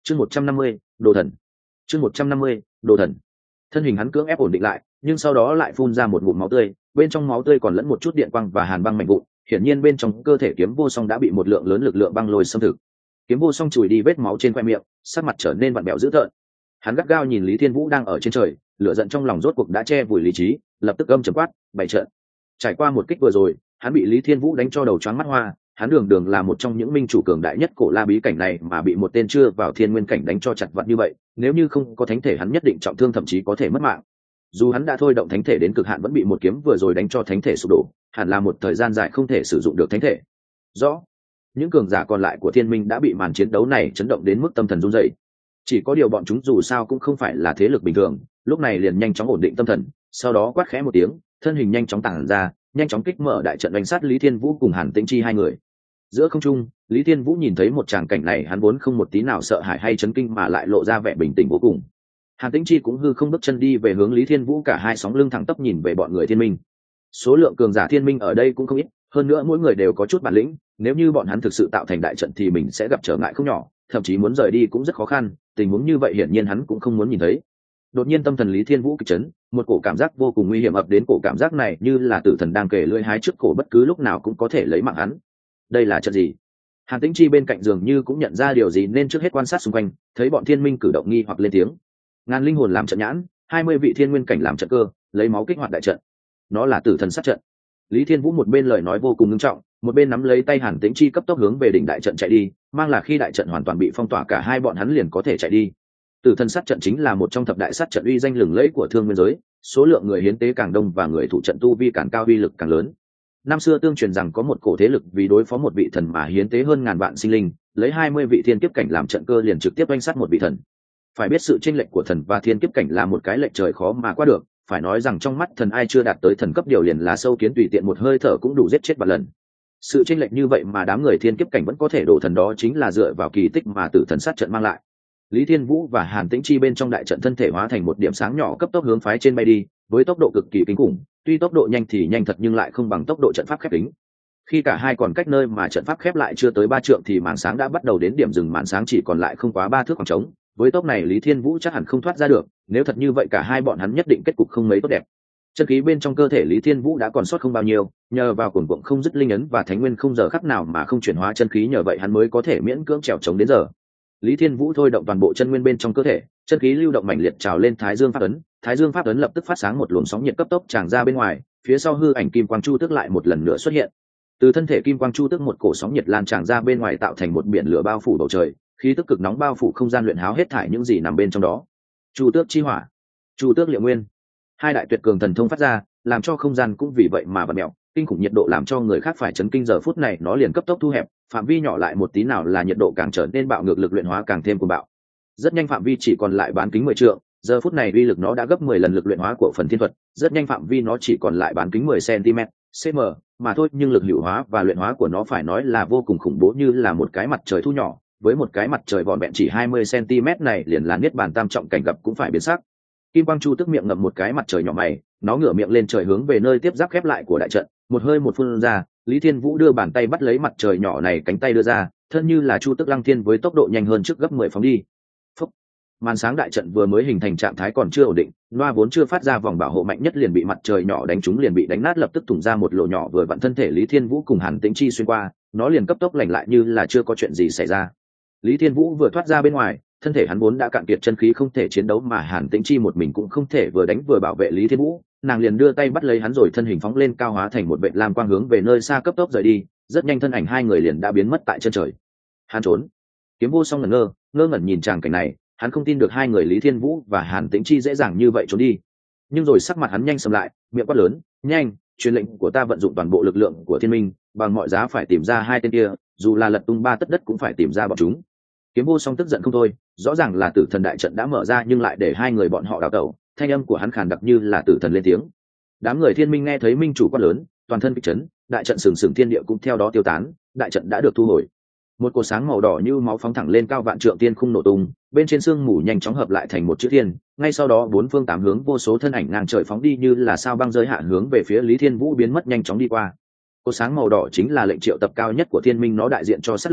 chương 150, đồ thần. chương 150, đồ thần. Thân hình hắn cưỡng ép ổn định lại, nhưng sau đó lại phun ra một ngụm máu tươi, bên trong máu tươi còn lẫn một chút điện quang và hàn băng mạnh vụn, hiển nhiên bên trong cơ thể kiếm vô song đã bị một lượng lớn lực lượng băng lôi xâm thực. Kiếm vô song chùi đi vết máu trên khoe miệng, sắc mặt trở nên vặn bẹo dữ tợn. Hắn gắt gao nhìn Lý Thiên Vũ đang ở trên trời, lửa giận trong lòng rốt cuộc đã che vùi lý trí, lập tức gầm trầm quát, bày trận. Trải qua một kích vừa rồi, hắn bị Lý Thiên Vũ đánh cho đầu choáng mắt hoa, hắn đường đường là một trong những minh chủ cường đại nhất cổ La bí cảnh này mà bị một tên chưa vào thiên nguyên cảnh đánh cho chặt vặt như vậy, nếu như không có thánh thể hắn nhất định trọng thương, thậm chí có thể mất mạng. Dù hắn đã thôi động thánh thể đến cực hạn vẫn bị một kiếm vừa rồi đánh cho thánh thể sụp đổ, hẳn là một thời gian dài không thể sử dụng được thánh thể. Rõ. Những cường giả còn lại của thiên minh đã bị màn chiến đấu này chấn động đến mức tâm thần run rẩy. Chỉ có điều bọn chúng dù sao cũng không phải là thế lực bình thường, lúc này liền nhanh chóng ổn định tâm thần, sau đó quát khẽ một tiếng, thân hình nhanh chóng tản ra, nhanh chóng kích mở đại trận đánh sát Lý Thiên Vũ cùng Hàn Tĩnh Chi hai người. Giữa không trung, Lý Thiên Vũ nhìn thấy một tràng cảnh này, hắn vốn không một tí nào sợ hãi hay chấn kinh mà lại lộ ra vẻ bình tĩnh vô cùng. Hàn Tĩnh Chi cũng hư không bước chân đi về hướng Lý Thiên Vũ, cả hai sóng lưng thẳng tắp nhìn về bọn người thiên minh. Số lượng cường giả thiên minh ở đây cũng không ít, hơn nữa mỗi người đều có chút bản lĩnh, nếu như bọn hắn thực sự tạo thành đại trận thì mình sẽ gặp trở ngại không nhỏ, thậm chí muốn rời đi cũng rất khó khăn, tình huống như vậy hiển nhiên hắn cũng không muốn nhìn thấy. Đột nhiên tâm thần Lý Thiên Vũ kịch chấn, một cổ cảm giác vô cùng nguy hiểm ập đến, cổ cảm giác này như là tử thần đang kề lưỡi hái trước cổ, bất cứ lúc nào cũng có thể lấy mạng hắn. Đây là trận gì? Hàn Tĩnh Chi bên cạnh dường như cũng nhận ra điều gì nên trước hết quan sát xung quanh, thấy bọn thiên minh cử động nghi hoặc lên tiếng. Ngàn linh hồn làm trận nhãn, 20 vị thiên nguyên cảnh làm trận cơ, lấy máu kích hoạt đại trận. Nó là tử thần sát trận. Lý Thiên Vũ một bên lời nói vô cùng nghiêm trọng, một bên nắm lấy tay Hàn Tĩnh Chi cấp tốc hướng về đỉnh đại trận chạy đi, mang là khi đại trận hoàn toàn bị phong tỏa cả hai bọn hắn liền có thể chạy đi. Tử thần sát trận chính là một trong thập đại sát trận uy danh lừng lẫy của thương nguyên giới, số lượng người hiến tế càng đông và người thủ trận tu vi càng cao, uy lực càng lớn. Năm xưa tương truyền rằng có một cổ thế lực vì đối phó một vị thần mà hiến tế hơn ngàn vạn sinh linh, lấy 20 vị thiên kiếp cảnh làm trận cơ liền trực tiếp oanh sát một vị thần. Phải biết sự chênh lệch của thần và thiên kiếp cảnh là một cái lệch trời khó mà qua được, phải nói rằng trong mắt thần ai chưa đạt tới thần cấp điều liền là sâu kiến tùy tiện một hơi thở cũng đủ giết chết vạn lần. Sự chênh lệch như vậy mà đám người thiên kiếp cảnh vẫn có thể đổ thần, đó chính là dựa vào kỳ tích mà tử thần sát trận mang lại. Lý Thiên Vũ và Hàn Tĩnh Chi bên trong đại trận thân thể hóa thành một điểm sáng nhỏ cấp tốc hướng phái trên bay đi, với tốc độ cực kỳ kinh khủng, tuy tốc độ nhanh thì nhanh thật nhưng lại không bằng tốc độ trận pháp khép kín. Khi cả hai còn cách nơi mà trận pháp khép lại chưa tới 3 trượng thì màn sáng đã bắt đầu đến điểm dừng, màn sáng chỉ còn lại không quá 3 thước khoảng trống. Với tốc này Lý Thiên Vũ chắc hẳn không thoát ra được, nếu thật như vậy cả hai bọn hắn nhất định kết cục không mấy tốt đẹp. Chân khí bên trong cơ thể Lý Thiên Vũ đã còn sót không bao nhiêu, nhờ vào cuồn cuộn không dứt linh ấn và thánh nguyên không giờ khắc nào mà không chuyển hóa chân khí, nhờ vậy hắn mới có thể miễn cưỡng trèo chống đến giờ. Lý Thiên Vũ thôi động toàn bộ chân nguyên bên trong cơ thể, chân khí lưu động mạnh liệt trào lên Thái Dương Pháp ấn lập tức phát sáng một luồng sóng nhiệt cấp tốc tràn ra bên ngoài, phía sau hư ảnh Kim Quang Chu Tước lại một lần nữa xuất hiện. Từ thân thể Kim Quang Chu Tước một cổ sóng nhiệt lan tràn ra bên ngoài tạo thành một biển lửa bao phủ bầu trời, khí tức cực nóng bao phủ không gian, luyện háo hết thải những gì nằm bên trong đó. Chu Tước chi hỏa, Chu Tước liệu nguyên, hai đại tuyệt cường thần thông phát ra, làm cho không gian cũng vì vậy mà vặn mèo, kinh khủng nhiệt độ làm cho người khác phải chấn kinh. Giờ phút này nó liền cấp tốc thu hẹp, phạm vi nhỏ lại một tí nào là nhiệt độ càng trở nên bạo ngược, lực luyện hóa càng thêm cuồng bạo. Rất nhanh phạm vi chỉ còn lại bán kính 10 trượng, giờ phút này uy lực nó đã gấp 10 lần lực luyện hóa của phần thiên thuật, rất nhanh phạm vi nó chỉ còn lại bán kính 10 cm, cm mà thôi, nhưng lực hữu hóa và luyện hóa của nó phải nói là vô cùng khủng bố, như là một cái mặt trời thu nhỏ, với một cái mặt trời vỏn vẹn chỉ 20 cm này liền là niết bàn tam trọng cảnh gặp cũng phải biến sắc. Kim Quang Chu Tước miệng ngậm một cái mặt trời nhỏ mày, nó ngửa miệng lên trời hướng về nơi tiếp giáp khép lại của đại trận, một hơi một phun ra. Lý Thiên Vũ đưa bàn tay bắt lấy mặt trời nhỏ này, cánh tay đưa ra, thân như là Chu Tước Lăng Thiên với tốc độ nhanh hơn trước gấp 10 phóng đi. Phúc. Màn sáng đại trận vừa mới hình thành trạng thái còn chưa ổn định, loa vốn chưa phát ra vòng bảo hộ mạnh nhất liền bị mặt trời nhỏ đánh trúng, liền bị đánh nát, lập tức thủng ra một lỗ nhỏ, vừa vặn thân thể Lý Thiên Vũ cùng Hàn Tĩnh Chi xuyên qua, nó liền cấp tốc lành lại như là chưa có chuyện gì xảy ra. Lý Thiên Vũ vừa thoát ra bên ngoài, thân thể hắn vốn đã cạn kiệt chân khí không thể chiến đấu, mà Hàn Tĩnh Chi một mình cũng không thể vừa đánh vừa bảo vệ Lý Thiên Vũ, nàng liền đưa tay bắt lấy hắn rồi thân hình phóng lên cao, hóa thành một vệt lam quang hướng về nơi xa cấp tốc rời đi. Rất nhanh thân ảnh hai người liền đã biến mất tại chân trời. Hắn trốn. Kiếm Vô Song ngơ ngẩn nhìn tràng cảnh này, hắn không tin được hai người Lý Thiên Vũ và Hàn Tĩnh Chi dễ dàng như vậy trốn đi. Nhưng rồi sắc mặt hắn nhanh sầm lại, miệng quát lớn, nhanh, truyền lệnh của ta vận dụng toàn bộ lực lượng của thiên minh, bằng mọi giá phải tìm ra hai tên kia, dù là lật tung 3 tấc đất cũng phải tìm ra bọn chúng. Kiếm Vô Song tức giận không thôi, rõ ràng là tử thần đại trận đã mở ra nhưng lại để hai người bọn họ đào tẩu, thanh âm của hắn khàn đặc như là tử thần lên tiếng. Đám người thiên minh nghe thấy minh chủ quát lớn, toàn thân kịch chấn, đại trận sừng sừng thiên địa cũng theo đó tiêu tán, đại trận đã được thu hồi. Một cột sáng màu đỏ như máu phóng thẳng lên cao, vạn trượng tiên khung nổ tung, bên trên sương mù nhanh chóng hợp lại thành một chữ thiên, ngay sau đó bốn phương tám hướng vô số thân ảnh ngang trời phóng đi như là sao băng rơi hạ, hướng về phía Lý Thiên Vũ biến mất nhanh chóng đi qua. Cột sáng màu đỏ chính là lệnh triệu tập cao nhất của thiên minh, nó đại diện cho sát lệnh,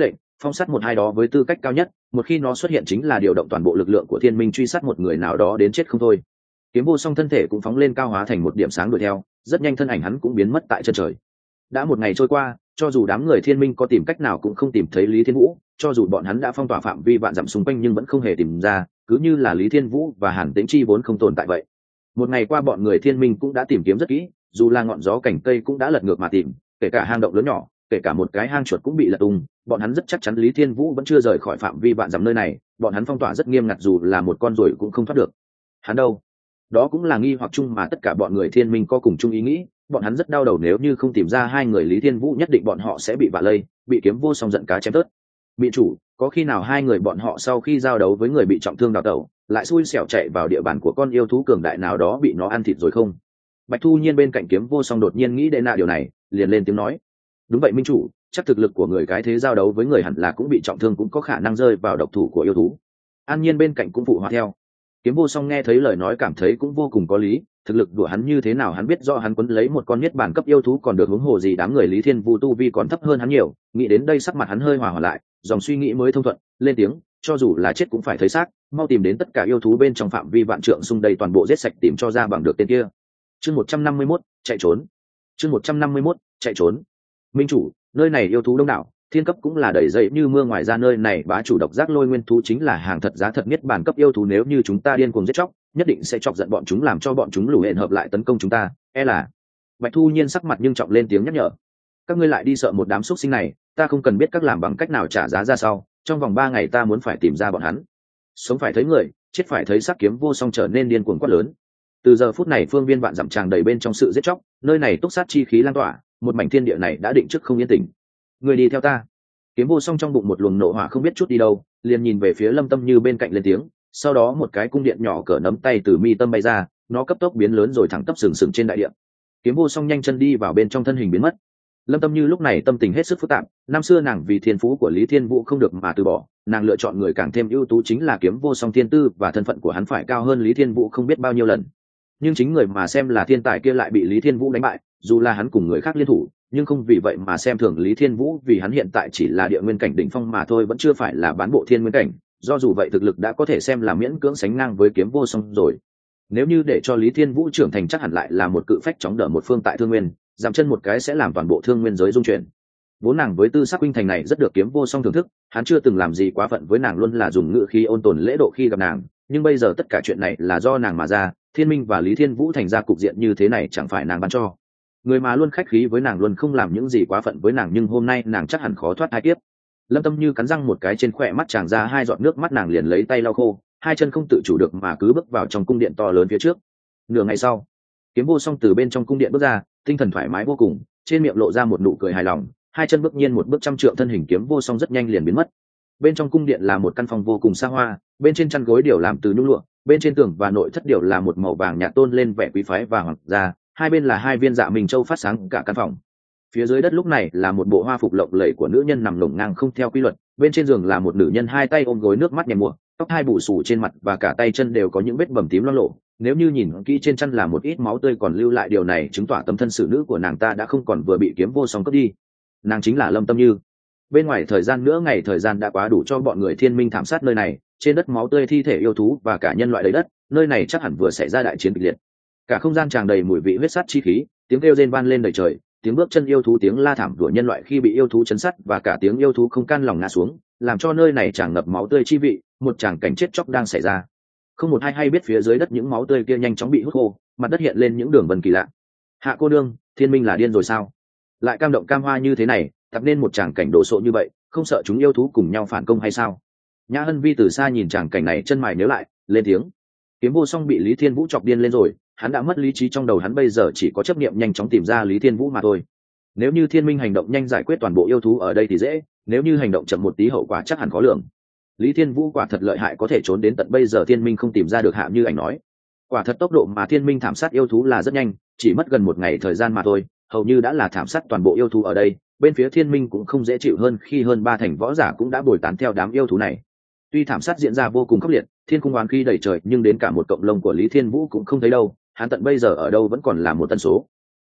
phong sát một hai đó với tư cách cao nhất, một khi nó xuất hiện chính là điều động toàn bộ lực lượng của thiên minh truy sát một người nào đó đến chết không thôi. Kiếm vô song thân thể cũng phóng lên cao hóa thành một điểm sáng đuổi theo, rất nhanh thân ảnh hắn cũng biến mất tại chân trời. Đã một ngày trôi qua, cho dù đám người thiên minh có tìm cách nào cũng không tìm thấy Lý Thiên Vũ, cho dù bọn hắn đã phong tỏa phạm vi vạn dặm xung quanh nhưng vẫn không hề tìm ra, cứ như là Lý Thiên Vũ và Hàn Tĩnh Chi vốn không tồn tại vậy. Một ngày qua bọn người thiên minh cũng đã tìm kiếm rất kỹ, dù là ngọn gió cành cây cũng đã lật ngược mà tìm, kể cả hang động lớn nhỏ, kể cả một cái hang chuột cũng bị lật tung, bọn hắn rất chắc chắn Lý Thiên Vũ vẫn chưa rời khỏi phạm vi vạn dặm nơi này, bọn hắn phong tỏa rất nghiêm ngặt dù là một con ruồi cũng không thoát được. Hắn đâu? Đó cũng là nghi hoặc chung mà tất cả bọn người thiên minh có cùng chung ý nghĩ, bọn hắn rất đau đầu, nếu như không tìm ra hai người Lý Thiên Vũ nhất định bọn họ sẽ bị vạ lây, bị kiếm vô song giận cá chém tớt. Bị chủ, có khi nào hai người bọn họ sau khi giao đấu với người bị trọng thương đào tẩu, lại xui xẻo chạy vào địa bàn của con yêu thú cường đại nào đó bị nó ăn thịt rồi không? Bạch Thu Nhiên bên cạnh kiếm vô song đột nhiên nghĩ đến điều này, liền lên tiếng nói: đúng vậy minh chủ, chắc thực lực của người cái thế giao đấu với người hẳn là cũng bị trọng thương, cũng có khả năng rơi vào độc thủ của yêu thú. An Nhiên bên cạnh cũng phụ họa theo. Kiếm vô song nghe thấy lời nói cảm thấy cũng vô cùng có lý, thực lực của hắn như thế nào hắn biết rõ, hắn quấn lấy một con niết bàn cấp yêu thú còn được huống hồ gì đám người Lý Thiên Vu tu vi còn thấp hơn hắn nhiều. Nghĩ đến đây sắc mặt hắn hơi hòa hoãn lại, dòng suy nghĩ mới thông thuận, lên tiếng: cho dù là chết cũng phải thấy xác, mau tìm đến tất cả yêu thú bên trong phạm vi vạn trượng xung đây toàn bộ giết sạch tìm cho ra bằng được tên kia. Chương 151, chạy trốn. Chương 151, chạy trốn. Minh chủ, nơi này yêu thú đông đảo, thiên cấp cũng là đầy dậy như mưa, ngoài ra nơi này bá chủ độc giác lôi nguyên thú chính là hàng thật giá thật niết bàn cấp yêu thú, nếu như chúng ta điên cuồng giết chóc nhất định sẽ chọc giận bọn chúng, làm cho bọn chúng lù hẹn hợp lại tấn công chúng ta, là. Bạch Thu Nhiên sắc mặt nghiêm trọng lên tiếng nhắc nhở: các ngươi lại đi sợ một đám xúc sinh này, ta không cần biết các làm bằng cách nào trả giá ra sau, trong vòng 3 ngày ta muốn phải tìm ra bọn hắn. Sống phải thấy người, chết phải thấy xác. Kiếm vô song trở nên điên cuồng quát lớn. Từ giờ phút này phương viên vạn dặm tràn đầy bên trong sự giết chóc, nơi này túc sát chi khí lan tỏa, một mảnh thiên địa này đã định trước không yên tĩnh. Người đi theo ta. Kiếm vô song trong bụng một luồng nộ hỏa không biết chút đi đâu, liền nhìn về phía Lâm Tâm Như bên cạnh lên tiếng, sau đó một cái cung điện nhỏ cỡ nắm tay từ mi tâm bay ra, nó cấp tốc biến lớn rồi thẳng tắp sừng sừng trên đại địa. Kiếm vô song nhanh chân đi vào bên trong, thân hình biến mất. Lâm Tâm Như lúc này tâm tình hết sức phức tạp, năm xưa nàng vì thiên phú của Lý Thiên Vũ không được mà từ bỏ, nàng lựa chọn người càng thêm ưu tú chính là kiếm vô song thiên tư, và thân phận của hắn phải cao hơn Lý Thiên Vũ không biết bao nhiêu lần. Nhưng chính người mà xem là thiên tài kia lại bị Lý Thiên Vũ đánh bại, dù là hắn cùng người khác liên thủ, nhưng không vì vậy mà xem thường Lý Thiên Vũ, vì hắn hiện tại chỉ là địa nguyên cảnh đỉnh phong mà thôi, vẫn chưa phải là bán bộ thiên nguyên cảnh, do dù vậy thực lực đã có thể xem là miễn cưỡng sánh ngang với kiếm vô song rồi. Nếu như để cho Lý Thiên Vũ trưởng thành chắc hẳn lại là một cự phách chóng đỡ một phương tại Thương Nguyên, giảm chân một cái sẽ làm toàn bộ Thương Nguyên giới dung chuyển. Vốn nàng với tư sắc huynh thành này rất được kiếm vô song thưởng thức, hắn chưa từng làm gì quá phận với nàng, luôn là dùng ngữ khí ôn tồn lễ độ khi gặp nàng, nhưng bây giờ tất cả chuyện này là do nàng mà ra, Thiên Minh và Lý Thiên Vũ thành ra cục diện như thế này chẳng phải nàng ban cho. Người mà luôn khách khí với nàng luôn không làm những gì quá phận với nàng, nhưng hôm nay nàng chắc hẳn khó thoát hai kiếp. Lâm Tâm Như cắn răng một cái, trên khỏe mắt tràn ra 2 giọt nước mắt, nàng liền lấy tay lau khô, 2 chân không tự chủ được mà cứ bước vào trong cung điện to lớn phía trước. Nửa ngày sau, kiếm vô song từ bên trong cung điện bước ra, tinh thần thoải mái vô cùng, trên miệng lộ ra một nụ cười hài lòng, 2 chân bước nhiên một bước trăm trượng, thân hình kiếm vô song rất nhanh liền biến mất. Bên trong cung điện là một căn phòng vô cùng xa hoa, bên trên chăn gối đều làm từ nhung lụa, bên trên tường và nội thất đều là một màu vàng nhạt tôn lên vẻ quý phái và hoàng gia, hai bên là 2 viên dạ minh châu phát sáng cả căn phòng. Phía dưới đất lúc này là một bộ hoa phục lộng lẫy của nữ nhân nằm lủng ngang không theo quy luật, bên trên giường là một nữ nhân 2 tay ôm gối nước mắt nhèm mùa, tóc 2 bù xù trên mặt và cả tay chân đều có những vết bầm tím loang lổ, nếu như nhìn kỹ trên chân là một ít máu tươi còn lưu lại, điều này chứng tỏ tâm thân xử nữ của nàng ta đã không còn vừa bị kiếm vô song cướp đi. Nàng chính là Lâm Tâm Như. Bên ngoài thời gian nữa ngày thời gian đã quá đủ cho bọn người Thiên Minh thảm sát nơi này, trên đất máu tươi, thi thể yêu thú và cả nhân loại đầy đất, nơi này chắc hẳn vừa xảy ra đại chiến kịch liệt. Cả không gian tràn đầy mùi vị huyết sát chi khí, tiếng kêu rên vang lên đầy trời, tiếng bước chân yêu thú, tiếng la thảm của nhân loại khi bị yêu thú chấn sát và cả tiếng yêu thú không can lòng ngã xuống, làm cho nơi này tràn ngập máu tươi chi vị, một tràng cảnh chết chóc đang xảy ra. Không một ai hay biết phía dưới đất những máu tươi kia nhanh chóng bị hút khô, mặt đất hiện lên những đường vân kỳ lạ. Hạ cô nương, Thiên Minh là điên rồi sao? Lại cam động cam hoa như thế này, tập nên một tràng cảnh đồ sộ như vậy, không sợ chúng yêu thú cùng nhau phản công hay sao? Nhã Hân Vi từ xa nhìn tràng cảnh này, chân mày nhớ lại, lên tiếng. Kiếm vô song bị Lý Thiên Vũ chọc điên lên rồi, hắn đã mất lý trí, trong đầu hắn bây giờ chỉ có chấp niệm nhanh chóng tìm ra Lý Thiên Vũ mà thôi. Nếu như Thiên Minh hành động nhanh giải quyết toàn bộ yêu thú ở đây thì dễ, nếu như hành động chậm một tí hậu quả chắc hẳn khó lường. Lý Thiên Vũ quả thật lợi hại, có thể trốn đến tận bây giờ Thiên Minh không tìm ra được Hạ Như Ảnh nói. Quả thật tốc độ mà Thiên Minh thảm sát yêu thú là rất nhanh, chỉ mất gần 1 ngày thời gian mà thôi, hầu như đã là thảm sát toàn bộ yêu thú ở đây. Bên phía Thiên Minh cũng không dễ chịu hơn khi hơn 3 thành võ giả cũng đã bồi tán theo đám yêu thú này. Tuy thảm sát diễn ra vô cùng khốc liệt, thiên cung oán khí đầy trời, nhưng đến cả một cộng lông của Lý Thiên Vũ cũng không thấy đâu, hắn tận bây giờ ở đâu vẫn còn là một tần số.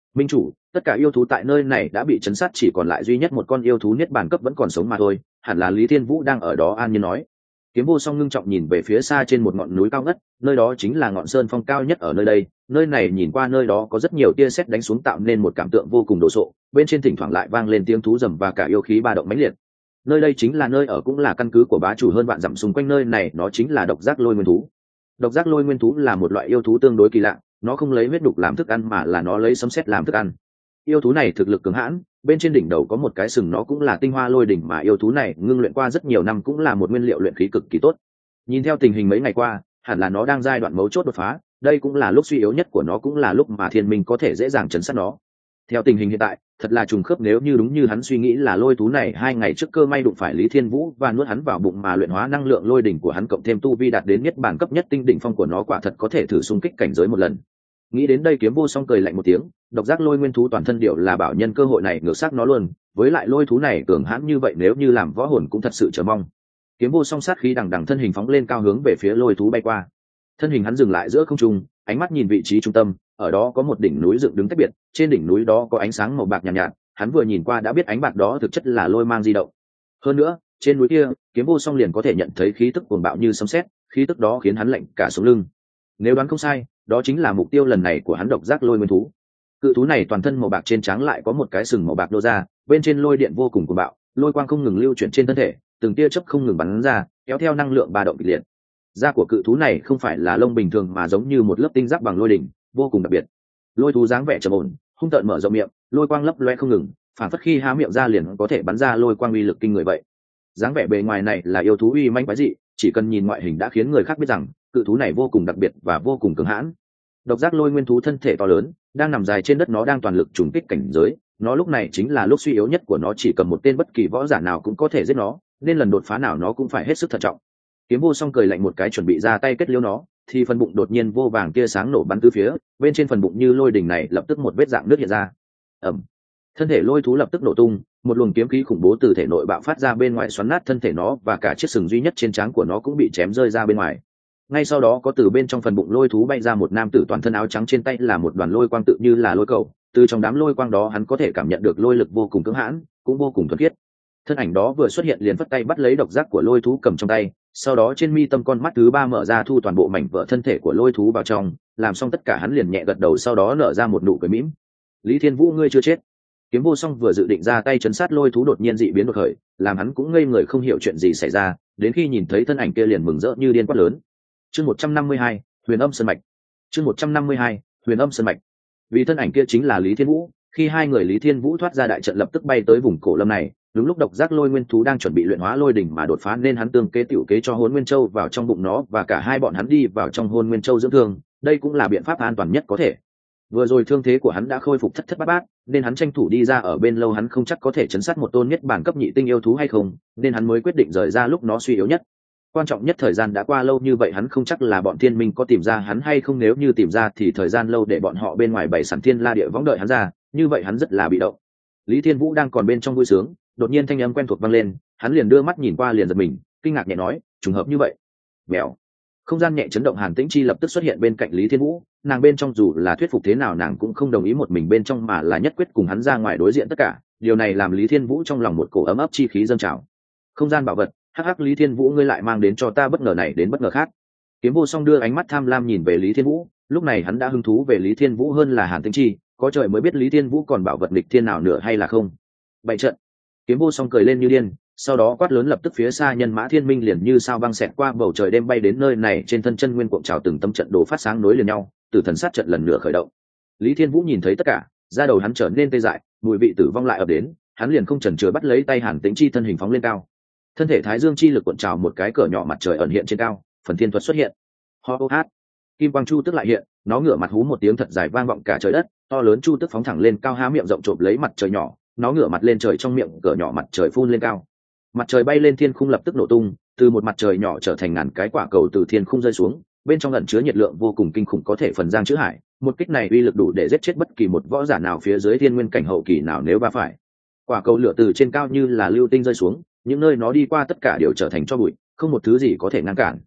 Minh chủ, tất cả yêu thú tại nơi này đã bị chấn sát, chỉ còn lại duy nhất một con yêu thú niết bàn cấp vẫn còn sống mà thôi. Hẳn là Lý Thiên Vũ đang ở đó, an nhiên nói. Kiếm Vô Song ngưng trọng nhìn về phía xa trên một ngọn núi cao ngất, nơi đó chính là ngọn sơn phong cao nhất ở nơi đây. Nơi này nhìn qua nơi đó có rất nhiều tia sét đánh xuống tạo nên một cảm tượng vô cùng đồ sộ, bên trên thỉnh thoảng lại vang lên tiếng thú rầm và cả yêu khí ba động mãnh liệt. Nơi đây chính là nơi ở cũng là căn cứ của bá chủ hơn vạn dặm xung quanh nơi này, nó chính là độc giác lôi nguyên thú. Độc giác lôi nguyên thú là một loại yêu thú tương đối kỳ lạ, nó không lấy huyết đục làm thức ăn mà là nó lấy sấm sét làm thức ăn. Yêu thú này thực lực cường hãn, bên trên đỉnh đầu có một cái sừng, nó cũng là tinh hoa lôi đỉnh mà yêu thú này ngưng luyện qua rất nhiều năm, cũng là một nguyên liệu luyện khí cực kỳ tốt. Nhìn theo tình hình mấy ngày qua, hẳn là nó đang giai đoạn mấu chốt đột phá, đây cũng là lúc suy yếu nhất của nó, cũng là lúc mà thiên minh có thể dễ dàng chấn sát nó. Theo tình hình hiện tại, thật là trùng khớp, nếu như đúng như hắn suy nghĩ là lôi thú này 2 ngày trước cơ may đụng phải Lý Thiên Vũ và nuốt hắn vào bụng mà luyện hóa năng lượng lôi đỉnh của hắn, cộng thêm tu vi đạt đến niết bàn cấp nhất tinh đỉnh phong của nó, quả thật có thể thử xung kích cảnh giới một lần. Nghĩ đến đây, Kiếm Vô Song cười lạnh một tiếng, độc giác lôi nguyên thú toàn thân điệu là bảo nhân cơ hội này ngược sát nó luôn, với lại lôi thú này cường hãn như vậy, nếu như làm võ hồn cũng thật sự chờ mong. Kiếm Vô Song sát khí đằng đằng thân hình phóng lên cao hướng về phía lôi thú bay qua. Thân hình hắn dừng lại giữa không trung, ánh mắt nhìn vị trí trung tâm, ở đó có một đỉnh núi dựng đứng tách biệt, trên đỉnh núi đó có ánh sáng màu bạc nhàn nhạt, hắn vừa nhìn qua đã biết ánh bạc đó thực chất là lôi mang di động. Hơn nữa, trên núi kia, Kiếm Vô Song liền có thể nhận thấy khí tức cuồng bạo như sấm sét, khí tức đó khiến hắn lạnh cả sống lưng. Nếu đoán không sai, đó chính là mục tiêu lần này của hắn, độc giác lôi nguyên thú. Cự thú này toàn thân màu bạc, trên trán lại có một cái sừng màu bạc nô ra, bên trên lôi điện vô cùng cuồng bạo, lôi quang không ngừng lưu chuyển trên thân thể, từng tia chớp không ngừng bắn ra, kéo theo năng lượng ba động kịch liệt. Da của cự thú này không phải là lông bình thường mà giống như một lớp tinh giáp bằng lôi đỉnh, vô cùng đặc biệt. Lôi thú dáng vẻ trầm ổn, hung tợn mở rộng miệng, lôi quang lấp loe không ngừng, phản phất khi há miệng ra liền có thể bắn ra lôi quang uy lực kinh người vậy. Dáng vẻ bề ngoài này là yêu thú uy manh quái dị, chỉ cần nhìn ngoại hình đã khiến người khác biết rằng cự thú này vô cùng đặc biệt và vô cùng cường hãn. Độc giác lôi nguyên thú thân thể to lớn, đang nằm dài trên đất, nó đang toàn lực trùng kích cảnh giới, nó lúc này chính là lúc suy yếu nhất của nó, chỉ cầm một tên bất kỳ võ giả nào cũng có thể giết nó, nên lần đột phá nào nó cũng phải hết sức thận trọng. Kiếm Vô Song cười lạnh một cái chuẩn bị ra tay kết liễu nó, thì phần bụng đột nhiên vô vàng tia sáng nổ bắn tứ phía, bên trên phần bụng như lôi đỉnh này lập tức một vết dạng nước hiện ra. Ầm. Thân thể lôi thú lập tức nổ tung, một luồng kiếm khí khủng bố từ thể nội bạo phát ra bên ngoài, xoắn nát thân thể nó, và cả chiếc sừng duy nhất trên trán của nó cũng bị chém rơi ra bên ngoài. Ngay sau đó có từ bên trong phần bụng lôi thú bay ra một nam tử toàn thân áo trắng, trên tay là một đoàn lôi quang tự như là lôi cầu, từ trong đám lôi quang đó hắn có thể cảm nhận được lôi lực vô cùng cứng hãn, cũng vô cùng thuần khiết. Thân ảnh đó vừa xuất hiện liền phất tay bắt lấy độc giác của lôi thú cầm trong tay, sau đó trên mi tâm con mắt thứ 3 mở ra, thu toàn bộ mảnh vỡ thân thể của lôi thú vào trong, làm xong tất cả hắn liền nhẹ gật đầu, sau đó nở ra một nụ cười mỉm. Lý Thiên Vũ, ngươi chưa chết. Kiếm Vô Song vừa dự định ra tay chấn sát lôi thú, đột nhiên dị biến đột khởi, làm hắn cũng ngây người không hiểu chuyện gì xảy ra, đến khi nhìn thấy thân ảnh kia liền mừng rỡ như điên quát lớn. Chương 152, Huyền Âm Sơn Mạch. Chương 152, Huyền Âm Sơn Mạch. Vì thân ảnh kia chính là Lý Thiên Vũ, khi hai người Lý Thiên Vũ thoát ra đại trận lập tức bay tới vùng cổ lâm này, đúng lúc độc giác lôi nguyên thú đang chuẩn bị luyện hóa lôi đỉnh mà đột phá, nên hắn tương kế tiểu kế cho Hôn Nguyên Châu vào trong bụng nó, và cả hai bọn hắn đi vào trong Hôn Nguyên Châu dưỡng thương, đây cũng là biện pháp an toàn nhất có thể. Vừa rồi thương thế của hắn đã khôi phục thất thất bát bát, nên hắn tranh thủ đi ra, ở bên lâu hắn không chắc có thể chấn sát một tôn nhất bản cấp nhị tinh yêu thú hay không, nên hắn mới quyết định rời ra lúc nó suy yếu nhất. Quan trọng nhất, thời gian đã qua lâu như vậy hắn không chắc là bọn thiên minh có tìm ra hắn hay không, nếu như tìm ra thì thời gian lâu để bọn họ bên ngoài bày sẵn thiên la địa võng đợi hắn ra, như vậy hắn rất là bị động. Lý Thiên Vũ đang còn bên trong vui sướng, đột nhiên thanh âm quen thuộc vang lên, hắn liền đưa mắt nhìn qua, liền giật mình, kinh ngạc nhẹ nói, trùng hợp như vậy. Mèo. Không gian nhẹ chấn động, Hàn Tĩnh Chi lập tức xuất hiện bên cạnh Lý Thiên Vũ, nàng bên trong dù là thuyết phục thế nào nàng cũng không đồng ý một mình bên trong, mà là nhất quyết cùng hắn ra ngoài đối diện tất cả. Điều này làm Lý Thiên Vũ trong lòng một cổ ấm áp chi khí dâng trào. Không gian bảo vật, hắc hắc, Lý Thiên Vũ ngươi lại mang đến cho ta bất ngờ này đến bất ngờ khác. Kiếm Vô Song đưa ánh mắt tham lam nhìn về Lý Thiên Vũ, lúc này hắn đã hứng thú về Lý Thiên Vũ hơn là Hàn Tĩnh Chi, có trời mới biết Lý Thiên Vũ còn bảo vật nghịch thiên nào nữa hay là không. Bậy trận. Kiếm Vô Song cười lên như điên, sau đó quát lớn, lập tức phía xa nhân mã thiên minh liền như sao băng xẹt qua bầu trời đêm bay đến nơi này, trên thân chân nguyên cuộn trào từng tâm trận đồ phát sáng nối liền nhau, tử thần sát trận lần nữa khởi động. Lý Thiên Vũ nhìn thấy tất cả, da đầu hắn trở nên tê dại, mùi vị tử vong lại ập đến, hắn liền không chần chừ bắt lấy tay Hàn Tĩnh Chi, thân hình phóng lên cao. Thân thể thái dương chi lực cuộn trào, một cái cỡ nhỏ mặt trời ẩn hiện trên cao, phần thiên thuật xuất hiện. Ho ô hát, kim quang chu tức lại hiện, nó ngửa mặt hú một tiếng thật dài vang vọng cả trời đất, to lớn chu tức phóng thẳng lên cao, há miệng rộng trộm lấy mặt trời nhỏ, nó ngửa mặt lên trời, trong miệng cỡ nhỏ mặt trời phun lên cao. Mặt trời bay lên thiên khung lập tức nổ tung, từ một mặt trời nhỏ trở thành ngàn cái quả cầu từ thiên khung rơi xuống, bên trong ẩn chứa nhiệt lượng vô cùng kinh khủng, có thể phần giang chữ hải. Một kích này uy lực đủ để giết chết bất kỳ một võ giả nào phía dưới thiên nguyên cảnh hậu kỳ nào nếu va phải. Quả cầu lửa từ trên cao như là lưu tinh rơi xuống, những nơi nó đi qua tất cả đều trở thành tro bụi, không một thứ gì có thể ngăn cản.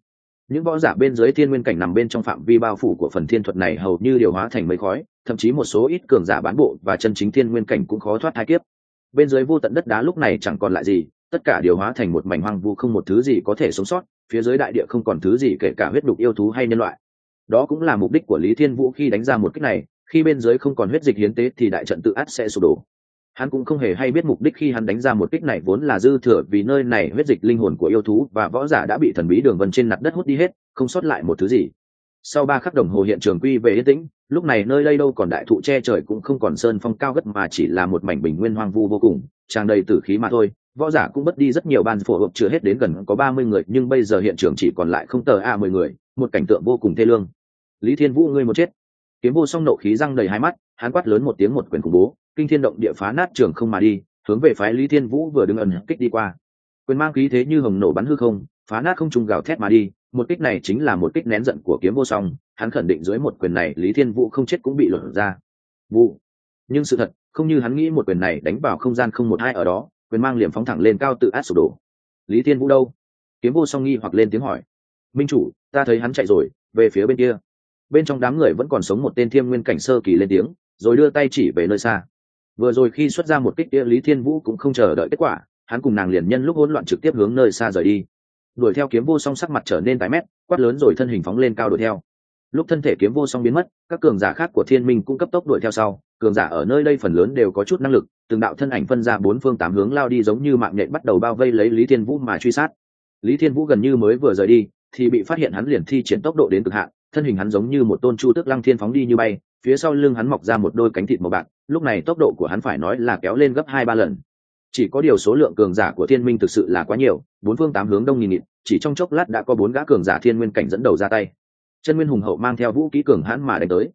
những võ giả bên dưới thiên nguyên cảnh nằm bên trong phạm vi bao phủ của phần thiên thuật này hầu như điều hóa thành mây khói, thậm chí một số ít cường giả bán bộ và chân chính thiên nguyên cảnh cũng khó thoát hai kiếp. Bên dưới vô tận đất đá lúc này chẳng còn lại gì, tất cả điều hóa thành một mảnh hoang vu, không một thứ gì có thể sống sót, phía dưới đại địa không còn thứ gì kể cả huyết đục yêu thú hay nhân loại. Đó cũng là mục đích của Lý Thiên Vũ khi đánh ra một kích này, khi bên dưới không còn huyết dịch hiến tế thì đại trận tự ắt sẽ sụp đổ. Hắn cũng không hề hay biết mục đích khi hắn đánh ra một kích này vốn là dư thừa, vì nơi này huyết dịch linh hồn của yêu thú và võ giả đã bị thần bí đường vân trên mặt đất hút đi hết, không sót lại một thứ gì. Sau 3 khắc đồng hồ hiện trường quy về yên tĩnh, lúc này nơi đây đâu còn đại thụ che trời, cũng không còn sơn phong cao gất, mà chỉ là một mảnh bình nguyên hoang vu vô cùng, tràn đầy tử khí mà thôi. Võ giả cũng mất đi rất nhiều, ban phổ hợp chưa hết đến gần có 30 người, nhưng bây giờ hiện trường chỉ còn lại không tờ 10 người, một cảnh tượng vô cùng thê lương. Lý Thiên Vũ, ngươi một chết. Kiếm Vô Song nộ khí răng đầy hai mắt, hắn quát lớn một tiếng, một quyền khủng bố kinh thiên động địa phá nát trường không mà đi, hướng về phái Lý Thiên Vũ vừa đứng ẩn kích đi qua. Quyền mang khí thế như hồng nổ bắn hư không, phá nát không trung gào thét mà đi. Một kích này chính là một kích nén giận của Kiếm Vô Song, hắn khẳng định dưới một quyền này Lý Thiên Vũ không chết cũng bị lột ra. Vụ. Nhưng sự thật không như hắn nghĩ, một quyền này đánh vào không gian không một ai ở đó, quyền mang liềm phóng thẳng lên cao tự át sụp đổ. Lý Thiên Vũ đâu? Kiếm Vô Song nghi hoặc lên tiếng hỏi. Minh chủ, ta thấy hắn chạy rồi, về phía bên kia. Bên trong đám người vẫn còn sống một tên Thiêm Nguyên cảnh sơ kỳ lên tiếng, rồi đưa tay chỉ về nơi xa. Vừa rồi khi xuất ra một kích kia, Lý Thiên Vũ cũng không chờ đợi kết quả, hắn cùng nàng liền nhân lúc hỗn loạn trực tiếp hướng nơi xa rời đi. Đuổi theo Kiếm Vô Song sắc mặt trở nên tái mét, quát lớn rồi thân hình phóng lên cao đuổi theo. Lúc thân thể Kiếm Vô Song biến mất, các cường giả khác của Thiên Minh cũng cấp tốc đuổi theo sau. Cường giả ở nơi đây phần lớn đều có chút năng lực, từng đạo thân ảnh phân ra 4 phương 8 hướng lao đi, giống như mạng nhện bắt đầu bao vây lấy Lý Thiên Vũ mà truy sát. Lý Thiên Vũ gần như mới vừa rời đi thì bị phát hiện, hắn liền thi triển tốc độ đến cực hạn, thân hình hắn giống như một tôn chu tước lăng thiên phóng đi như bay, phía sau lưng hắn mọc ra một đôi cánh thịt màu bạc, lúc này tốc độ của hắn phải nói là kéo lên gấp 2-3 lần. Chỉ có điều số lượng cường giả của Thiên Minh thực sự là quá nhiều, 4 phương 8 hướng đông nghìn nghịt, chỉ trong chốc lát đã có 4 gã cường giả Thiên Nguyên cảnh dẫn đầu ra tay. Chân Nguyên hùng hậu mang theo vũ khí cường hãn mà đánh tới.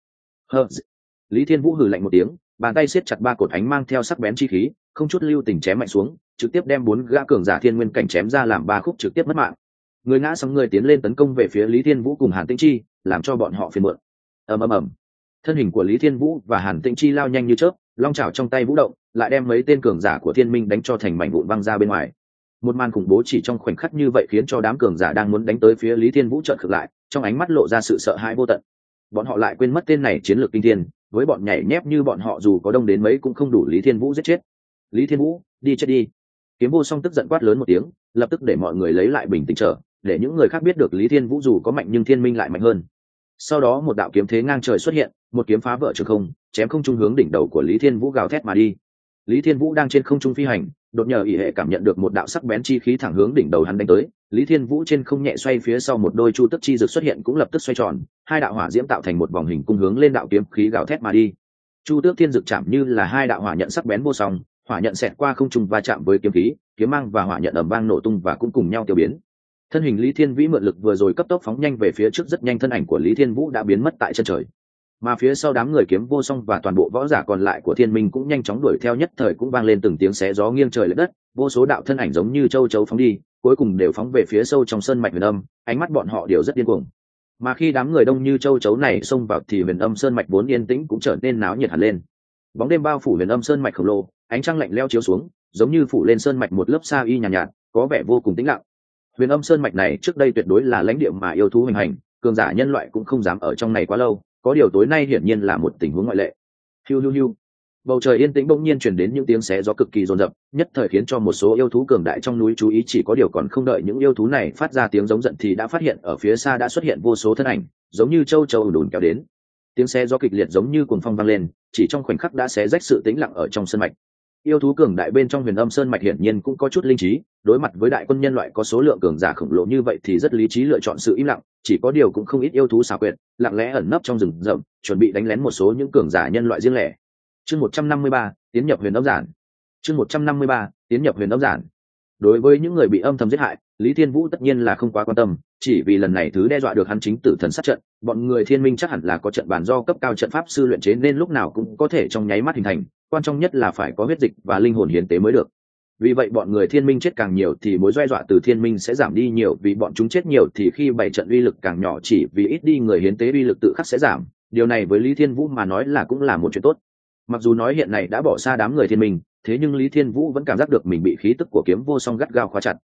Lý Thiên Vũ hừ lạnh một tiếng, bàn tay siết chặt 3 cột ánh mang theo sắc bén chi khí, không chút lưu tình chém mạnh xuống, trực tiếp đem 4 gã cường giả Thiên Nguyên cảnh chém ra làm 3 khúc, trực tiếp mất mạng. Người ngã xong người tiến lên tấn công về phía Lý Thiên Vũ cùng Hàn Tĩnh Chi, làm cho bọn họ phiền muộn. Ầm. Thân hình của Lý Thiên Vũ và Hàn Tĩnh Chi lao nhanh như chớp, long chảo trong tay vũ động, lại đem mấy tên cường giả của Thiên Minh đánh cho thành mảnh vụn văng ra bên ngoài. Một màn khủng bố chỉ trong khoảnh khắc như vậy khiến cho đám cường giả đang muốn đánh tới phía Lý Thiên Vũ chợt khựng lại, trong ánh mắt lộ ra sự sợ hãi vô tận. Bọn họ lại quên mất tên này chiến lược kinh thiên, với bọn nhảy nhép như bọn họ dù có đông đến mấy cũng không đủ Lý Thiên Vũ giết chết. Lý Thiên Vũ, đi chết đi! Kiếm Vô Song tức giận quát lớn một tiếng, lập tức để mọi người lấy lại bình tĩnh trở, để những người khác biết được Lý Thiên Vũ dù có mạnh nhưng Thiên Minh lại mạnh hơn. Sau đó một đạo kiếm thế ngang trời xuất hiện, một kiếm phá vỡ trường không, chém không trung hướng đỉnh đầu của Lý Thiên Vũ gào thét mà đi. Lý Thiên Vũ đang trên không trung phi hành, đột nhờ ỷ hệ cảm nhận được một đạo sắc bén chi khí thẳng hướng đỉnh đầu hắn đánh tới. Lý Thiên Vũ trên không nhẹ xoay, phía sau một đôi chu tức chi dược xuất hiện cũng lập tức xoay tròn, 2 đạo hỏa diễm tạo thành một vòng hình cung hướng lên đạo kiếm khí gào thét mà đi. Chu tước thiên dược chạm như là 2 đạo hỏa nhận sắc bén vô song, hỏa nhận xẹt qua không trung va chạm với kiếm khí, kiếm mang và hỏa nhận ầm vang nổ tung và cũng cùng nhau tiêu biến. Thân hình Lý Thiên Vĩ mượn lực vừa rồi cấp tốc phóng nhanh về phía trước, rất nhanh thân ảnh của Lý Thiên Vũ đã biến mất tại chân trời. Mà phía sau đám người Kiếm Vô Song và toàn bộ võ giả còn lại của Thiên Minh cũng nhanh chóng đuổi theo, nhất thời cũng vang lên từng tiếng xé gió nghiêng trời lệch đất, vô số đạo thân ảnh giống như châu chấu phóng đi, cuối cùng đều phóng về phía sâu trong sơn mạch Huyền Âm, ánh mắt bọn họ đều rất điên cuồng. Mà khi đám người đông như châu chấu này xông vào thì Huyền Âm sơn mạch vốn yên tĩnh cũng trở nên náo nhiệt hẳn lên. Bóng đêm bao phủ Huyền Âm sơn mạch khổng lồ, ánh trăng lạnh lẽo chiếu xuống, giống như phủ lên sơn mạch một lớp sa y nhàn nhạt, có vẻ vô cùng tĩnh lặng. Huyền Âm sơn mạch này trước đây tuyệt đối là lãnh địa mà yêu thú hoành hành, cường giả nhân loại cũng không dám ở trong này quá lâu, có điều tối nay hiển nhiên là một tình huống ngoại lệ. Hiu. Bầu trời yên tĩnh bỗng nhiên truyền đến những tiếng xé gió cực kỳ dồn dập, nhất thời khiến cho một số yêu thú cường đại trong núi chú ý, chỉ có điều còn không đợi những yêu thú này phát ra tiếng giống giận thì đã phát hiện ở phía xa đã xuất hiện vô số thân ảnh, giống như châu chấu đùn kéo đến. Tiếng xé gió kịch liệt giống như cuồng phong vang lên, chỉ trong khoảnh khắc đã xé rách sự tĩnh lặng ở trong sơn mạch. Yêu thú cường đại bên trong Huyền Âm sơn mạch hiển nhiên cũng có chút linh trí, đối mặt với đại quân nhân loại có số lượng cường giả khổng lồ như vậy thì rất lý trí lựa chọn sự im lặng, chỉ có điều cũng không ít yêu thú xảo quyệt, lặng lẽ ẩn nấp trong rừng rậm, chuẩn bị đánh lén một số những cường giả nhân loại riêng lẻ. Chương 153, tiến nhập Huyền Âm giản. Chương 153, tiến nhập Huyền Âm giản. Đối với những người bị âm thầm giết hại, Lý Thiên Vũ tất nhiên là không quá quan tâm, chỉ vì lần này thứ đe dọa được hắn chính tử thần sát trận, bọn người Thiên Minh chắc hẳn là có trận bàn do cấp cao trận pháp sư luyện chế nên lúc nào cũng có thể trong nháy mắt hình thành, quan trọng nhất là phải có huyết dịch và linh hồn hiến tế mới được. Vì vậy bọn người Thiên Minh chết càng nhiều thì mối đe dọa từ Thiên Minh sẽ giảm đi nhiều, vì bọn chúng chết nhiều thì khi bày trận uy lực càng nhỏ, chỉ vì ít đi người hiến tế uy lực tự khắc sẽ giảm. Điều này với Lý Thiên Vũ mà nói là cũng là một chuyện tốt. Mặc dù nói hiện này đã bỏ xa đám người Thiên Minh, thế nhưng Lý Thiên Vũ vẫn cảm giác được mình bị khí tức của Kiếm Vô Song gắt gao khóa chặt.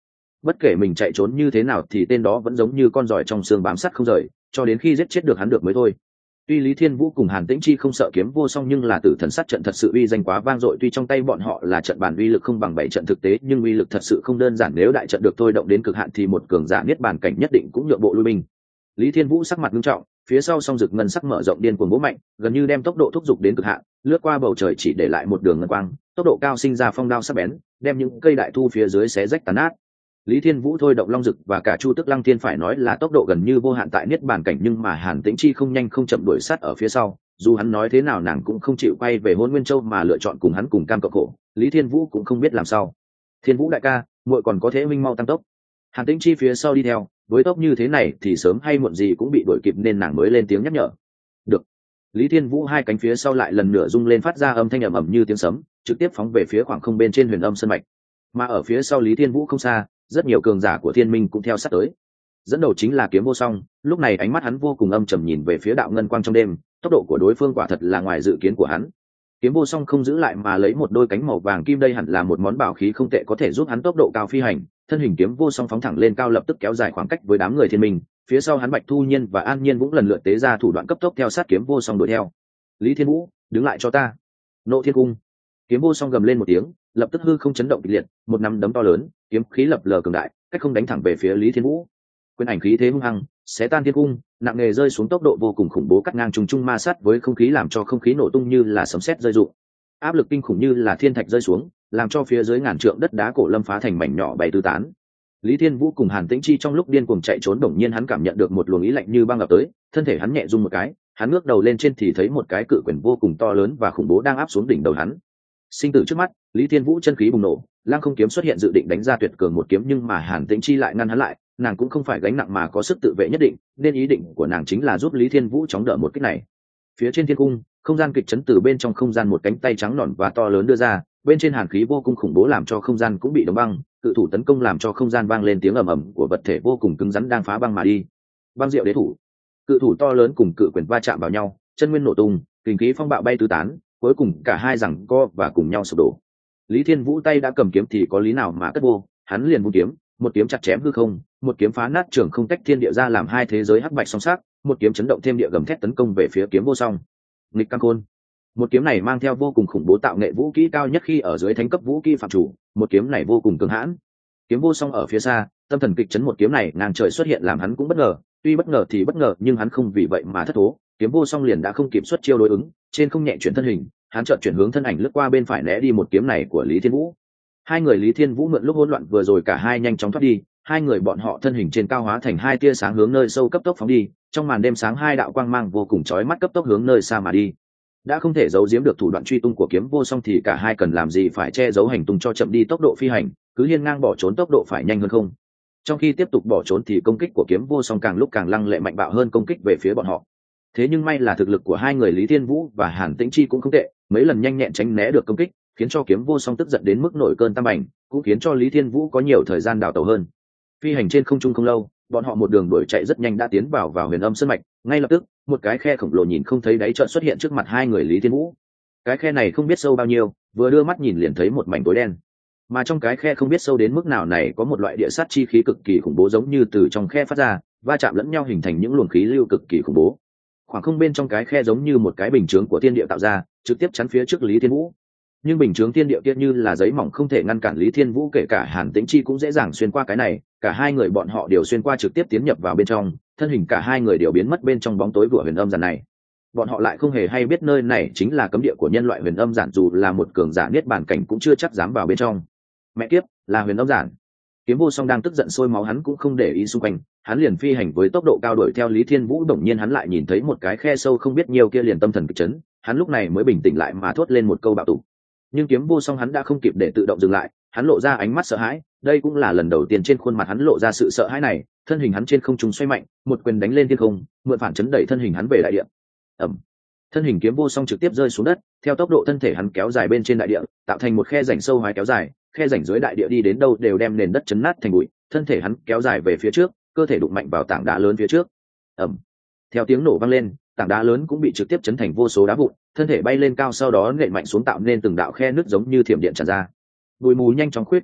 bất kể mình chạy trốn như thế nào thì tên đó vẫn giống như con giỏi trong xương bám sắt không rời, cho đến khi giết chết được hắn được mới thôi. Tuy Lý Thiên Vũ cùng Hàn Tĩnh Chi không sợ kiếm vô song nhưng là tử thần sát trận thật sự uy danh quá vang dội, tuy trong tay bọn họ là trận bàn uy lực không bằng 7 trận thực tế nhưng uy lực thật sự không đơn giản, nếu đại trận được thôi động đến cực hạn thì một cường giả niết bàn cảnh nhất định cũng nhượng bộ lui binh. Lý Thiên Vũ sắc mặt nghiêm trọng, phía sau song rực ngân sắc mở rộng điên cuồng bố mạnh, gần như đem tốc độ thúc giục đến cực hạn, lướt qua bầu trời chỉ để lại một đường ngân quang, tốc độ cao sinh ra phong đao sắc bén, đem những cây đại thu phía dưới xé rách tàn nát. Lý Thiên Vũ thôi động long dực và cả Chu Tức Lăng Thiên phải nói là tốc độ gần như vô hạn tại niết bàn cảnh, nhưng mà Hàn Tĩnh Chi không nhanh không chậm đuổi sát ở phía sau, dù hắn nói thế nào nàng cũng không chịu quay về Hôn Nguyên Châu mà lựa chọn cùng hắn cùng cam cộng khổ. Lý Thiên Vũ cũng không biết làm sao. Thiên Vũ đại ca, muội còn có thể minh mau tăng tốc. Hàn Tĩnh Chi phía sau đi theo, với tốc như thế này thì sớm hay muộn gì cũng bị đuổi kịp nên nàng mới lên tiếng nhắc nhở. Được. Lý Thiên Vũ hai cánh phía sau lại lần nữa rung lên phát ra âm thanh ầm ầm như tiếng sấm, trực tiếp phóng về phía khoảng không bên trên Huyền Âm Sơn mạch. Mà ở phía sau Lý Thiên Vũ không xa, rất nhiều cường giả của Thiên Minh cũng theo sát tới. Dẫn đầu chính là Kiếm Vô Song, lúc này ánh mắt hắn vô cùng âm trầm nhìn về phía đạo ngân quang trong đêm, tốc độ của đối phương quả thật là ngoài dự kiến của hắn. Kiếm Vô Song không giữ lại mà lấy một đôi cánh màu vàng kim, đây hẳn là một món bảo khí không tệ có thể giúp hắn tốc độ cao phi hành. Thân hình Kiếm Vô Song phóng thẳng lên cao, lập tức kéo dài khoảng cách với đám người Thiên Minh. Phía sau hắn Bạch Thu Nhiên và An Nhiên cũng lần lượt tế ra thủ đoạn cấp tốc theo sát Kiếm Vô Song đuổi theo. Lý Thiên Vũ, đứng lại cho ta! Nộ Thiên Cung! Kiếm Vô Song gầm lên một tiếng, lập tức hư không chấn động kịch liệt, một nắm đấm to lớn, kiếm khí lập lờ cường đại, cách không đánh thẳng về phía Lý Thiên Vũ. Quyền ảnh khí thế hung hăng, xé tan thiên cung, nặng nề rơi xuống, tốc độ vô cùng khủng bố, cắt ngang trùng trung ma sát với không khí làm cho không khí nổ tung như là sấm sét rơi rụng. Áp lực kinh khủng như là thiên thạch rơi xuống, làm cho phía dưới ngàn trượng đất đá cổ lâm phá thành mảnh nhỏ bay tứ tán. Lý Thiên Vũ cùng Hàn Tĩnh Chi trong lúc điên cuồng chạy trốn, đột nhiên hắn cảm nhận được một luồng ý lạnh như băng ập tới, thân thể hắn nhẹ rung một cái, hắn ngước đầu lên trên thì thấy một cái cự quyền vô cùng to lớn và khủng bố đang áp xuống đỉnh đầu hắn. Sinh tử trước mắt, Lý Thiên Vũ chân khí bùng nổ, Lăng Không kiếm xuất hiện dự định đánh ra tuyệt cường một kiếm, nhưng mà Hàn Tĩnh Chi lại ngăn hắn lại, nàng cũng không phải gánh nặng mà có sức tự vệ nhất định, nên ý định của nàng chính là giúp Lý Thiên Vũ chống đỡ một kích này. Phía trên thiên cung, không gian kịch chấn từ bên trong không gian một cánh tay trắng nõn và to lớn đưa ra, bên trên hàn khí vô cùng khủng bố làm cho không gian cũng bị đóng băng, cự thủ tấn công làm cho không gian vang lên tiếng ầm ầm của vật thể vô cùng cứng rắn đang phá băng mà đi. Băng diệu đế thủ, cự thủ to lớn cùng cự quyền va chạm vào nhau, chân nguyên nổ tung, kình khí phong bạo bay tứ tán, cuối cùng cả hai giằng co và cùng nhau sụp đổ. Lý Thiên Vũ tay đã cầm kiếm thì có lý nào mà cất vô, hắn liền vung kiếm, một kiếm chặt chém hư không, một kiếm phá nát trường không, tách thiên địa ra làm hai thế giới hắc bạch song sắc, một kiếm chấn động thêm địa gầm thét tấn công về phía Kiếm Vô Song. Nghịch căng khôn, một kiếm này mang theo vô cùng khủng bố tạo nghệ vũ kỹ cao nhất khi ở dưới thánh cấp vũ kỹ phạm chủ, một kiếm này vô cùng cường hãn. Kiếm Vô Song ở phía xa, tâm thần kịch chấn, một kiếm này ngang trời xuất hiện làm hắn cũng bất ngờ, tuy bất ngờ thì bất ngờ nhưng hắn không vì vậy mà thất thố. Kiếm Vô Song liền đã không kịp xuất chiêu đối ứng, trên không nhẹ chuyển thân hình, hắn chợt chuyển hướng thân ảnh lướt qua bên phải né đi một kiếm này của Lý Thiên Vũ. Hai người Lý Thiên Vũ mượn lúc hỗn loạn vừa rồi cả hai nhanh chóng thoát đi, hai người bọn họ thân hình trên cao hóa thành hai tia sáng hướng nơi sâu cấp tốc phóng đi, trong màn đêm sáng hai đạo quang mang vô cùng chói mắt cấp tốc hướng nơi xa mà đi. Đã không thể giấu giếm được thủ đoạn truy tung của Kiếm Vô Song thì cả hai cần làm gì phải che giấu hành tung cho chậm đi tốc độ phi hành, cứ hiên ngang bỏ trốn tốc độ phải nhanh hơn không. Trong khi tiếp tục bỏ trốn thì công kích của Kiếm Vô Song càng lúc càng lăng lệ mạnh bạo hơn công kích về phía bọn họ. Thế nhưng may là thực lực của hai người Lý Thiên Vũ và Hàn Tĩnh Chi cũng không tệ, mấy lần nhanh nhẹn tránh né được công kích, khiến cho Kiếm Vô Song tức giận đến mức nổi cơn tam bành, cũng khiến cho Lý Thiên Vũ có nhiều thời gian đào tẩu hơn. Phi hành trên không trung không lâu, bọn họ một đường đuổi chạy rất nhanh đã tiến vào Huyền Âm Sơn mạch, ngay lập tức, một cái khe khổng lồ nhìn không thấy đáy chợt xuất hiện trước mặt hai người Lý Thiên Vũ. Cái khe này không biết sâu bao nhiêu, vừa đưa mắt nhìn liền thấy một mảnh tối đen. Mà trong cái khe không biết sâu đến mức nào này có một loại địa sát chi khí cực kỳ khủng bố giống như từ trong khe phát ra, va chạm lẫn nhau hình thành những luồng khí lưu cực kỳ khủng bố. Khoảng không bên trong cái khe giống như một cái bình chướng của thiên địa tạo ra, trực tiếp chắn phía trước Lý Thiên Vũ. Nhưng bình chướng thiên địa kia như là giấy mỏng không thể ngăn cản Lý Thiên Vũ, kể cả Hàn Tĩnh Chi cũng dễ dàng xuyên qua cái này, cả hai người bọn họ đều xuyên qua trực tiếp tiến nhập vào bên trong, thân hình cả hai người đều biến mất bên trong bóng tối của Huyền Âm Giản này. Bọn họ lại không hề hay biết nơi này chính là cấm địa của nhân loại Huyền Âm Giản, dù là một cường giả niết bàn cảnh cũng chưa chắc dám vào bên trong. Mẹ kiếp, là Huyền Âm Giản. Kiếm Vô Song đang tức giận sôi máu, hắn cũng không để ý xung quanh, hắn liền phi hành với tốc độ cao đuổi theo Lý Thiên Vũ. Đột nhiên hắn lại nhìn thấy một cái khe sâu không biết nhiều kia, liền tâm thần kịch chấn, hắn lúc này mới bình tĩnh lại mà thốt lên một câu bạo tụ. Nhưng Kiếm Vô Song hắn đã không kịp để tự động dừng lại, hắn lộ ra ánh mắt sợ hãi, đây cũng là lần đầu tiên trên khuôn mặt hắn lộ ra sự sợ hãi này. Thân hình hắn trên không trung xoay mạnh, một quyền đánh lên thiên không, mượn phản chấn đẩy thân hình hắn về đại địa. Ầm. Thân hình Kiếm Vô Song trực tiếp rơi xuống đất, theo tốc độ thân thể hắn kéo dài bên trên đại địa, tạo thành một khe rãnh sâu hoái kéo dài, khe rãnh dưới đại địa đi đến đâu đều đem nền đất chấn nát thành bụi. Thân thể hắn kéo dài về phía trước, cơ thể đụng mạnh vào tảng đá lớn phía trước. Ầm. Theo tiếng nổ vang lên, tảng đá lớn cũng bị trực tiếp chấn thành vô số đá vụn, thân thể bay lên cao sau đó nện mạnh xuống tạo nên từng đạo khe nứt giống như thiểm điện tràn ra. Bụi mù nhanh chóng khuyết tán ra,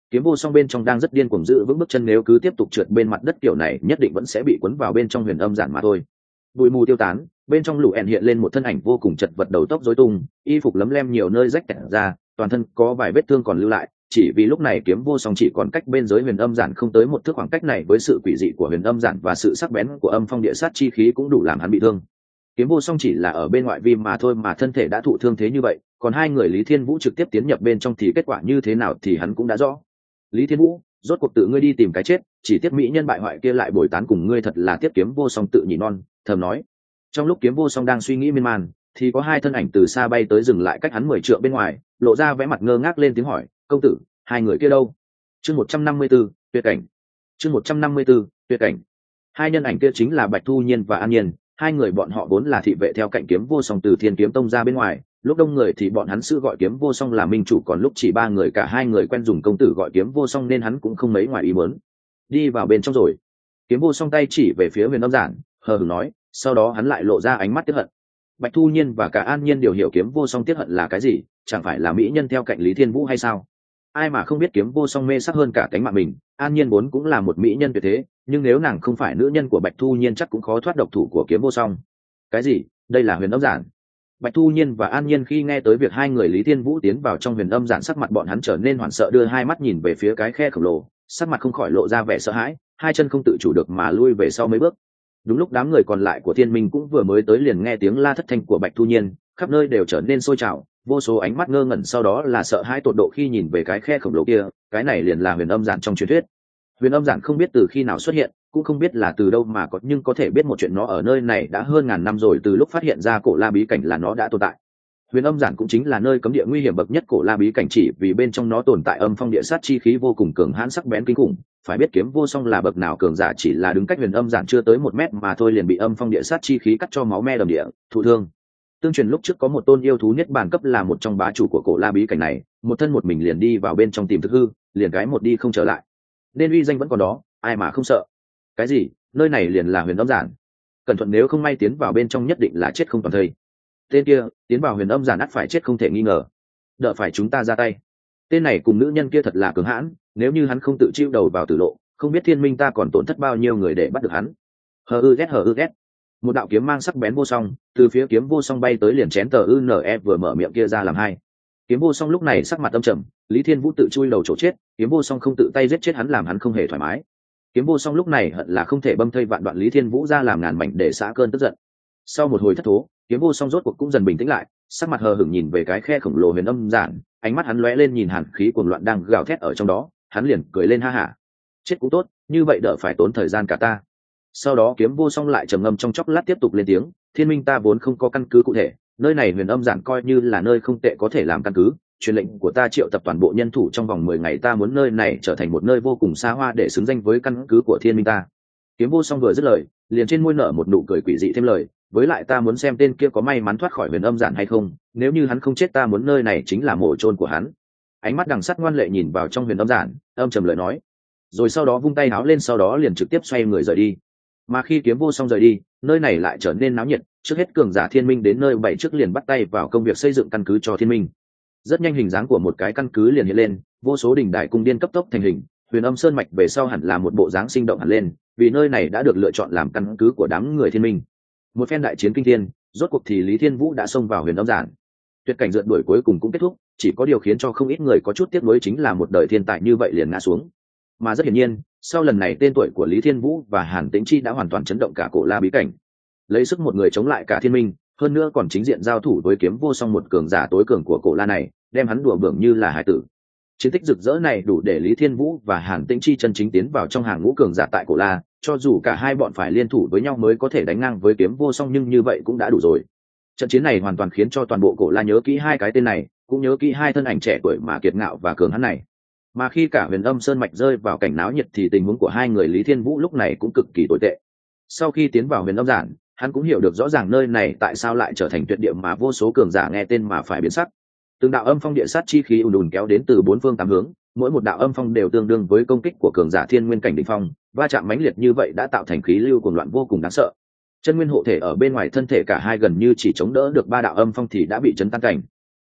kiếm vô song bên trong đang rất điên cuồng giữ vững bước chân, nếu cứ tiếp tục trượt bên mặt đất kiểu này nhất định vẫn sẽ bị cuốn vào bên trong huyền âm giản mà thôi. Bụi mù tiêu tán, bên trong lũ ẹn hiện lên một thân ảnh vô cùng chật vật, đầu tóc rối tung, y phục lấm lem nhiều nơi rách tẹt ra, toàn thân có vài vết thương còn lưu lại, chỉ vì lúc này kiếm vô song chỉ còn cách bên giới huyền âm giản không tới một thước, khoảng cách này với sự quỷ dị của huyền âm giản và sự sắc bén của âm phong địa sát chi khí cũng đủ làm hắn bị thương. Kiếm vô song chỉ là ở bên ngoại vi mà thôi mà thân thể đã thụ thương thế như vậy, còn hai người Lý Thiên Vũ trực tiếp tiến nhập bên trong thì kết quả như thế nào thì hắn cũng đã rõ. Lý Thiên Vũ, rốt cuộc tự ngươi đi tìm cái chết, chỉ tiếc mỹ nhân bại hoại kia lại bồi tán cùng ngươi, thật là tiếc. Kiếm vô song tự nhị non thầm nói. Trong lúc kiếm vô song đang suy nghĩ miên man thì có hai thân ảnh từ xa bay tới dừng lại cách hắn 10 trượng bên ngoài, lộ ra vẻ mặt ngơ ngác lên tiếng hỏi, công tử, hai người kia đâu? Chương 154, tuyệt cảnh. Chương 154, tuyệt cảnh. Hai nhân ảnh kia chính là Bạch Thu Nhiên và An Nhiên, hai người bọn họ vốn là thị vệ theo cạnh kiếm vô song từ Thiên Kiếm Tông ra bên ngoài, lúc đông người thì bọn hắn sư gọi kiếm vô song là minh chủ, còn lúc chỉ ba người cả hai người quen dùng công tử gọi kiếm vô song nên hắn cũng không mấy ngoài ý muốn. Đi vào bên trong rồi. Kiếm vô song tay chỉ về phía huyền âm giản, hờ hững nói, sau đó hắn lại lộ ra ánh mắt tiếc hận. Bạch Thu Nhiên và cả An Nhiên đều hiểu kiếm vô song tiếc hận là cái gì, chẳng phải là mỹ nhân theo cạnh Lý Thiên Vũ hay sao? Ai mà không biết kiếm vô song mê sắc hơn cả cánh mạng mình. An Nhiên vốn cũng là một mỹ nhân tuyệt thế, nhưng nếu nàng không phải nữ nhân của Bạch Thu Nhiên chắc cũng khó thoát độc thủ của kiếm vô song. Cái gì? Đây là huyền âm giản? Bạch Thu Nhiên và An Nhiên khi nghe tới việc hai người Lý Thiên Vũ tiến vào trong huyền âm giản, sắc mặt bọn hắn trở nên hoảng sợ, đưa hai mắt nhìn về phía cái khe khổng lồ, sắc mặt không khỏi lộ ra vẻ sợ hãi, hai chân không tự chủ được mà lui về sau mấy bước. Đúng lúc đám người còn lại của Thiên Minh cũng vừa mới tới liền nghe tiếng la thất thanh của Bạch Thu Nhiên, khắp nơi đều trở nên sôi trào, vô số ánh mắt ngơ ngẩn sau đó là sợ hãi tột độ khi nhìn về cái khe khổng lồ kia. Cái này liền là huyền âm giản trong truyền thuyết. Huyền âm giản không biết từ khi nào xuất hiện, cũng không biết là từ đâu mà có, nhưng có thể biết một chuyện, nó ở nơi này đã hơn ngàn năm rồi, từ lúc phát hiện ra cổ la bí cảnh là nó đã tồn tại. Huyền âm giản cũng chính là nơi cấm địa nguy hiểm bậc nhất cổ la bí cảnh, chỉ vì bên trong nó tồn tại âm phong địa sát chi khí vô cùng cường hãn sắc bén kinh khủng. Phải biết kiếm vô song là bậc nào cường giả, chỉ là đứng cách huyền âm giản chưa tới 1 mét mà thôi liền bị âm phong địa sát chi khí cắt cho máu me đầm địa, thụ thương. Tương truyền lúc trước có một tôn yêu thú niết bàn cấp là một trong bá chủ của cổ la bí cảnh này, một thân một mình liền đi vào bên trong tìm thực hư, liền cái một đi không trở lại, nên uy danh vẫn còn đó, ai mà không sợ. Cái gì? Nơi này liền là huyền âm giản? Cẩn thận, nếu không may tiến vào bên trong nhất định là chết không toàn thây. Tên kia tiến vào huyền âm giản ắt phải chết không thể nghi ngờ, đỡ phải chúng ta ra tay. Tên này cùng nữ nhân kia thật là cứng hãn, nếu như hắn không tự chịu đầu vào tử lộ, không biết Thiên Minh ta còn tổn thất bao nhiêu người để bắt được hắn. Hờ ư ghét. Một đạo kiếm mang sắc bén vô song từ phía kiếm vô song bay tới liền chén tờ UNE vừa mở miệng kia ra làm hai. Kiếm vô song lúc này sắc mặt âm trầm, Lý Thiên Vũ tự chui đầu chỗ chết, kiếm vô song không tự tay giết chết hắn làm hắn không hề thoải mái. Kiếm vô song lúc này hận là không thể băm thây vạn đoạn Lý Thiên Vũ ra làm ngàn mảnh để xả cơn tức giận. Sau một hồi thất thố, kiếm vô song rốt cuộc cũng dần bình tĩnh lại, sắc mặt hờ hững nhìn về cái khe khổng lồ huyền âm giản, ánh mắt hắn lóe lên nhìn hàn khí cuồng loạn đang gào thét ở trong đó, hắn liền cười lên ha hả. Chết cũng tốt, như vậy đỡ phải tốn thời gian cả ta. Sau đó kiếm vô song lại trầm ngâm trong chốc lát tiếp tục lên tiếng, Thiên Minh ta vốn không có căn cứ cụ thể, nơi này huyền âm giản coi như là nơi không tệ có thể làm căn cứ. Truyền lệnh của ta triệu tập toàn bộ nhân thủ trong vòng 10 ngày, ta muốn nơi này trở thành một nơi vô cùng xa hoa để xứng danh với căn cứ của Thiên Minh ta. Kiếm vô song vừa dứt lời, liền trên môi nở một nụ cười quỷ dị thêm lời, với lại ta muốn xem tên kia có may mắn thoát khỏi huyền âm giản hay không, nếu như hắn không chết ta muốn nơi này chính là mồ chôn của hắn. Ánh mắt đằng sắt ngoan lệ nhìn vào trong huyền âm giản, âm trầm lời nói, rồi sau đó vung tay áo lên, sau đó liền trực tiếp xoay người rời đi. Mà khi kiếm vô song rời đi, nơi này lại trở nên náo nhiệt, trước hết cường giả Thiên Minh đến nơi bảy trước liền bắt tay vào công việc xây dựng căn cứ cho Thiên Minh. Rất nhanh hình dáng của một cái căn cứ liền hiện lên, vô số đỉnh đài cung điện cấp tốc thành hình, huyền âm sơn mạch về sau hẳn là một bộ dáng sinh động hẳn lên, vì nơi này đã được lựa chọn làm căn cứ của đám người Thiên Minh. Một phen đại chiến kinh thiên, rốt cuộc thì Lý Thiên Vũ đã xông vào huyền âm giản. Tuyệt cảnh rượt đuổi cuối cùng cũng kết thúc, chỉ có điều khiến cho không ít người có chút tiếc nuối chính là một đời thiên tài như vậy liền ngã xuống. Mà rất hiển nhiên, sau lần này tên tuổi của Lý Thiên Vũ và Hàn Tĩnh Chi đã hoàn toàn chấn động cả cổ la bí cảnh. Lấy sức một người chống lại cả Thiên Minh, hơn nữa còn chính diện giao thủ với kiếm vô song một cường giả tối cường của cổ la này, đem hắn đùa bỡn như là hải tử. Chiến tích rực rỡ này đủ để Lý Thiên Vũ và Hàn Tĩnh Chi chân chính tiến vào trong hàng ngũ cường giả tại cổ la, cho dù cả hai bọn phải liên thủ với nhau mới có thể đánh ngang với kiếm vô song nhưng như vậy cũng đã đủ rồi. Trận chiến này hoàn toàn khiến cho toàn bộ cổ la nhớ kỹ hai cái tên này, cũng nhớ kỹ hai thân ảnh trẻ tuổi mà kiệt ngạo và cường hãn này. Mà khi cả huyền âm sơn mạch rơi vào cảnh náo nhiệt thì tình huống của hai người Lý Thiên Vũ lúc này cũng cực kỳ tồi tệ. Sau khi tiến vào huyền âm giản, hắn cũng hiểu được rõ ràng nơi này tại sao lại trở thành tuyệt địa mà vô số cường giả nghe tên mà phải biến sắc. Từng đạo âm phong địa sát chi khí ùn ùn kéo đến từ bốn phương tám hướng, mỗi một đạo âm phong đều tương đương với công kích của cường giả thiên nguyên cảnh đỉnh phong, va chạm mãnh liệt như vậy đã tạo thành khí lưu cuồng loạn vô cùng đáng sợ. Chân nguyên hộ thể ở bên ngoài thân thể cả hai gần như chỉ chống đỡ được 3 đạo âm phong thì đã bị chấn tan cảnh.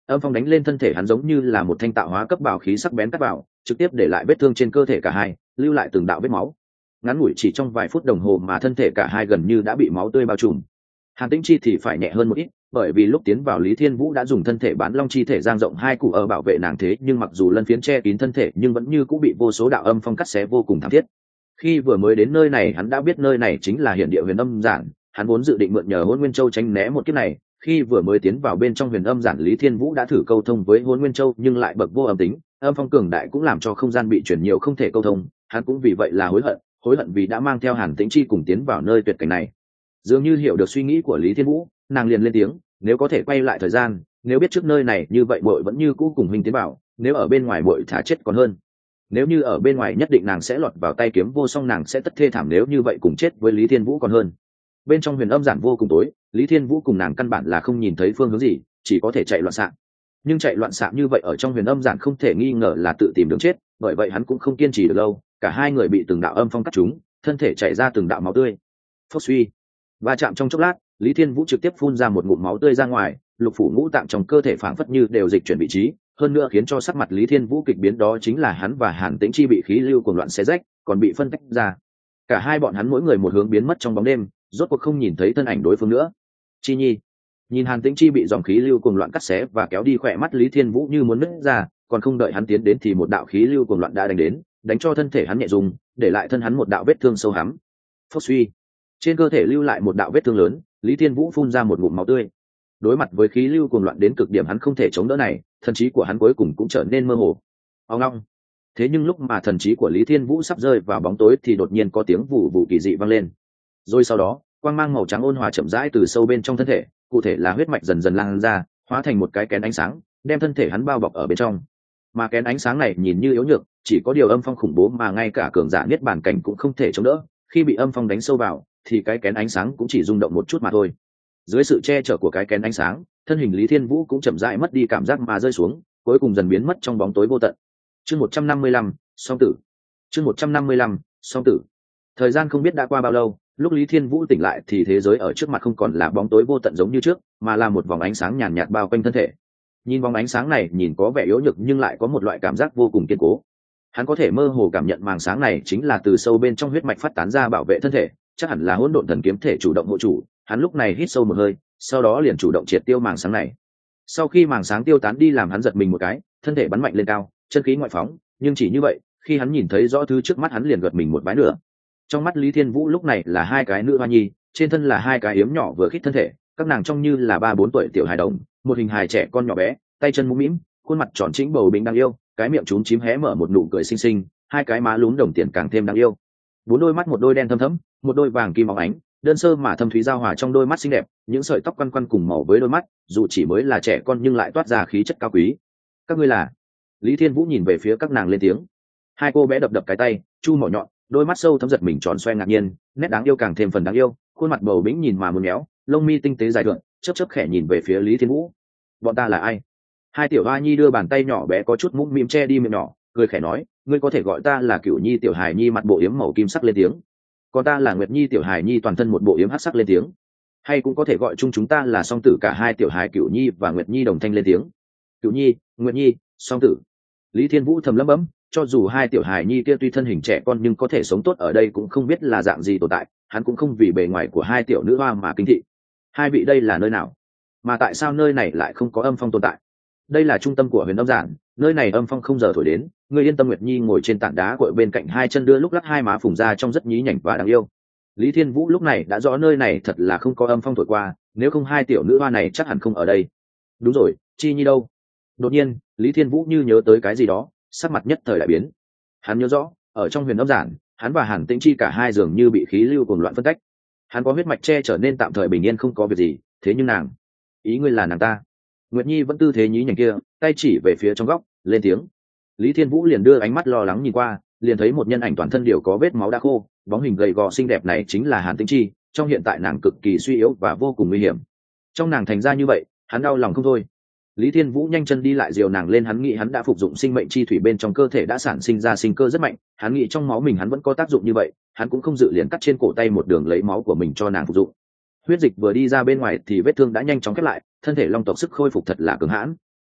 âm phong đánh lên thân thể hắn giống như là một thanh tạo hóa cấp bảo khí sắc bén cắt vào, trực tiếp để lại vết thương trên cơ thể cả hai, lưu lại từng đạo vết máu. Ngắn ngủi chỉ trong vài phút đồng hồ mà thân thể cả hai gần như đã bị máu tươi bao trùm. Hàn Tĩnh Chi thì phải nhẹ hơn một ít, bởi vì lúc tiến vào Lý Thiên Vũ đã dùng thân thể bán long chi thể giang rộng hai củ ở bảo vệ nàng, thế nhưng mặc dù lân phiến che kín thân thể nhưng vẫn như cũng bị vô số đạo âm phong cắt xé vô cùng thảm thiết. Khi vừa mới đến nơi này hắn đã biết nơi này chính là hiển địa huyền âm giản, hắn vốn dự định mượn nhờ Hỗn Nguyên Châu tránh né một kiếp này. Khi vừa mới tiến vào bên trong huyền âm giản, Lý Thiên Vũ đã thử câu thông với Hỗn Nguyên Châu nhưng lại bậc vô âm tính, âm phong cường đại cũng làm cho không gian bị chuyển nhiều không thể câu thông. Hắn cũng vì vậy là hối hận vì đã mang theo Hàn Tĩnh Chi cùng tiến vào nơi tuyệt cảnh này. Dường như hiểu được suy nghĩ của Lý Thiên Vũ, nàng liền lên tiếng, nếu có thể quay lại thời gian, nếu biết trước nơi này như vậy muội vẫn như cũ cùng huynh tiến bảo, nếu ở bên ngoài muội thả chết còn hơn. Nếu như ở bên ngoài nhất định nàng sẽ lọt vào tay kiếm vô song, nàng sẽ tất thê thảm, nếu như vậy cùng chết với Lý Thiên Vũ còn hơn. Bên trong huyền âm giản vô cùng tối, Lý Thiên Vũ cùng nàng căn bản là không nhìn thấy phương hướng gì, chỉ có thể chạy loạn xạ. Nhưng chạy loạn xạ như vậy ở trong huyền âm giản không thể nghi ngờ là tự tìm đường chết, bởi vậy hắn cũng không kiên trì được lâu, cả hai người bị từng đạo âm phong cắt trúng, thân thể chảy ra từng đạo máu tươi. Phốc suy, va chạm trong chốc lát, Lý Thiên Vũ trực tiếp phun ra một ngụm máu tươi ra ngoài, lục phủ ngũ tạng trong cơ thể phảng phất như đều dịch chuyển vị trí, hơn nữa khiến cho sắc mặt Lý Thiên Vũ kịch biến, đó chính là hắn và Hàn Tĩnh Chi bị khí lưu cuồng loạn xé rách, còn bị phân tách ra. Cả hai bọn hắn mỗi người một hướng biến mất trong bóng đêm, rốt cuộc không nhìn thấy thân ảnh đối phương nữa. Chi Nhi, nhìn Hàn Tĩnh Chi bị dòng khí lưu cuồng loạn cắt xé và kéo đi, khỏe mắt Lý Thiên Vũ như muốn nứt ra, còn không đợi hắn tiến đến thì một đạo khí lưu cuồng loạn đã đánh đến, đánh cho thân thể hắn nhẹ rung, để lại thân hắn một đạo vết thương sâu hắm. Phốc suy, trên cơ thể lưu lại một đạo vết thương lớn, Lý Thiên Vũ phun ra một ngụm máu tươi. Đối mặt với khí lưu cuồng loạn đến cực điểm hắn không thể chống đỡ này, thần trí của hắn cuối cùng cũng trở nên mơ hồ. Ông long. Thế nhưng lúc mà thần trí của Lý Thiên Vũ sắp rơi vào bóng tối thì đột nhiên có tiếng vù vù kỳ dị vang lên. Rồi sau đó, quang mang màu trắng ôn hòa chậm rãi từ sâu bên trong thân thể, cụ thể là huyết mạch dần dần lan ra, hóa thành một cái kén ánh sáng, đem thân thể hắn bao bọc ở bên trong. Mà kén ánh sáng này nhìn như yếu nhược, chỉ có điều âm phong khủng bố mà ngay cả cường giả niết bàn cảnh cũng không thể chống đỡ, khi bị âm phong đánh sâu vào thì cái kén ánh sáng cũng chỉ rung động một chút mà thôi. Dưới sự che chở của cái kén ánh sáng, thân hình Lý Thiên Vũ cũng chậm rãi mất đi cảm giác mà rơi xuống, cuối cùng dần biến mất trong bóng tối vô tận. Chương 155, song tử. Chương 155, song tử. Thời gian không biết đã qua bao lâu, lúc Lý Thiên Vũ tỉnh lại thì thế giới ở trước mặt không còn là bóng tối vô tận giống như trước, mà là một vòng ánh sáng nhàn nhạt bao quanh thân thể. Nhìn vòng ánh sáng này nhìn có vẻ yếu nhược nhưng lại có một loại cảm giác vô cùng kiên cố. Hắn có thể mơ hồ cảm nhận màng sáng này chính là từ sâu bên trong huyết mạch phát tán ra bảo vệ thân thể, chắc hẳn là hỗn độn thần kiếm thể chủ động hộ chủ. Hắn lúc này hít sâu một hơi, sau đó liền chủ động triệt tiêu màng sáng này. Sau khi màng sáng tiêu tán đi làm hắn giật mình một cái, thân thể bắn mạnh lên cao, chân khí ngoại phóng, nhưng chỉ như vậy, khi hắn nhìn thấy rõ thứ trước mắt hắn liền gật mình một vái nữa. Trong mắt Lý Thiên Vũ lúc này là hai cái nữ hoa nhi, trên thân là hai cái yếm nhỏ vừa khít thân thể, các nàng trông như là 3-4 tuổi tiểu hài đồng, một hình hài trẻ con nhỏ bé, tay chân mũm mĩm, khuôn mặt tròn trĩnh bầu bĩnh đáng yêu, cái miệng chúm chím hé mở một nụ cười xinh xinh, hai cái má lún đồng tiền càng thêm đáng yêu. Bốn đôi mắt, một đôi đen thâm thẫm, một đôi vàng kim óng ánh, đơn sơ mà thâm thúy giao hòa trong đôi mắt xinh đẹp, những sợi tóc quăn quăn cùng màu với đôi mắt, dù chỉ mới là trẻ con nhưng lại toát ra khí chất cao quý. Các ngươi là? Lý Thiên Vũ nhìn về phía các nàng lên tiếng. Hai cô bé đập đập cái tay, chu mỏ nhọn, đôi mắt sâu thấm giật mình tròn xoe ngạc nhiên, nét đáng yêu càng thêm phần đáng yêu, khuôn mặt bầu bĩnh nhìn mà muốn méo, lông mi tinh tế dài thượn, chớp chớp khẽ nhìn về phía Lý Thiên Vũ. Bọn ta là ai? Hai tiểu hoa nhi đưa bàn tay nhỏ bé có chút mũm mĩm che đi miệng nhỏ, cười khẽ nói, ngươi có thể gọi ta là Cửu Nhi tiểu hài nhi mặt bộ yếm màu kim sắc lên tiếng. Còn ta là Nguyệt Nhi tiểu hài nhi toàn thân một bộ yếm hắc sắc lên tiếng. Hay cũng có thể gọi chung chúng ta là song tử, cả hai tiểu hài Cửu Nhi và Nguyệt Nhi đồng thanh lên tiếng. Cửu Nhi, Nguyệt Nhi, song tử. Lý Thiên Vũ thầm lẩm bẩm, cho dù hai tiểu hài nhi kia tuy thân hình trẻ con nhưng có thể sống tốt ở đây cũng không biết là dạng gì tồn tại, hắn cũng không vì bề ngoài của hai tiểu nữ hoa mà kinh thị. Hai vị đây là nơi nào? Mà tại sao nơi này lại không có âm phong tồn tại? Đây là trung tâm của huyền âm giản, nơi này âm phong không giờ thổi đến. Người yên tâm. Nguyệt Nhi ngồi trên tảng đá cội bên cạnh, hai chân đưa lúc lắc, hai má phùng ra trong rất nhí nhảnh và đáng yêu. Lý Thiên Vũ lúc này đã rõ nơi này thật là không có âm phong thổi qua, nếu không hai tiểu nữ hoa này chắc hẳn không ở đây. Đúng rồi, Chi Nhi đâu? Đột nhiên Lý Thiên Vũ như nhớ tới cái gì đó, sắc mặt nhất thời đại biến. Hắn nhớ rõ ở trong huyền âm giản, hắn và Hàn Tĩnh Chi cả hai dường như bị khí lưu cuồng loạn phân tách. Hắn có huyết mạch che trở nên tạm thời bình yên không có việc gì, thế nhưng nàng, ý ngươi là nàng ta? Nguyệt Nhi vẫn tư thế nhí nhảnh kia, tay chỉ về phía trong góc, lên tiếng. Lý Thiên Vũ liền đưa ánh mắt lo lắng nhìn qua, liền thấy một nhân ảnh toàn thân đều có vết máu đã khô, bóng hình gầy gò xinh đẹp này chính là Hàn Tĩnh Chi. Trong hiện tại nàng cực kỳ suy yếu và vô cùng nguy hiểm. Trong nàng thành ra như vậy, hắn đau lòng không thôi. Lý Thiên Vũ nhanh chân đi lại dìu nàng lên, hắn nghĩ hắn đã phục dụng sinh mệnh chi thủy bên trong cơ thể đã sản sinh ra sinh cơ rất mạnh, hắn nghĩ trong máu mình hắn vẫn có tác dụng như vậy, hắn cũng không dự liền cắt trên cổ tay một đường lấy máu của mình cho nàng phục dụng. Huyết dịch vừa đi ra bên ngoài thì vết thương đã nhanh chóng khép lại, thân thể long tộc sức khôi phục thật là cường hãn.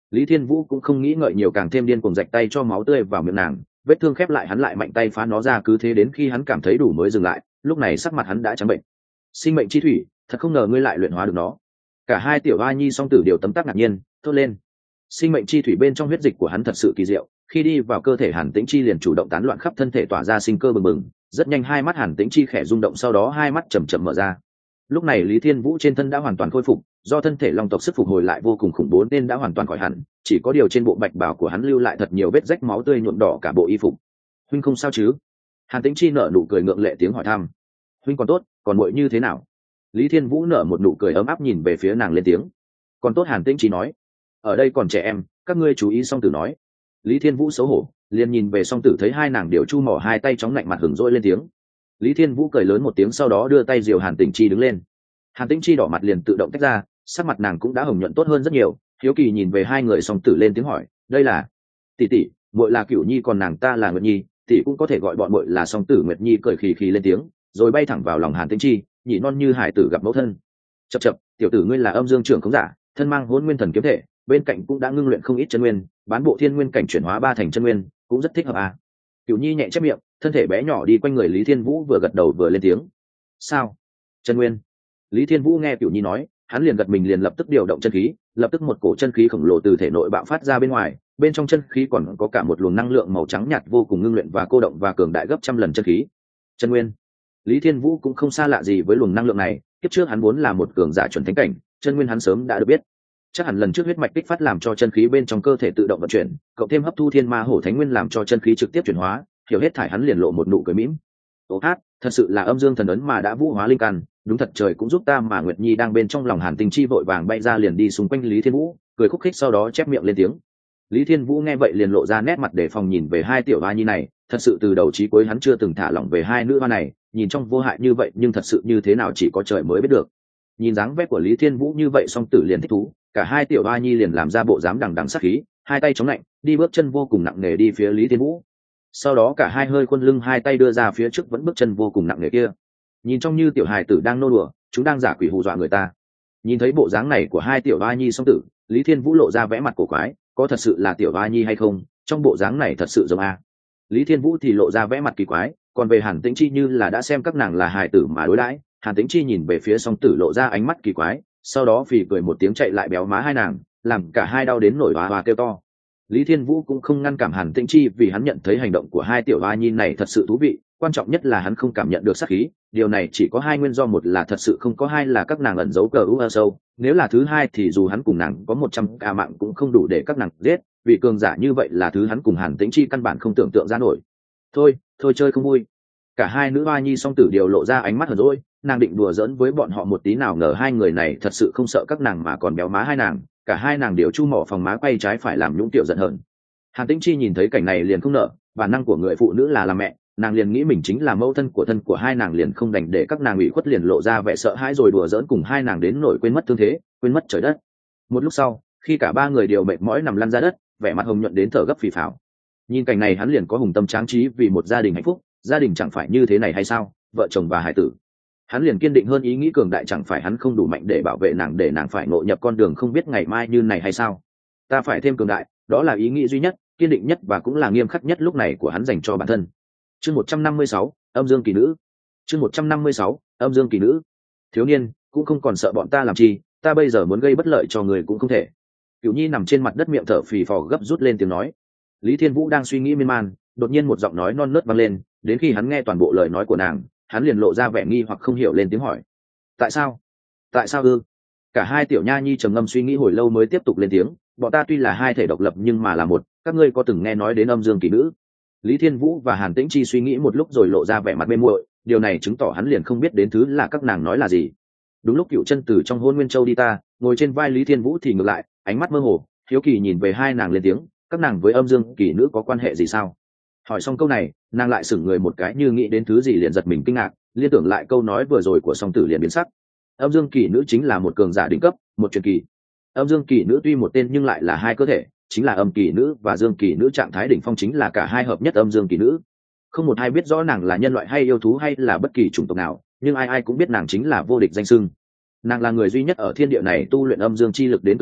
Lý Thiên Vũ cũng không nghĩ ngợi nhiều, càng thêm điên cuồng rạch tay cho máu tươi vào miệng nàng, vết thương khép lại hắn lại mạnh tay phá nó ra, cứ thế đến khi hắn cảm thấy đủ mới dừng lại. Lúc này sắc mặt hắn đã trắng bệnh. Sinh mệnh chi thủy, thật không ngờ ngươi lại luyện hóa được nó. Cả hai tiểu hoa nhi song tử đều tấm tắc ngạc nhiên thốt lên. Sinh mệnh chi thủy bên trong huyết dịch của hắn thật sự kỳ diệu, khi đi vào cơ thể Hàn Tĩnh Chi liền chủ động tán loạn khắp thân thể, tỏa ra sinh cơ bừng bừng. Rất nhanh hai mắt Hàn Tĩnh Chi khẽ rung động, sau đó hai mắt chậm chậm mở ra. Lúc này Lý Thiên Vũ trên thân đã hoàn toàn khôi phục, do thân thể long tộc sức phục hồi lại vô cùng khủng bố nên đã hoàn toàn khỏi hẳn, chỉ có điều trên bộ bạch bào của hắn lưu lại thật nhiều vết rách máu tươi nhuộm đỏ cả bộ y phục. Huynh không sao chứ? Hàn Tĩnh Chi nở nụ cười ngượng lệ tiếng hỏi thăm. Huynh còn tốt, còn muội như thế nào? Lý Thiên Vũ nở một nụ cười ấm áp nhìn về phía nàng lên tiếng. Còn tốt, Hàn Tĩnh Chi nói. Ở đây còn trẻ em, các ngươi chú ý. Song Tử nói. Lý Thiên Vũ xấu hổ, liền nhìn về Song Tử, thấy hai nàng đều chu mỏ hai tay chóng lạnh mặt hừng rỗi lên tiếng. Lý Thiên Vũ cười lớn một tiếng, sau đó đưa tay dìu Hàn Tĩnh Chi đứng lên. Hàn Tĩnh Chi đỏ mặt liền tự động tách ra, sắc mặt nàng cũng đã hồng nhuận tốt hơn rất nhiều. Hiếu kỳ nhìn về hai người Song Tử lên tiếng hỏi, đây là tỷ tỷ, muội là Cửu Nhi, còn nàng ta là Nguyệt Nhi, tỷ cũng có thể gọi bọn muội là Song Tử. Nguyệt Nhi cười khì khì lên tiếng, rồi bay thẳng vào lòng Hàn Tĩnh Chi, nhị non như hải tử gặp mẫu thân. Chập chập, tiểu tử ngươi là âm dương trưởng khống giả, thân mang hỗn nguyên thần kiếm thể, bên cạnh cũng đã ngưng luyện không ít chân nguyên, bán bộ thiên nguyên cảnh chuyển hóa ba thành chân nguyên, cũng rất thích hợp à. Cửu Nhi nhẹ chép miệng, thân thể bé nhỏ đi quanh người Lý Thiên Vũ, vừa gật đầu vừa lên tiếng. Sao? Chân nguyên? Lý Thiên Vũ nghe Cửu Nhi nói, hắn liền gật mình, liền lập tức điều động chân khí, lập tức một cổ chân khí khổng lồ từ thể nội bạo phát ra bên ngoài, bên trong chân khí còn có cả một luồng năng lượng màu trắng nhạt vô cùng ngưng luyện và cô động và cường đại gấp trăm lần chân khí. Chân nguyên. Lý Thiên Vũ cũng không xa lạ gì với luồng năng lượng này, kiếp trước hắn vốn là một cường giả chuẩn thánh cảnh, chân nguyên hắn sớm đã được biết. Chắc hẳn lần trước huyết mạch kích phát làm cho chân khí bên trong cơ thể tự động vận chuyển, cộng thêm hấp thu thiên ma hổ thánh nguyên làm cho chân khí trực tiếp chuyển hóa, hiểu hết thải hắn liền lộ một nụ cười mỉm. Ô hát, thật sự là âm dương thần ấn mà đã vũ hóa linh căn, đúng thật trời cũng giúp ta mà. Nguyệt Nhi đang bên trong lòng Hàn Tĩnh Chi vội vàng bay ra liền đi xung quanh Lý Thiên Vũ, cười khúc khích, sau đó chép miệng lên tiếng. Lý Thiên Vũ nghe vậy liền lộ ra nét mặt đề phòng nhìn về hai tiểu hoa nhi này, thật sự từ đầu chí cuối hắn chưa từng thả lỏng về hai nữ hoa này, nhìn trong vô hại như vậy nhưng thật sự như thế nào chỉ có trời mới biết được. Nhìn dáng vẻ của Lý Thiên Vũ như vậy Song Tử liền thích thú, cả hai tiểu hoa nhi liền làm ra bộ dám đằng đằng sát khí, hai tay chống lạnh, đi bước chân vô cùng nặng nề đi phía Lý Thiên Vũ. Sau đó cả hai hơi khuân lưng, hai tay đưa ra phía trước, vẫn bước chân vô cùng nặng nề kia. Nhìn trông như tiểu hài tử đang nô đùa, chúng đang giả quỷ hù dọa người ta. Nhìn thấy bộ dáng này của hai tiểu hoa nhi Song Tử, Lý Thiên Vũ lộ ra vẻ mặt cổ quái, có thật sự là tiểu hoa nhi hay không, trong bộ dáng này thật sự giống a. Lý Thiên Vũ thì lộ ra vẻ mặt kỳ quái, còn về Hàn Tĩnh Chi như là đã xem các nàng là hài tử mà đối đãi. Hàn Tĩnh Chi nhìn về phía Song Tử lộ ra ánh mắt kỳ quái, sau đó phì cười một tiếng chạy lại béo má hai nàng, làm cả hai đau đến nổi hoa hoa kêu to. Lý Thiên Vũ cũng không ngăn cản Hàn Tĩnh Chi, vì hắn nhận thấy hành động của hai tiểu hoa nhi này thật sự thú vị, quan trọng nhất là hắn không cảm nhận được sát khí. Điều này chỉ có hai nguyên do, một là thật sự không có, hai là các nàng ẩn giấu cờ u sâu. Nếu là thứ hai thì dù hắn cùng nàng có 100 ca mạng cũng không đủ để các nàng giết, vì cường giả như vậy là thứ hắn cùng Hàn Tĩnh Chi căn bản không tưởng tượng ra nổi. Thôi chơi không vui. Cả hai nữ hoa nhi Song Tử đều lộ ra ánh mắt hờn dỗi, nàng định đùa giỡn với bọn họ một tí, nào ngờ hai người này thật sự không sợ các nàng mà còn béo má hai nàng, cả hai nàng đều chu mỏ phòng má quay trái phải làm nhũng tiểu giận hờn. Hàn Tĩnh Chi nhìn thấy cảnh này liền không nở, bản năng của người phụ nữ là làm mẹ, nàng liền nghĩ mình chính là mẫu thân của hai nàng, liền không đành để các nàng ủy khuất, liền lộ ra vẻ sợ hãi rồi đùa giỡn cùng hai nàng đến nổi quên mất thương thế, quên mất trời đất. Một lúc sau, khi cả ba người đều mệt mỏi nằm lăn ra đất, vẻ mặt hồng nhuận đến thở gấp phì phào. Nhìn cảnh này hắn liền có hùng tâm tráng trí, vì một gia đình hạnh phúc, gia đình chẳng phải như thế này hay sao, vợ chồng và hải tử. Hắn liền kiên định hơn ý nghĩ cường đại, chẳng phải hắn không đủ mạnh để bảo vệ nàng, để nàng phải ngộ nhập con đường không biết ngày mai như này hay sao. Ta phải thêm cường đại, đó là ý nghĩ duy nhất, kiên định nhất và cũng là nghiêm khắc nhất lúc này của hắn dành cho bản thân. Chương 156, âm dương kỳ nữ. Chương 156, âm dương kỳ nữ. Thiếu niên cũng không còn sợ bọn ta làm chi, ta bây giờ muốn gây bất lợi cho người cũng không thể. Cửu Nhi nằm trên mặt đất miệng thở phì phò gấp rút lên tiếng nói. Lý Thiên Vũ đang suy nghĩ miên man, đột nhiên một giọng nói non nớt vang lên, đến khi hắn nghe toàn bộ lời nói của nàng, hắn liền lộ ra vẻ nghi hoặc không hiểu lên tiếng hỏi. Tại sao ư? Cả hai tiểu nha nhi trầm ngâm suy nghĩ hồi lâu mới tiếp tục lên tiếng, bọn ta tuy là hai thể độc lập nhưng mà là một, các ngươi có từng nghe nói đến âm dương kỳ nữ? Lý Thiên Vũ và Hàn Tĩnh Chi suy nghĩ một lúc rồi lộ ra vẻ mặt mê muội, điều này chứng tỏ hắn liền không biết đến thứ là các nàng nói là gì. Đúng lúc Cựu Chân từ trong Hôn Nguyên Châu đi ta, ngồi trên vai Lý Thiên Vũ thì ngược lại, ánh mắt mơ hồ, hiếu kỳ nhìn về hai nàng lên tiếng, các nàng với âm dương kỳ nữ có quan hệ gì sao? Hỏi xong câu này, nàng lại sững người một cái như nghĩ đến thứ gì liền giật mình kinh ngạc, liên tưởng lại câu nói vừa rồi của Song Tử liền biến sắc. Âm dương kỳ nữ chính là một cường giả đỉnh cấp, một truyền kỳ. Âm dương kỳ nữ tuy một tên nhưng lại là hai cơ thể, chính là âm kỳ nữ và dương kỳ nữ, trạng thái đỉnh phong chính là cả hai hợp nhất âm dương kỳ nữ. Không một ai biết rõ nàng là nhân loại hay yêu thú hay là bất kỳ chủng tộc nào, nhưng ai cũng biết nàng chính là vô địch danh xưng. Nàng là người duy nhất ở thiên địa này tu luyện âm dương chi lực đến cực hạn,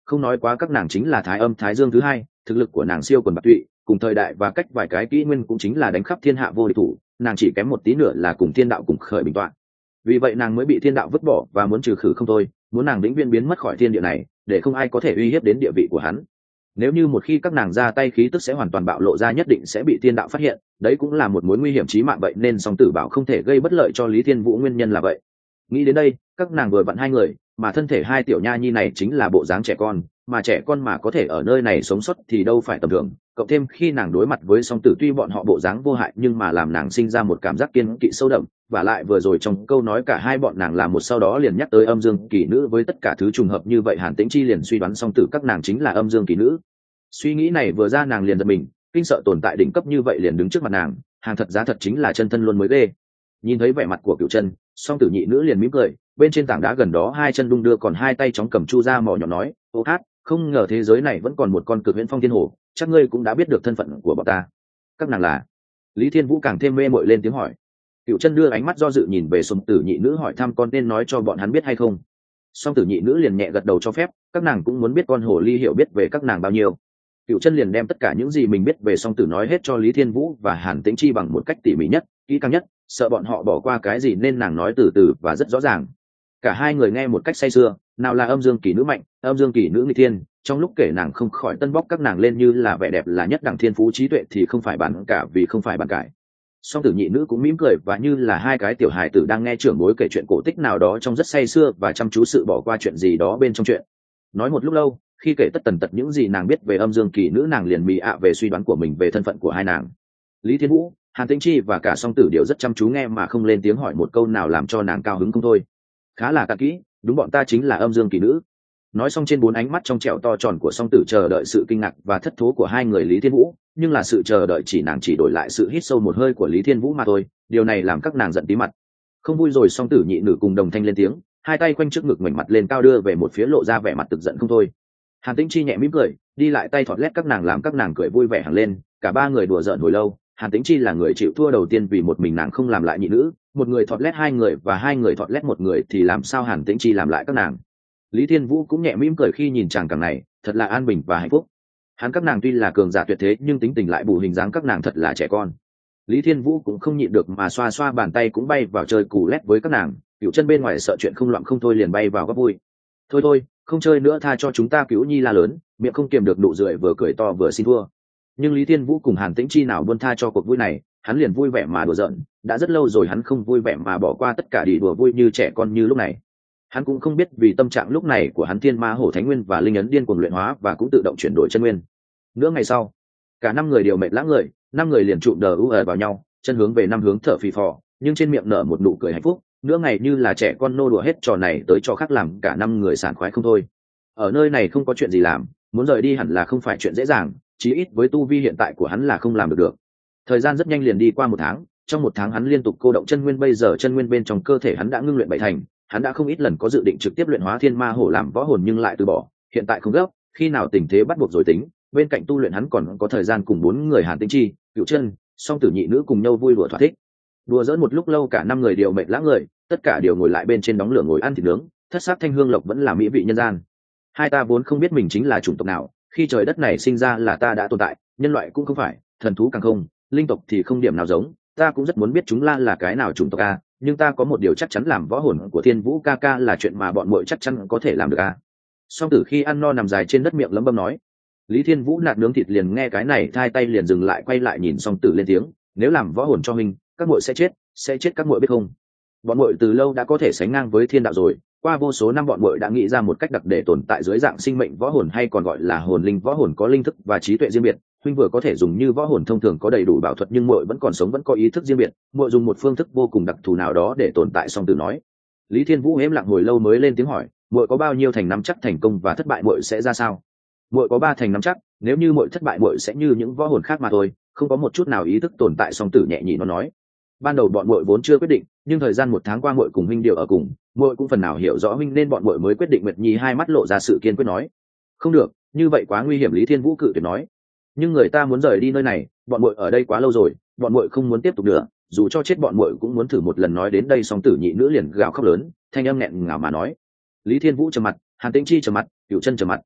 không nói quá các nàng chính là thái âm thái dương thứ hai, thực lực của nàng siêu quần bạc tụy, cùng thời đại và cách vài cái kỹ nguyên cũng chính là đánh khắp thiên hạ vô địch thủ, nàng chỉ kém một tí nữa là cùng thiên đạo cùng khởi bình toạn. Vì vậy nàng mới bị thiên đạo vứt bỏ và muốn trừ khử không thôi, muốn nàng vĩnh viễn biến mất khỏi thiên địa này, để không ai có thể uy hiếp đến địa vị của hắn. Nếu như một khi các nàng ra tay khí tức sẽ hoàn toàn bạo lộ ra, nhất định sẽ bị thiên đạo phát hiện, đấy cũng là một mối nguy hiểm chí mạng, vậy nên song tử bảo không thể gây bất lợi cho Lý Thiên Vũ, nguyên nhân là vậy. Nghĩ đến đây, các nàng vừa vặn hai người, mà thân thể hai tiểu nha nhi này chính là bộ dáng trẻ con, mà trẻ con mà có thể ở nơi này sống sót thì đâu phải tầm thường, cộng thêm khi nàng đối mặt với song tử, tuy bọn họ bộ dáng vô hại nhưng mà làm nàng sinh ra một cảm giác kiên kỵ sâu đậm, và lại vừa rồi trong câu nói cả hai bọn nàng là một, sau đó liền nhắc tới âm dương kỳ nữ, với tất cả thứ trùng hợp như vậy Hàn Tĩnh Chi liền suy đoán song tử các nàng chính là âm dương kỳ nữ. Suy nghĩ này vừa ra nàng liền giật mình, kinh sợ tồn tại đỉnh cấp như vậy liền đứng trước mặt nàng, hàng thật giá thật chính là chân thân luôn mới ghê. Nhìn thấy vẻ mặt của Cửu Chân, song tử nhị nữ liền mỉm cười, bên trên tảng đá gần đó hai chân đung đưa, còn hai tay chóng cầm chu ra mỏ nhỏ nói: ô hát, không ngờ thế giới này vẫn còn một con cực viễn phong thiên hổ, chắc ngươi cũng đã biết được thân phận của bọn ta. Các nàng là? Lý Thiên Vũ càng thêm mê mội lên tiếng hỏi. Cửu Chân đưa ánh mắt do dự nhìn về song tử nhị nữ, hỏi thăm con nên nói cho bọn hắn biết hay không. Song tử nhị nữ liền nhẹ gật đầu cho phép, các nàng cũng muốn biết con hồ ly hiểu biết về các nàng bao nhiêu. Cửu Chân liền đem tất cả những gì mình biết về song tử nói hết cho Lý Thiên Vũ và Hàn Tĩnh Chi bằng một cách tỉ mỉ nhất, kỹ càng nhất, sợ bọn họ bỏ qua cái gì nên nàng nói từ từ và rất rõ ràng. Cả hai người nghe một cách say sưa, nào là âm dương kỳ nữ mạnh, âm dương kỳ nữ nghịch thiên, trong lúc kể nàng không khỏi tân bóc các nàng lên như là vẻ đẹp là nhất đẳng thiên phú trí tuệ thì không phải bàn cả vì không phải bàn cãi. Song tử nhị nữ cũng mỉm cười và như là hai cái tiểu hài tử đang nghe trưởng bối kể chuyện cổ tích nào đó trong rất say sưa và chăm chú sự bỏ qua chuyện gì đó bên trong chuyện. Nói một lúc lâu, khi kể tất tần tật những gì nàng biết về âm dương kỳ nữ, nàng liền mì ạ về suy đoán của mình về thân phận của hai nàng. Lý Thiên Vũ, Hàn Tĩnh Chi và cả song tử đều rất chăm chú nghe mà không lên tiếng hỏi một câu nào làm cho nàng cao hứng không thôi. Khá là cặn kỹ, đúng bọn ta chính là âm dương kỳ nữ. Nói xong, trên bốn ánh mắt trong trẻo to tròn của song tử chờ đợi sự kinh ngạc và thất thố của hai người Lý Thiên Vũ, nhưng là sự chờ đợi nàng chỉ đổi lại sự hít sâu một hơi của Lý Thiên Vũ mà thôi. Điều này làm các nàng giận tí mặt. Không vui rồi, song tử nhị nữ cùng đồng thanh lên tiếng, hai tay quanh trước ngực, ngoảnh mặt lên cao đưa về một phía, lộ ra vẻ mặt tức giận không thôi. Hàn Tĩnh Chi nhẹ mỉm cười, đi lại tay thọt lét các nàng, làm các nàng cười vui vẻ hẳn lên. Cả ba người đùa giỡn hồi lâu. Hàn Tĩnh Chi là người chịu thua đầu tiên vì một mình nàng không làm lại nhị nữ, một người thọt lét hai người và hai người thọt lét một người thì làm sao Hàn Tĩnh Chi làm lại các nàng. Lý Thiên Vũ cũng nhẹ mỉm cười khi nhìn chàng càng này, thật là an bình và hạnh phúc. Hắn các nàng tuy là cường giả tuyệt thế nhưng tính tình lại bù hình dáng các nàng thật là trẻ con. Lý Thiên Vũ cũng không nhịn được mà xoa xoa bàn tay cũng bay vào chơi cù lét với các nàng. Cửu Chân bên ngoài sợ chuyện không loạn không thôi liền bay vào góp vui. Thôi thôi, không chơi nữa, tha cho chúng ta. Cứu Nhi la lớn, miệng không kiềm được nụ cười, vừa cười to vừa xin thua. Nhưng Lý Thiên Vũ cùng Hàn Tĩnh Chi nào buông tha cho cuộc vui này, hắn liền vui vẻ mà đùa giỡn. Đã rất lâu rồi hắn không vui vẻ mà bỏ qua tất cả đi đùa vui như trẻ con như lúc này. Hắn cũng không biết vì tâm trạng lúc này của hắn, Thiên Ma Hổ Thánh Nguyên và Linh Ấn điên cuồng luyện hóa và cũng tự động chuyển đổi chân nguyên. Nửa ngày sau, cả năm người đều mệt lã người, năm người liền trụm đờ vào nhau, chân hướng về năm hướng thở phì phò, nhưng trên miệng nở một nụ cười hạnh phúc. Nửa ngày như là trẻ con nô đùa hết trò này tới trò khác, làm cả năm người sảng khoái không thôi. Ở nơi này không có chuyện gì làm, muốn rời đi hẳn là không phải chuyện dễ dàng, chí ít với tu vi hiện tại của hắn là không làm được. Thời gian rất nhanh liền đi qua một tháng, trong một tháng hắn liên tục cô động chân nguyên, bây giờ chân nguyên bên trong cơ thể hắn đã ngưng luyện bảy thành. Hắn đã không ít lần có dự định trực tiếp luyện hóa Thiên Ma Hổ làm võ hồn nhưng lại từ bỏ, hiện tại không gấp, khi nào tình thế bắt buộc rồi tính. Bên cạnh tu luyện hắn còn có thời gian cùng bốn người Hàn Tĩnh Chi, Cửu Chân, song tử nhị nữ cùng nhau vui đùa thỏa thích. Đùa giỡn một lúc lâu, cả năm người đều mệt lã người, tất cả đều ngồi lại bên trên đống lửa ngồi ăn thịt nướng, thất sắc thanh hương lộc vẫn là mỹ vị nhân gian. Hai ta vốn không biết mình chính là chủng tộc nào, khi trời đất này sinh ra là ta đã tồn tại, nhân loại cũng không phải, thần thú càng không, linh tộc thì không điểm nào giống, ta cũng rất muốn biết chúng là cái nào chủng tộc a, nhưng ta có một điều chắc chắn, làm võ hồn của Thiên Vũ ca ca là chuyện mà bọn muội chắc chắn có thể làm được a. Song tử khi ăn no nằm dài trên đất miệng lẩm bẩm nói. Lý Thiên Vũ nạt nướng thịt liền nghe cái này, thay tay liền dừng lại, quay lại nhìn song tử lên tiếng, nếu làm võ hồn cho mình, các muội sẽ chết các muội biết không? Bọn muội từ lâu đã có thể sánh ngang với thiên đạo rồi, qua vô số năm bọn muội đã nghĩ ra một cách đặc để tồn tại dưới dạng sinh mệnh võ hồn, hay còn gọi là hồn linh võ hồn, có linh thức và trí tuệ riêng biệt. Huynh vừa có thể dùng như võ hồn thông thường có đầy đủ bảo thuật, nhưng muội vẫn còn sống, vẫn có ý thức riêng biệt, muội dùng một phương thức vô cùng đặc thù nào đó để tồn tại. Song tử nói. Lý Thiên Vũ êm lặng hồi lâu mới lên tiếng hỏi, muội có bao nhiêu thành nắm chắc thành công và thất bại muội sẽ ra sao? Muội có 3 thành nắm chắc, nếu như muội thất bại muội sẽ như những võ hồn khác mà thôi, không có một chút nào ý thức tồn tại. Song tử nhẹ nhàng nó nói. Ban đầu bọn muội vốn chưa quyết định, nhưng thời gian 1 tháng qua muội cùng huynh điều ở cùng, muội cũng phần nào hiểu rõ huynh nên bọn muội mới quyết định. Nguyệt Nhi hai mắt lộ ra sự kiên quyết nói. Không được, như vậy quá nguy hiểm. Lý Thiên Vũ cự tuyệt nói. Nhưng người ta muốn rời đi nơi này, bọn muội ở đây quá lâu rồi, bọn muội không muốn tiếp tục nữa, dù cho chết bọn muội cũng muốn thử một lần. Nói đến đây song tử nhị nữ liền gào khóc lớn, thanh âm nghẹn ngào mà nói. Lý Thiên Vũ trầm mặt, Hàn Tĩnh Chi trầm mặt, Cửu Chân trầm mặt.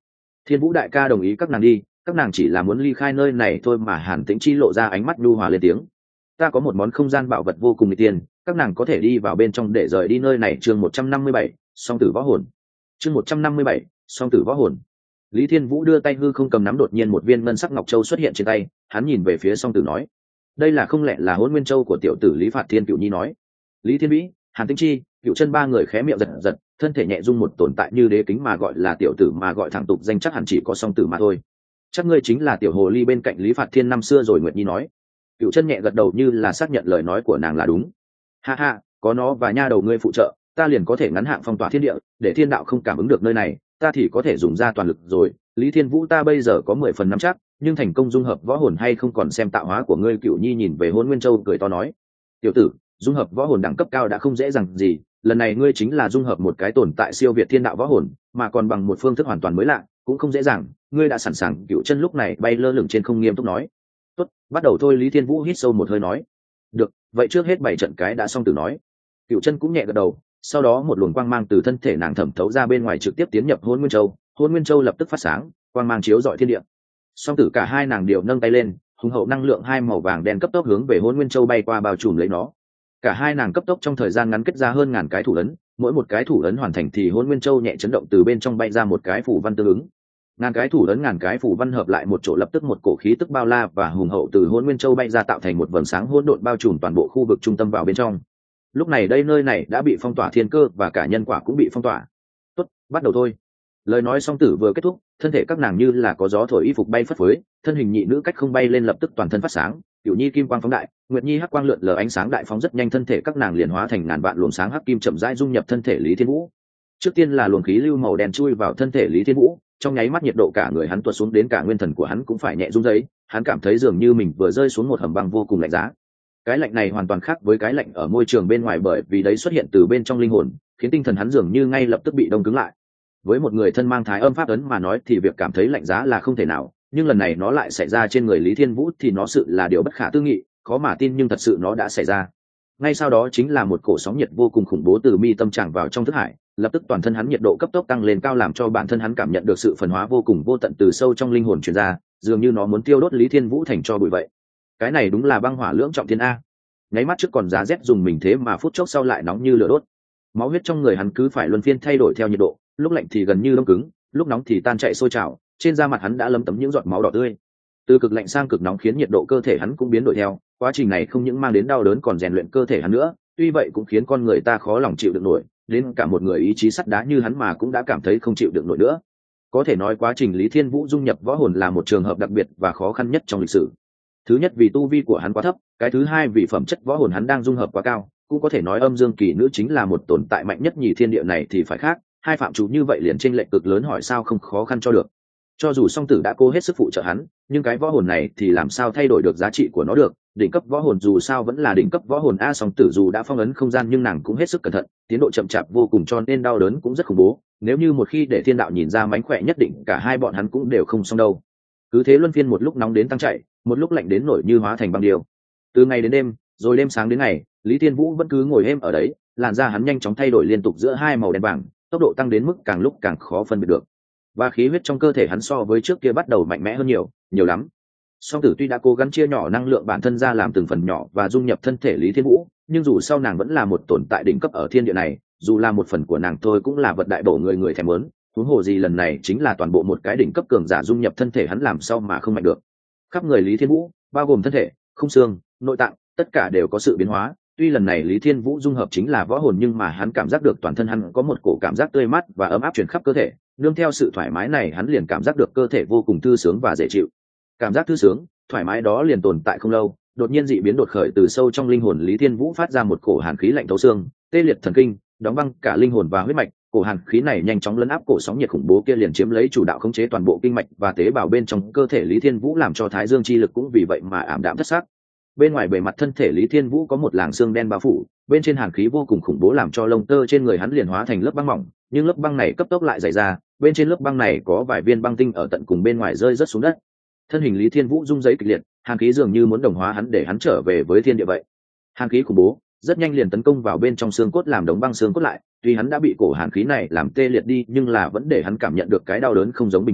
Thiên Vũ đại ca đồng ý các nàng đi, các nàng chỉ là muốn ly khai nơi này thôi mà. Hàn Tĩnh Chi lộ ra ánh mắt nhu hòa lên tiếng. Ta có một món không gian bảo vật vô cùng nguy tiền, các nàng có thể đi vào bên trong để rời đi nơi này. Chương 157, song tử võ hồn. Chương 157, song tử võ hồn. Lý Thiên Vũ đưa tay hư không cầm nắm, đột nhiên một viên ngân sắc ngọc châu xuất hiện trên tay, hắn nhìn về phía song tử nói: đây là không lẽ là Hỗn Nguyên Châu của tiểu tử Lý Phạt Thiên? Cửu Nhi nói. Lý Thiên Vĩ, Hàn Tĩnh Chi, Cửu Chân ba người khé miệng giật giật, thân thể nhẹ rung, một tồn tại như đế kính mà gọi là tiểu tử mà gọi thẳng tục danh chắc hẳn chỉ có song tử mà thôi. Chắc ngươi chính là tiểu hồ ly bên cạnh Lý Phạt Thiên năm xưa rồi. Nguyệt Nhi nói. Cửu Chân nhẹ gật đầu như là xác nhận lời nói của nàng là đúng. Ha ha, có nó và nha đầu ngươi phụ trợ, ta liền có thể ngắn hạn phong tỏa thiên địa, để thiên đạo không cảm ứng được nơi này, ta thì có thể dùng ra toàn lực rồi. Lý Thiên Vũ, ta bây giờ có 10 phần nắm chắc, nhưng thành công dung hợp võ hồn hay không còn xem tạo hóa của ngươi. Cửu Nhi nhìn về Hỗn Nguyên Châu cười to nói: tiểu tử, dung hợp võ hồn đẳng cấp cao đã không dễ dàng gì, lần này ngươi chính là dung hợp một cái tồn tại siêu việt thiên đạo võ hồn, mà còn bằng một phương thức hoàn toàn mới lạ, cũng không dễ dàng. Ngươi đã sẵn sàng? Cửu Chân lúc này bay lơ lửng trên không nghiêm túc nói. Tốt, bắt đầu thôi. Lý Thiên Vũ hít sâu một hơi nói. Được, vậy trước hết 7 trận cái đã. Xong tử nói. Cửu Chân cũng nhẹ gật đầu, sau đó một luồng quang mang từ thân thể nàng thẩm thấu ra bên ngoài, trực tiếp tiến nhập Hỗn Nguyên Châu. Hỗn Nguyên Châu lập tức phát sáng, quang mang chiếu rọi thiên địa. Song tử cả hai nàng đều nâng tay lên, hùng hậu năng lượng hai màu vàng đen cấp tốc hướng về Hỗn Nguyên Châu bay qua, bao trùm lấy nó. Cả hai nàng cấp tốc trong thời gian ngắn kết ra hơn ngàn cái thủ ấn, mỗi một cái thủ ấn hoàn thành thì Hỗn Nguyên Châu nhẹ chấn động, từ bên trong bay ra một cái phủ văn tương ứng. Ngàn cái thủ ấn, ngàn cái phủ văn hợp lại một chỗ, lập tức một cổ khí tức bao la và hùng hậu từ Hỗn Nguyên Châu bay ra, tạo thành một vầng sáng hỗn độn bao trùm toàn bộ khu vực trung tâm vào bên trong. Lúc này đây nơi này đã bị phong tỏa, thiên cơ và cả nhân quả cũng bị phong tỏa. Tốt, bắt đầu thôi. Lời nói song tử vừa kết thúc, thân thể các nàng như là có gió thổi, y phục bay phất phới, thân hình nhị nữ cách không bay lên, lập tức toàn thân phát sáng. Cửu Nhi kim quang phóng đại, Nguyệt Nhi hắc quang lượn lờ, ánh sáng đại phóng rất nhanh, thân thể các nàng liền hóa thành ngàn vạn luồng sáng hắc kim chậm rãi dung nhập thân thể Lý Thiên Vũ. Trước tiên là luồng khí lưu màu đen chui vào thân thể Lý Thiên Vũ, trong nháy mắt nhiệt độ cả người hắn tuột xuống, đến cả nguyên thần của hắn cũng phải nhẹ run rẩy. Hắn cảm thấy dường như mình vừa rơi xuống một hầm băng vô cùng lạnh giá. Cái lạnh này hoàn toàn khác với cái lạnh ở môi trường bên ngoài, bởi vì đấy xuất hiện từ bên trong linh hồn, khiến tinh thần hắn dường như ngay lập tức bị đông cứng lại. Với một người thân mang thái âm pháp ấn mà nói thì việc cảm thấy lạnh giá là không thể nào, nhưng lần này nó lại xảy ra trên người Lý Thiên Vũ thì nó sự là điều bất khả tư nghị, khó mà tin, nhưng thật sự nó đã xảy ra. Ngay sau đó chính là một cổ sóng nhiệt vô cùng khủng bố từ mi tâm tràn vào trong thức hải, lập tức toàn thân hắn nhiệt độ cấp tốc tăng lên cao, làm cho bản thân hắn cảm nhận được sự phân hóa vô cùng vô tận từ sâu trong linh hồn truyền ra, dường như nó muốn tiêu đốt Lý Thiên Vũ thành tro bụi vậy. Cái này đúng là băng hỏa lưỡng trọng thiên a. Nháy mắt trước còn giá rét dùng mình, thế mà phút chốc sau lại nóng như lửa đốt. Máu huyết trong người hắn cứ phải luân phiên thay đổi theo nhiệt độ, lúc lạnh thì gần như đông cứng, lúc nóng thì tan chảy sôi trào, trên da mặt hắn đã lấm tấm những giọt máu đỏ tươi. Từ cực lạnh sang cực nóng khiến nhiệt độ cơ thể hắn cũng biến đổi theo, quá trình này không những mang đến đau đớn còn rèn luyện cơ thể hắn nữa, tuy vậy cũng khiến con người ta khó lòng chịu đựng nổi, đến cả một người ý chí sắt đá như hắn mà cũng đã cảm thấy không chịu đựng nổi nữa. Có thể nói quá trình Lý Thiên Vũ dung nhập võ hồn là một trường hợp đặc biệt và khó khăn nhất trong lịch sử. Thứ nhất vì tu vi của hắn quá thấp, cái thứ hai vì phẩm chất võ hồn hắn đang dung hợp quá cao, cũng có thể nói âm dương kỳ nữ chính là một tồn tại mạnh nhất nhì thiên địa này thì phải khác, hai phạm chủ như vậy liền chênh lệch cực lớn, hỏi sao không khó khăn cho được. Cho dù song tử đã cố hết sức phụ trợ hắn, nhưng cái võ hồn này thì làm sao thay đổi được giá trị của nó được, đỉnh cấp võ hồn dù sao vẫn là đỉnh cấp võ hồn a. Song tử dù đã phong ấn không gian nhưng nàng cũng hết sức cẩn thận, tiến độ chậm chạp vô cùng cho nên đau đớn cũng rất khủng bố, nếu như một khi để thiên đạo nhìn ra mánh khỏe nhất định cả hai bọn hắn cũng đều không xong đâu. Cứ thế luân phiên, một lúc nóng đến tăng chạy, một lúc lạnh đến nổi như hóa thành băng điêu. Từ ngày đến đêm, rồi đêm sáng đến ngày, Lý Thiên Vũ vẫn cứ ngồi êm ở đấy, làn da hắn nhanh chóng thay đổi liên tục giữa hai màu đen vàng, tốc độ tăng đến mức càng lúc càng khó phân biệt được, và khí huyết trong cơ thể hắn so với trước kia bắt đầu mạnh mẽ hơn nhiều, nhiều lắm. Song tử tuy đã cố gắng chia nhỏ năng lượng bản thân ra làm từng phần nhỏ và dung nhập thân thể Lý Thiên Vũ, nhưng dù sao nàng vẫn là một tồn tại đỉnh cấp ở thiên địa này, dù là một phần của nàng thôi cũng là vật đại bổ người người thèm muốn, huống hồ gì lần này chính là toàn bộ một cái đỉnh cấp cường giả dung nhập thân thể hắn, làm sao mà không mạnh được. Khắp người Lý Thiên Vũ, bao gồm thân thể, khung xương, nội tạng, tất cả đều có sự biến hóa. Tuy lần này Lý Thiên Vũ dung hợp chính là võ hồn, nhưng mà hắn cảm giác được toàn thân hắn có một cổ cảm giác tươi mát và ấm áp truyền khắp cơ thể, nương theo sự thoải mái này hắn liền cảm giác được cơ thể vô cùng thư sướng và dễ chịu. Cảm giác thư sướng, thoải mái đó liền tồn tại không lâu, đột nhiên dị biến đột khởi từ sâu trong linh hồn Lý Thiên Vũ, phát ra một cổ hàn khí lạnh thấu xương, tê liệt thần kinh, đóng băng cả linh hồn và huyết mạch. Cổ hàn khí này nhanh chóng lấn áp cổ sóng nhiệt khủng bố kia, liền chiếm lấy chủ đạo, khống chế toàn bộ kinh mạch và tế bào bên trong cơ thể Lý Thiên Vũ, làm cho thái dương chi lực cũng vì vậy mà ảm đạm thất sắc. Bên ngoài bề mặt thân thể Lý Thiên Vũ có một làn xương đen bao phủ, bên trên hàn khí vô cùng khủng bố làm cho lông tơ trên người hắn liền hóa thành lớp băng mỏng, nhưng lớp băng này cấp tốc lại dày ra, bên trên lớp băng này có vài viên băng tinh ở tận cùng bên ngoài rơi rớt xuống đất. Thân hình Lý Thiên Vũ rung rẩy kịch liệt, hàn khí dường như muốn đồng hóa hắn để hắn trở về với thiên địa vậy. Hàn khí khủng bố rất nhanh liền tấn công vào bên trong xương cốt, làm đống băng xương cốt lại. Tuy hắn đã bị cổ hàn khí này làm tê liệt đi, nhưng là vẫn để hắn cảm nhận được cái đau đớn không giống bình thường.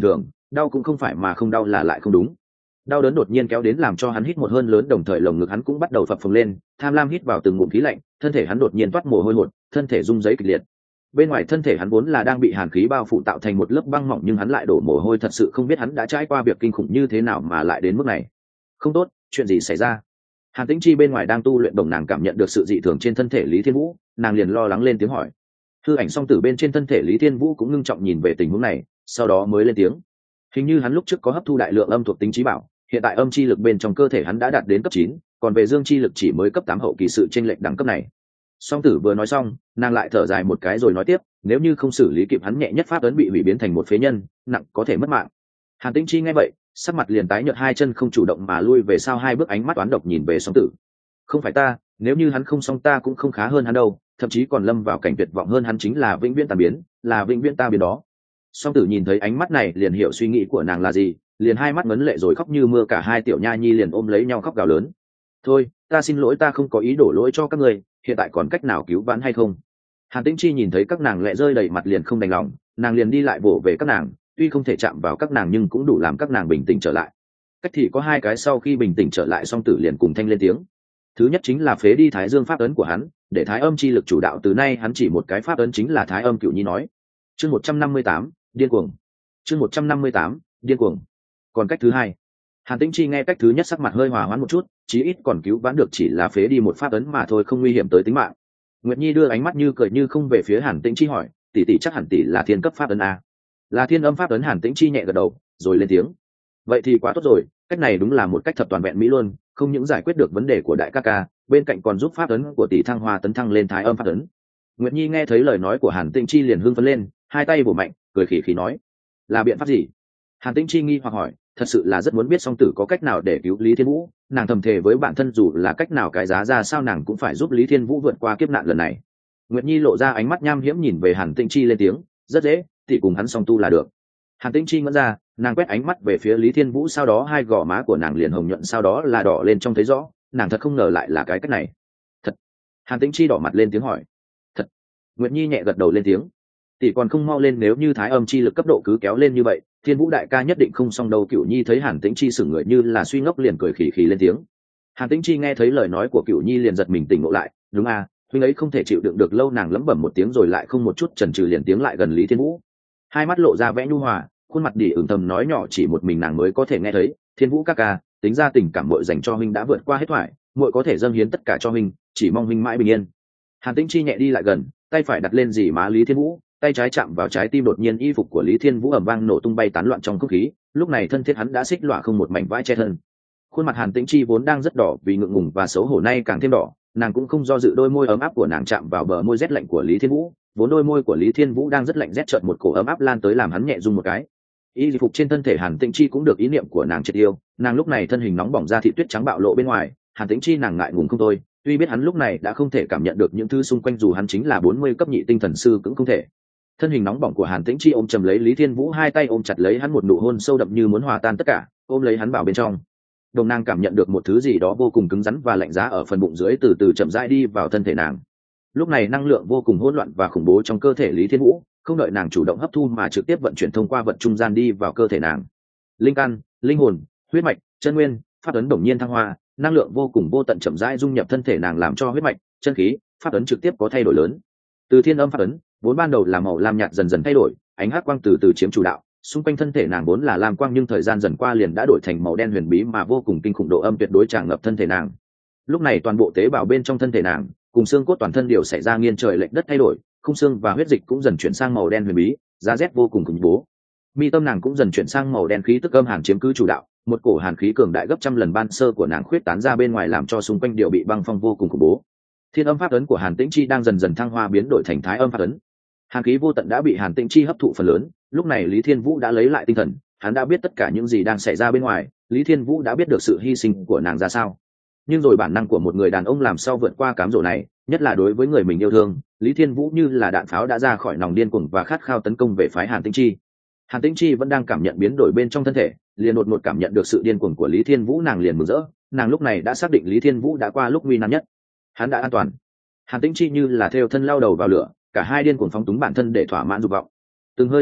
đau cũng không phải mà không đau là lại không đúng. Đau đớn đột nhiên kéo đến làm cho hắn hít một hơi lớn, đồng thời lồng ngực hắn cũng bắt đầu phập phồng lên, tham lam hít vào từng ngụm khí lạnh, thân thể hắn đột nhiên toát mồ hôi hột, thân thể rung rẩy kịch liệt. Bên ngoài thân thể hắn vốn là đang bị hàn khí bao phủ tạo thành một lớp băng mỏng, nhưng hắn lại đổ mồ hôi, thật sự không biết hắn đã trải qua việc kinh khủng như thế nào mà lại đến mức này. Không tốt, chuyện gì xảy ra? Hàn Tĩnh Chi bên ngoài đang tu luyện đồng nàng cảm nhận được sự dị thường trên thân thể Lý Thiên Vũ, nàng liền lo lắng lên tiếng hỏi. Hư ảnh song tử bên trên thân thể Lý Thiên Vũ cũng ngưng trọng nhìn về tình huống này, sau đó mới lên tiếng. Hình như hắn lúc trước có hấp thu đại lượng âm thuộc tính trí bảo, hiện tại âm chi lực bên trong cơ thể hắn đã đạt đến cấp 9, còn về dương chi lực chỉ mới cấp 8 hậu kỳ, sự chênh lệch đẳng cấp này. Song tử vừa nói xong, nàng lại thở dài một cái rồi nói tiếp, nếu như không xử lý kịp hắn nhẹ nhất pháp ấn bị hủy biến thành một phế nhân, nặng có thể mất mạng. Hàn Tĩnh Chi nghe vậy, sắc mặt liền tái nhợt, hai chân không chủ động mà lui về sau hai bước, ánh mắt toán độc nhìn về song tử. Không phải ta, nếu như hắn không xong ta cũng không khá hơn hắn đâu, thậm chí còn lâm vào cảnh tuyệt vọng hơn hắn, chính là vĩnh viễn tan biến, là vĩnh viễn ta biến đó. Song tử nhìn thấy ánh mắt này liền hiểu suy nghĩ của nàng là gì, liền hai mắt ngấn lệ rồi khóc như mưa, cả hai tiểu nha nhi liền ôm lấy nhau khóc gào lớn. Thôi, ta xin lỗi, ta không có ý đổ lỗi cho các người, hiện tại còn cách nào cứu vãn hay không? Hàn Tĩnh Chi nhìn thấy các nàng lệ rơi đầy mặt liền không đành lòng, nàng liền đi lại vỗ về các nàng, tuy không thể chạm vào các nàng nhưng cũng đủ làm các nàng bình tĩnh trở lại. Cách thì có hai cái, sau khi bình tĩnh trở lại song tử liền cùng thanh lên tiếng. Thứ nhất chính là phế đi Thái Dương pháp ấn của hắn, để Thái Âm chi lực chủ đạo, từ nay hắn chỉ một cái pháp ấn chính là Thái Âm Cửu Nhi nói. Chương 158, điên cuồng. Chương 158, điên cuồng. Còn cách thứ hai. Hàn Tĩnh Chi nghe cách thứ nhất sắc mặt hơi hòa hoãn một chút, chí ít còn cứu vãn được chỉ là phế đi một pháp ấn mà thôi, không nguy hiểm tới tính mạng. Nguyệt Nhi đưa ánh mắt như cười như không về phía Hàn Tĩnh Chi hỏi, tỷ tỷ chắc hẳn tỷ là thiên cấp pháp ấn a? Là thiên âm pháp ấn. Hàn Tĩnh Chi nhẹ gật đầu, rồi lên tiếng. Vậy thì quá tốt rồi, cách này đúng là một cách thập toàn vẹn mỹ luôn, không những giải quyết được vấn đề của đại ca ca, bên cạnh còn giúp pháp ấn của tỷ thăng hoa tấn thăng lên Thái Âm pháp ấn. Nguyệt Nhi nghe thấy lời nói của Hàn Tĩnh Chi liền hưng phấn lên, hai tay vỗ mạnh, cười khỉ khỉ nói, là biện pháp gì? Hàn Tĩnh Chi nghi hoặc hỏi, thật sự là rất muốn biết song tử có cách nào để cứu Lý Thiên Vũ. Nàng thầm thề với bản thân dù là cách nào cái giá ra sao nàng cũng phải giúp Lý Thiên Vũ vượt qua kiếp nạn lần này. Nguyệt Nhi lộ ra ánh mắt nham hiểm nhìn về Hàn Tĩnh Chi lên tiếng, rất dễ, tỷ cùng hắn song tu là được. Hàn Tĩnh Chi ngẩn ra, nàng quét ánh mắt về phía Lý Thiên Vũ, sau đó hai gò má của nàng liền hồng nhuận, sau đó là đỏ lên trong thấy rõ, nàng thật không ngờ lại là cái cách này. Thật? Hàn Tĩnh Chi đỏ mặt lên tiếng hỏi. Thật? Nguyệt Nhi nhẹ gật đầu lên tiếng. Tỷ còn không mau lên, nếu như Thái Âm chi lực cấp độ cứ kéo lên như vậy, Thiên Vũ đại ca nhất định không xong đâu. Cửu Nhi thấy Hàn Tĩnh Chi sững người như là suy ngốc liền cười khỉ khỉ lên tiếng. Hàn Tĩnh Chi nghe thấy lời nói của Cửu Nhi liền giật mình tỉnh ngộ lại, đúng à, huynh ấy không thể chịu đựng được lâu, nàng lẩm bẩm một tiếng rồi lại không một chút chần chừ liền tiến lại gần Lý Thiên Vũ, hai mắt lộ ra vẻ nhu hòa, khuôn mặt đỉ ửng thầm nói nhỏ chỉ một mình nàng mới có thể nghe thấy, Thiên Vũ ca ca, tính ra tình cảm muội dành cho huynh đã vượt qua hết thoại, muội có thể dâng hiến tất cả cho huynh, chỉ mong huynh mãi bình yên. Hàn Tĩnh Chi nhẹ đi lại gần, tay phải đặt lên dì má Lý Thiên Vũ, tay trái chạm vào trái tim, đột nhiên y phục của Lý Thiên Vũ ầm vang nổ tung bay tán loạn trong không khí, lúc này thân thiết hắn đã xích lọa không một mảnh vãi che thân. Khuôn mặt Hàn Tĩnh Chi vốn đang rất đỏ vì ngượng ngùng và xấu hổ nay càng thêm đỏ, nàng cũng không do dự, đôi môi ấm áp của nàng chạm vào bờ môi rét lạnh của Lý Thiên Vũ, vốn đôi môi của Lý Thiên Vũ đang rất lạnh rét, chợt một cổ ấm áp lan tới làm hắn nhẹ rung một cái. Y phục trên thân thể Hàn Tĩnh Chi cũng được ý niệm của nàng triệt tiêu, nàng lúc này thân hình nóng bỏng ra thị tuyết trắng bạo lộ bên ngoài, Hàn Tĩnh Chi nàng ngại ngùng không thôi, tuy biết hắn lúc này đã không thể cảm nhận được những thứ xung quanh, dù hắn chính là 40 cấp nhị tinh thần sư cũng không thể. Thân hình nóng bỏng của Hàn Tĩnh Chi ôm chầm lấy Lý Thiên Vũ, hai tay ôm chặt lấy hắn, một nụ hôn sâu đậm như muốn hòa tan tất cả, ôm lấy hắn vào bên trong. Đồng nàng cảm nhận được một thứ gì đó vô cùng cứng rắn và lạnh giá ở phần bụng dưới từ từ chậm rãi đi vào thân thể nàng. Lúc này năng lượng vô cùng hỗn loạn và khủng bố trong cơ thể Lý Thiên Vũ, không đợi nàng chủ động hấp thu mà trực tiếp vận chuyển thông qua vật trung gian đi vào cơ thể nàng. Linh căn, linh hồn, huyết mạch, chân nguyên, pháp ấn đồng nhiên thăng hoa, năng lượng vô cùng vô tận chậm rãi dung nhập thân thể nàng, làm cho huyết mạch, chân khí, pháp ấn trực tiếp có thay đổi lớn. Từ thiên âm pháp ấn, vốn ban đầu là màu lam nhạt dần dần thay đổi, ánh hắc quang từ từ chiếm chủ đạo, xung quanh thân thể nàng vốn là lam quang nhưng thời gian dần qua liền đã đổi thành màu đen huyền bí mà vô cùng kinh khủng, độ âm tuyệt đối tràn ngập thân thể nàng. Lúc này toàn bộ tế bào bên trong thân thể nàng cùng xương cốt toàn thân đều xảy ra nghiêng trời lệch đất thay đổi, khung xương và huyết dịch cũng dần chuyển sang màu đen huyền bí, giá rét vô cùng khủng bố. Mi tâm nàng cũng dần chuyển sang màu đen, khí tức âm hàn chiếm cứ chủ đạo, một cổ hàn khí cường đại gấp trăm lần ban sơ của nàng khuyết tán ra bên ngoài, làm cho xung quanh đều bị băng phong vô cùng khủng bố. Thiên âm pháp ấn của Hàn Tĩnh Chi đang dần dần thăng hoa biến đổi thành Thái âm pháp ấn. Hàn khí vô tận đã bị Hàn Tĩnh Chi hấp thụ phần lớn, lúc này Lý Thiên Vũ đã lấy lại tinh thần, hắn đã biết tất cả những gì đang xảy ra bên ngoài, Lý Thiên Vũ đã biết được sự hy sinh của nàng ra sao. Nhưng rồi bản năng của một người đàn ông làm sao vượt qua cám dỗ này, nhất là đối với người mình yêu thương, Lý Thiên Vũ như là đạn pháo đã ra khỏi nòng điên cuồng và khát khao tấn công về phái Hàn Tĩnh Chi. Hàn Tĩnh Chi vẫn đang cảm nhận biến đổi bên trong thân thể, liền đột ngột cảm nhận được sự điên cuồng của Lý Thiên Vũ, nàng liền mừng rỡ, nàng lúc này đã xác định Lý Thiên Vũ đã qua lúc nguy nan nhất, hắn đã an toàn. Hàn Tĩnh Chi như là theo thân lao đầu vào lửa, cả hai điên cuồng phóng túng bản thân để thỏa mãn dục vọng. Từng hơi thở gấp,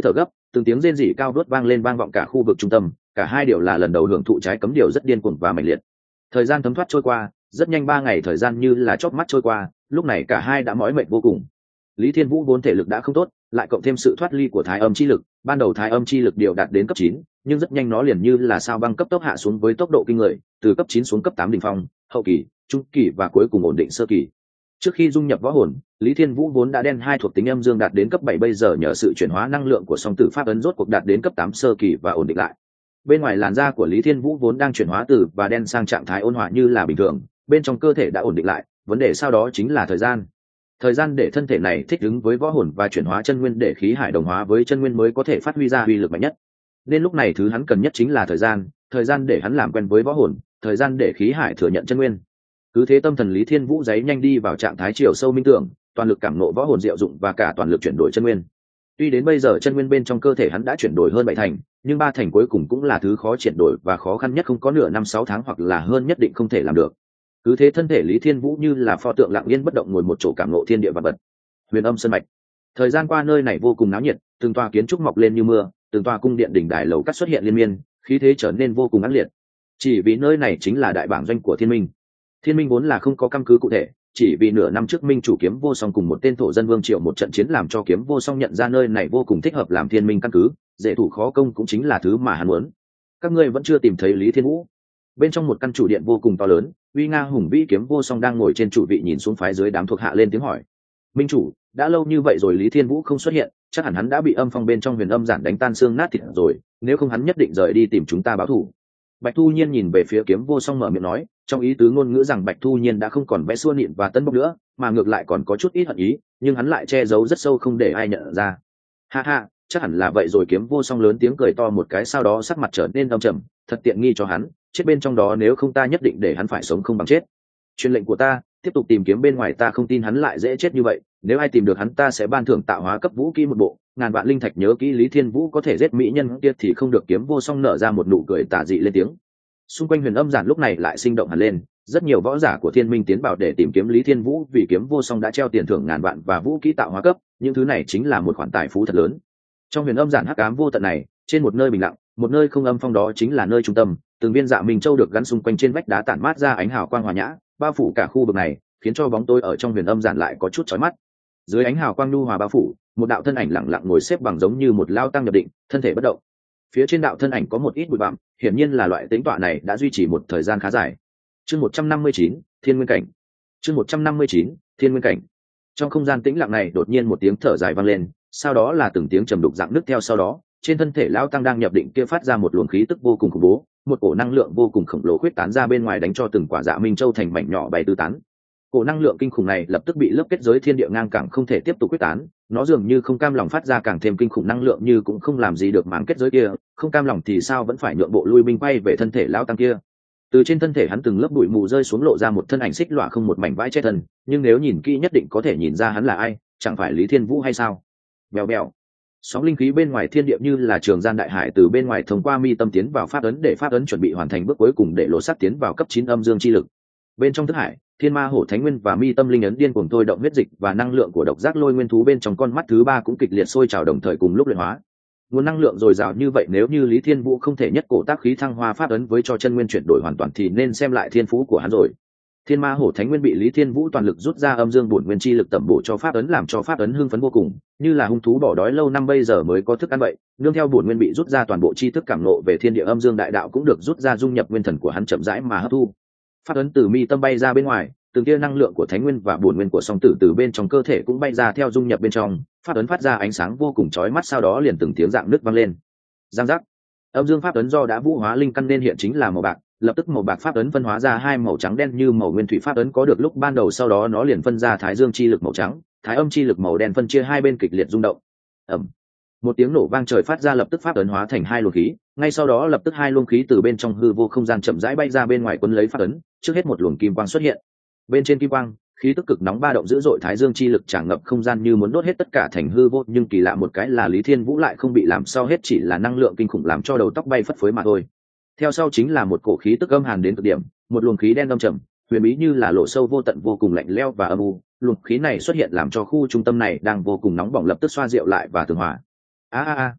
từng tiếng rên rỉ cao vút vang lên vang vọng cả khu vực trung tâm, cả hai đều là lần đầu hưởng thụ trái cấm điều rất điên cuồng và mạnh liệt. Thời gian thấm thoát trôi qua, rất nhanh 3 ngày thời gian như là chớp mắt trôi qua, lúc này cả hai đã mỏi mệt vô cùng. Lý Thiên Vũ vốn thể lực đã không tốt, lại cộng thêm sự thoát ly của thái âm chi lực, ban đầu thái âm chi lực điều đạt đến cấp 9, nhưng rất nhanh nó liền như là sao băng cấp tốc hạ xuống với tốc độ kinh người, từ cấp 9 xuống cấp 8 đỉnh phong, hậu kỳ, trung kỳ và cuối cùng ổn định sơ kỳ. Trước khi dung nhập võ hồn, Lý Thiên Vũ vốn đã đen hai thuộc tính âm dương đạt đến cấp 7, bây giờ nhờ sự chuyển hóa năng lượng của song tử pháp ấn rốt cuộc đạt đến cấp 8 sơ kỳ và ổn định lại. Bên ngoài làn da của Lý Thiên Vũ vốn đang chuyển hóa từ và đen sang trạng thái ôn hòa như là bình thường, bên trong cơ thể đã ổn định lại, vấn đề sau đó chính là thời gian để thân thể này thích ứng với võ hồn và chuyển hóa chân nguyên để khí hải đồng hóa với chân nguyên mới có thể phát huy ra uy lực mạnh nhất. Nên lúc này thứ hắn cần nhất chính là thời gian để hắn làm quen với võ hồn, thời gian để khí hải thừa nhận chân nguyên. Cứ thế tâm thần Lý Thiên Vũ giấy nhanh đi vào trạng thái chiều sâu minh tưởng, toàn lực cảm ngộ võ hồn diệu dụng và cả toàn lực chuyển đổi chân nguyên. Tuy đến bây giờ chân nguyên bên trong cơ thể hắn đã chuyển đổi hơn 7 thành, nhưng 3 thành cuối cùng cũng là thứ khó chuyển đổi và khó khăn nhất, không có nửa năm 6 tháng hoặc là hơn nhất định không thể làm được. Cứ thế thân thể Lý Thiên Vũ như là pho tượng lặng yên bất động ngồi một chỗ cảm ngộ thiên địa vật vật. Huyền Âm Sơn mạch. Thời gian qua nơi này vô cùng náo nhiệt, từng tòa kiến trúc mọc lên như mưa, từng tòa cung điện đỉnh đài lầu các xuất hiện liên miên, khí thế trở nên vô cùng ác liệt. Chỉ vì nơi này chính là đại bảng doanh của Thiên Minh. Thiên Minh vốn là không có căn cứ cụ thể, chỉ vì nửa năm trước Minh chủ Kiếm Vô Song cùng một tên thổ dân vương triệu một trận chiến làm cho Kiếm Vô Song nhận ra nơi này vô cùng thích hợp làm Thiên Minh căn cứ, dễ thủ khó công cũng chính là thứ mà hắn muốn. Các ngươi vẫn chưa tìm thấy Lý Thiên Vũ? Bên trong một căn chủ điện vô cùng to lớn, uy nga hùng vĩ Kiếm Vô Song đang ngồi trên chủ vị nhìn xuống phái dưới đám thuộc hạ lên tiếng hỏi. Minh chủ, đã lâu như vậy rồi Lý Thiên Vũ không xuất hiện, chắc hẳn hắn đã bị âm phong bên trong huyền âm giản đánh tan xương nát thịt rồi, nếu không hắn nhất định rời đi tìm chúng ta báo thù. Bạch Thu Nhiên nhìn về phía Kiếm Vô Song mở miệng nói, trong ý tứ ngôn ngữ rằng Bạch Thu Nhiên đã không còn vẽ xua nịn và tân bốc nữa, mà ngược lại còn có chút ít hận ý, nhưng hắn lại che giấu rất sâu không để ai nhận ra. Ha ha, chắc hẳn là vậy rồi. Kiếm Vô Song lớn tiếng cười to một cái, sau đó sắc mặt trở nên âm trầm, thật tiện nghi cho hắn, chết bên trong đó, nếu không ta nhất định để hắn phải sống không bằng chết. Truyền lệnh của ta, tiếp tục tìm kiếm bên ngoài, ta không tin hắn lại dễ chết như vậy, nếu ai tìm được hắn ta sẽ ban thưởng tạo hóa cấp vũ kỹ một bộ, ngàn vạn linh thạch. Nhớ kỹ Lý Thiên Vũ có thể giết mỹ nhân kia thì không được. Kiếm Vô Song nở ra một nụ cười tà dị lên tiếng. Xung quanh huyền âm giản lúc này lại sinh động hẳn lên, rất nhiều võ giả của Thiên Minh tiến vào để tìm kiếm Lý Thiên Vũ, vì Kiếm Vô Song đã treo tiền thưởng ngàn vạn và vũ kỹ tạo hóa cấp, những thứ này chính là một khoản tài phú thật lớn. Trong huyền âm giản hắc ám vô tận này, trên một nơi bình lặng, một nơi không âm phong, đó chính là nơi trung tâm, từng viên Dạ Minh Châu được gắn xung quanh trên vách đá tản mát ra ánh hào quang hòa nhã, bao phủ cả khu vực này, khiến cho bóng tối ở trong huyền âm giản lại có chút chói mắt. Dưới ánh hào quang nhu hòa bao phủ, một đạo thân ảnh lặng lặng ngồi xếp bằng giống như một lao tăng nhập định, thân thể bất động. Phía trên đạo thân ảnh có một ít bụi bặm, hiển nhiên là loại tĩnh tọa này đã duy trì một thời gian khá dài. Chương 159, Thiên Nguyên cảnh. Chương 159, Thiên Nguyên cảnh. Trong không gian tĩnh lặng này đột nhiên một tiếng thở dài vang lên, sau đó là từng tiếng trầm đục dạng nứt theo sau đó, trên thân thể lão tăng đang nhập định kia phát ra một luồng khí tức vô cùng khủng bố, một cổ năng lượng vô cùng khổng lồ khuyết tán ra bên ngoài, đánh cho từng quả Dạ Minh Châu thành mảnh nhỏ bay tứ tán. Cổ năng lượng kinh khủng này lập tức bị lớp kết giới thiên địa ngang cẳng không thể tiếp tục quyết tán, nó dường như không cam lòng phát ra càng thêm kinh khủng năng lượng, như cũng không làm gì được mảng kết giới kia, không cam lòng thì sao vẫn phải nhượng bộ lui binh quay về thân thể lão tăng kia. Từ trên thân thể hắn từng lớp bụi mù rơi xuống, lộ ra một thân ảnh xích lọa không một mảnh vãi che thân, nhưng nếu nhìn kỹ nhất định có thể nhìn ra hắn là ai, chẳng phải Lý Thiên Vũ hay sao? Bèo bèo. Sóng linh khí bên ngoài thiên địa như là trường gian đại hải từ bên ngoài thông qua mi tâm tiến vào pháp ấn, để pháp ấn chuẩn bị hoàn thành bước cuối cùng để lộ sắc tiến vào cấp 9 âm dương chi lực. Bên trong thức hải, Thiên Ma Hổ Thánh Nguyên và mi tâm linh ấn điên cuồng thôi động huyết dịch và năng lượng của độc giác lôi nguyên thú bên trong con mắt thứ ba cũng kịch liệt sôi trào đồng thời cùng lúc luyện hóa. Nguồn năng lượng dồi dào như vậy, nếu như Lý Thiên Vũ không thể nhất cổ tác khí thăng hoa pháp ấn với cho chân nguyên chuyển đổi hoàn toàn thì nên xem lại thiên phú của hắn rồi. Thiên Ma Hổ Thánh Nguyên bị Lý Thiên Vũ toàn lực rút ra âm dương bổn nguyên chi lực tẩm bổ cho pháp ấn, làm cho pháp ấn hưng phấn vô cùng, như là hung thú bỏ đói lâu năm bây giờ mới có thức ăn vậy. Nương theo bổn nguyên bị rút ra, toàn bộ chi thức cảm nộ về thiên địa âm dương đại đạo cũng được rút ra, dung nhập nguyên thần của hắn chậm rãi mà hấp thu. Pháp ấn từ mi tâm bay ra bên ngoài, từng tia năng lượng của Thánh Nguyên và bổn nguyên của song tử từ bên trong cơ thể cũng bay ra theo dung nhập bên trong, pháp ấn phát ra ánh sáng vô cùng chói mắt, sau đó liền từng tiếng dạng nứt vang lên. Giang giác. Âm dương pháp ấn do đã vũ hóa linh căn nên hiện chính là màu bạc, lập tức màu bạc pháp ấn phân hóa ra hai màu trắng đen như màu nguyên thủy pháp ấn có được lúc ban đầu, sau đó nó liền phân ra thái dương chi lực màu trắng, thái âm chi lực màu đen, phân chia hai bên kịch liệt rung động. Ầm. Một tiếng nổ vang trời phát ra, lập tức pháp ấn hóa thành hai luồng khí, ngay sau đó lập tức hai luồng khí từ bên trong hư vô không gian chậm rãi bay ra bên ngoài quấn lấy pháp ấn. Trước hết một luồng kim quang xuất hiện, bên trên kim quang khí tức cực nóng ba động dữ dội, thái dương chi lực tràn ngập không gian như muốn đốt hết tất cả thành hư vô, nhưng kỳ lạ một cái là Lý Thiên Vũ lại không bị làm sao hết, chỉ là năng lượng kinh khủng làm cho đầu tóc bay phất phới mà thôi. Theo sau chính là một cổ khí tức âm hàn đến cực điểm, một luồng khí đen âm trầm huyền bí như là lộ sâu vô tận, vô cùng lạnh lẽo và âm u. Luồng khí này xuất hiện làm cho khu trung tâm này đang vô cùng nóng bỏng lập tức xoa dịu lại và tường hòa.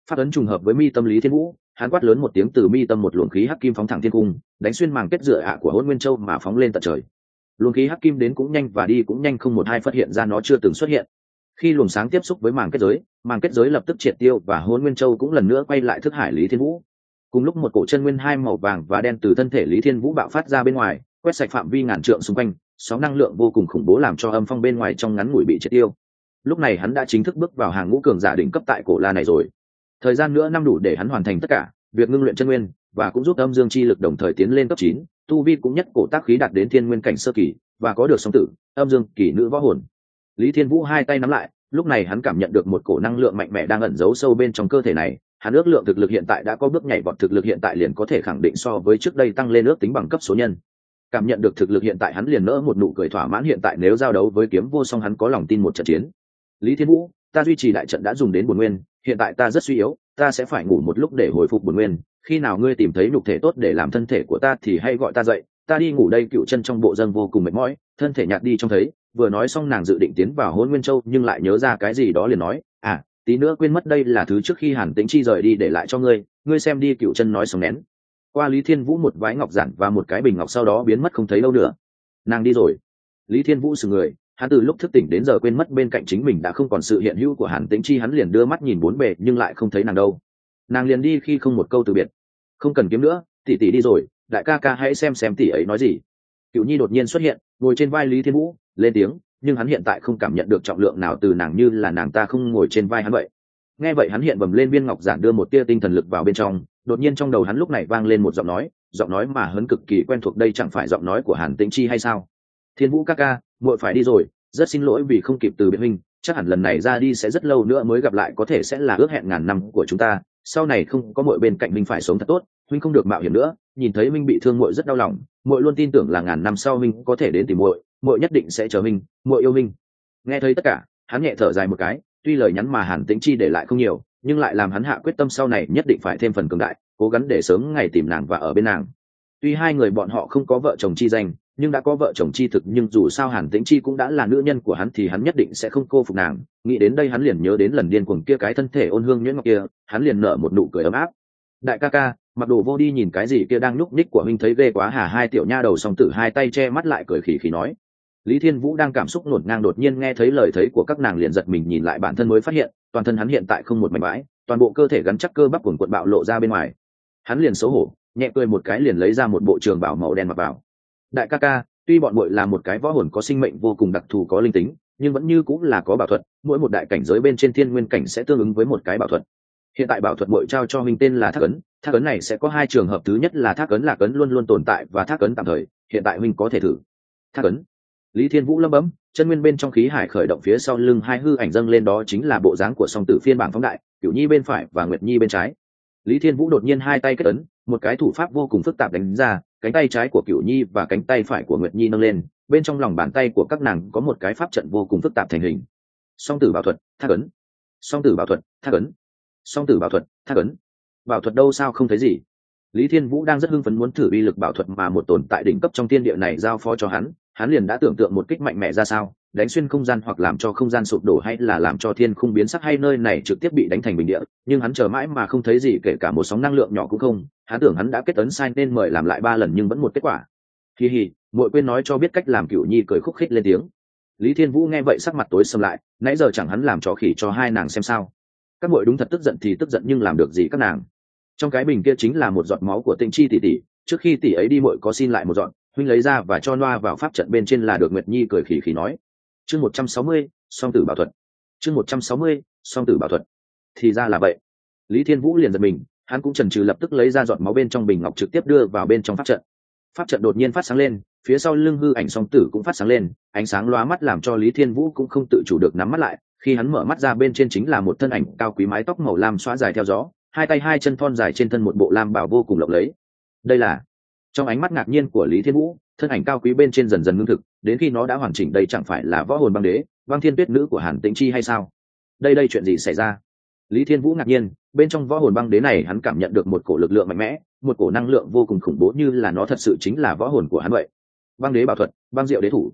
Pháp ấn trùng hợp với mi tâm Lý Thiên Vũ, hắn quát lớn một tiếng, từ mi tâm một luồng khí hắc kim phóng thẳng thiên cung, đánh xuyên màng kết dựa ạ của Hỗn Nguyên Châu mà phóng lên tận trời. Luồng khí hắc kim đến cũng nhanh và đi cũng nhanh, không một hai phát hiện ra nó chưa từng xuất hiện. Khi luồng sáng tiếp xúc với màng kết giới lập tức triệt tiêu và Hỗn Nguyên Châu cũng lần nữa quay lại thức hải Lý Thiên Vũ. Cùng lúc một cổ chân nguyên hai màu vàng và đen từ thân thể Lý Thiên Vũ bạo phát ra bên ngoài, quét sạch phạm vi ngàn trượng xung quanh, sóng năng lượng vô cùng khủng bố làm cho âm phong bên ngoài trong ngắn ngủi bị triệt tiêu. Lúc này hắn đã chính thức bước vào hàng ngũ cường giả đỉnh cấp tại cổ la này rồi. Thời gian nữa năm đủ để hắn hoàn thành tất cả việc ngưng luyện chân nguyên, và cũng giúp âm dương chi lực đồng thời tiến lên cấp 9, tu vi cũng nhất cổ tác khí đạt đến thiên nguyên cảnh sơ kỳ, và có được song tử âm dương kỳ nữ võ hồn. Lý Thiên Vũ hai tay nắm lại, lúc này hắn cảm nhận được một cổ năng lượng mạnh mẽ đang ẩn giấu sâu bên trong cơ thể này. Hắn ước lượng thực lực hiện tại đã có bước nhảy vọt, thực lực hiện tại liền có thể khẳng định so với trước đây tăng lên ước tính bằng cấp số nhân. Cảm nhận được thực lực hiện tại, hắn liền nỡ một nụ cười thỏa mãn. Hiện tại nếu giao đấu với Kiếm Vô Song, hắn có lòng tin một trận chiến. Lý Thiên Vũ, ta duy trì đại trận đã dùng đến bổn nguyên, hiện tại ta rất suy yếu, ta sẽ phải ngủ một lúc để hồi phục bổn nguyên. Khi nào ngươi tìm thấy nhục thể tốt để làm thân thể của ta thì hãy gọi ta dậy, ta đi ngủ đây. Cựu Chân trong bộ dâng vô cùng mệt mỏi, thân thể nhạt đi trông thấy. Vừa nói xong nàng dự định tiến vào Hỗn Nguyên Châu, nhưng lại nhớ ra cái gì đó liền nói, tí nữa quên mất, đây là thứ trước khi Hàn Tĩnh Chi rời đi để lại cho ngươi, ngươi xem đi. Cựu Chân nói xong nén qua Lý Thiên Vũ một vái ngọc giản và một cái bình ngọc, sau đó biến mất không thấy đâu nữa. Nàng đi rồi. Lý Thiên Vũ sững người, hắn từ lúc thức tỉnh đến giờ quên mất bên cạnh chính mình đã không còn sự hiện hữu của Hàn Tĩnh Chi. Hắn liền đưa mắt nhìn bốn bề nhưng lại không thấy nàng đâu. Nàng liền đi khi không một câu từ biệt. Không cần kiếm nữa, tỷ tỷ đi rồi, đại ca ca hãy xem tỷ ấy nói gì. Cựu Nhi đột nhiên xuất hiện, ngồi trên vai Lý Thiên Vũ, lên tiếng, nhưng hắn hiện tại không cảm nhận được trọng lượng nào từ nàng, như là nàng ta không ngồi trên vai hắn vậy. Nghe vậy hắn hiện bầm lên viên ngọc giản, đưa một tia tinh thần lực vào bên trong. Đột nhiên trong đầu hắn lúc này vang lên một giọng nói mà hắn cực kỳ quen thuộc. Đây chẳng phải giọng nói của Hàn Tĩnh Chi hay sao? Thiên Vũ ca ca, muội phải đi rồi, rất xin lỗi vì không kịp từ biệt huynh, chắc hẳn lần này ra đi sẽ rất lâu nữa mới gặp lại, có thể sẽ là ước hẹn ngàn năm của chúng ta. Sau này không có muội bên cạnh huynh phải sống thật tốt, huynh không được mạo hiểm nữa. Nhìn thấy huynh bị thương muội rất đau lòng, muội luôn tin tưởng là ngàn năm sau huynh có thể đến tìm muội, muội nhất định sẽ chờ huynh, muội yêu huynh. Nghe thấy tất cả, hắn nhẹ thở dài một cái. Tuy lời nhắn mà Hàn Tĩnh Chi để lại không nhiều, nhưng lại làm hắn hạ quyết tâm sau này nhất định phải thêm phần cường đại, cố gắng để sớm ngày tìm nàng và ở bên nàng. Tuy hai người bọn họ không có vợ chồng chi danh, nhưng đã có vợ chồng chi thực. Nhưng dù sao Hàn Tĩnh Chi cũng đã là nữ nhân của hắn thì hắn nhất định sẽ không cô phục nàng. Nghĩ đến đây hắn liền nhớ đến lần điên cuồng kia, cái thân thể ôn hương nhuyễn ngọc kia, hắn liền nở một nụ cười ấm áp. Đại ca ca, mặc đồ vô đi nhìn cái gì kia đang núp ních của huynh thấy ghê quá hả? Hai tiểu nha đầu song tử hai tay che mắt lại cười khỉ khỉ nói. Lý Thiên Vũ đang cảm xúc ngổn ngang, đột nhiên nghe thấy lời thấy của các nàng liền giật mình nhìn lại bản thân, mới phát hiện toàn thân hắn hiện tại không một mảnh bãi, toàn bộ cơ thể gắn chắc cơ bắp cuồn cuộn bạo lộ ra bên ngoài. Hắn liền xấu hổ nhẹ cười một cái, liền lấy ra một bộ trường bào màu đen mặc vào. Đại ca ca, tuy bọn muội là một cái võ hồn có sinh mệnh vô cùng đặc thù, có linh tính, nhưng vẫn như cũng là có bảo thuật, mỗi một đại cảnh giới bên trên thiên nguyên cảnh sẽ tương ứng với một cái bảo thuật. Hiện tại bảo thuật muội trao cho huynh tên là Thác Ấn. Thác Ấn này sẽ có hai trường hợp, thứ nhất là Thác Ấn Lạc Ấn luôn luôn tồn tại, và Thác Ấn tạm thời, hiện tại huynh có thể thử. Thác Ấn. Lý Thiên Vũ lẩm bẩm, chân nguyên bên trong khí hải khởi động, phía sau lưng hai hư ảnh dâng lên, đó chính là bộ dáng của song tử phiên bản phóng đại, Cửu Nhi bên phải và Nguyệt Nhi bên trái. Lý Thiên Vũ đột nhiên hai tay kết ấn, một cái thủ pháp vô cùng phức tạp đánh ra, cánh tay trái của Cửu Nhi và cánh tay phải của Nguyệt Nhi nâng lên, bên trong lòng bàn tay của các nàng có một cái pháp trận vô cùng phức tạp thành hình. Song tử bảo thuật, Thác Ấn. Song tử bảo thuật, Thác Ấn. Song tử bảo thuật, Thác Ấn. Bảo thuật đâu sao không thấy gì? Lý Thiên Vũ đang rất hưng phấn muốn thử uy lực bảo thuật mà một tồn tại đỉnh cấp trong thiên địa này giao phó cho hắn. Hắn liền đã tưởng tượng một kích mạnh mẽ ra sao, đánh xuyên không gian hoặc làm cho không gian sụp đổ, hay là làm cho thiên khung biến sắc, hay nơi này trực tiếp bị đánh thành bình địa. Nhưng hắn chờ mãi mà không thấy gì, kể cả một sóng năng lượng nhỏ cũng không. Hắn tưởng hắn đã kết ấn sai nên mời làm lại 3 lần nhưng vẫn một kết quả. Hi hi, muội quên nói cho biết cách làm. Cửu Nhi cười khúc khích lên tiếng. Lý Thiên Vũ nghe vậy sắc mặt tối sầm lại, nãy giờ chẳng hắn làm trò khỉ cho hai nàng xem sao? Các muội đúng thật tức giận thì tức giận, nhưng làm được gì các nàng? Trong cái bình kia chính là một giọt máu của Tĩnh Chi tỷ tỷ, trước khi tỷ ấy đi muội có xin lại một giọt, huynh lấy ra và cho loa vào pháp trận bên trên là được. Nguyệt Nhi cười khỉ khỉ nói. Chương 160, song tử bảo thuật. Chương 160, song tử bảo thuật. Thì ra là vậy. Lý Thiên Vũ liền giật mình, hắn cũng chần chừ, lập tức lấy ra giọt máu bên trong bình ngọc trực tiếp đưa vào bên trong pháp trận. Pháp trận đột nhiên phát sáng lên, phía sau lưng hư ảnh song tử cũng phát sáng lên, ánh sáng lóa mắt làm cho Lý Thiên Vũ cũng không tự chủ được nắm mắt lại. Khi hắn mở mắt ra, bên trên chính là một thân ảnh cao quý, mái tóc màu lam xõa dài theo gió, hai tay hai chân thon dài, trên thân một bộ lam bào vô cùng lộng lẫy. Đây là... Trong ánh mắt ngạc nhiên của Lý Thiên Vũ, thân ảnh cao quý bên trên dần dần ngưng thực, đến khi nó đã hoàn chỉnh, đây chẳng phải là võ hồn băng đế, Băng Thiên Tuyết nữ của Hàn Tĩnh Chi hay sao? Đây chuyện gì xảy ra? Lý Thiên Vũ ngạc nhiên, bên trong võ hồn băng đế này hắn cảm nhận được một cổ lực lượng mạnh mẽ, một cổ năng lượng vô cùng khủng bố, như là nó thật sự chính là võ hồn của hắn vậy. Băng đế bảo thuật, băng diệu đế thủ.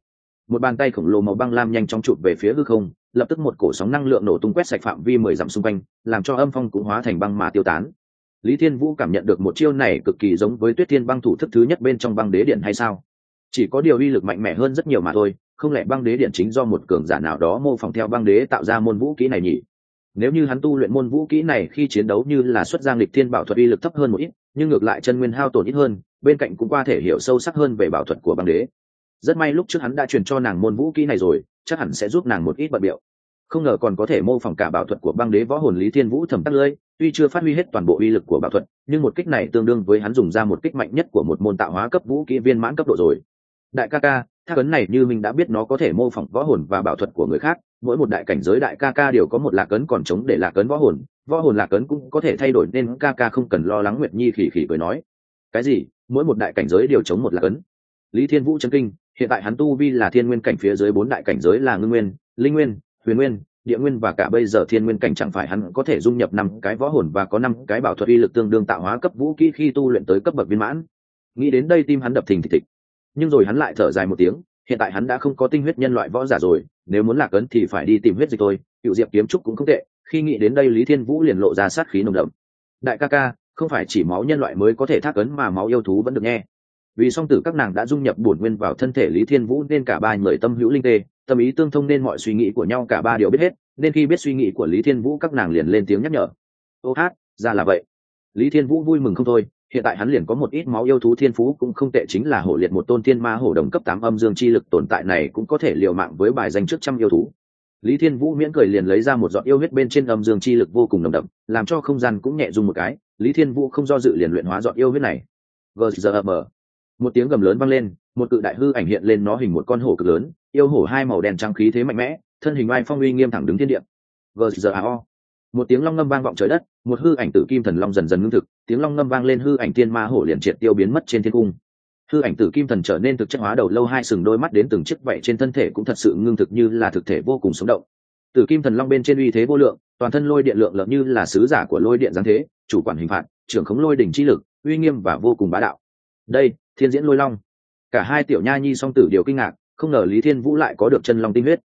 Một bàn tay khổng lồ màu băng lam nhanh chóng chụp về phía hư không, lập tức một cổ sóng năng lượng nổ tung quét sạch phạm vi 10 dặm xung quanh, làm cho âm phong cũng hóa thành băng mà tiêu tán. Lý Thiên Vũ cảm nhận được một chiêu này cực kỳ giống với Tuyết Thiên băng thủ thức thứ nhất bên trong băng đế điện hay sao? Chỉ có điều uy lực mạnh mẽ hơn rất nhiều mà thôi, không lẽ băng đế điện chính do một cường giả nào đó mô phỏng theo băng đế tạo ra môn vũ kỹ này nhỉ? Nếu như hắn tu luyện môn vũ kỹ này khi chiến đấu như là xuất giang lịch thiên bảo thuật uy lực thấp hơn một ít, nhưng ngược lại chân nguyên hao tổn ít hơn, bên cạnh cũng qua thể hiểu sâu sắc hơn về bảo thuật của băng đế. Rất may lúc trước hắn đã truyền cho nàng môn vũ kỹ này rồi, chắc hẳn sẽ giúp nàng một ít bận biệu. Không ngờ còn có thể mô phỏng cả bảo thuật của băng đế võ hồn. Lý Thiên Vũ thầm tắt lưỡi, tuy chưa phát huy hết toàn bộ uy lực của bảo thuật, nhưng một kích này tương đương với hắn dùng ra một kích mạnh nhất của một môn tạo hóa cấp vũ kỹ viên mãn cấp độ rồi. Đại ca ca, thác ấn này như mình đã biết nó có thể mô phỏng võ hồn và bảo thuật của người khác, mỗi một đại cảnh giới đại ca ca đều có một lạc ấn còn chống để lạc ấn võ hồn lạc ấn cũng có thể thay đổi nên ca ca không cần lo lắng. Nguyệt Nhi khỉ khỉ cười nói. Cái gì? Mỗi một đại cảnh giới đều chống một lạc ấn? Lý Thiên Vũ chấn kinh, hiện tại hắn tu vi là thiên nguyên cảnh, phía dưới 4 đại cảnh giới là ngưng nguyên, linh nguyên, huyền nguyên, địa nguyên và cả bây giờ thiên nguyên cảnh, chẳng phải hắn có thể dung nhập 5 cái võ hồn và có 5 cái bảo thuật uy lực tương đương tạo hóa cấp vũ kỹ khi tu luyện tới cấp bậc viên mãn. Nghĩ đến đây tim hắn đập thình thịch. Nhưng rồi hắn lại thở dài một tiếng, hiện tại hắn đã không có tinh huyết nhân loại võ giả rồi, nếu muốn lạc ấn thì phải đi tìm huyết dịch thôi, Cựu Diệp kiếm trúc cũng không tệ. Khi nghĩ đến đây Lý Thiên Vũ liền lộ ra sát khí nồng đậm. Đại ca ca, không phải chỉ máu nhân loại mới có thể thác ấn mà máu yêu thú vẫn được nghe. Vì song tử các nàng đã dung nhập bổn nguyên vào thân thể Lý Thiên Vũ nên cả ba người tâm hữu linh tê, tâm ý tương thông nên mọi suy nghĩ của nhau cả ba đều biết hết, nên khi biết suy nghĩ của Lý Thiên Vũ các nàng liền lên tiếng nhắc nhở. Ô hát, ra là vậy. Lý Thiên Vũ vui mừng không thôi, hiện tại hắn liền có một ít máu yêu thú thiên phú cũng không tệ, chính là hổ liệt một tôn thiên ma hổ đồng cấp 8 âm dương chi lực tồn tại này cũng có thể liều mạng với bài danh trước trăm yêu thú. Lý Thiên Vũ miễn cười liền lấy ra một giọt yêu huyết bên trên âm dương chi lực vô cùng nồng đậm, làm cho không gian cũng nhẹ rung một cái, Lý Thiên Vũ không do dự liền luyện hóa giọt yêu huyết này. GZM. Một tiếng gầm lớn vang lên, một cự đại hư ảnh hiện lên, nó hình một con hổ cực lớn, yêu hổ hai màu đen trắng khí thế mạnh mẽ, thân hình oai phong uy nghiêm thẳng đứng thiên địa. GZAO. Một tiếng long ngâm vang vọng trời đất, một hư ảnh tử kim thần long dần dần ngưng thực, tiếng long ngâm vang lên, hư ảnh thiên ma hổ liền triệt tiêu biến mất trên thiên cung. Hư ảnh tử kim thần trở nên thực chất hóa, đầu lâu hai sừng đôi mắt đến từng chiếc vậy trên thân thể cũng thật sự ngưng thực như là thực thể vô cùng sống động. Tử kim thần long bên trên uy thế vô lượng, toàn thân lôi điện lượng lợn như là sứ giả của lôi điện giáng thế, chủ quản hình phạt, trưởng khống lôi đỉnh chi lực, uy nghiêm và vô cùng bá đạo. Đây, thiên diễn lôi long. Cả hai tiểu nha nhi song tử đều kinh ngạc, không ngờ Lý Thiên Vũ lại có được chân long tinh huyết.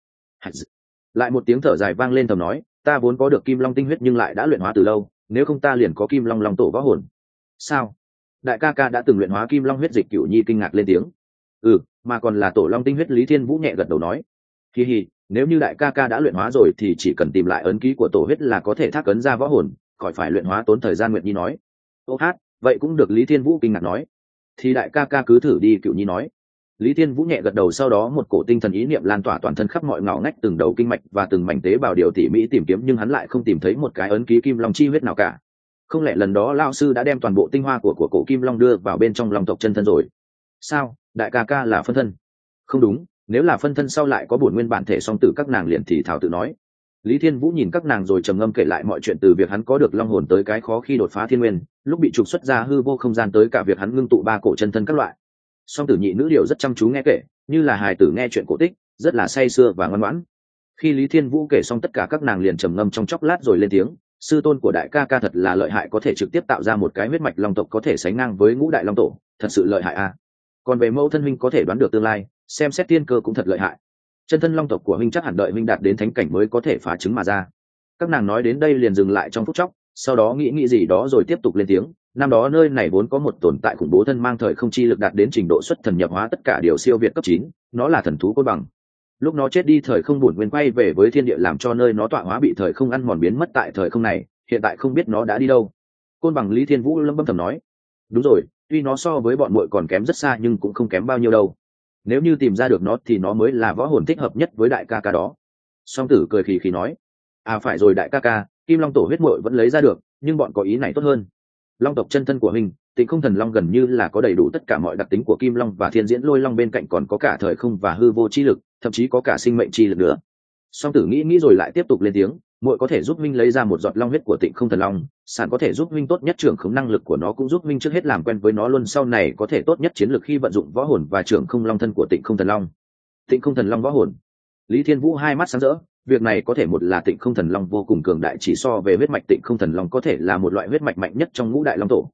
Lại một tiếng thở dài vang lên, thầm nói, ta vốn có được kim long tinh huyết nhưng lại đã luyện hóa từ lâu, nếu không ta liền có kim long long tổ võ hồn. Sao? Đại ca ca đã từng luyện hóa kim long huyết dịch? Cửu Nhi kinh ngạc lên tiếng. Ừ, mà còn là tổ long tinh huyết. Lý Thiên Vũ nhẹ gật đầu nói. Hi hi, nếu như đại ca ca đã luyện hóa rồi thì chỉ cần tìm lại ấn ký của tổ huyết là có thể thác ấn ra võ hồn, khỏi phải luyện hóa tốn thời gian. Nguyệt Nhi nói. Ô hát, vậy cũng được. Lý Thiên Vũ kinh ngạc nói. Thì đại ca ca cứ thử đi. Cửu Nhi nói. Lý Thiên Vũ nhẹ gật đầu, sau đó một cổ tinh thần ý niệm lan tỏa toàn thân khắp mọi ngõ ngách, từng đầu kinh mạch và từng mảnh tế bào điều tỉ mỉ tìm kiếm, nhưng hắn lại không tìm thấy một cái ấn ký kim long chi huyết nào cả. Không lẽ lần đó lão sư đã đem toàn bộ tinh hoa của cổ kim long đưa vào bên trong long tộc chân thân rồi? Sao, đại ca ca là phân thân? Không đúng, nếu là phân thân sau lại có bổn nguyên bản thể song tử các nàng liền thì thảo tự nói. Lý Thiên Vũ nhìn các nàng rồi trầm ngâm kể lại mọi chuyện, từ việc hắn có được long hồn tới cái khó khi đột phá thiên nguyên, lúc bị trục xuất ra hư vô không gian tới cả việc hắn ngưng tụ 3 cổ chân thân các loại. Song tử nhị nữ đều rất chăm chú nghe kể, như là hài tử nghe chuyện cổ tích, rất là say sưa và ngoan ngoãn. Khi Lý Thiên Vũ kể xong tất cả các nàng liền trầm ngâm trong chốc lát rồi lên tiếng, sư tôn của đại ca ca thật là lợi hại, có thể trực tiếp tạo ra một cái huyết mạch long tộc có thể sánh ngang với ngũ đại long tổ, thật sự lợi hại à. Còn về mẫu thân huynh có thể đoán được tương lai, xem xét tiên cơ cũng thật lợi hại. Chân thân long tộc của huynh chắc hẳn đợi huynh đạt đến thánh cảnh mới có thể phá trứng mà ra. Các nàng nói đến đây liền dừng lại trong phút chốc, sau đó nghĩ gì đó rồi tiếp tục lên tiếng. Năm đó nơi này vốn có một tồn tại khủng bố thân mang thời không chi lực đạt đến trình độ xuất thần nhập hóa, tất cả đều siêu việt cấp 9, nó là thần thú côn bằng. Lúc nó chết đi thời không bổn nguyên quay về với thiên địa, làm cho nơi nó tọa hóa bị thời không ăn mòn biến mất tại thời không này, hiện tại không biết nó đã đi đâu. Côn bằng. Lý Thiên Vũ lẩm bẩm thầm nói. Đúng rồi, tuy nó so với bọn muội còn kém rất xa nhưng cũng không kém bao nhiêu đâu. Nếu như tìm ra được nó thì nó mới là võ hồn thích hợp nhất với đại ca ca đó. Song tử cười khì khì nói. À phải rồi đại ca ca, kim long tổ huyết muội vẫn lấy ra được, nhưng bọn có ý này tốt hơn. Long tộc chân thân của huynh, Tịnh Không Thần Long, gần như là có đầy đủ tất cả mọi đặc tính của kim long và thiên diễn lôi long, bên cạnh còn có cả thời không và hư vô chi lực, thậm chí có cả sinh mệnh chi lực nữa. Song tử nghĩ rồi lại tiếp tục lên tiếng, muội có thể giúp huynh lấy ra một giọt long huyết của Tịnh Không Thần Long, sản có thể giúp huynh tốt nhất trưởng khống năng lực của nó, cũng giúp huynh trước hết làm quen với nó luôn, sau này có thể tốt nhất chiến lược khi vận dụng võ hồn và trưởng không long thân của Tịnh Không Thần Long. Tịnh Không Thần Long võ hồn. Lý Thiên Vũ hai mắt sáng rỡ, việc này có thể một là Tịnh Không Thần Long vô cùng cường đại, chỉ so về huyết mạch Tịnh Không Thần Long có thể là một loại huyết mạch mạnh nhất trong ngũ đại long tổ.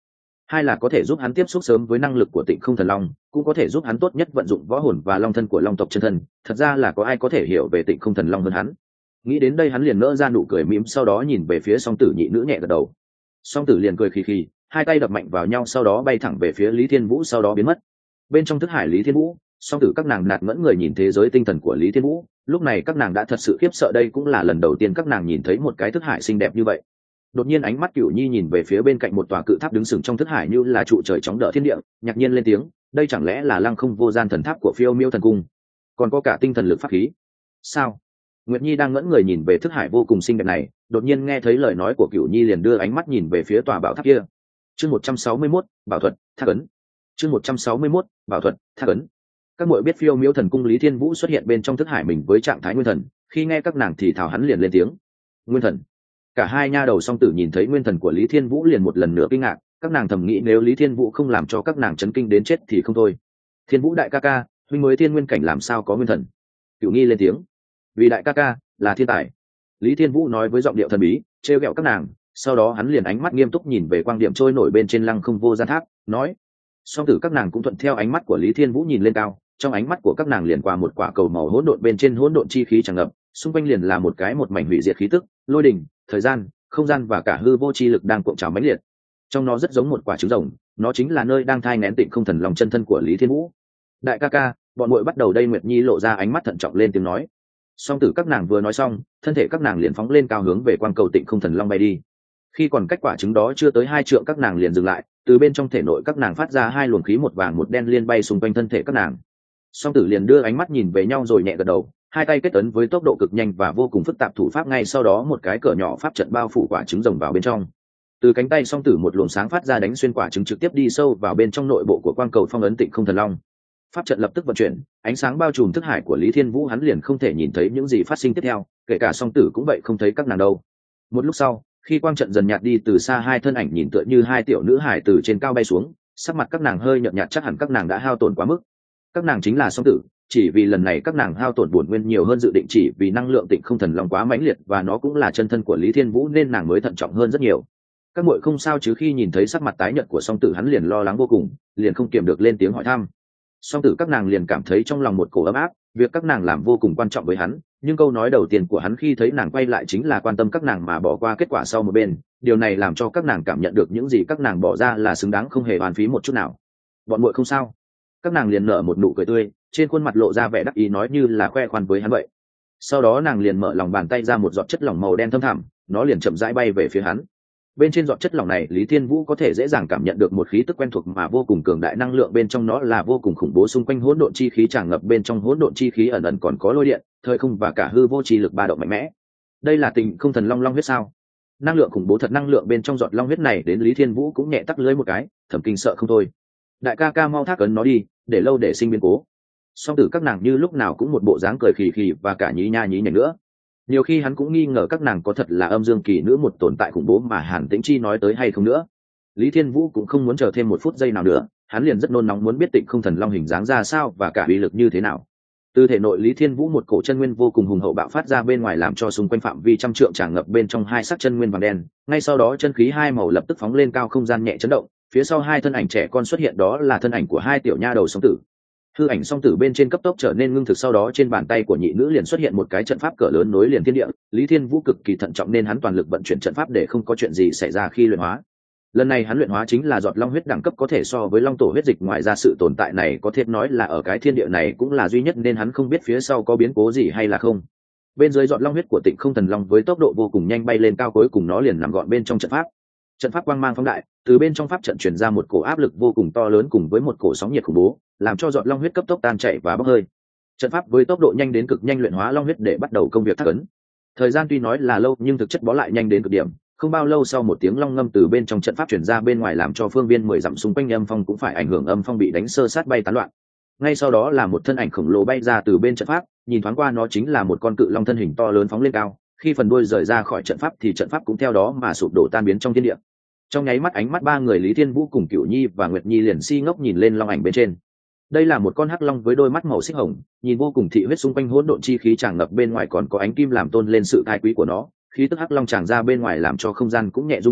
hai là có thể giúp hắn tiếp xúc sớm với năng lực của Tịnh Không Thần Long, cũng có thể giúp hắn tốt nhất vận dụng võ hồn và long thân của long tộc chân thân. Thật ra là có ai có thể hiểu về Tịnh Không Thần Long hơn hắn. Nghĩ đến đây hắn liền nỡ ra nụ cười mỉm, sau đó nhìn về phía Song Tử nhị nữ nhẹ gật đầu. Song Tử liền cười khì khì, hai tay đập mạnh vào nhau, sau đó bay thẳng về phía Lý Thiên Vũ, sau đó biến mất. Bên trong thức hải Lý Thiên Vũ, Song Tử các nàng nạt ngẫn người nhìn thế giới tinh thần của Lý Thiên Vũ, lúc này các nàng đã thật sự khiếp sợ, đây cũng là lần đầu tiên các nàng nhìn thấy một cái thức hải xinh đẹp như vậy. Đột nhiên ánh mắt Cửu Nhi nhìn về phía bên cạnh một tòa cự tháp đứng sừng trong thức hải như là trụ trời chống đỡ thiên địa, ngạc nhiên lên tiếng, đây chẳng lẽ là Lăng Không Vô Gian thần tháp của Phiêu Miêu thần cung, còn có cả tinh thần lực pháp khí? Sao? Nguyệt Nhi đang ngẩn người nhìn về thức hải vô cùng xinh đẹp này, đột nhiên nghe thấy lời nói của Cửu Nhi liền đưa ánh mắt nhìn về phía tòa bảo tháp kia. Chương 161, bảo thuật, thác ấn. Chương 161, bảo thuật, thác ấn. Các muội biết Phiêu Miêu thần cung Lý Thiên Vũ xuất hiện bên trong thức hải mình với trạng thái nguyên thần, khi nghe các nàng thì thào hắn liền lên tiếng, nguyên thần. Cả hai nha đầu Song Tử nhìn thấy nguyên thần của Lý Thiên Vũ liền một lần nữa kinh ngạc, các nàng thầm nghĩ nếu Lý Thiên Vũ không làm cho các nàng chấn kinh đến chết thì không thôi. Thiên Vũ đại ca ca, huynh mới thiên nguyên cảnh làm sao có nguyên thần? Cửu Nghi lên tiếng. Vì đại ca ca là thiên tài. Lý Thiên Vũ nói với giọng điệu thần bí, trêu ghẹo các nàng, sau đó hắn liền ánh mắt nghiêm túc nhìn về quang điểm trôi nổi bên trên Lăng Không Vô Gian tháp, nói. Song Tử các nàng cũng thuận theo ánh mắt của Lý Thiên Vũ nhìn lên cao, trong ánh mắt của các nàng liền qua một quả cầu màu hỗn độn, bên trên hỗn độn chi khí tràn ngập, xung quanh liền là một mảnh hủy diệt khí tức, lôi đình, thời gian, không gian và cả hư vô chi lực đang cuộn trào mãnh liệt. Trong nó rất giống một quả trứng rồng, nó chính là nơi đang thai nghén Tịnh Không Thần Long chân thân của Lý Thiên Vũ. Đại ca ca, bọn muội bắt đầu đây. Nguyệt Nhi lộ ra ánh mắt thận trọng lên tiếng nói. Song Tử các nàng vừa nói xong, thân thể các nàng liền phóng lên cao hướng về quang cầu Tịnh Không Thần Long bay đi. Khi còn cách quả trứng đó chưa tới 2 trượng, các nàng liền dừng lại, từ bên trong thể nội các nàng phát ra 2 luồng khí, một vàng một đen liên bay xung quanh thân thể các nàng. Song Tử liền đưa ánh mắt nhìn về nhau rồi nhẹ gật đầu, hai tay kết ấn với tốc độ cực nhanh và vô cùng phức tạp thủ pháp, ngay sau đó một cái cỡ nhỏ pháp trận bao phủ quả trứng rồng vào bên trong. Từ cánh tay Song Tử một luồng sáng phát ra đánh xuyên quả trứng, trực tiếp đi sâu vào bên trong nội bộ của quang cầu phong ấn Tịnh Không Thần Long. Pháp trận lập tức vận chuyển, ánh sáng bao trùm thức hải của Lý Thiên Vũ, hắn liền không thể nhìn thấy những gì phát sinh tiếp theo, kể cả Song Tử cũng vậy, không thấy các nàng đâu. Một lúc sau, khi quang trận dần nhạt đi, từ xa hai thân ảnh nhìn tựa như 2 tiểu nữ hải từ trên cao bay xuống, sắc mặt các nàng hơi nhợt nhạt, chắc hẳn các nàng đã hao tổn quá mức. Các nàng chính là Song Tử, chỉ vì lần này các nàng hao tổn bổn nguyên nhiều hơn dự định, chỉ vì năng lượng Tịnh Không Thần Long quá mãnh liệt và nó cũng là chân thân của Lý Thiên Vũ nên nàng mới thận trọng hơn rất nhiều. Các muội không sao chứ? Khi nhìn thấy sắc mặt tái nhợt của Song Tử, hắn liền lo lắng vô cùng, liền không kiềm được lên tiếng hỏi thăm. Song Tử các nàng liền cảm thấy trong lòng một cổ ấm áp, việc các nàng làm vô cùng quan trọng với hắn, nhưng câu nói đầu tiên của hắn khi thấy nàng quay lại chính là quan tâm các nàng mà bỏ qua kết quả sau một bên, điều này làm cho các nàng cảm nhận được những gì các nàng bỏ ra là xứng đáng, không hề oan phí một chút nào. Bọn muội không sao. Các nàng liền nở một nụ cười tươi, trên khuôn mặt lộ ra vẻ đắc ý, nói như là khoe khoang với hắn vậy. Sau đó nàng liền mở lòng bàn tay ra một giọt chất lỏng màu đen thâm thẳm, nó liền chậm rãi bay về phía hắn. Bên trên giọt chất lỏng này, Lý Thiên Vũ có thể dễ dàng cảm nhận được một khí tức quen thuộc mà vô cùng cường đại, năng lượng bên trong nó là vô cùng khủng bố, xung quanh hỗn độn chi khí tràn ngập, bên trong hỗn độn chi khí ẩn ẩn còn có lôi điện, thời không và cả hư vô chi lực ba động mạnh mẽ. Đây là Tịnh Không Thần Long long huyết sao? Năng lượng khủng bố thật, năng lượng bên trong giọt long huyết này đến Lý Thiên Vũ cũng nhẹ tắc lưỡi một cái, thầm kinh sợ không thôi. Đại ca ca mau thác ấn nó đi, để lâu để sinh biến cố. Song Tử các nàng như lúc nào cũng một bộ dáng cười khì khì và cả nhí nha nhí nhảnh nữa. Nhiều khi hắn cũng nghi ngờ các nàng có thật là âm dương kỳ nữ, một tồn tại khủng bố mà Hàn Tĩnh Chi nói tới hay không nữa. Lý Thiên Vũ cũng không muốn chờ thêm một phút giây nào nữa, hắn liền rất nôn nóng muốn biết Tịnh Không Thần Long hình dáng ra sao và cả uy lực như thế nào. Từ thể nội Lý Thiên Vũ một cổ chân nguyên vô cùng hùng hậu bạo phát ra bên ngoài, làm cho xung quanh phạm vi trăm trượng tràn ngập bên trong 2 sắc chân nguyên vàng đen, ngay sau đó chân khí 2 màu lập tức phóng lên cao, không gian nhẹ chấn động, phía sau 2 thân ảnh trẻ con xuất hiện, đó là thân ảnh của 2 tiểu nha đầu Song Tử. Hư ảnh Song Tử bên trên cấp tốc trở nên ngưng thực, sau đó trên bàn tay của nhị nữ liền xuất hiện một cái trận pháp cỡ lớn nối liền thiên địa. Lý Thiên Vũ cực kỳ thận trọng nên hắn toàn lực vận chuyển trận pháp để không có chuyện gì xảy ra khi luyện hóa. Lần này hắn luyện hóa chính là giọt long huyết đẳng cấp có thể so với long tổ huyết dịch, ngoài ra sự tồn tại này có thể nói là ở cái thiên địa này cũng là duy nhất, nên hắn không biết phía sau có biến cố gì hay là không. Bên dưới giọt long huyết của Tịnh Không Thần Long với tốc độ vô cùng nhanh bay lên cao, cuối cùng nó liền nằm gọn bên trong trận pháp. Trận pháp quang mang phóng đại, từ bên trong pháp trận truyền ra một cổ áp lực vô cùng to lớn cùng với một cổ sóng nhiệt khủng bố, làm cho giọt long huyết cấp tốc tan chảy và bốc hơi. Trận pháp với tốc độ nhanh đến cực nhanh luyện hóa long huyết để bắt đầu công việc thác ấn. Thời gian tuy nói là lâu nhưng thực chất bó lại nhanh đến cực điểm. Không bao lâu sau, một tiếng long ngâm từ bên trong trận pháp truyền ra bên ngoài, làm cho phương viên 10 dặm xung quanh âm phong cũng phải ảnh hưởng, âm phong bị đánh sơ sát bay tán loạn. Ngay sau đó là một thân ảnh khổng lồ bay ra từ bên trận pháp, nhìn thoáng qua nó chính là một con cự long thân hình to lớn phóng lên cao. Khi phần đuôi rời ra khỏi trận pháp thì trận pháp cũng theo đó mà sụp đổ tan biến trong thiên địa. Trong nháy mắt, ánh mắt 3 người Lý Thiên Vũ cùng Cửu Nhi và Nguyệt Nhi liền si ngốc nhìn lên long ảnh bên trên. Đây là một con hắc long với đôi mắt màu xích hồng, nhìn vô cùng thị huyết, xung quanh hỗn độn chi khí tràn ngập, bên ngoài còn có ánh kim làm tôn lên sự thái quý của nó. Khí tức hắc long tràn ra bên ngoài làm cho không gian cũng nhẹ rung động,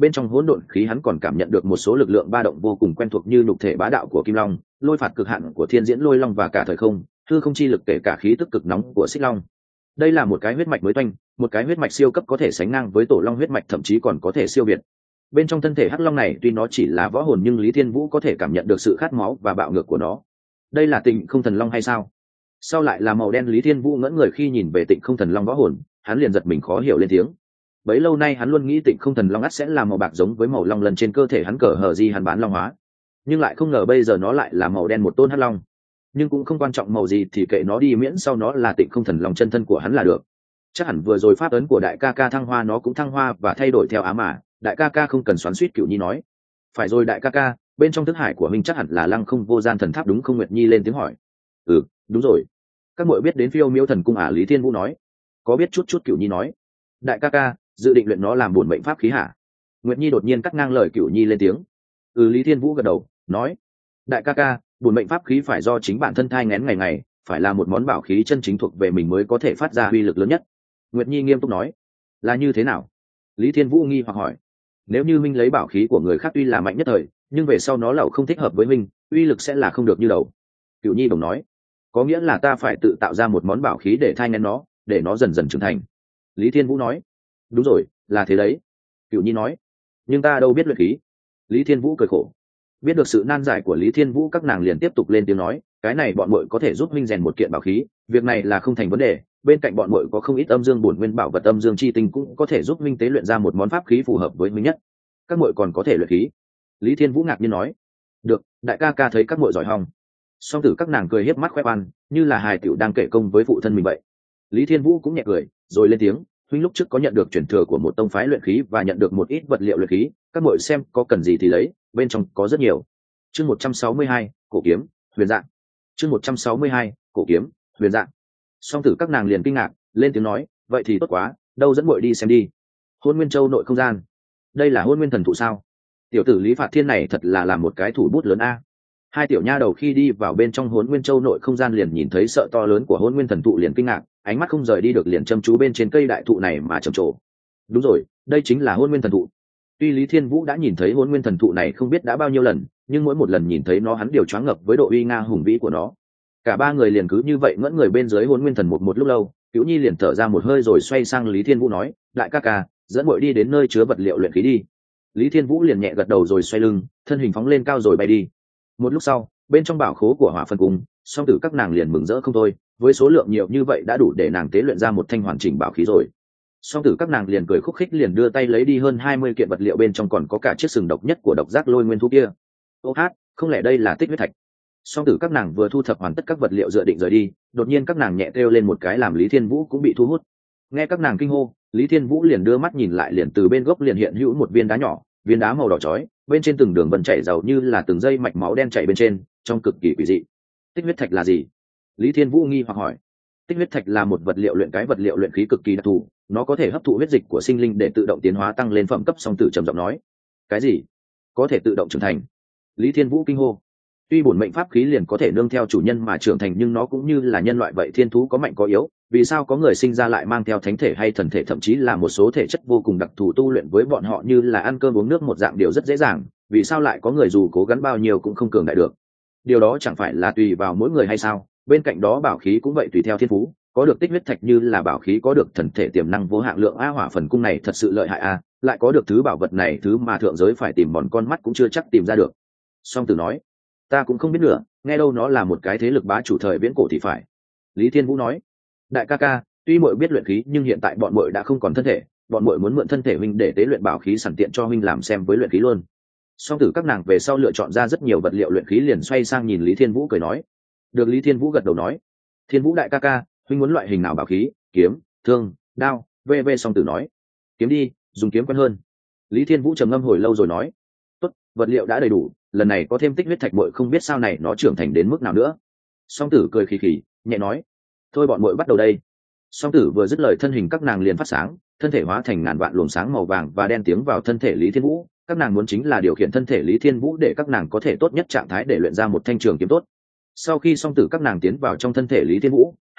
bên trong hỗn độn khí hắn còn cảm nhận được một số lực lượng ba động vô cùng quen thuộc như nhục thể bá đạo của kim long, lôi phạt cực hạn của thiên diễn lôi long và cả thời không, hư không chi lực kể cả khí tức cực nóng của xích long. Đây là một cái huyết mạch mới toanh, một cái huyết mạch siêu cấp có thể sánh ngang với tổ long huyết mạch, thậm chí còn có thể siêu việt. Bên trong thân thể hắc long này tuy nó chỉ là võ hồn nhưng Lý Thiên Vũ có thể cảm nhận được sự khát máu và bạo ngược của nó. Đây là Tịnh Không Thần Long hay sao? Sao lại là màu đen? Lý Thiên Vũ ngỡ người khi nhìn về Tịnh Không Thần Long võ hồn, hắn liền giật mình khó hiểu lên tiếng. Bấy lâu nay hắn luôn nghĩ Tịnh Không Thần Long ắt sẽ là màu bạc giống với màu long lần trên cơ thể hắn, cờ hờ di hắn bán long hóa, nhưng lại không ngờ bây giờ nó lại là màu đen, một tôn hắc long. Nhưng cũng không quan trọng màu gì thì kệ nó đi, miễn sau nó là Tịnh Không Thần Long chân thân của hắn là được. Chắc hẳn vừa rồi pháp ấn của đại ca ca thăng hoa nó cũng thăng hoa và thay đổi theo ám mà. Đại ca ca không cần xoắn xuýt, Cửu Nhi nói. Phải rồi đại ca ca, bên trong thức hải của mình chắc hẳn là Lăng Không Vô Gian Thần Tháp đúng không? Nguyệt Nhi lên tiếng hỏi. Ừ, đúng rồi. Các muội biết đến Phiêu Miếu Thần Cung à? Lý Thiên Vũ nói. Có biết chút chút, Cửu Nhi nói. Đại ca ca, dự định luyện nó làm bổn mệnh pháp khí hả? Nguyệt Nhi đột nhiên cắt ngang lời Cửu Nhi lên tiếng. Ừ, Lý Thiên Vũ gật đầu, nói. Đại ca ca, bổn mệnh pháp khí phải do chính bản thân thai nghén ngày ngày, phải là một món bảo khí chân chính thuộc về mình mới có thể phát ra uy lực lớn nhất. Nguyệt Nhi nghiêm túc nói. Là như thế nào? Lý Thiên Vũ nghi hoặc hỏi. Nếu như minh lấy bảo khí của người khác tuy là mạnh nhất thời, nhưng về sau nó lậu không thích hợp với minh, uy lực sẽ là không được như đầu. Cửu Nhi đồng nói. Có nghĩa là ta phải tự tạo ra một món bảo khí để thai nghén nó, để nó dần dần trưởng thành. Lý Thiên Vũ nói. Đúng rồi, là thế đấy. Cửu Nhi nói. Nhưng ta đâu biết luyện khí. Lý Thiên Vũ cười khổ. Biết được sự nan giải của Lý Thiên Vũ, các nàng liền tiếp tục lên tiếng nói. Cái này bọn muội có thể giúp minh rèn một kiện bảo khí, việc này là không thành vấn đề. Bên cạnh bọn muội có không ít âm dương bổn nguyên bảo vật, âm dương chi tinh cũng có thể giúp minh tế luyện ra một món pháp khí phù hợp với minh nhất. Các muội còn có thể luyện khí. Lý Thiên Vũ ngạc nhiên nói. Được, đại ca ca thấy các muội giỏi hong. Song tử các nàng cười hiếp mắt khoe khoang, như là hài tiểu đang kể công với phụ thân mình vậy. Lý Thiên Vũ cũng nhẹ cười, rồi lên tiếng. Huynh lúc trước có nhận được truyền thừa của một tông phái luyện khí và nhận được một ít vật liệu luyện khí, các muội xem có cần gì thì lấy, bên trong có rất nhiều. Chương 162, cổ kiếm, huyền dạng. Chương 162, cổ kiếm, huyền dạng. Song tử các nàng liền kinh ngạc, lên tiếng nói, vậy thì tốt quá, đâu dẫn muội đi xem đi. Hôn Nguyên Châu nội không gian. Đây là Hôn Nguyên Thần Thụ sao? Tiểu tử Lý Phạt Thiên này thật là làm một cái thủ bút lớn a. Hai tiểu nha đầu khi đi vào bên trong Hôn Nguyên Châu nội không gian liền nhìn thấy sợ to lớn của Hôn Nguyên Thần Thụ, liền kinh ngạc, ánh mắt không rời đi được, liền chăm chú bên trên cây đại thụ này mà trầm trồ. Đúng rồi, đây chính là Hôn Nguyên Thần Thụ. Tuy Lý Thiên Vũ đã nhìn thấy Hôn Nguyên Thần Thụ này không biết đã bao nhiêu lần, nhưng mỗi một lần nhìn thấy nó hắn đều choáng ngập với độ uy nga hùng vĩ của nó. Cả ba người liền cứ như vậy ngẩn người bên dưới Hôn Nguyên Thần một lúc lâu. Cửu Nhi liền thở ra một hơi rồi xoay sang Lý Thiên Vũ nói, đại ca ca, dẫn muội đi đến nơi chứa vật liệu luyện khí đi. Lý Thiên Vũ liền nhẹ gật đầu rồi xoay lưng, thân hình phóng lên cao rồi bay đi. Một lúc sau, bên trong bảo khố của Hỏa Phần Cung, song tử các nàng liền mừng rỡ không thôi, với số lượng nhiều như vậy đã đủ để nàng tế luyện ra một thanh hoàn chỉnh bảo khí rồi. Song tử các nàng liền cười khúc khích, liền đưa tay lấy đi hơn 20 kiện vật liệu, bên trong còn có cả chiếc sừng độc nhất của độc giác lôi nguyên thú kia. Ô hát, không lẽ đây là tích huyết thạch? Song tử các nàng vừa thu thập hoàn tất các vật liệu dự định rời đi, đột nhiên các nàng nhẹ kêu lên một cái làm Lý Thiên Vũ cũng bị thu hút. Nghe các nàng kinh hô, Lý Thiên Vũ liền đưa mắt nhìn lại, liền từ bên gốc liền hiện hữu một viên đá nhỏ, viên đá màu đỏ chói, bên trên từng đường vân chảy giàu như là từng dây mạch máu đen chảy bên trên, trông cực kỳ quỷ dị. Tích huyết thạch là gì? Lý Thiên Vũ nghi hoặc hỏi. Tích huyết thạch là một vật liệu luyện cái vật liệu luyện khí cực kỳ đặc thù, nó có thể hấp thụ huyết dịch của sinh linh để tự động tiến hóa tăng lên phẩm cấp. Song tử trầm giọng nói. Cái gì? Có thể tự động trưởng thành? Lý Thiên Vũ kinh hô. Tuy bổn mệnh pháp khí liền có thể nương theo chủ nhân mà trưởng thành, nhưng nó cũng như là nhân loại vậy, thiên thú có mạnh có yếu. Vì sao có người sinh ra lại mang theo thánh thể hay thần thể, thậm chí là một số thể chất vô cùng đặc thù, tu luyện với bọn họ như là ăn cơm uống nước một dạng điều rất dễ dàng, vì sao lại có người dù cố gắng bao nhiêu cũng không cường đại được? Điều đó chẳng phải là tùy vào mỗi người hay sao? Bên cạnh đó bảo khí cũng vậy, tùy theo thiên phú, có được tích huyết thạch như là bảo khí, có được thần thể tiềm năng vô hạn lượng. Hỏa Phần Cung này thật sự lợi hại a, lại có được thứ bảo vật này, thứ mà thượng giới phải tìm mòn con mắt cũng chưa chắc tìm ra được. Song tử nói. Ta cũng không biết nữa, nghe đâu nó là một cái thế lực bá chủ thời viễn cổ thì phải. Lý Thiên Vũ nói. Đại ca ca, tuy muội biết luyện khí nhưng hiện tại bọn muội đã không còn thân thể, bọn muội muốn mượn thân thể huynh để tế luyện bảo khí, sẵn tiện cho huynh làm xem với luyện khí luôn. Song tử các nàng về sau lựa chọn ra rất nhiều vật liệu luyện khí, liền xoay sang nhìn Lý Thiên Vũ cười nói. Được. Lý Thiên Vũ gật đầu nói. Thiên Vũ đại ca ca, huynh muốn loại hình nào bảo khí? Kiếm, thương, đao, vv. Song tử nói. Kiếm đi, dùng kiếm quen hơn. Lý Thiên Vũ trầm ngâm hồi lâu rồi nói. Tốt, vật liệu đã đầy đủ, lần này có thêm tích huyết thạch, muội không biết sau này nó trưởng thành đến mức nào nữa. Song tử cười khì khì, nhẹ nói. Thôi bọn muội bắt đầu đây. Song tử vừa dứt lời, thân hình các nàng liền phát sáng, thân thể hóa thành ngàn vạn luồng sáng màu vàng và đen tiến vào thân thể Lý Thiên Vũ. Các nàng muốn chính là điều khiển thân thể Lý Thiên Vũ để các nàng có thể tốt nhất trạng thái để luyện ra một thanh trường kiếm tốt. Sau khi song tử các nàng tiến vào trong thân thể Lý Thiên Vũ,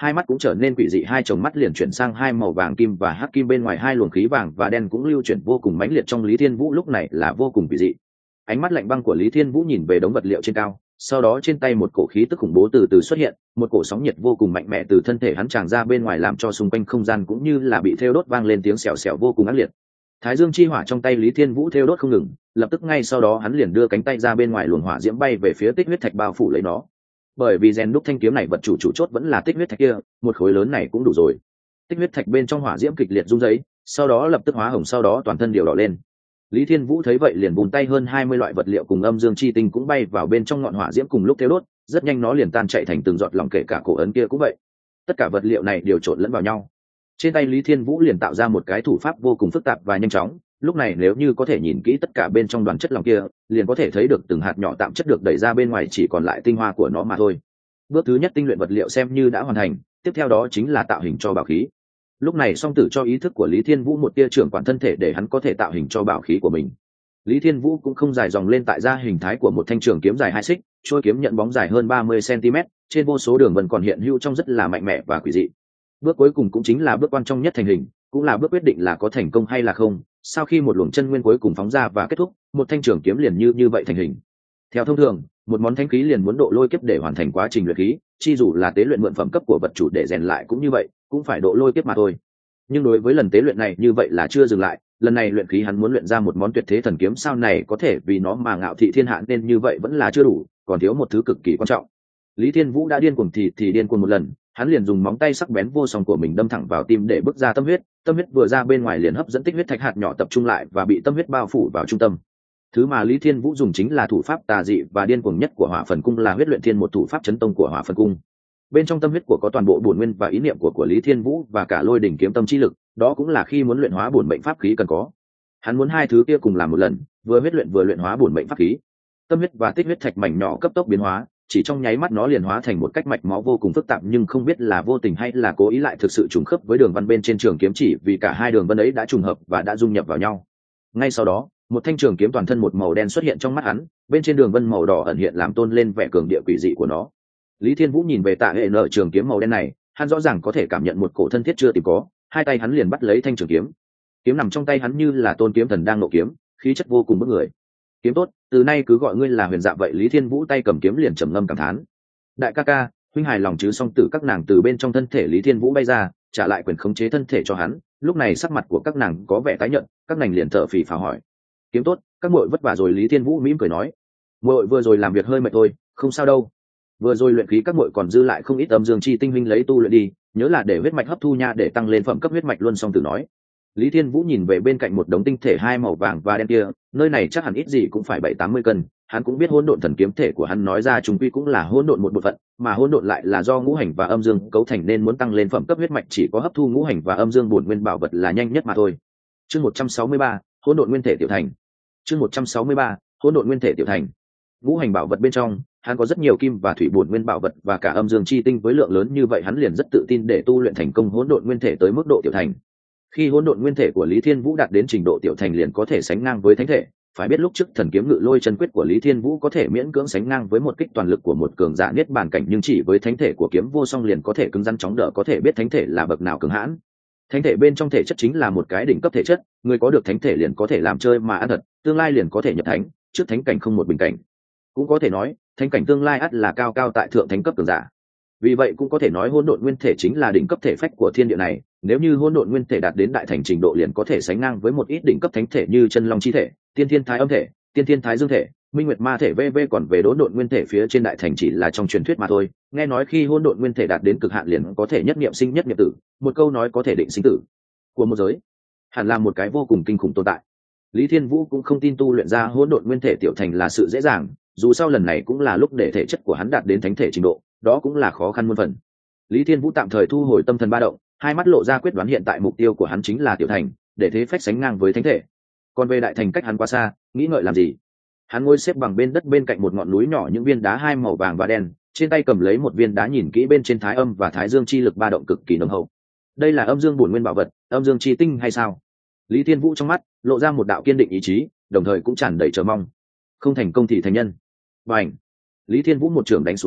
hai mắt cũng trở nên quỷ dị, hai tròng mắt liền chuyển sang hai màu vàng kim và hắc kim, bên ngoài hai luồng khí vàng và đen cũng lưu chuyển vô cùng mãnh liệt trong Lý Thiên Vũ lúc này là vô cùng quỷ dị. Ánh mắt lạnh băng của Lý Thiên Vũ nhìn về đống vật liệu trên cao, sau đó trên tay một cổ khí tức khủng bố từ từ xuất hiện, một cổ sóng nhiệt vô cùng mạnh mẽ từ thân thể hắn tràn ra bên ngoài, làm cho xung quanh không gian cũng như là bị thiêu đốt, vang lên tiếng xèo xèo vô cùng ác liệt. Thái dương chi hỏa trong tay Lý Thiên Vũ thiêu đốt không ngừng, lập tức ngay sau đó hắn liền đưa cánh tay ra bên ngoài, luồng hỏa diễm bay về phía tích huyết thạch bao phủ lấy nó. Bởi vì rèn đúc thanh kiếm này vật chủ chốt vẫn là tích huyết thạch kia, một khối lớn này cũng đủ rồi. Tích huyết thạch bên trong hỏa diễm kịch liệt rung rẩy, sau đó lập tức hóa hồng, sau đó toàn thân đều đỏ lên. Lý Thiên Vũ thấy vậy liền vùng tay, hơn 20 loại vật liệu cùng âm dương chi tinh cũng bay vào bên trong ngọn hỏa diễm cùng lúc thiêu đốt, rất nhanh nó liền tan chạy thành từng giọt lỏng, kể cả cổ ấn kia cũng vậy. Tất cả vật liệu này đều trộn lẫn vào nhau. Trên tay Lý Thiên Vũ liền tạo ra một cái thủ pháp vô cùng phức tạp và nhanh chóng. Lúc này nếu như có thể nhìn kỹ tất cả bên trong đoàn chất lỏng kia, liền có thể thấy được từng hạt nhỏ tạm chất được đẩy ra bên ngoài, chỉ còn lại tinh hoa của nó mà thôi. Bước thứ nhất tinh luyện vật liệu xem như đã hoàn thành, tiếp theo đó chính là tạo hình cho bảo khí. Lúc này song tử cho ý thức của Lý Thiên Vũ một tia trưởng quản thân thể để hắn có thể tạo hình cho bảo khí của mình. Lý Thiên Vũ cũng không dài dòng lên, tại ra hình thái của một thanh trường kiếm dài 2 xích, trôi kiếm nhận bóng dài hơn 30 cm, trên vô số đường vân còn hiện hữu trong rất là mạnh mẽ và quỷ dị. Bước cuối cùng cũng chính là bước quan trọng nhất thành hình, cũng là bước quyết định là có thành công hay là không. Sau khi một luồng chân nguyên cuối cùng phóng ra và kết thúc, một thanh trường kiếm liền như vậy thành hình. Theo thông thường, một món thánh khí liền muốn độ lôi kiếp để hoàn thành quá trình luyện khí, chi dù là tế luyện mượn phẩm cấp của vật chủ để rèn lại cũng như vậy, cũng phải độ lôi kiếp mà thôi. Nhưng đối với lần tế luyện này như vậy là chưa dừng lại, lần này luyện khí hắn muốn luyện ra một món tuyệt thế thần kiếm sao này có thể vì nó mà ngạo thị thiên hạ, nên như vậy vẫn là chưa đủ, còn thiếu một thứ cực kỳ quan trọng. Lý Thiên Vũ đã điên cuồng thì điên cuồng một lần, hắn liền dùng móng tay sắc bén vô song của mình đâm thẳng vào tim để bức ra tâm huyết vừa ra bên ngoài liền hấp dẫn tích huyết thạch hạt nhỏ tập trung lại và bị tâm huyết bao phủ vào trung tâm. Thứ mà Lý Thiên Vũ dùng chính là thủ pháp tà dị và điên cuồng nhất của Hỏa Phần Cung, là huyết luyện thiên, một thủ pháp chấn tông của Hỏa Phần Cung. Bên trong tâm huyết có toàn bộ bổn nguyên và ý niệm của Lý Thiên Vũ và cả lôi đỉnh kiếm tâm chi lực, đó cũng là khi muốn luyện hóa bổn mệnh pháp khí cần có. Hắn muốn hai thứ kia cùng làm một lần, vừa huyết luyện vừa luyện hóa bổn mệnh pháp khí. Tâm huyết và tích huyết thạch mảnh nhỏ cấp tốc biến hóa, chỉ trong nháy mắt nó liền hóa thành một cách mạch máu vô cùng phức tạp, nhưng không biết là vô tình hay là cố ý lại thực sự trùng khớp với đường văn bên trên trường kiếm, chỉ vì cả hai đường văn ấy đã trùng hợp và đã dung nhập vào nhau. Ngay sau đó, một thanh trường kiếm toàn thân một màu đen xuất hiện trong mắt hắn, bên trên đường vân màu đỏ ẩn hiện làm tôn lên vẻ cường địa quỷ dị của nó. Lý Thiên Vũ nhìn về tạ hệ nợ trường kiếm màu đen này, hắn rõ ràng có thể cảm nhận một cổ thân thiết chưa từng có, hai tay hắn liền bắt lấy thanh trường kiếm. Kiếm nằm trong tay hắn như là tôn kiếm thần đang nộ kiếm, khí chất vô cùng bức người. Kiếm tốt, từ nay cứ gọi ngươi là Huyền Dạ vậy. Lý Thiên Vũ tay cầm kiếm liền trầm ngâm cảm thán. Đại ca ca, huynh hài lòng chứ? Song tử các nàng từ bên trong thân thể Lý Thiên Vũ bay ra, trả lại quyền khống chế thân thể cho hắn. Lúc này sắc mặt của các nàng có vẻ tái nhợt, các nàng liền thở phì phào hỏi: kiếm tốt, các muội vất vả rồi. Lý Thiên Vũ mỉm cười nói: muội vừa rồi làm việc hơi mệt thôi, không sao đâu. Vừa rồi luyện khí các muội còn dư lại không ít âm dương chi tinh, huynh lấy tu luyện đi, nhớ là để huyết mạch hấp thu nha, để tăng lên phẩm cấp huyết mạch luôn. Song tử nói. Lý Thiên Vũ nhìn về bên cạnh một đống tinh thể hai màu vàng và đen kia, nơi này chắc hẳn ít gì cũng phải 70-80 cân. Hắn cũng biết hỗn độn thần kiếm thể của hắn nói ra chúng quy cũng là hỗn độn một bộ phận, mà hỗn độn lại là do ngũ hành và âm dương cấu thành, nên muốn tăng lên phẩm cấp huyết mạch chỉ có hấp thu ngũ hành và âm dương bổn nguyên bảo vật là nhanh nhất mà thôi. Chương 163, hỗn độn nguyên thể tiểu thành. Chương 163, hỗn độn nguyên thể tiểu thành. Ngũ hành bảo vật bên trong, hắn có rất nhiều kim và thủy bổn nguyên bảo vật và cả âm dương chi tinh, với lượng lớn như vậy hắn liền rất tự tin để tu luyện thành công hỗn độn nguyên thể tới mức độ tiểu thành. Khi hỗn độn nguyên thể của Lý Thiên Vũ đạt đến trình độ tiểu thành liền có thể sánh ngang với thánh thể. Phải biết lúc trước thần kiếm ngự lôi chân quyết của Lý Thiên Vũ có thể miễn cưỡng sánh ngang với một kích toàn lực của một cường giả niết bàn cảnh, nhưng chỉ với thánh thể của kiếm vô song liền có thể cứng rắn chóng đỡ, có thể biết thánh thể là bậc nào cường hãn. Thánh thể bên trong thể chất chính là một cái đỉnh cấp thể chất, người có được thánh thể liền có thể làm chơi mà ăn thật, tương lai liền có thể nhập thánh, trước thánh cảnh không một bình cảnh. Cũng có thể nói, thánh cảnh tương lai ắt là cao cao tại thượng thánh cấp cường giả. Vì vậy cũng có thể nói hỗn độn nguyên thể chính là đỉnh cấp thể phách của thiên địa này. Nếu như hỗn độn nguyên thể đạt đến đại thành trình độ liền có thể sánh ngang với một ít đỉnh cấp thánh thể như chân long chi thể, tiên thiên thái âm thể, tiên thiên thái dương thể, minh nguyệt ma thể vv. Còn về hỗn độn nguyên thể phía trên đại thành chỉ là trong truyền thuyết mà thôi. Nghe nói khi hỗn độn nguyên thể đạt đến cực hạn liền có thể nhất niệm sinh nhất niệm tử, một câu nói có thể định sinh tử của một giới, hẳn là một cái vô cùng kinh khủng tồn tại. Lý Thiên Vũ cũng không tin tu luyện ra hỗn độn nguyên thể tiểu thành là sự dễ dàng, dù sau lần này cũng là lúc để thể chất của hắn đạt đến thánh thể trình độ, đó cũng là khó khăn muôn phần. Lý Thiên Vũ tạm thời thu hồi tâm thần ba động, hai mắt lộ ra quyết đoán, hiện tại mục tiêu của hắn chính là tiểu thành, để thế phách sánh ngang với thánh thể. Còn về đại thành cách hắn quá xa, nghĩ ngợi làm gì? Hắn ngồi xếp bằng bên đất bên cạnh một ngọn núi nhỏ, những viên đá hai màu vàng và đen, trên tay cầm lấy một viên đá, nhìn kỹ bên trên thái âm và thái dương chi lực ba động cực kỳ nồng hậu. Đây là âm dương bổn nguyên bảo vật, âm dương chi tinh hay sao? Lý Thiên Vũ trong mắt lộ ra một đạo kiên định ý chí, đồng thời cũng tràn đầy chờ mong. Không thành công thì thành nhân. Bành! Lý Thiên Vũ một trường đánh xuống dưới,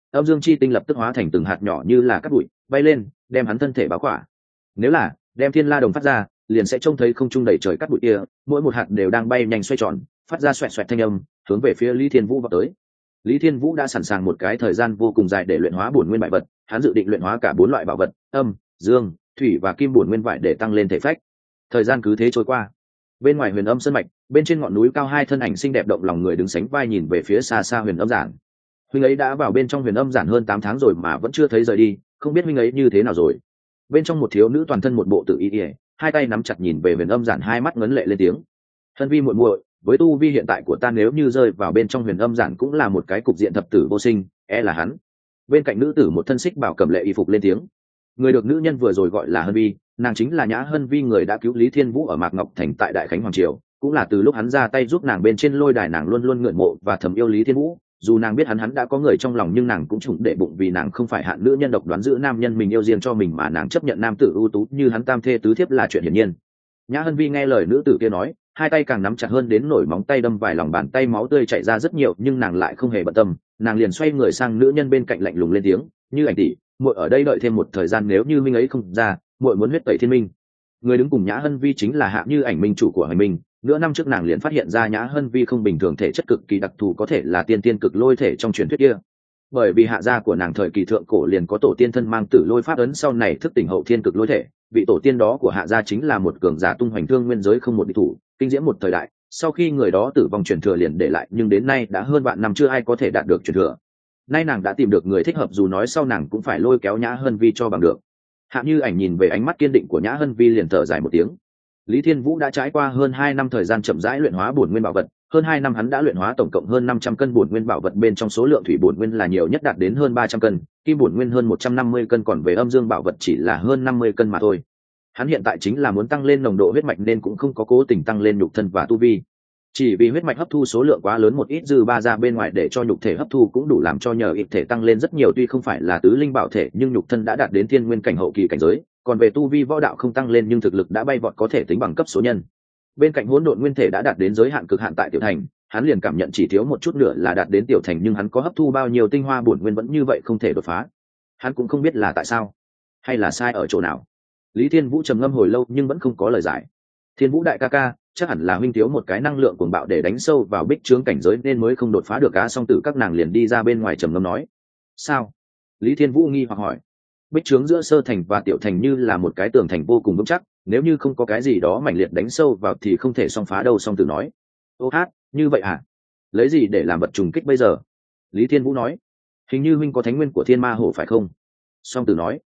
âm dương chi tinh lập tức hóa thành từng hạt nhỏ như là cát bụi bay lên đem hắn thân thể báo khỏa. Nếu là đem thiên la đồng phát ra, liền sẽ trông thấy không trung đầy trời cát bụi kia, mỗi một hạt đều đang bay nhanh xoay tròn, phát ra xoẹt xoẹt thanh âm, hướng về phía Lý Thiên Vũ vào tới. Lý Thiên Vũ đã sẵn sàng một cái thời gian vô cùng dài để luyện hóa bổn nguyên bại vật, hắn dự định luyện hóa cả 4 loại bảo vật, âm, dương, thủy và kim bổn nguyên vải để tăng lên thể phách. Thời gian cứ thế trôi qua. Bên ngoài Huyền Âm Sơn mạch, bên trên ngọn núi cao hai thân ảnh xinh đẹp động lòng người đứng sánh vai nhìn về phía xa xa Huyền Âm Giản. Huynh ấy đã vào bên trong Huyền Âm Giản hơn 8 tháng rồi mà vẫn chưa thấy rời đi, không biết huynh ấy như thế nào rồi. Bên trong một thiếu nữ toàn thân một bộ tự y, hai tay nắm chặt nhìn về Huyền Âm Giản, hai mắt ngấn lệ lên tiếng: "Hân Vi muội muội, với tu vi hiện tại của ta nếu như rơi vào bên trong Huyền Âm Giản cũng là một cái cục diện thập tử vô sinh, e là hắn." Bên cạnh nữ tử một thân xích bảo cầm lệ y phục lên tiếng. Người được nữ nhân vừa rồi gọi là Hân Vi, nàng chính là Nhã Hân Vi, người đã cứu Lý Thiên Vũ ở Mạc Ngọc Thành tại Đại Khánh Hoàng Triều, cũng là từ lúc hắn ra tay giúp nàng bên trên lôi đài, nàng luôn luôn ngưỡng mộ và thầm yêu Lý Thiên Vũ. Dù nàng biết hắn đã có người trong lòng, nhưng nàng cũng trùng để bụng, vì nàng không phải hạn nữ nhân độc đoán giữ nam nhân mình yêu riêng cho mình, mà nàng chấp nhận nam tử ưu tú như hắn tam thê tứ thiếp là chuyện hiển nhiên. Nhã Hân Vi nghe lời nữ tử kia nói, hai tay càng nắm chặt hơn, đến nổi móng tay đâm vài lòng bàn tay, máu tươi chảy ra rất nhiều, nhưng nàng lại không hề bận tâm. Nàng liền xoay người sang nữ nhân bên cạnh lạnh lùng lên tiếng: "Như Ảnh tỷ, muội ở đây đợi thêm một thời gian, nếu như minh ấy không ra, muội muốn huyết tẩy thiên minh." Người đứng cùng Nhã Hân Vi chính là Hạ Như Ảnh, minh chủ của Hoành Minh. Nửa năm trước nàng liền phát hiện ra Nhã Hân Vi không bình thường, thể chất cực kỳ đặc thù, có thể là tiên tiên cực lôi thể trong truyền thuyết kia. Bởi vì hạ gia của nàng thời kỳ thượng cổ liền có tổ tiên thân mang tử lôi pháp ấn, sau này thức tỉnh hậu thiên cực lôi thể. Vị tổ tiên đó của hạ gia chính là một cường giả tung hoành thương nguyên giới không một địch thủ, kinh diễm một thời đại. Sau khi người đó tử vong, truyền thừa liền để lại, nhưng đến nay đã hơn vạn năm chưa ai có thể đạt được truyền thừa. Nay nàng đã tìm được người thích hợp, dù nói sau nàng cũng phải lôi kéo Nhã Hân Vi cho bằng được. Hạ Như Ảnh nhìn về ánh mắt kiên định của Nhã Hân Vi liền thở dài một tiếng. Lý Thiên Vũ đã trải qua hơn 2 năm thời gian chậm rãi luyện hóa bổn nguyên bảo vật, hơn 2 năm hắn đã luyện hóa tổng cộng hơn 500 cân bổn nguyên bảo vật, bên trong số lượng thủy bổn nguyên là nhiều nhất đạt đến hơn 300 cân, kim bổn nguyên hơn 150 cân, còn về âm dương bảo vật chỉ là hơn 50 cân mà thôi. Hắn hiện tại chính là muốn tăng lên nồng độ huyết mạch nên cũng không có cố tình tăng lên nhục thân và tu vi. Chỉ vì huyết mạch hấp thu số lượng quá lớn, một ít dư ba ra bên ngoài để cho nhục thể hấp thu cũng đủ làm cho nhờ ít thể tăng lên rất nhiều, tuy không phải là tứ linh bảo thể nhưng nhục thân đã đạt đến thiên nguyên cảnh hậu kỳ cảnh giới, còn về tu vi võ đạo không tăng lên nhưng thực lực đã bay vọt, có thể tính bằng cấp số nhân. Bên cạnh hỗn độn nguyên thể đã đạt đến giới hạn cực hạn tại tiểu thành, hắn liền cảm nhận chỉ thiếu một chút nữa là đạt đến tiểu thành, nhưng hắn có hấp thu bao nhiêu tinh hoa bổn nguyên vẫn như vậy không thể đột phá. Hắn cũng không biết là tại sao, hay là sai ở chỗ nào. Lý Thiên Vũ trầm ngâm hồi lâu nhưng vẫn không có lời giải. Thiên Vũ đại ca ca, chắc hẳn là huynh thiếu một cái năng lượng cuồng bạo để đánh sâu vào bích trướng cảnh giới nên mới không đột phá được. Cá song tử các nàng liền đi ra bên ngoài trầm ngâm nói. Sao? Lý Thiên Vũ nghi hoặc hỏi. Bích trướng giữa sơ thành và tiểu thành như là một cái tường thành vô cùng vững chắc, nếu như không có cái gì đó mạnh liệt đánh sâu vào thì không thể xông phá đâu. Song tử nói. Ô hát, như vậy à? Lấy gì để làm vật trùng kích bây giờ? Lý Thiên Vũ nói. Hình như huynh có thánh nguyên của thiên ma hổ phải không? Song tử nói.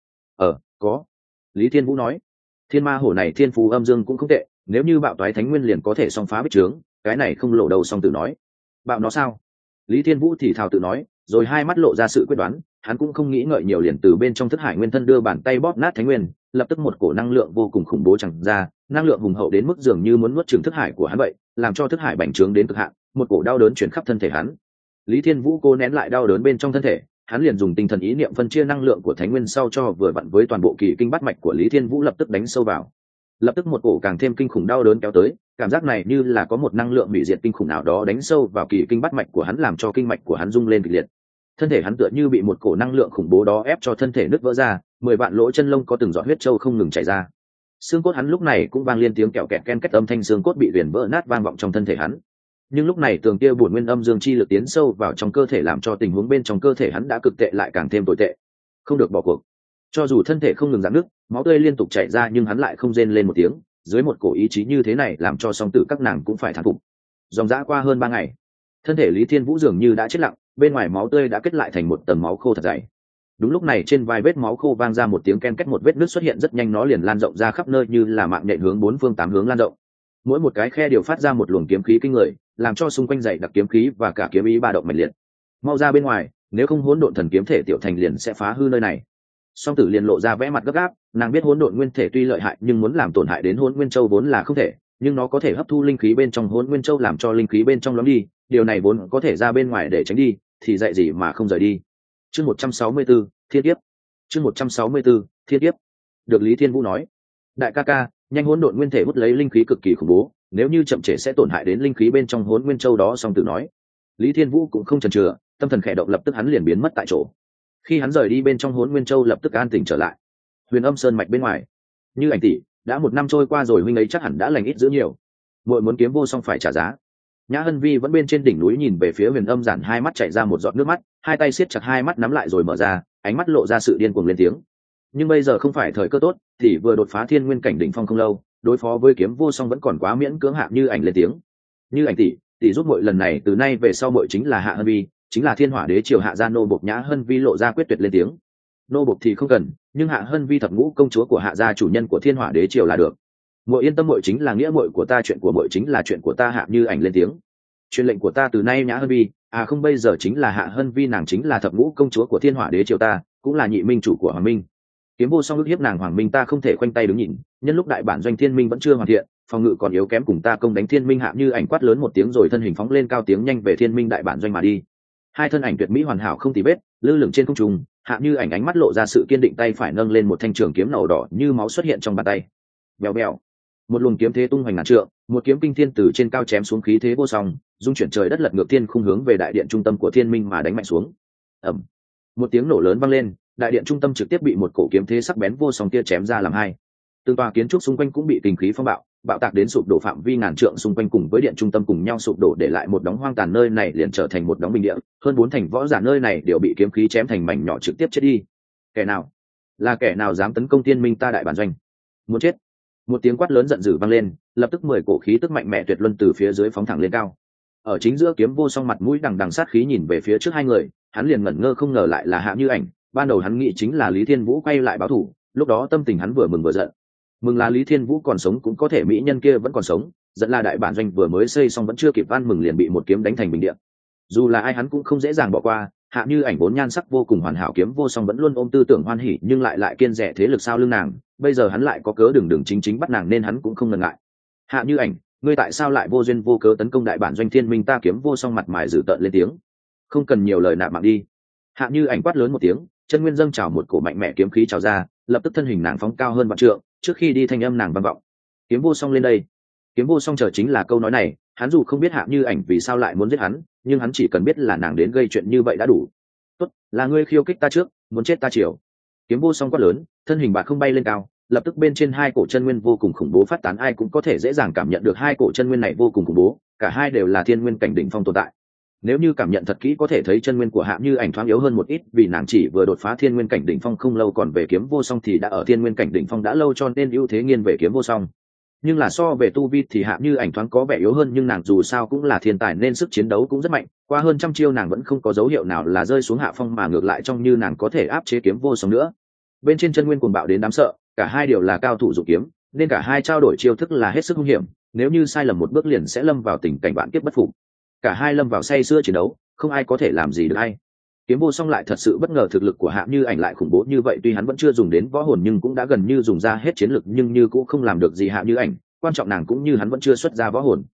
Có. Lý Thiên Vũ nói. Thiên ma hổ này thiên phú âm dương cũng không tệ, nếu như bạo toái thánh nguyên liền có thể xông phá bích trướng, cái này không lộ đầu. Song tử nói. Bạo nó sao? Lý Thiên Vũ thì thào tự nói, rồi hai mắt lộ ra sự quyết đoán. Hắn cũng không nghĩ ngợi nhiều, liền từ bên trong thức hải nguyên thân đưa bàn tay bóp nát thánh nguyên, lập tức một cổ năng lượng vô cùng khủng bố chẳng ra, năng lượng hùng hậu đến mức dường như muốn nuốt chửng thức hải của hắn vậy, làm cho thức hải bành trướng đến cực hạn, một cổ đau đớn chuyển khắp thân thể hắn. Lý Thiên Vũ cố nén lại đau đớn bên trong thân thể, hắn liền dùng tinh thần ý niệm phân chia năng lượng của thánh nguyên sau cho vừa vặn với toàn bộ kỳ kinh bát mạch của Lý Thiên Vũ, lập tức đánh sâu vào. Lập tức một cổ càng thêm kinh khủng đau đớn kéo tới, cảm giác này như là có một năng lượng hủy diệt kinh khủng nào đó đánh sâu vào kỳ kinh bát mạch của hắn, làm cho kinh mạch của hắn rung lên kịch liệt. Thân thể hắn tựa như bị một cổ năng lượng khủng bố đó ép cho thân thể nứt vỡ ra, 10 vạn lỗ chân lông có từng giọt huyết châu không ngừng chảy ra. Xương cốt hắn lúc này cũng vang lên tiếng kẹo kẹt ken két, âm thanh xương cốt bị viền vỡ nát vang vọng trong thân thể hắn. Nhưng lúc này tường kia bổn nguyên âm dương chi lực tiến sâu vào trong cơ thể, làm cho tình huống bên trong cơ thể hắn đã cực tệ lại càng thêm tồi tệ. Không được bỏ cuộc. Cho dù thân thể không ngừng rạn nứt, máu tươi liên tục chảy ra, nhưng hắn lại không rên lên một tiếng. Dưới một cổ ý chí như thế này làm cho song tử các nàng cũng phải thán phục. Dòng dã qua hơn 3 ngày, thân thể Lý Thiên Vũ dường như đã chết lặng, bên ngoài máu tươi đã kết lại thành một tầng máu khô thật dày. Đúng lúc này trên vai vết máu khô vang ra một tiếng ken két, một vết nứt xuất hiện rất nhanh, nó liền lan rộng ra khắp nơi như là mạng nhện hướng 4 phương 8 hướng lan rộng. Mỗi một cái khe đều phát ra một luồng kiếm khí kinh người, làm cho xung quanh dày đặc kiếm khí và cả kiếm ý ba động mạnh liệt. Mau ra bên ngoài, nếu không hỗn độn thần kiếm thể tiểu thành liền sẽ phá hư nơi này. Song tử liền lộ ra vẻ mặt gấp gáp, nàng biết hỗn độn nguyên thể tuy lợi hại nhưng muốn làm tổn hại đến hỗn nguyên châu vốn là không thể, nhưng nó có thể hấp thu linh khí bên trong hỗn nguyên châu làm cho linh khí bên trong lóm đi, điều này vốn có thể ra bên ngoài để tránh đi, thì dạy gì mà không rời đi. Chương 164, Thiên Kiếp. Chương 164, Thiên Kiếp. Được Lý Thiên Vũ nói, đại ca ca, nhanh hỗn độn nguyên thể hút lấy linh khí cực kỳ khủng bố, nếu như chậm trễ sẽ tổn hại đến linh khí bên trong hỗn nguyên châu đó. Song tử nói. Lý Thiên Vũ cũng không chần chừ, tâm thần khẽ động, lập tức hắn liền biến mất tại chỗ. Khi hắn rời đi bên trong Hỗn Nguyên Châu lập tức an tỉnh trở lại. Huyền Âm Sơn mạch bên ngoài, Như Ảnh tỷ, đã 1 năm trôi qua rồi, huynh ấy chắc hẳn đã lành ít dữ nhiều. Muội muốn kiếm vô song phải trả giá. Nhã Hân Vi vẫn bên trên đỉnh núi nhìn về phía Huyền Âm Giản, hai mắt chảy ra một giọt nước mắt, hai tay siết chặt hai mắt nắm lại rồi mở ra, ánh mắt lộ ra sự điên cuồng lên tiếng. Nhưng bây giờ không phải thời cơ tốt, thì vừa đột phá thiên nguyên cảnh đỉnh phong không lâu, đối phó với kiếm vô song vẫn còn quá miễn cưỡng. Hạ Như Ảnh lên tiếng. Như Ảnh tỷ giúp muội lần này, từ nay về sau muội chính là Hạ Hân Vi, chính là Thiên Hỏa Đế triều hạ gia nô bộc. Nhã Hân Vi lộ ra quyết tuyệt lên tiếng. Nô bộc thì không cần, nhưng Hạ Hân Vi thập ngũ công chúa của hạ gia, chủ nhân của Thiên Hỏa Đế triều là được. Muội yên tâm, muội chính là nghĩa muội của ta, chuyện của muội chính là chuyện của ta. Hạ Như Ảnh lên tiếng. Truyền lệnh của ta từ nay. Nhã Hân Vi, không, bây giờ chính là Hạ Hân Vi, nàng chính là thập ngũ công chúa của Thiên Hỏa Đế triều ta, cũng là nhị minh chủ của Hoàng Minh. Kiếm vô song ức hiếp nàng Hoàng Minh, ta không thể khoanh tay đứng nhìn, nhân lúc đại bản doanh Thiên Minh vẫn chưa hoàn thiện, phòng ngự còn yếu kém, cùng ta công đánh Thiên Minh. Hạ Như Ảnh quát lớn một tiếng rồi thân hình phóng lên cao, tiếng nhanh về Thiên Minh đại bản doanh mà đi. Hai thân ảnh tuyệt mỹ hoàn hảo không tì vết lơ lửng trên không trung. Hạ Như Ảnh ánh mắt lộ ra sự kiên định, tay phải nâng lên một thanh trường kiếm màu đỏ như máu xuất hiện trong bàn tay. Bèo bèo, một luồng kiếm thế tung hoành ngàn trượng, một kiếm kinh thiên từ trên cao chém xuống, khí thế vô song, dung chuyển trời đất, lật ngược thiên khung, hướng về đại điện trung tâm của Thiên Minh mà đánh mạnh xuống. Ầm, một tiếng nổ lớn vang lên, đại điện trung tâm trực tiếp bị một cổ kiếm thế sắc bén vô song kia chém ra làm hai. Từng tòa kiến trúc xung quanh cũng bị kình khí phong bạo tạc đến sụp đổ, phạm vi ngàn trượng xung quanh cùng với điện trung tâm cùng nhau sụp đổ, để lại một đống hoang tàn. Nơi này liền trở thành một đống bình địa, hơn 4 thành võ giả nơi này đều bị kiếm khí chém thành mảnh nhỏ, trực tiếp chết đi. Kẻ nào dám tấn công Thiên Minh ta đại bản doanh, muốn chết. Một tiếng quát lớn giận dữ vang lên, lập tức 10 cổ khí tức mạnh mẽ tuyệt luân từ phía dưới phóng thẳng lên cao. Ở chính giữa, kiếm vô song mặt mũi đằng đằng sát khí nhìn về phía trước hai người, hắn liền ngẩn ngơ, không ngờ lại là Hạ Như Ảnh. Ban đầu hắn nghĩ chính là Lý Thiên Vũ quay lại báo thù, lúc đó tâm tình hắn vừa mừng vừa giận. Mừng là Lý Thiên Vũ còn sống, cũng có thể mỹ nhân kia vẫn còn sống, giận là đại bản doanh vừa mới xây xong vẫn chưa kịp ăn mừng liền bị một kiếm đánh thành bình địa. Dù là ai hắn cũng không dễ dàng bỏ qua. Hạ Như Ảnh vốn nhan sắc vô cùng hoàn hảo, kiếm vô song vẫn luôn ôm tư tưởng hoan hỉ, nhưng lại kiên rẻ thế lực sau lưng nàng, bây giờ hắn lại có cớ đường chính bắt nàng, nên hắn cũng không ngần ngại. Hạ Như Ảnh, ngươi tại sao lại vô duyên vô cớ tấn công đại bản doanh Thiên Minh ta? Kiếm vô song mặt mày dữ tợn lên tiếng. Không cần nhiều lời, nạp mạng đi. Hạ Như Ảnh quát lớn một tiếng, chân nguyên dâng trào, một cổ mạnh mẽ kiếm khí trào ra, lập tức thân hình nàng phóng cao hơn vạn trượng, trước khi đi thanh âm nàng vang vọng. Kiếm vô song lên đây. Kiếm vô song chờ chính là câu nói này, hắn dù không biết Hạ Như Ảnh vì sao lại muốn giết hắn, nhưng hắn chỉ cần biết là nàng đến gây chuyện như vậy đã đủ. Tốt, là ngươi khiêu khích ta trước, muốn chết ta chiều. Kiếm vô song quát lớn, thân hình bạc không bay lên cao, lập tức bên trên hai cổ chân nguyên vô cùng khủng bố phát tán, ai cũng có thể dễ dàng cảm nhận được hai cổ chân nguyên này vô cùng khủng bố, cả hai đều là thiên nguyên cảnh đỉnh phong tồn tại. Nếu như cảm nhận thật kỹ có thể thấy chân nguyên của Hạ Như Ảnh thoáng yếu hơn một ít, vì nàng chỉ vừa đột phá thiên nguyên cảnh đỉnh phong không lâu, còn về kiếm vô song thì đã ở thiên nguyên cảnh đỉnh phong đã lâu, cho nên ưu thế nghiêng về kiếm vô song. Nhưng là so về tu vi thì Hạ Như Ảnh thoáng có vẻ yếu hơn, nhưng nàng dù sao cũng là thiên tài nên sức chiến đấu cũng rất mạnh, qua hơn trăm chiêu nàng vẫn không có dấu hiệu nào là rơi xuống hạ phong, mà ngược lại trông như nàng có thể áp chế kiếm vô song nữa. Bên trên chân nguyên cuồng bạo đến đáng sợ, cả hai đều là cao thủ dụng kiếm, nên cả hai trao đổi chiêu thức là hết sức nguy hiểm, nếu như sai lầm một bước liền sẽ lâm vào tình cảnh vạn kiếp bất phục. Cả hai lâm vào say sưa chiến đấu, không ai có thể làm gì được ai. Kiếm vô song lại thật sự bất ngờ thực lực của Hạ Như Ảnh lại khủng bố như vậy, tuy hắn vẫn chưa dùng đến võ hồn nhưng cũng đã gần như dùng ra hết chiến lực, nhưng như cũng không làm được gì Hạ Như Ảnh, quan trọng nàng cũng như hắn vẫn chưa xuất ra võ hồn.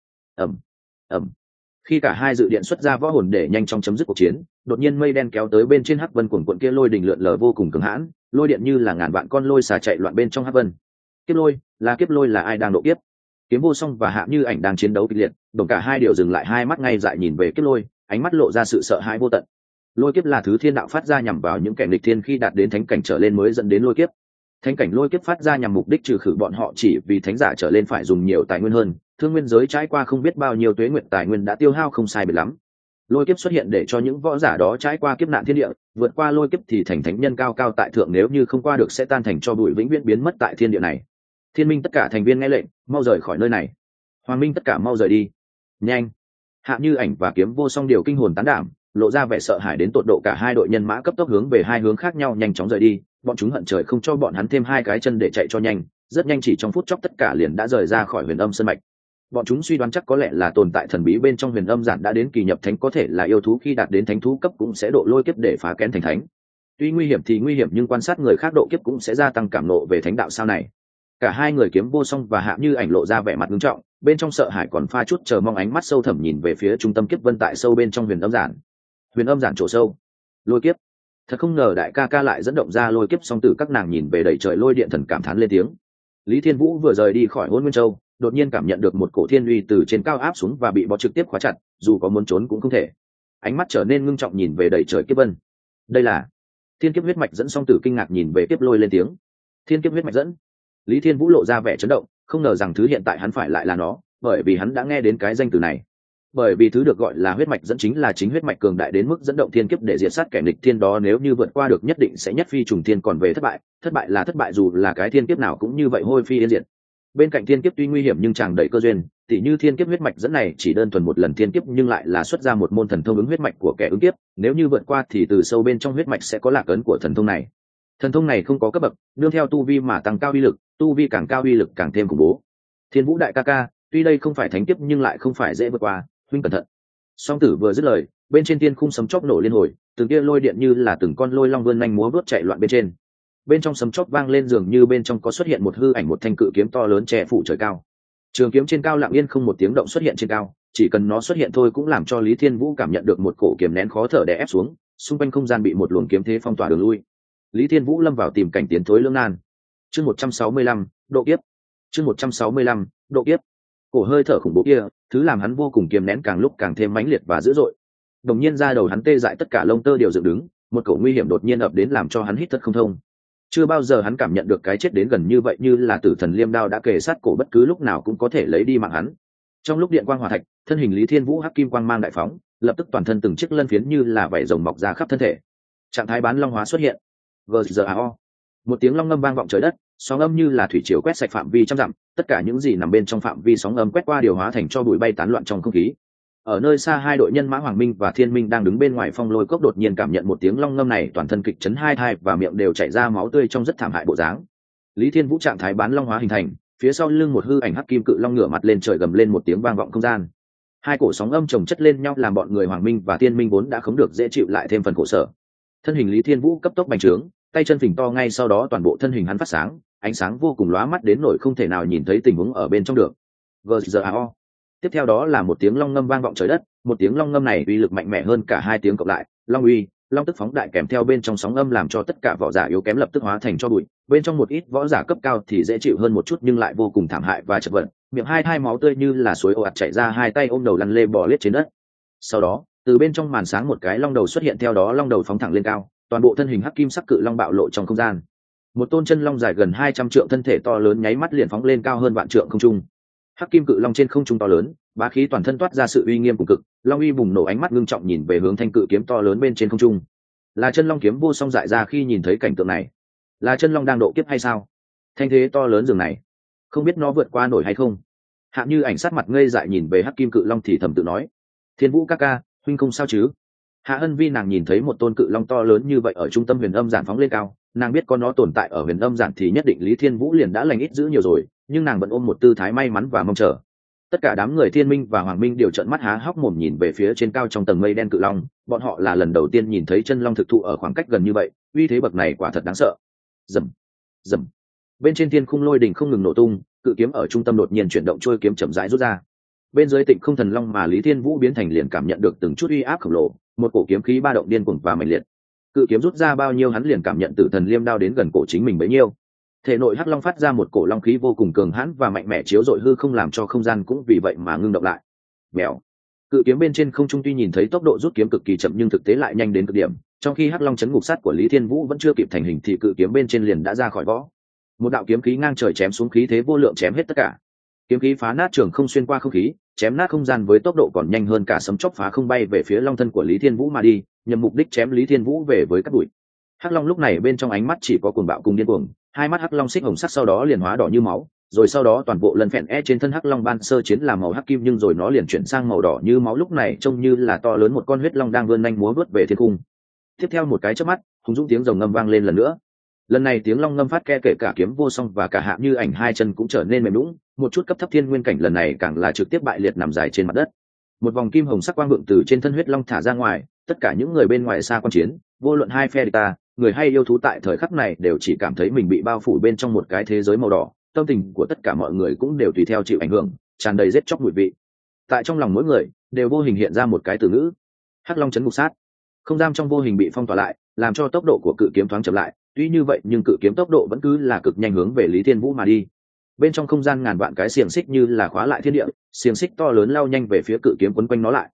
ầm Khi cả hai dự định xuất ra võ hồn để nhanh chóng chấm dứt cuộc chiến, đột nhiên mây đen kéo tới, bên trên hắc vân cuồn cuộn kia lôi đình lượn lờ vô cùng cường hãn, lôi điện như là ngàn vạn con lôi xà chạy loạn bên trong hắc vân. Kiếp lôi là ai đang độ kiếp? Kiếm vô song và Hạ Như Ảnh đang chiến đấu kịch liệt, đồng cả hai đều dừng lại, hai mắt ngay dại nhìn về kiếp lôi, ánh mắt lộ ra sự sợ hãi vô tận. Lôi kiếp là thứ thiên đạo phát ra nhằm vào những kẻ nghịch thiên khi đạt đến thánh cảnh trở lên mới dẫn đến lôi kiếp. Thánh cảnh lôi kiếp phát ra nhằm mục đích trừ khử bọn họ, chỉ vì thánh giả trở lên phải dùng nhiều tài nguyên hơn, thương nguyên giới trải qua không biết bao nhiêu tuế nguyệt tài nguyên đã tiêu hao không sai biệt lắm. Lôi kiếp xuất hiện để cho những võ giả đó trải qua kiếp nạn thiên địa, vượt qua lôi kiếp thì thành thánh nhân cao cao tại thượng, nếu như không qua được sẽ tan thành cho bụi, vĩnh viễn biến mất tại thiên địa này. Thiên Minh tất cả thành viên nghe lệnh, mau rời khỏi nơi này. Hoàng Minh tất cả mau rời đi. Nhanh. Hạ Như Ảnh và kiếm vô song đều kinh hồn tán đảm, lộ ra vẻ sợ hãi đến tột độ, cả hai đội nhân mã cấp tốc hướng về hai hướng khác nhau nhanh chóng rời đi, bọn chúng hận trời không cho bọn hắn thêm hai cái chân để chạy cho nhanh, rất nhanh chỉ trong phút chốc tất cả liền đã rời ra khỏi Huyền Âm Sơn mạch. Bọn chúng suy đoán chắc có lẽ là tồn tại thần bí bên trong Huyền Âm Giản đã đến kỳ nhập thánh, có thể là yêu thú khi đạt đến thánh thú cấp cũng sẽ độ lôi kiếp để phá kén thành thánh. Tuy nguy hiểm thì nguy hiểm, nhưng quan sát người khác độ kiếp cũng sẽ gia tăng cảm nộ về thánh đạo sau này. Cả hai người kiếm vô song và Hạ Như Ảnh lộ ra vẻ mặt nghiêm trọng, bên trong sợ hãi còn pha chút chờ mong, ánh mắt sâu thẳm nhìn về phía trung tâm kiếp vân tại sâu bên trong Huyền Âm Giản. Huyền Âm Giản chỗ sâu, lôi kiếp. Thật không ngờ đại ca ca lại dẫn động ra lôi kiếp, song tử các nàng nhìn về đầy trời lôi điện thần cảm thán lên tiếng. Lý Thiên Vũ vừa rời đi khỏi Hỗn Nguyên Châu, đột nhiên cảm nhận được một cổ thiên uy từ trên cao áp xuống và bị bó trực tiếp khóa chặt, dù có muốn trốn cũng không thể. Ánh mắt trở nên ngưng trọng nhìn về đầy trời kiếp vân. Đây là Thiên kiếp huyết mạch dẫn. Song tử kinh ngạc nhìn về Kiếp Lôi lên tiếng. Thiên kiếp huyết mạch dẫn. Lý Thiên Vũ lộ ra vẻ chấn động, không ngờ rằng thứ hiện tại hắn phải lại là nó, bởi vì hắn đã nghe đến cái danh từ này. Bởi vì thứ được gọi là huyết mạch dẫn chính là chính huyết mạch cường đại đến mức dẫn động thiên kiếp để diệt sát kẻ địch thiên đó, nếu như vượt qua được nhất định sẽ nhất phi trùng thiên, còn về thất bại là thất bại, dù là cái thiên kiếp nào cũng như vậy, hôi phi yên diệt. Bên cạnh thiên kiếp tuy nguy hiểm nhưng tràn đầy cơ duyên, tỉ như thiên kiếp huyết mạch dẫn này chỉ đơn thuần một lần thiên kiếp nhưng lại là xuất ra một môn thần thông ứng huyết mạch của kẻ ứng kiếp, nếu như vượt qua thì từ sâu bên trong huyết mạch sẽ có lạc ấn của thần thông này. Thần thông này không có cấp bậc, nương theo tu vi mà tăng cao uy lực, tu vi càng cao uy lực càng thêm khủng bố. Thiên Vũ đại ca ca, tuy đây không phải thánh kiếp nhưng lại không phải dễ vượt qua, huynh cẩn thận. Song tử vừa dứt lời, bên trên thiên khung sấm chóp nổ liên hồi, từng kia lôi điện như là từng con lôi long vươn nhanh múa vớt chạy loạn bên trên. Bên trong sấm chóp vang lên dường như bên trong có xuất hiện một hư ảnh, một thanh cự kiếm to lớn che phủ trời cao. Trường kiếm trên cao lặng yên không một tiếng động xuất hiện trên cao, chỉ cần nó xuất hiện thôi cũng làm cho Lý Thiên Vũ cảm nhận được một cổ kiềm nén khó thở đè ép xuống, xung quanh không gian bị một luồng kiếm thế phong tỏa đường lui. Lý Thiên Vũ lâm vào tìm cảnh tiến thối lưỡng nan. Chương 165, độ kiếp. Chương 165, độ kiếp. Cổ hơi thở khủng bố kia, thứ làm hắn vô cùng kiềm nén càng lúc càng thêm mãnh liệt và dữ dội. Đồng nhiên ra đầu hắn tê dại, tất cả lông tơ đều dựng đứng, một cổ nguy hiểm đột nhiên ập đến làm cho hắn hít thở không thông. Chưa bao giờ hắn cảm nhận được cái chết đến gần như vậy, như là tử thần liêm đao đã kề sát cổ, bất cứ lúc nào cũng có thể lấy đi mạng hắn. Trong lúc điện quang hỏa thạch, thân hình Lý Thiên Vũ hắc kim quang mang đại phóng, lập tức toàn thân từng chiếc lân phiến như là vảy rồng mọc ra khắp thân thể. Trạng thái bán long hóa xuất hiện. Gzao. Một tiếng long ngâm vang vọng trời đất, sóng âm như là thủy triều quét sạch phạm vi trăm dặm, tất cả những gì nằm bên trong phạm vi sóng âm quét qua điều hóa thành cho bụi bay tán loạn trong không khí. Ở nơi xa, hai đội nhân mã Hoàng Minh và Thiên Minh đang đứng bên ngoài Phong Lôi Cốc đột nhiên cảm nhận một tiếng long ngâm này, toàn thân kịch chấn, hai thai và miệng đều chảy ra máu tươi trong rất thảm hại bộ dáng. Lý Thiên Vũ trạng thái bán long hóa hình thành, phía sau lưng một hư ảnh hắc kim cự long ngửa mặt lên trời gầm lên một tiếng vang vọng không gian. Hai cổ sóng âm chồng chất lên nhau làm bọn người Hoàng Minh và Thiên Minh vốn đã không được dễ chịu lại thêm phần khổ sở. Thân hình Lý Thiên Vũ cấp tốc bành trướng, tay chân phình to, ngay sau đó toàn bộ thân hình hắn phát sáng, ánh sáng vô cùng lóa mắt đến nỗi không thể nào nhìn thấy tình huống ở bên trong được. Gzao. Tiếp theo đó là một tiếng long ngâm vang vọng trời đất, một tiếng long ngâm này uy lực mạnh mẽ hơn cả hai tiếng cộng lại, long uy, long tức phóng đại kèm theo bên trong sóng âm làm cho tất cả võ giả yếu kém lập tức hóa thành cho bụi, bên trong một ít võ giả cấp cao thì dễ chịu hơn một chút nhưng lại vô cùng thảm hại và chật vật, miệng hai thai máu tươi như là suối ồ ạt chảy ra, hai tay ôm đầu lăn lê bò lết trên đất. Sau đó, từ bên trong màn sáng một cái long đầu xuất hiện, theo đó long đầu phóng thẳng lên cao, toàn bộ thân hình hắc kim sắc cự long bạo lộ trong không gian. Một tôn chân long dài gần 200 trượng, thân thể to lớn nháy mắt liền phóng lên cao hơn vạn trượng không trung. Hắc kim cự long trên không trung to lớn, bá khí toàn thân toát ra sự uy nghiêm cùng cực, long uy bùng nổ, ánh mắt ngưng trọng nhìn về hướng thanh cự kiếm to lớn bên trên không trung. Là chân long kiếm vô song dại ra khi nhìn thấy cảnh tượng này. Là chân long đang độ kiếp hay sao? Thanh thế to lớn dường này, không biết nó vượt qua nổi hay không. Hạ Như Ảnh sát mặt ngây dại nhìn về hắc kim cự long thì thầm tự nói: Thiên Vũ ca ca, huynh không sao chứ? Hạ Hân Vi nàng nhìn thấy một tôn cự long to lớn như vậy ở trung tâm huyền âm giản phóng lên cao, nàng biết có nó tồn tại ở huyền âm giản thì nhất định Lý Thiên Vũ liền đã lành ít dữ nhiều rồi, nhưng nàng vẫn ôm một tư thái may mắn và mong chờ. Tất cả đám người Thiên Minh và Hoàng Minh đều trợn mắt há hốc mồm nhìn về phía trên cao trong tầng mây đen cự long, bọn họ là lần đầu tiên nhìn thấy chân long thực thụ ở khoảng cách gần như vậy, uy thế bậc này quả thật đáng sợ. Rầm, rầm. Bên trên thiên khung lôi đình không ngừng nổ tung, cự kiếm ở trung tâm đột nhiên chuyển động, trôi kiếm chậm rãi rút ra. Bên dưới Tịnh Không Thần Long mà Lý Thiên Vũ biến thành liền cảm nhận được từng chút uy áp khổng lồ, một cổ kiếm khí ba động điên cuồng và mạnh liệt. Cự kiếm rút ra bao nhiêu hắn liền cảm nhận Tử Thần Liêm đao đến gần cổ chính mình bấy nhiêu. Thể nội hắc long phát ra một cổ long khí vô cùng cường hãn và mạnh mẽ, chiếu rọi hư không làm cho không gian cũng vì vậy mà ngưng động lại. Bèo. Cự kiếm bên trên không trung tuy nhìn thấy tốc độ rút kiếm cực kỳ chậm nhưng thực tế lại nhanh đến cực điểm, trong khi hắc long chấn ngục sát của Lý Thiên Vũ vẫn chưa kịp thành hình thì cự kiếm bên trên liền đã ra khỏi vỏ. Một đạo kiếm khí ngang trời chém xuống, khí thế vô lượng chém hết tất cả. Kiếm khí phá nát trường không, xuyên qua không khí, chém nát không gian với tốc độ còn nhanh hơn cả sấm chớp phá không, bay về phía long thân của Lý Thiên Vũ mà đi, nhằm mục đích chém Lý Thiên Vũ về với cát bụi. Hắc long lúc này bên trong ánh mắt chỉ có cuồng bạo cùng điên cuồng, hai mắt hắc long xích hồng sắc sau đó liền hóa đỏ như máu, rồi sau đó toàn bộ lần phèn trên thân hắc long ban sơ chiến là màu hắc kim nhưng rồi nó liền chuyển sang màu đỏ như máu, lúc này trông như là to lớn một con huyết long đang vươn nhanh múa vớt về thiên cung. Tiếp theo một cái chớp mắt, hùng dũng tiếng rồng ngâm vang lên lần nữa. Lần này tiếng long ngâm phát ke, kể cả kiếm vô song và cả Hạ Như Ảnh hai chân cũng trở nên mềm lún, một chút cấp thấp thiên nguyên cảnh lần này càng là trực tiếp bại liệt nằm dài trên mặt đất. Một vòng kim hồng sắc quang vượng từ trên thân huyết long thả ra ngoài, tất cả những người bên ngoài xa quan chiến, vô luận hai phe địch ta, người hay yêu thú tại thời khắc này đều chỉ cảm thấy mình bị bao phủ bên trong một cái thế giới màu đỏ, tâm tình của tất cả mọi người cũng đều tùy theo chịu ảnh hưởng, tràn đầy giết chóc mùi vị. Tại trong lòng mỗi người đều vô hình hiện ra một cái từ ngữ: hắc long chấn ngục sát. Không gian trong vô hình bị phong tỏa lại, làm cho tốc độ của cự kiếm thoáng chậm lại, tuy như vậy nhưng cự kiếm tốc độ vẫn cứ là cực nhanh hướng về Lý Thiên Vũ mà đi. Bên trong không gian ngàn vạn cái xiềng xích như là khóa lại thiên địa, xiềng xích to lớn lao nhanh về phía cự kiếm quấn quanh nó lại.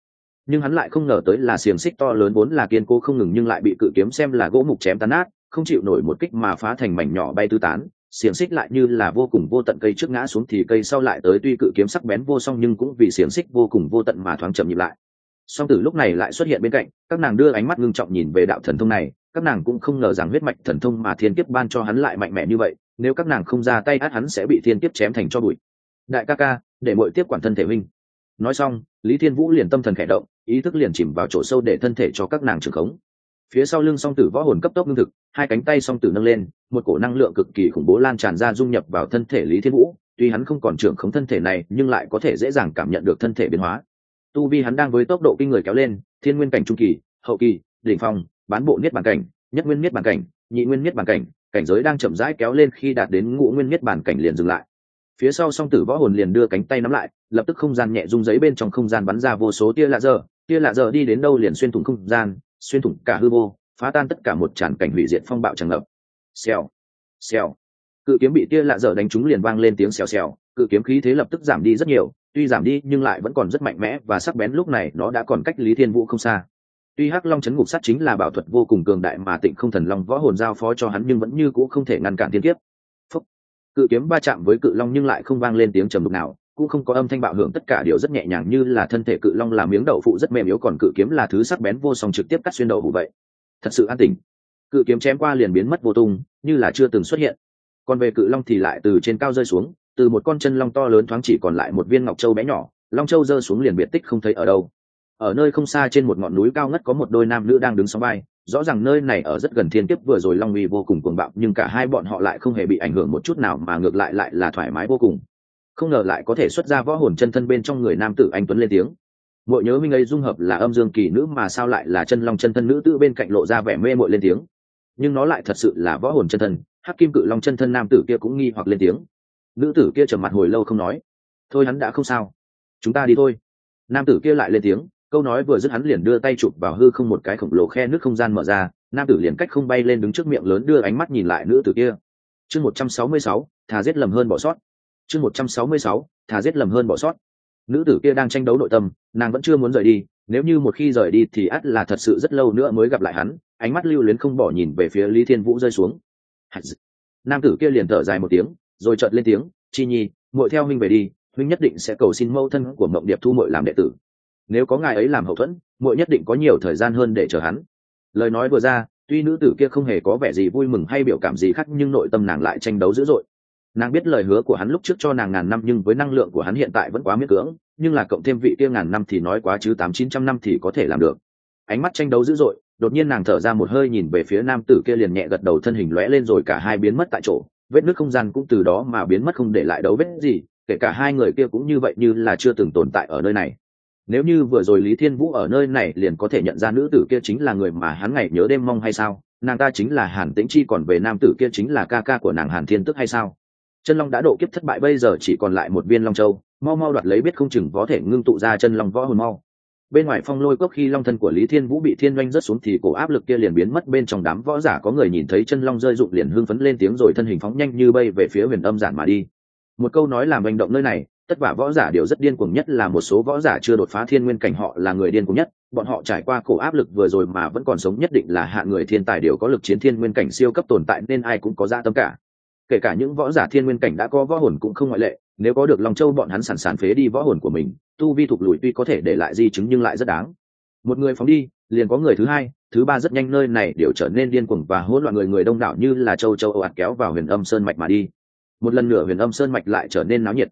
nhưng hắn lại không ngờ tới là xiềng xích to lớn vốn là kiên cố không ngừng nhưng lại bị cự kiếm xem là gỗ mục chém tan nát, không chịu nổi một kích mà phá thành mảnh nhỏ bay tứ tán. Xiềng xích lại như là vô cùng vô tận, cây trước ngã xuống thì cây sau lại tới, tuy cự kiếm sắc bén vô song nhưng cũng vì xiềng xích vô cùng vô tận mà thoáng chậm nhịp lại. Song Tử lúc này lại xuất hiện bên cạnh, các nàng đưa ánh mắt ngưng trọng nhìn về đạo thần thông này, các nàng cũng không ngờ rằng huyết mạch thần thông mà thiên kiếp ban cho hắn lại mạnh mẽ như vậy, nếu các nàng không ra tay ắt hắn sẽ bị thiên kiếp chém thành tro bụi. Đại ca ca, để muội tiếp quản thân thể huynh. Nói xong, Lý Thiên Vũ liền tâm thần khẽ động, ý thức liền chìm vào chỗ sâu để thân thể cho các nàng trưởng khống. Phía sau lưng Song Tử võ hồn cấp tốc ngưng thực, hai cánh tay Song Tử nâng lên, một cổ năng lượng cực kỳ khủng bố lan tràn ra dung nhập vào thân thể Lý Thiên Vũ, tuy hắn không còn trưởng khống thân thể này nhưng lại có thể dễ dàng cảm nhận được thân thể biến hóa. Tu vi hắn đang với tốc độ kinh người kéo lên, thiên nguyên cảnh trung kỳ, hậu kỳ, đỉnh phong, bán bộ niết bàn cảnh, nhất nguyên niết bàn cảnh, nhị nguyên niết bàn cảnh, cảnh giới đang chậm rãi kéo lên, khi đạt đến ngũ nguyên niết bàn cảnh liền dừng lại. Phía sau Song Tử võ hồn liền đưa cánh tay nắm lại, lập tức không gian nhẹ rung giấy, bên trong không gian bắn ra vô số tia lạ giờ đi đến đâu liền xuyên thủng không gian, xuyên thủng cả hư vô, phá tan tất cả một tràn cảnh hủy diệt phong bạo tràn ngập. Xèo, xèo, cự kiếm bị tia lạ giờ đánh trúng liền vang lên tiếng xèo xèo, cự kiếm khí thế lập tức giảm đi rất nhiều, tuy giảm đi nhưng lại vẫn còn rất mạnh mẽ và sắc bén. Lúc này nó đã còn cách Lý Thiên Vũ không xa. Tuy Hắc Long Chấn Ngục Sắt chính là bảo thuật vô cùng cường đại mà Tịnh Không Thần Long võ hồn giao phó cho hắn nhưng vẫn như cũ không thể ngăn cản thiên kiếp. Phúc. Cự kiếm va chạm với cự long nhưng lại không vang lên tiếng trầm đục nào, cũng không có âm thanh bạo hưởng, tất cả đều rất nhẹ nhàng, như là thân thể cự long là miếng đậu phụ rất mềm yếu, còn cự kiếm là thứ sắc bén vô song trực tiếp cắt xuyên đậu hủ vậy. Thật sự an tĩnh. Cự kiếm chém qua liền biến mất vô tung, như là chưa từng xuất hiện. Còn về cự long thì lại từ trên cao rơi xuống, từ một con chân long to lớn thoáng chỉ còn lại một viên ngọc châu bé nhỏ, long châu rơi xuống liền biệt tích không thấy ở đâu. Ở nơi không xa trên một ngọn núi cao ngất có một đôi nam nữ đang đứng sóng vai, rõ ràng nơi này ở rất gần thiên kiếp vừa rồi long uy vô cùng cuồng bạo, nhưng cả hai bọn họ lại không hề bị ảnh hưởng một chút nào mà ngược lại là thoải mái vô cùng. Không ngờ lại có thể xuất ra võ hồn chân thân bên trong người nam tử anh tuấn lên tiếng. Muội nhớ minh ấy dung hợp là âm dương kỳ nữ mà sao lại là chân long chân thân, nữ tử bên cạnh lộ ra vẻ mê muội lên tiếng. Nhưng nó lại thật sự là võ hồn chân thân, Hắc Kim Cự Long chân thân. Nam tử kia cũng nghi hoặc lên tiếng. Nữ tử kia trầm mặt hồi lâu không nói. Thôi hắn đã không sao, chúng ta đi thôi. Nam tử kia lại lên tiếng, câu nói vừa dứt hắn liền đưa tay chụp vào hư không, một cái khổng lồ khe nước không gian mở ra, nam tử liền cách không bay lên đứng trước miệng lớn, đưa ánh mắt nhìn lại nữ tử kia. Chương 166, thà giết lầm hơn bỏ sót. Chương 166, thà giết lầm hơn bỏ sót. Nữ tử kia đang tranh đấu nội tâm, nàng vẫn chưa muốn rời đi, nếu như một khi rời đi thì ắt là thật sự rất lâu nữa mới gặp lại hắn. Ánh mắt lưu luyến không bỏ nhìn về phía Lý Thiên Vũ rơi xuống. Nam tử kia liền thở dài một tiếng, rồi chợt lên tiếng, Chi Nhi, muội theo huynh về đi, huynh nhất định sẽ cầu xin mẫu thân của Mộng Điệp thu muội làm đệ tử. Nếu có ngài ấy làm hậu thuẫn, muội nhất định có nhiều thời gian hơn để chờ hắn. Lời nói vừa ra, tuy nữ tử kia không hề có vẻ gì vui mừng hay biểu cảm gì khác nhưng nội tâm nàng lại tranh đấu dữ dội. Nàng biết lời hứa của hắn lúc trước cho nàng ngàn năm, nhưng với năng lượng của hắn hiện tại vẫn quá miễn cưỡng, nhưng là cộng thêm vị kia ngàn năm thì nói quá chứ 800-900 năm thì có thể làm được. Ánh mắt tranh đấu dữ dội, đột nhiên nàng thở ra một hơi nhìn về phía nam tử kia, liền nhẹ gật đầu, thân hình lóe lên rồi cả hai biến mất tại chỗ, vết nứt không gian cũng từ đó mà biến mất, không để lại dấu vết gì, kể cả hai người kia cũng như vậy, như là chưa từng tồn tại ở nơi này. Nếu như vừa rồi Lý Thiên Vũ ở nơi này liền có thể nhận ra nữ tử kia chính là người mà hắn ngày nhớ đêm mong hay sao? Nàng ta chính là Hàn Tĩnh Chi, còn về nam tử kia chính là ca ca của nàng Hàn Thiên Tức hay sao? Chân long đã độ kiếp thất bại, bây giờ chỉ còn lại một viên long châu, mau mau đoạt lấy, biết không chừng có thể ngưng tụ ra chân long võ hồn mau. Bên ngoài phong lôi cốc, khi long thân của Lý Thiên Vũ bị thiên doanh rớt xuống thì cổ áp lực kia liền biến mất, bên trong đám võ giả có người nhìn thấy chân long rơi rụng liền hưng phấn lên tiếng, rồi thân hình phóng nhanh như bay về phía Huyền Âm Giản mà đi. Một câu nói làm hành động nơi này, tất cả võ giả đều rất điên cuồng, nhất là một số võ giả chưa đột phá thiên nguyên cảnh, họ là người điên cuồng nhất. Bọn họ trải qua cổ áp lực vừa rồi mà vẫn còn sống, nhất định là hạng người thiên tài, đều có lực chiến thiên nguyên cảnh siêu cấp tồn tại nên ai cũng có dạ tâm cả. Kể cả những võ giả thiên nguyên cảnh đã có võ hồn cũng không ngoại lệ, nếu có được Long Châu bọn hắn sẵn sàng phế đi võ hồn của mình. Tu vi thụt lùi tuy có thể để lại di chứng nhưng lại rất đáng. Một người phóng đi, liền có người thứ hai, thứ ba, rất nhanh nơi này đều trở nên điên cuồng và hỗn loạn, người đông đảo như là châu ồ ạt kéo vào Huyền Âm Sơn mạch mà đi. Một lần nữa Huyền Âm Sơn mạch lại trở nên náo nhiệt.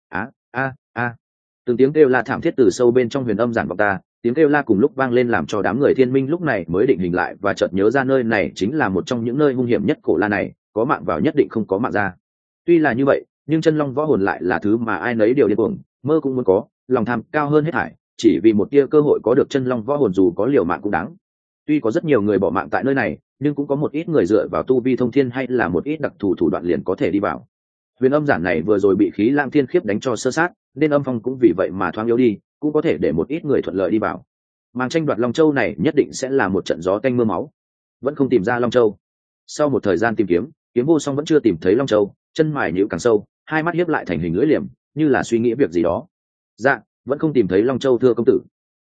Từng tiếng kêu la thảm thiết từ sâu bên trong Huyền Âm Giản vọng ta, tiếng kêu la cùng lúc vang lên làm cho đám người thiên minh lúc này mới định hình lại và chợt nhớ ra nơi này chính là một trong những nơi hung hiểm nhất cổ la này, có mạng vào nhất định không có mạng ra. Tuy là như vậy nhưng chân long võ hồn lại là thứ mà ai nấy đều điên cuồng mơ cũng muốn có, lòng tham cao hơn hết thảy, chỉ vì một tia cơ hội có được chân long võ hồn dù có liều mạng cũng đáng. Tuy có rất nhiều người bỏ mạng tại nơi này nhưng cũng có một ít người dựa vào tu vi thông thiên hay là một ít đặc thù thủ đoạn liền có thể đi vào. Huyền Âm Giản này vừa rồi bị khí lang thiên khiếp đánh cho sơ sát nên âm phong cũng vì vậy mà thoáng yếu đi, cũng có thể để một ít người thuận lợi đi vào. Màn tranh đoạt Long Châu này nhất định sẽ là một trận gió tanh mưa máu. Vẫn không tìm ra Long Châu. Sau một thời gian tìm kiếm, Kiếm Vô Song vẫn chưa tìm thấy Long Châu, chân mày nhíu càng sâu, hai mắt hiếp lại thành hình lưỡi liềm, như là suy nghĩ việc gì đó. Dạ, vẫn không tìm thấy Long Châu thưa công tử.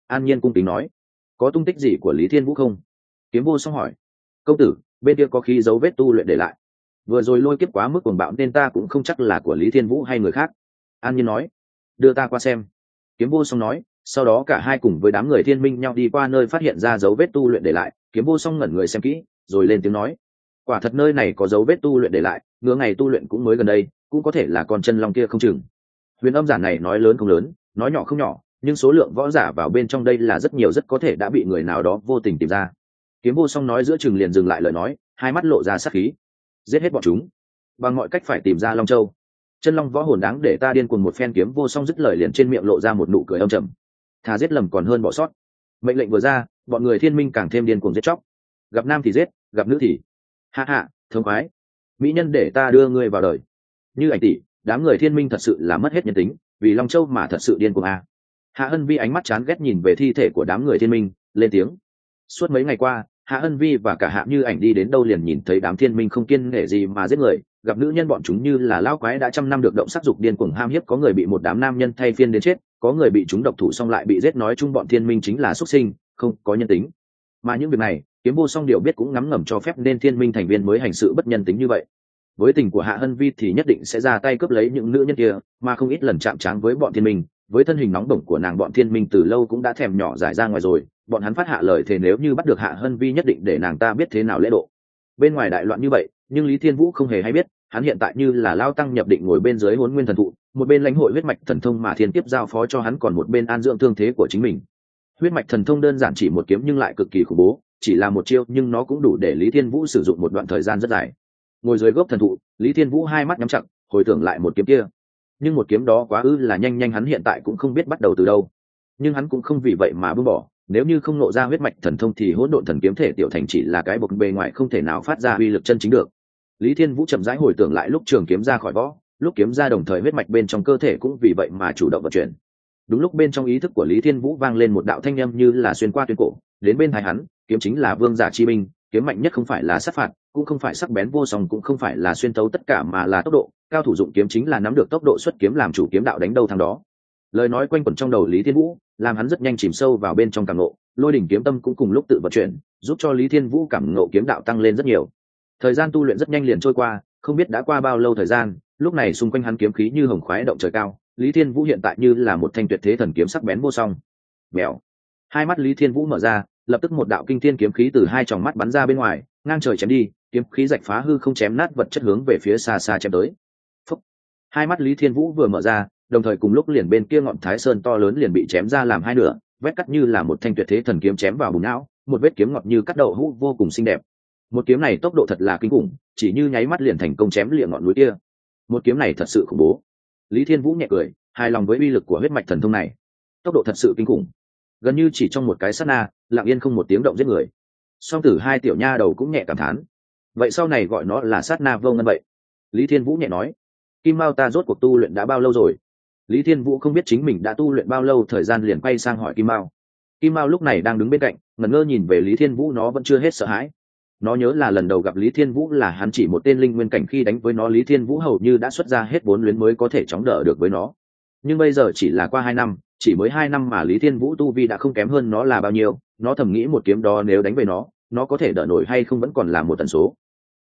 An Nhiên cung kính nói. Có tung tích gì của Lý Thiên Vũ không? Kiếm Vô Song hỏi. Công tử, bên kia có khí dấu vết tu luyện để lại. Vừa rồi lôi kiếp quá mức cuồng bạo nên ta cũng không chắc là của Lý Thiên Vũ hay người khác. An Nhiên nói. Đưa ta qua xem. Kiếm Vô Song nói. Sau đó cả hai cùng với đám người Thiên Minh nhau đi qua nơi phát hiện ra dấu vết tu luyện để lại. Kiếm Vô Song ngẩn người xem kỹ, rồi lên tiếng nói. Quả thật nơi này có dấu vết tu luyện để lại, ngứa ngày tu luyện cũng mới gần đây, cũng có thể là con chân long kia không chừng. Huyền Âm Giản này nói lớn không lớn, nói nhỏ không nhỏ, nhưng số lượng võ giả vào bên trong đây là rất nhiều, rất có thể đã bị người nào đó vô tình tìm ra. Kiếm Vô Song nói giữa chừng liền dừng lại lời nói, hai mắt lộ ra sát khí. Giết hết bọn chúng, bằng mọi cách phải tìm ra Long Châu. Chân long võ hồn đáng để ta điên cuồng một phen. Kiếm Vô Song dứt lời liền trên miệng lộ ra một nụ cười âm trầm. Thà giết lầm còn hơn bỏ sót. Mệnh lệnh vừa ra, bọn người Thiên Minh càng thêm điên cuồng giết chóc. Gặp nam thì giết, gặp nữ thì hạ hạ thương khoái. Mỹ nhân để ta đưa ngươi vào đời. Như Ảnh tỷ, đám người Thiên Minh thật sự là mất hết nhân tính, vì Long Châu mà thật sự điên cuồng a. Hạ Hân Vi ánh mắt chán ghét nhìn về thi thể của đám người Thiên Minh, lên tiếng. Suốt mấy ngày qua, Hạ Hân Vi và cả Hạ Như Ảnh đi đến đâu liền nhìn thấy đám Thiên Minh không kiêng nể gì mà giết người, gặp nữ nhân bọn chúng như là lao quái đã trăm năm được động sắc dục điên cuồng ham hiếp, có người bị một đám nam nhân thay phiên đến chết, có người bị chúng độc thủ xong lại bị giết, nói chung bọn Thiên Minh chính là xuất sinh, không có nhân tính. Mà những việc này, Kiếm Vô Song điều biết cũng ngấm ngầm cho phép nên Thiên Minh thành viên mới hành sự bất nhân tính như vậy. Với tình của Hạ Hân Vi thì nhất định sẽ ra tay cướp lấy những nữ nhân kia, mà không ít lần chạm trán với bọn Thiên Minh. Với thân hình nóng bỏng của nàng, bọn Thiên Minh từ lâu cũng đã thèm nhỏ giải ra ngoài rồi. Bọn hắn phát hạ lời thề nếu như bắt được Hạ Hân Vi nhất định để nàng ta biết thế nào lễ độ. Bên ngoài đại loạn như vậy, nhưng Lý Thiên Vũ không hề hay biết, hắn hiện tại như là lao tăng nhập định ngồi bên dưới Hỗn Nguyên Thần Thụ, một bên lãnh hội huyết mạch thần thông mà thiên kiếp giao phó cho hắn, còn một bên an dưỡng thương thế của chính mình. Huyết mạch thần thông đơn giản chỉ một kiếm nhưng lại cực kỳ khủng bố, chỉ là một chiêu nhưng nó cũng đủ để Lý Thiên Vũ sử dụng một đoạn thời gian rất dài. Ngồi dưới gốc thần thụ, Lý Thiên Vũ hai mắt nhắm chặt, hồi tưởng lại một kiếm kia. Nhưng một kiếm đó quá ư là nhanh, hắn hiện tại cũng không biết bắt đầu từ đâu. Nhưng hắn cũng không vì vậy mà buông bỏ, nếu như không nộ ra huyết mạch thần thông thì Hỗn Độn Thần Kiếm thể tiểu thành chỉ là cái bộc bề ngoài không thể nào phát ra uy lực chân chính được. Lý Thiên Vũ chậm rãi hồi tưởng lại lúc trường kiếm ra khỏi vỏ, lúc kiếm ra đồng thời huyết mạch bên trong cơ thể cũng vì vậy mà chủ động vận chuyển. Đúng lúc bên trong ý thức của Lý Thiên Vũ vang lên một đạo thanh âm như là xuyên qua tuyến cổ, đến bên tai hắn, kiếm chính là vương giả chi binh, kiếm mạnh nhất không phải là sát phạt, cũng không phải sắc bén vô song, cũng không phải là xuyên thấu tất cả mà là tốc độ, cao thủ dụng kiếm chính là nắm được tốc độ xuất kiếm làm chủ, kiếm đạo đánh đâu thắng đó. Lời nói quanh quẩn trong đầu Lý Thiên Vũ, làm hắn rất nhanh chìm sâu vào bên trong cảm ngộ, Lôi đỉnh kiếm tâm cũng cùng lúc tự vận chuyển, giúp cho Lý Thiên Vũ cảm ngộ kiếm đạo tăng lên rất nhiều. Thời gian tu luyện rất nhanh liền trôi qua, không biết đã qua bao lâu thời gian, lúc này xung quanh hắn kiếm khí như hồng khoái động trời cao, Lý Thiên Vũ hiện tại như là một thanh tuyệt thế thần kiếm sắc bén vô song. Bèo. Hai mắt Lý Thiên Vũ mở ra, lập tức một đạo kinh thiên kiếm khí từ hai tròng mắt bắn ra bên ngoài, ngang trời chém đi, kiếm khí rạch phá hư không, chém nát vật chất hướng về phía xa xa chém tới. Phúc. Hai mắt Lý Thiên Vũ vừa mở ra, đồng thời cùng lúc liền bên kia ngọn Thái Sơn to lớn liền bị chém ra làm hai nửa, vết cắt như là một thanh tuyệt thế thần kiếm chém vào bùn não, một vết kiếm ngọt như cắt đậu hũ vô cùng xinh đẹp. Một kiếm này tốc độ thật là kinh khủng, chỉ như nháy mắt liền thành công chém lìa ngọn núi kia. Một kiếm này thật sự khủng bố. Lý Thiên Vũ nhẹ cười, hài lòng với uy lực của huyết mạch thần thông này. Tốc độ thật sự kinh khủng, gần như chỉ trong một cái sát na, lặng yên không một tiếng động giết người. Song Tử hai tiểu nha đầu cũng nhẹ cảm thán. Vậy sau này gọi nó là sát na vô ngân vậy. Lý Thiên Vũ nhẹ nói. Kim Mao ta rốt cuộc tu luyện đã bao lâu rồi? Lý Thiên Vũ không biết chính mình đã tu luyện bao lâu, thời gian liền quay sang hỏi Kim Mao. Kim Mao lúc này đang đứng bên cạnh, ngẩn ngơ nhìn về Lý Thiên Vũ, nó vẫn chưa hết sợ hãi. Nó nhớ là lần đầu gặp Lý Thiên Vũ là hắn chỉ một tên linh nguyên cảnh, khi đánh với nó Lý Thiên Vũ hầu như đã xuất ra hết 4 luyến mới có thể chống đỡ được với nó. Nhưng bây giờ chỉ là qua 2 năm, chỉ mới 2 năm mà Lý Thiên Vũ tu vi đã không kém hơn nó là bao nhiêu. Nó thầm nghĩ một kiếm đó nếu đánh về nó có thể đỡ nổi hay không vẫn còn là một tần số.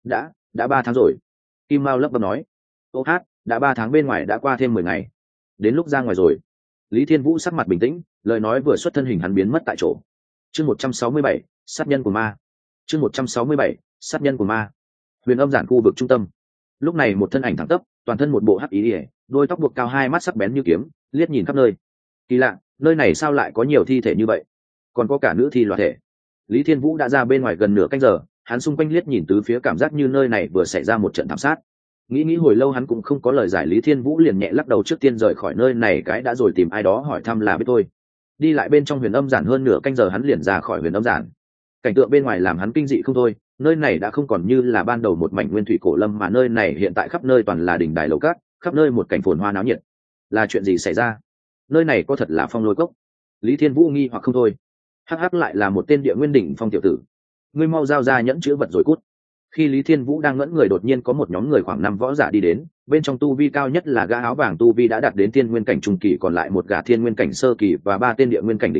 Đã 3 tháng rồi. Kim Mao lấp bắp nói. Ô hát, đã 3 tháng, bên ngoài đã qua thêm 10 ngày. Đến lúc ra ngoài rồi. Lý Thiên Vũ sắc mặt bình tĩnh, lời nói vừa xuất thân hình hắn biến mất tại chỗ. Chương 167, sát nhân của ma. Chương 167, sát nhân của ma. Huyền Âm Giản khu vực trung tâm. Lúc này một thân ảnh thẳng tắp, toàn thân một bộ hắc ý, đôi tóc buộc cao, hai mắt sắc bén như kiếm, liếc nhìn khắp nơi. Kỳ lạ, nơi này sao lại có nhiều thi thể như vậy? Còn có cả nữ thi loạn thể. Lý Thiên Vũ đã ra bên ngoài gần nửa canh giờ, hắn xung quanh liếc nhìn tứ phía, cảm giác như nơi này vừa xảy ra một trận thảm sát. Nghĩ hồi lâu hắn cũng không có lời giải, Lý Thiên Vũ liền nhẹ lắc đầu, trước tiên rời khỏi nơi này cái đã rồi tìm ai đó hỏi thăm là biết thôi. Đi lại bên trong Huyền Âm Giản hơn nửa canh giờ hắn liền ra khỏi Huyền Âm Giản. Cảnh tượng bên ngoài làm hắn kinh dị không thôi, nơi này đã không còn như là ban đầu một mảnh nguyên thủy cổ lâm, mà nơi này hiện tại khắp nơi toàn là đỉnh đài lầu cát, khắp nơi một cảnh phồn hoa náo nhiệt. Là chuyện gì xảy ra? Nơi này có thật là Phong Lôi Cốc? Lý Thiên Vũ nghi hoặc không thôi. Hắc lại là một tên địa nguyên đỉnh phong tiểu tử. Ngươi mau giao ra nhẫn chữ vật rồi cút. Khi Lý Thiên Vũ đang ngẩn người, đột nhiên có một nhóm người khoảng 5 võ giả đi đến, bên trong tu vi cao nhất là gã áo vàng tu vi đã đạt đến thiên nguyên cảnh trung kỳ, còn lại một gã thiên nguyên cảnh sơ kỳ và 3 tên địa nguyên cảnh đỉnh phong,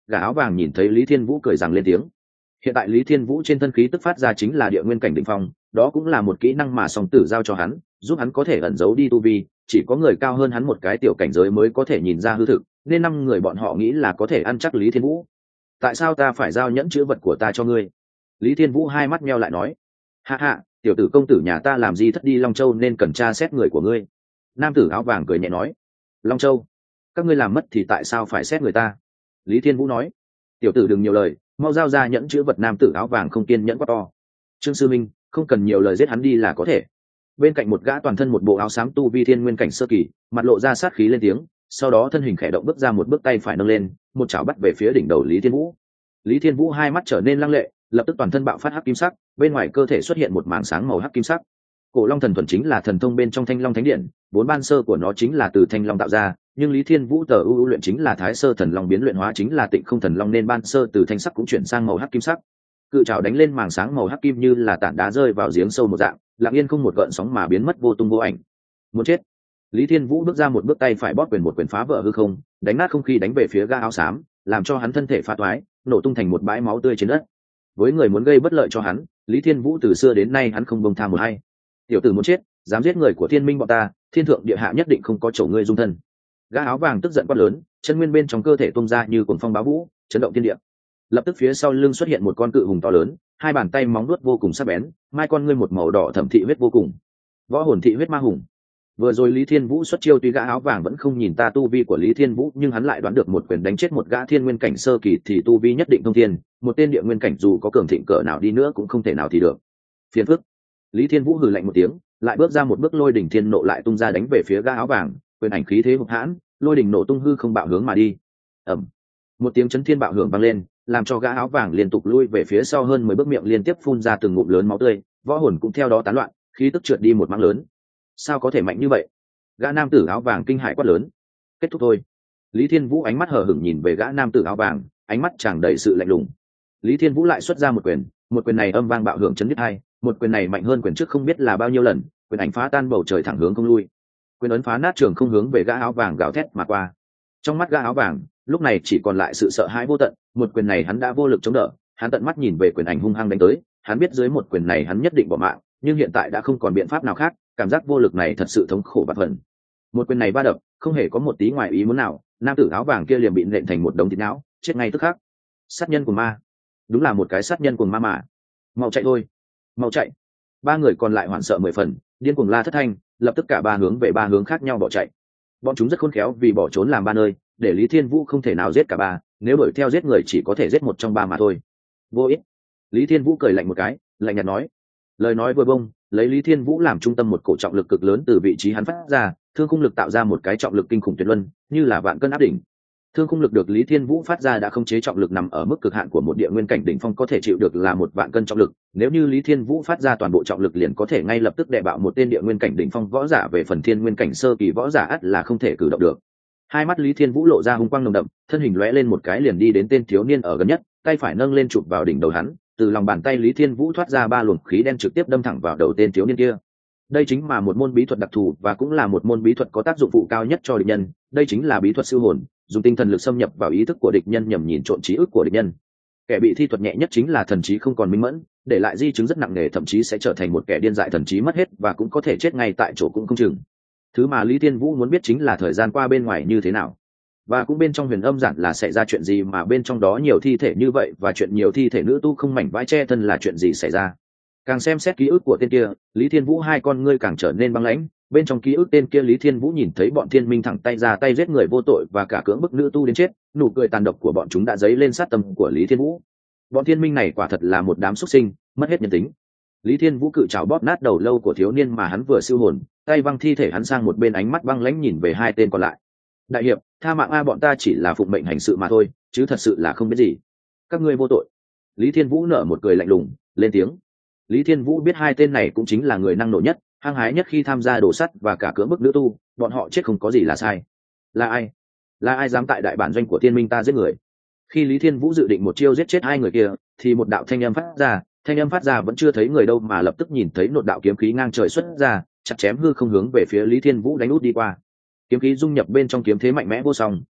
gã áo vàng nhìn thấy Lý Thiên Vũ cười rằng lên tiếng. Hiện tại Lý Thiên Vũ trên thân khí tức phát ra chính là địa nguyên cảnh đỉnh phong, đó cũng là một kỹ năng mà song tử giao cho hắn, giúp hắn có thể ẩn giấu đi tu vi, chỉ có người cao hơn hắn một cái tiểu cảnh giới mới có thể nhìn ra hư thực, nên 5 người bọn họ nghĩ là có thể ăn chắc Lý Thiên Vũ. Tại sao ta phải giao nhẫn chữ vật của ta cho ngươi? Lý Thiên Vũ hai mắt meo lại nói. Hạ hạ, tiểu tử công tử nhà ta làm gì thất đi Long Châu nên cần tra xét người của ngươi. Nam tử áo vàng cười nhẹ nói. Long Châu? Các ngươi làm mất thì tại sao phải xét người ta? Lý Thiên Vũ nói. Tiểu tử đừng nhiều lời, mau giao ra nhẫn chữ vật. Nam tử áo vàng không kiên nhẫn quá to. Trương sư minh, không cần nhiều lời, giết hắn đi là có thể. Bên cạnh một gã toàn thân một bộ áo xám tu vi thiên nguyên cảnh sơ kỳ, mặt lộ ra sát khí lên tiếng, sau đó thân hình khẽ động bước ra một bước, tay phải nâng lên, một chảo bắt về phía đỉnh đầu Lý Thiên Vũ. Lý Thiên Vũ hai mắt trở nên lăng lệ, lập tức toàn thân bạo phát hắc kim sắc, bên ngoài cơ thể xuất hiện một mảng sáng màu hắc kim sắc. Cổ Long Thần Thuần chính là thần thông bên trong Thanh Long Thánh Điện, vốn ban sơ của nó chính là từ thanh long tạo ra, nhưng Lý Thiên Vũ tờ ưu luyện chính là Thái Sơ Thần Long biến luyện hóa chính là Tịnh Không Thần Long, nên ban sơ từ thanh sắc cũng chuyển sang màu hắc kim sắc. Cự trảo đánh lên mảng sáng màu hắc kim như là tảng đá rơi vào giếng sâu một dạng, lặng yên không một gợn sóng mà biến mất vô tung vô ảnh. Muốn chết. Lý Thiên Vũ bước ra một bước, tay phải bóp quyền một quyền phá vỡ hư không, đánh nát không khí đánh về phía gã áo xám, làm cho hắn thân thể phá toái, nổ tung thành một bãi máu tươi trên đất. Với người muốn gây bất lợi cho hắn, Lý Thiên Vũ từ xưa đến nay hắn không buông tha một hay. Tiểu tử muốn chết, dám giết người của Thiên Minh bọn ta, thiên thượng địa hạ nhất định không có chỗ ngươi dung thân. Gã áo vàng tức giận quát lớn, chân nguyên bên trong cơ thể tung ra như cuồng phong bão vũ, chấn động thiên địa. Lập tức phía sau lưng xuất hiện một con cự hùng to lớn, hai bàn tay móng vuốt vô cùng sắc bén, mai con ngươi một màu đỏ thẫm thị huyết vô cùng. Võ hồn thị huyết ma hùng. Vừa rồi Lý Thiên Vũ xuất chiêu, tuy gã áo vàng vẫn không nhìn ta tu vi của Lý Thiên Vũ, nhưng hắn lại đoán được một quyền đánh chết một gã thiên nguyên cảnh sơ kỳ thì tu vi nhất định thông thiên, một tên địa nguyên cảnh dù có cường thịnh cỡ nào đi nữa cũng không thể nào thì được. Phiền phức. Lý Thiên Vũ hừ lạnh một tiếng, lại bước ra một bước, lôi đỉnh thiên nộ lại tung ra đánh về phía gã áo vàng, quyền ảnh khí thế hùng hãn, lôi đỉnh nổ tung hư không bạo hướng mà đi. Ầm. Một tiếng chấn thiên bạo hưởng vang lên, làm cho gã áo vàng liên tục lui về phía sau hơn 10 bước, miệng liên tiếp phun ra từng ngụm lớn máu tươi, võ hồn cũng theo đó tán loạn, khí tức trượt đi một mảng lớn. Sao có thể mạnh như vậy? Gã nam tử áo vàng kinh hãi quát lớn. Kết thúc thôi. Lý Thiên Vũ ánh mắt hờ hững nhìn về gã nam tử áo vàng, ánh mắt tràn đầy sự lạnh lùng. Lý Thiên Vũ lại xuất ra một quyền này âm vang bạo hưởng chấn nhất hai, một quyền này mạnh hơn quyền trước không biết là bao nhiêu lần, quyền ảnh phá tan bầu trời thẳng hướng không lui. Quyền ấn phá nát trường không hướng về gã áo vàng gào thét mà qua. Trong mắt gã áo vàng lúc này chỉ còn lại sự sợ hãi vô tận, một quyền này hắn đã vô lực chống đỡ, hắn tận mắt nhìn về quyền ảnh hung hăng đánh tới, hắn biết dưới một quyền này hắn nhất định bỏ mạng, nhưng hiện tại đã không còn biện pháp nào khác, cảm giác vô lực này thật sự thống khổ vạn phần. Một quyền này ba đập, không hề có một tí ngoài ý muốn nào, nam tử áo vàng kia liền bị nện thành một đống thịt não, chết ngay tức khắc. Sát nhân của ma, đúng là một cái sát nhân của ma mà. Mau chạy thôi, mau chạy. 3 người còn lại hoảng sợ 10 phần, điên cuồng la thất thanh, lập tức cả 3 hướng về 3 hướng khác nhau bỏ chạy. Bọn chúng rất khôn khéo vì bỏ trốn làm 3 nơi, để Lý Thiên Vũ không thể nào giết cả 3, nếu đuổi theo giết người chỉ có thể giết một trong 3 mà thôi. Vô ích. Lý Thiên Vũ cười lạnh một cái, lạnh nhạt nói. Lời nói vừa bông, lấy Lý Thiên Vũ làm trung tâm, một cổ trọng lực cực lớn từ vị trí hắn phát ra, thương khung lực tạo ra một cái trọng lực kinh khủng tuyệt luân, như là vạn cân áp đỉnh. Thương khung lực được Lý Thiên Vũ phát ra đã khống chế trọng lực nằm ở mức cực hạn của một địa nguyên cảnh đỉnh phong có thể chịu được là 1 vạn cân trọng lực, nếu như Lý Thiên Vũ phát ra toàn bộ trọng lực liền có thể ngay lập tức đè bạo một tên địa nguyên cảnh đỉnh phong võ giả, về phần thiên nguyên cảnh sơ kỳ võ giả ắt là không thể cử động được. Hai mắt Lý Thiên Vũ lộ ra hung quang nồng đậm, thân hình lóe lên một cái liền đi đến tên thiếu niên ở gần nhất, tay phải nâng lên chụp vào đỉnh đầu hắn, từ lòng bàn tay Lý Thiên Vũ thoát ra 3 luồng khí đen trực tiếp đâm thẳng vào đầu tên thiếu niên kia. Đây chính là một môn bí thuật đặc thù và cũng là một môn bí thuật có tác dụng phụ cao nhất cho địch nhân, đây chính là bí thuật siêu hồn, dùng tinh thần lực xâm nhập vào ý thức của địch nhân nhằm nhìn trộm trí ức của địch nhân. Kẻ bị thi thuật nhẹ nhất chính là thần trí không còn minh mẫn, để lại di chứng rất nặng nề, thậm chí sẽ trở thành một kẻ điên dại, thần trí mất hết và cũng có thể chết ngay tại chỗ cũng không chừng. Thứ mà Lý Thiên Vũ muốn biết chính là thời gian qua bên ngoài như thế nào, và cũng bên trong huyền âm giản là xảy ra chuyện gì mà bên trong đó nhiều thi thể như vậy, và chuyện nhiều thi thể nữ tu không mảnh vãi che thân là chuyện gì xảy ra. Càng xem xét ký ức của tên kia, Lý Thiên Vũ hai con ngươi càng trở nên băng lãnh. Bên trong ký ức tên kia Lý Thiên Vũ nhìn thấy bọn thiên minh thẳng tay ra tay giết người vô tội và cả cưỡng bức nữ tu đến chết, nụ cười tàn độc của bọn chúng đã dấy lên sát tâm của Lý Thiên Vũ. Bọn thiên minh này quả thật là một đám xuất sinh, mất hết nhân tính. Lý Thiên Vũ cự trảo bóp nát đầu lâu của thiếu niên mà hắn vừa siêu hồn, tay văng thi thể hắn sang một bên, ánh mắt băng lãnh nhìn về hai tên còn lại. Đại hiệp, tha mạng a, bọn ta chỉ là phụng mệnh hành sự mà thôi, chứ thật sự là không biết gì. Các ngươi vô tội. Lý Thiên Vũ nở một cười lạnh lùng, lên tiếng. Lý Thiên Vũ biết hai tên này cũng chính là người năng nổ nhất, hăng hái nhất khi tham gia đổ sắt và cả cưỡng bức nữ tu, bọn họ chết không có gì là sai. Là ai? Là ai dám tại đại bản doanh của Thiên Minh ta giết người? Khi Lý Thiên Vũ dự định một chiêu giết chết hai người kia, thì một đạo thanh âm phát ra vẫn chưa thấy người đâu mà lập tức nhìn thấy một đạo kiếm khí ngang trời xuất ra, chặt chém hư không hướng về phía Lý Thiên Vũ đánh út đi qua. Kiếm khí dung nhập bên trong kiếm thế mạnh mẽ vô song,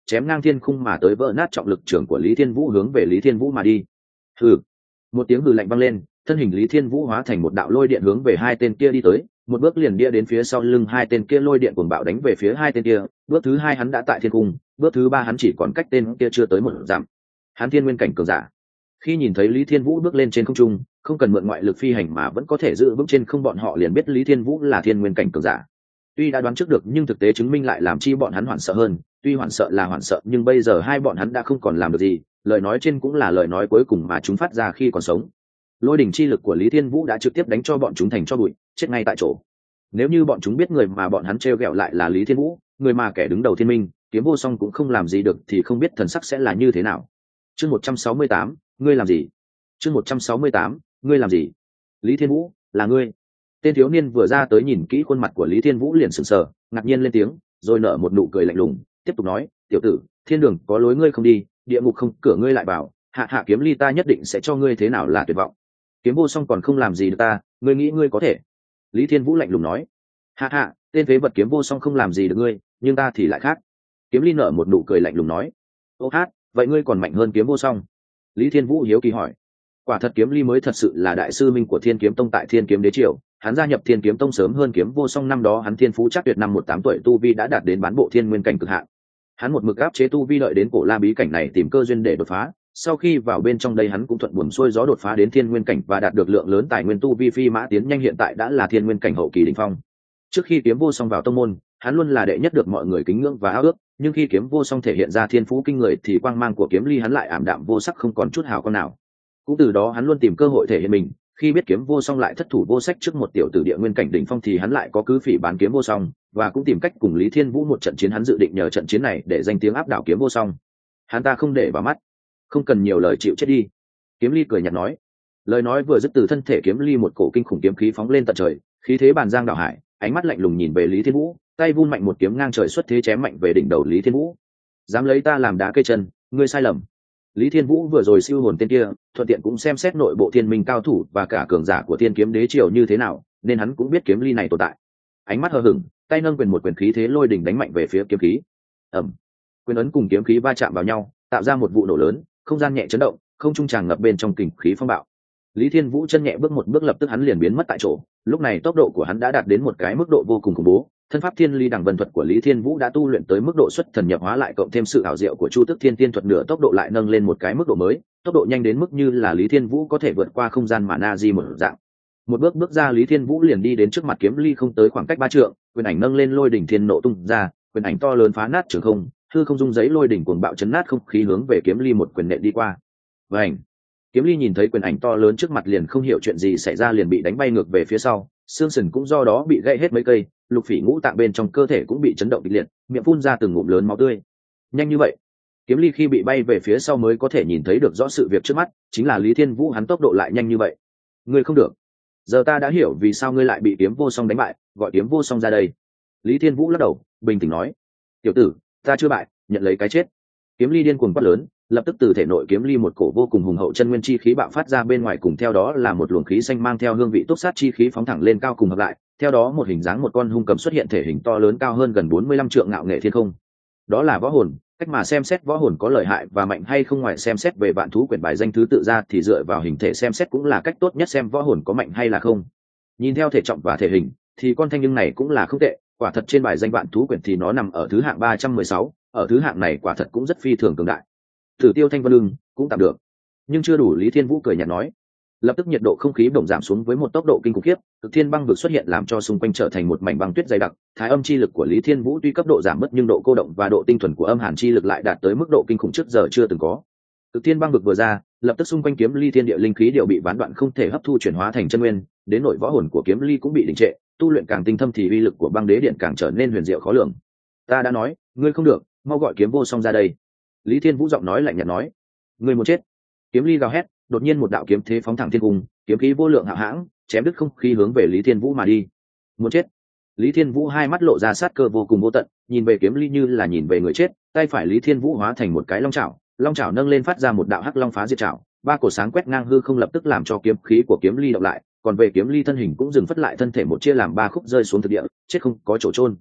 chém ngang thiên khung mà tới vỡ nát trọng lực trường của Lý Thiên Vũ hướng về Lý Thiên Vũ mà đi. Hừ. Một tiếng hừ lạnh vang lên, thân hình Lý Thiên Vũ hóa thành một đạo lôi điện hướng về hai tên kia đi tới, một bước liền bia đến phía sau lưng hai tên kia, lôi điện cuồng bạo đánh về phía hai tên kia. Bước thứ hai hắn đã tại thiên cung, bước thứ ba hắn chỉ còn cách tên kia chưa tới một dặm. Hắn thiên nguyên cảnh cường giả. Khi nhìn thấy Lý Thiên Vũ bước lên trên không trung, không cần mượn ngoại lực phi hành mà vẫn có thể giữ vững trên không, bọn họ liền biết Lý Thiên Vũ là thiên nguyên cảnh cường giả. Tuy đã đoán trước được nhưng thực tế chứng minh lại làm chi bọn hắn hoảng sợ hơn. Tuy hoảng sợ là hoảng sợ nhưng bây giờ hai bọn hắn đã không còn làm được gì, lời nói trên cũng là lời nói cuối cùng mà chúng phát ra khi còn sống. Lôi đỉnh chi lực của Lý Thiên Vũ đã trực tiếp đánh cho bọn chúng thành tro bụi, chết ngay tại chỗ. Nếu như bọn chúng biết người mà bọn hắn trêu ghẹo lại là Lý Thiên Vũ, người mà kẻ đứng đầu thiên minh Kiếm Vô Song cũng không làm gì được, thì không biết thần sắc sẽ là như thế nào. Chương 168, ngươi làm gì? Chương 168, ngươi làm gì? Lý Thiên Vũ, là ngươi? Tên thiếu niên vừa ra tới nhìn kỹ khuôn mặt của Lý Thiên Vũ liền sửng sờ, ngạc nhiên lên tiếng, rồi nở một nụ cười lạnh lùng, tiếp tục nói, tiểu tử, thiên đường có lối ngươi không đi, địa ngục không cửa ngươi lại vào, hạ kiếm ly ta nhất định sẽ cho ngươi thế nào là tuyệt vọng. Kiếm Vô Song còn không làm gì được ta, ngươi nghĩ ngươi có thể? Lý Thiên Vũ lạnh lùng nói. Hạ, tên phế vật Kiếm Vô Song không làm gì được ngươi, nhưng ta thì lại khác. Kiếm Ly nở một nụ cười lạnh lùng nói. Ô hát, vậy ngươi còn mạnh hơn Kiếm Vô Song? Lý Thiên Vũ hiếu kỳ hỏi. Quả thật Kiếm Ly mới thật sự là đại sư minh của Thiên Kiếm Tông tại Thiên Kiếm Đế Triều, hắn gia nhập Thiên Kiếm Tông sớm hơn Kiếm Vô Song, năm đó hắn thiên phú chắc tuyệt, năm 18 tuổi tu vi đã đạt đến bán bộ thiên nguyên cảnh cực hạn. Hắn một mực áp chế tu vi đợi đến cổ la bí cảnh này tìm cơ duyên để đột phá, sau khi vào bên trong đây hắn cũng thuận buồm xuôi gió đột phá đến thiên nguyên cảnh và đạt được lượng lớn tài nguyên, tu vi phi mã tiến nhanh, hiện tại đã là thiên nguyên cảnh hậu kỳ đỉnh phong. Trước khi Kiếm Vô Song vào tông môn, hắn luôn là đệ nhất được mọi người kính ngưỡng và ao ước, nhưng khi Kiếm Vô Song thể hiện ra thiên phú kinh người thì quang mang của Kiếm Ly hắn lại ảm đạm vô sắc, không còn chút hào quang nào. Cũng từ đó hắn luôn tìm cơ hội thể hiện mình, khi biết Kiếm Vô Song lại thất thủ vô sách trước một tiểu tử địa nguyên cảnh đỉnh phong thì hắn lại có cứ phỉ bán Kiếm Vô Song, và cũng tìm cách cùng Lý Thiên Vũ một trận chiến. Hắn dự định nhờ trận chiến này để danh tiếng áp đảo Kiếm Vô Song. Hắn ta không để vào mắt, không cần nhiều lời, chịu chết đi. Kiếm Ly cười nhạt nói. Lời nói vừa dứt, từ thân thể Kiếm Ly một cổ kinh khủng kiếm khí phóng lên tận trời, khí thế bàn giang đảo hải, ánh mắt lạnh lùng nhìn về Lý Thiên Vũ, tay vung mạnh một kiếm ngang trời xuất thế chém mạnh về đỉnh đầu Lý Thiên Vũ. Dám lấy ta làm đá cây chân, ngươi sai lầm. Lý Thiên Vũ vừa rồi siêu hồn tên kia, thuận tiện cũng xem xét nội bộ thiên minh cao thủ và cả cường giả của Thiên Kiếm Đế Triều như thế nào, nên hắn cũng biết Kiếm Ly này tồn tại. Ánh mắt hờ hững, tay nâng quyền một quyền khí thế lôi đỉnh đánh mạnh về phía kiếm khí. Ầm. Quyền ấn cùng kiếm khí va chạm vào nhau, tạo ra một vụ nổ lớn, không gian nhẹ chấn động, không trung tràn ngập bên trong kình khí phong bạo. Lý Thiên Vũ chân nhẹ bước một bước, lập tức hắn liền biến mất tại chỗ. Lúc này tốc độ của hắn đã đạt đến một cái mức độ vô cùng khủng bố. Thân pháp Thiên Ly Đằng Vân thuật của Lý Thiên Vũ đã tu luyện tới mức độ xuất thần nhập hóa, lại cộng thêm sự ảo diệu của Chu Tức Thiên Tiên thuật, nửa tốc độ lại nâng lên một cái mức độ mới, tốc độ nhanh đến mức như là Lý Thiên Vũ có thể vượt qua không gian mà na di một dạng. Một bước bước ra, Lý Thiên Vũ liền đi đến trước mặt Kiếm Ly, không tới khoảng cách 3 trượng, quyền ảnh nâng lên, lôi đỉnh thiên nộ tung ra, quyền ảnh to lớn phá nát trường không, hư không dung giấy, lôi đỉnh cuồng bạo chấn nát không khí hướng về Kiếm Ly một quyền nện đi qua. Vành. Kiếm Ly nhìn thấy quyền ảnh to lớn trước mặt liền không hiểu chuyện gì xảy ra, liền bị đánh bay ngược về phía sau, xương sườn cũng do đó bị gãy hết mấy cây, lục phỉ ngũ tạng bên trong cơ thể cũng bị chấn động kịch liệt, miệng phun ra từng ngụm lớn máu tươi. Nhanh như vậy? Kiếm Ly khi bị bay về phía sau mới có thể nhìn thấy được rõ sự việc trước mắt, chính là Lý Thiên Vũ, hắn tốc độ lại nhanh như vậy. Ngươi không được. Giờ ta đã hiểu vì sao ngươi lại bị Kiếm Vô Song đánh bại, gọi Kiếm Vô Song ra đây. Lý Thiên Vũ lắc đầu, bình tĩnh nói, tiểu tử, ta chưa bại, nhận lấy cái chết. Kiếm Ly điên cuồng quát lớn, lập tức từ thể nội Kiếm Ly một cổ vô cùng hùng hậu chân nguyên chi khí bạo phát ra bên ngoài, cùng theo đó là một luồng khí xanh mang theo hương vị túc sát chi khí phóng thẳng lên cao cùng hợp lại, theo đó một hình dáng một con hung cầm xuất hiện, thể hình to lớn cao hơn gần 45 trượng, ngạo nghệ thiên không. Đó là võ hồn. Cách mà xem xét võ hồn có lợi hại và mạnh hay không, ngoài xem xét về vạn thú quyển bài danh thứ tự ra thì dựa vào hình thể xem xét cũng là cách tốt nhất xem võ hồn có mạnh hay là không. Nhìn theo thể trọng và thể hình thì con thanh nhưng này cũng là không tệ, quả thật trên bài danh vạn thú quyển thì nó nằm ở thứ hạng 316, ở thứ hạng này quả thật cũng rất phi thường cường đại. Thử Tiêu Thanh Vân Lưng cũng tạm được, nhưng chưa đủ. Lý Thiên Vũ cười nhạt nói. Lập tức nhiệt độ không khí bỗng giảm xuống với một tốc độ kinh khủng khiếp, cực thiên băng vực xuất hiện làm cho xung quanh trở thành một mảnh băng tuyết dày đặc. Thái âm chi lực của Lý Thiên Vũ tuy cấp độ giảm mất nhưng độ cô động và độ tinh thuần của âm hàn chi lực lại đạt tới mức độ kinh khủng trước giờ chưa từng có. Cực thiên băng vực vừa ra, lập tức xung quanh Kiếm Ly thiên địa linh khí đều bị ván đoạn, không thể hấp thu chuyển hóa thành chân nguyên, đến nội võ hồn của Kiếm Ly cũng bị đình trệ, tu luyện càng tinh thâm thì uy lực của băng đế điện càng trở nên huyền diệu khó lường. Ta đã nói, ngươi không được, mau gọi Kiếm Vô Song ra đây. Lý Thiên Vũ giọng nói lạnh nhạt nói. Ngươi muốn chết? Kiếm Ly gào hét, đột nhiên một đạo kiếm thế phóng thẳng thiên cung, kiếm khí vô lượng hạo hãng, chém đứt không khí hướng về Lý Thiên Vũ mà đi. Muốn chết? Lý Thiên Vũ hai mắt lộ ra sát cơ vô cùng vô tận, nhìn về Kiếm Ly như là nhìn về người chết. Tay phải Lý Thiên Vũ hóa thành một cái long chảo nâng lên phát ra một đạo hắc long phá diệt chảo, ba cổ sáng quét ngang hư không, lập tức làm cho kiếm khí của Kiếm Ly động lại, còn về Kiếm Ly thân hình cũng dừng phất lại, thân thể một chia làm ba khúc rơi xuống thực địa, chết không có chỗ chôn.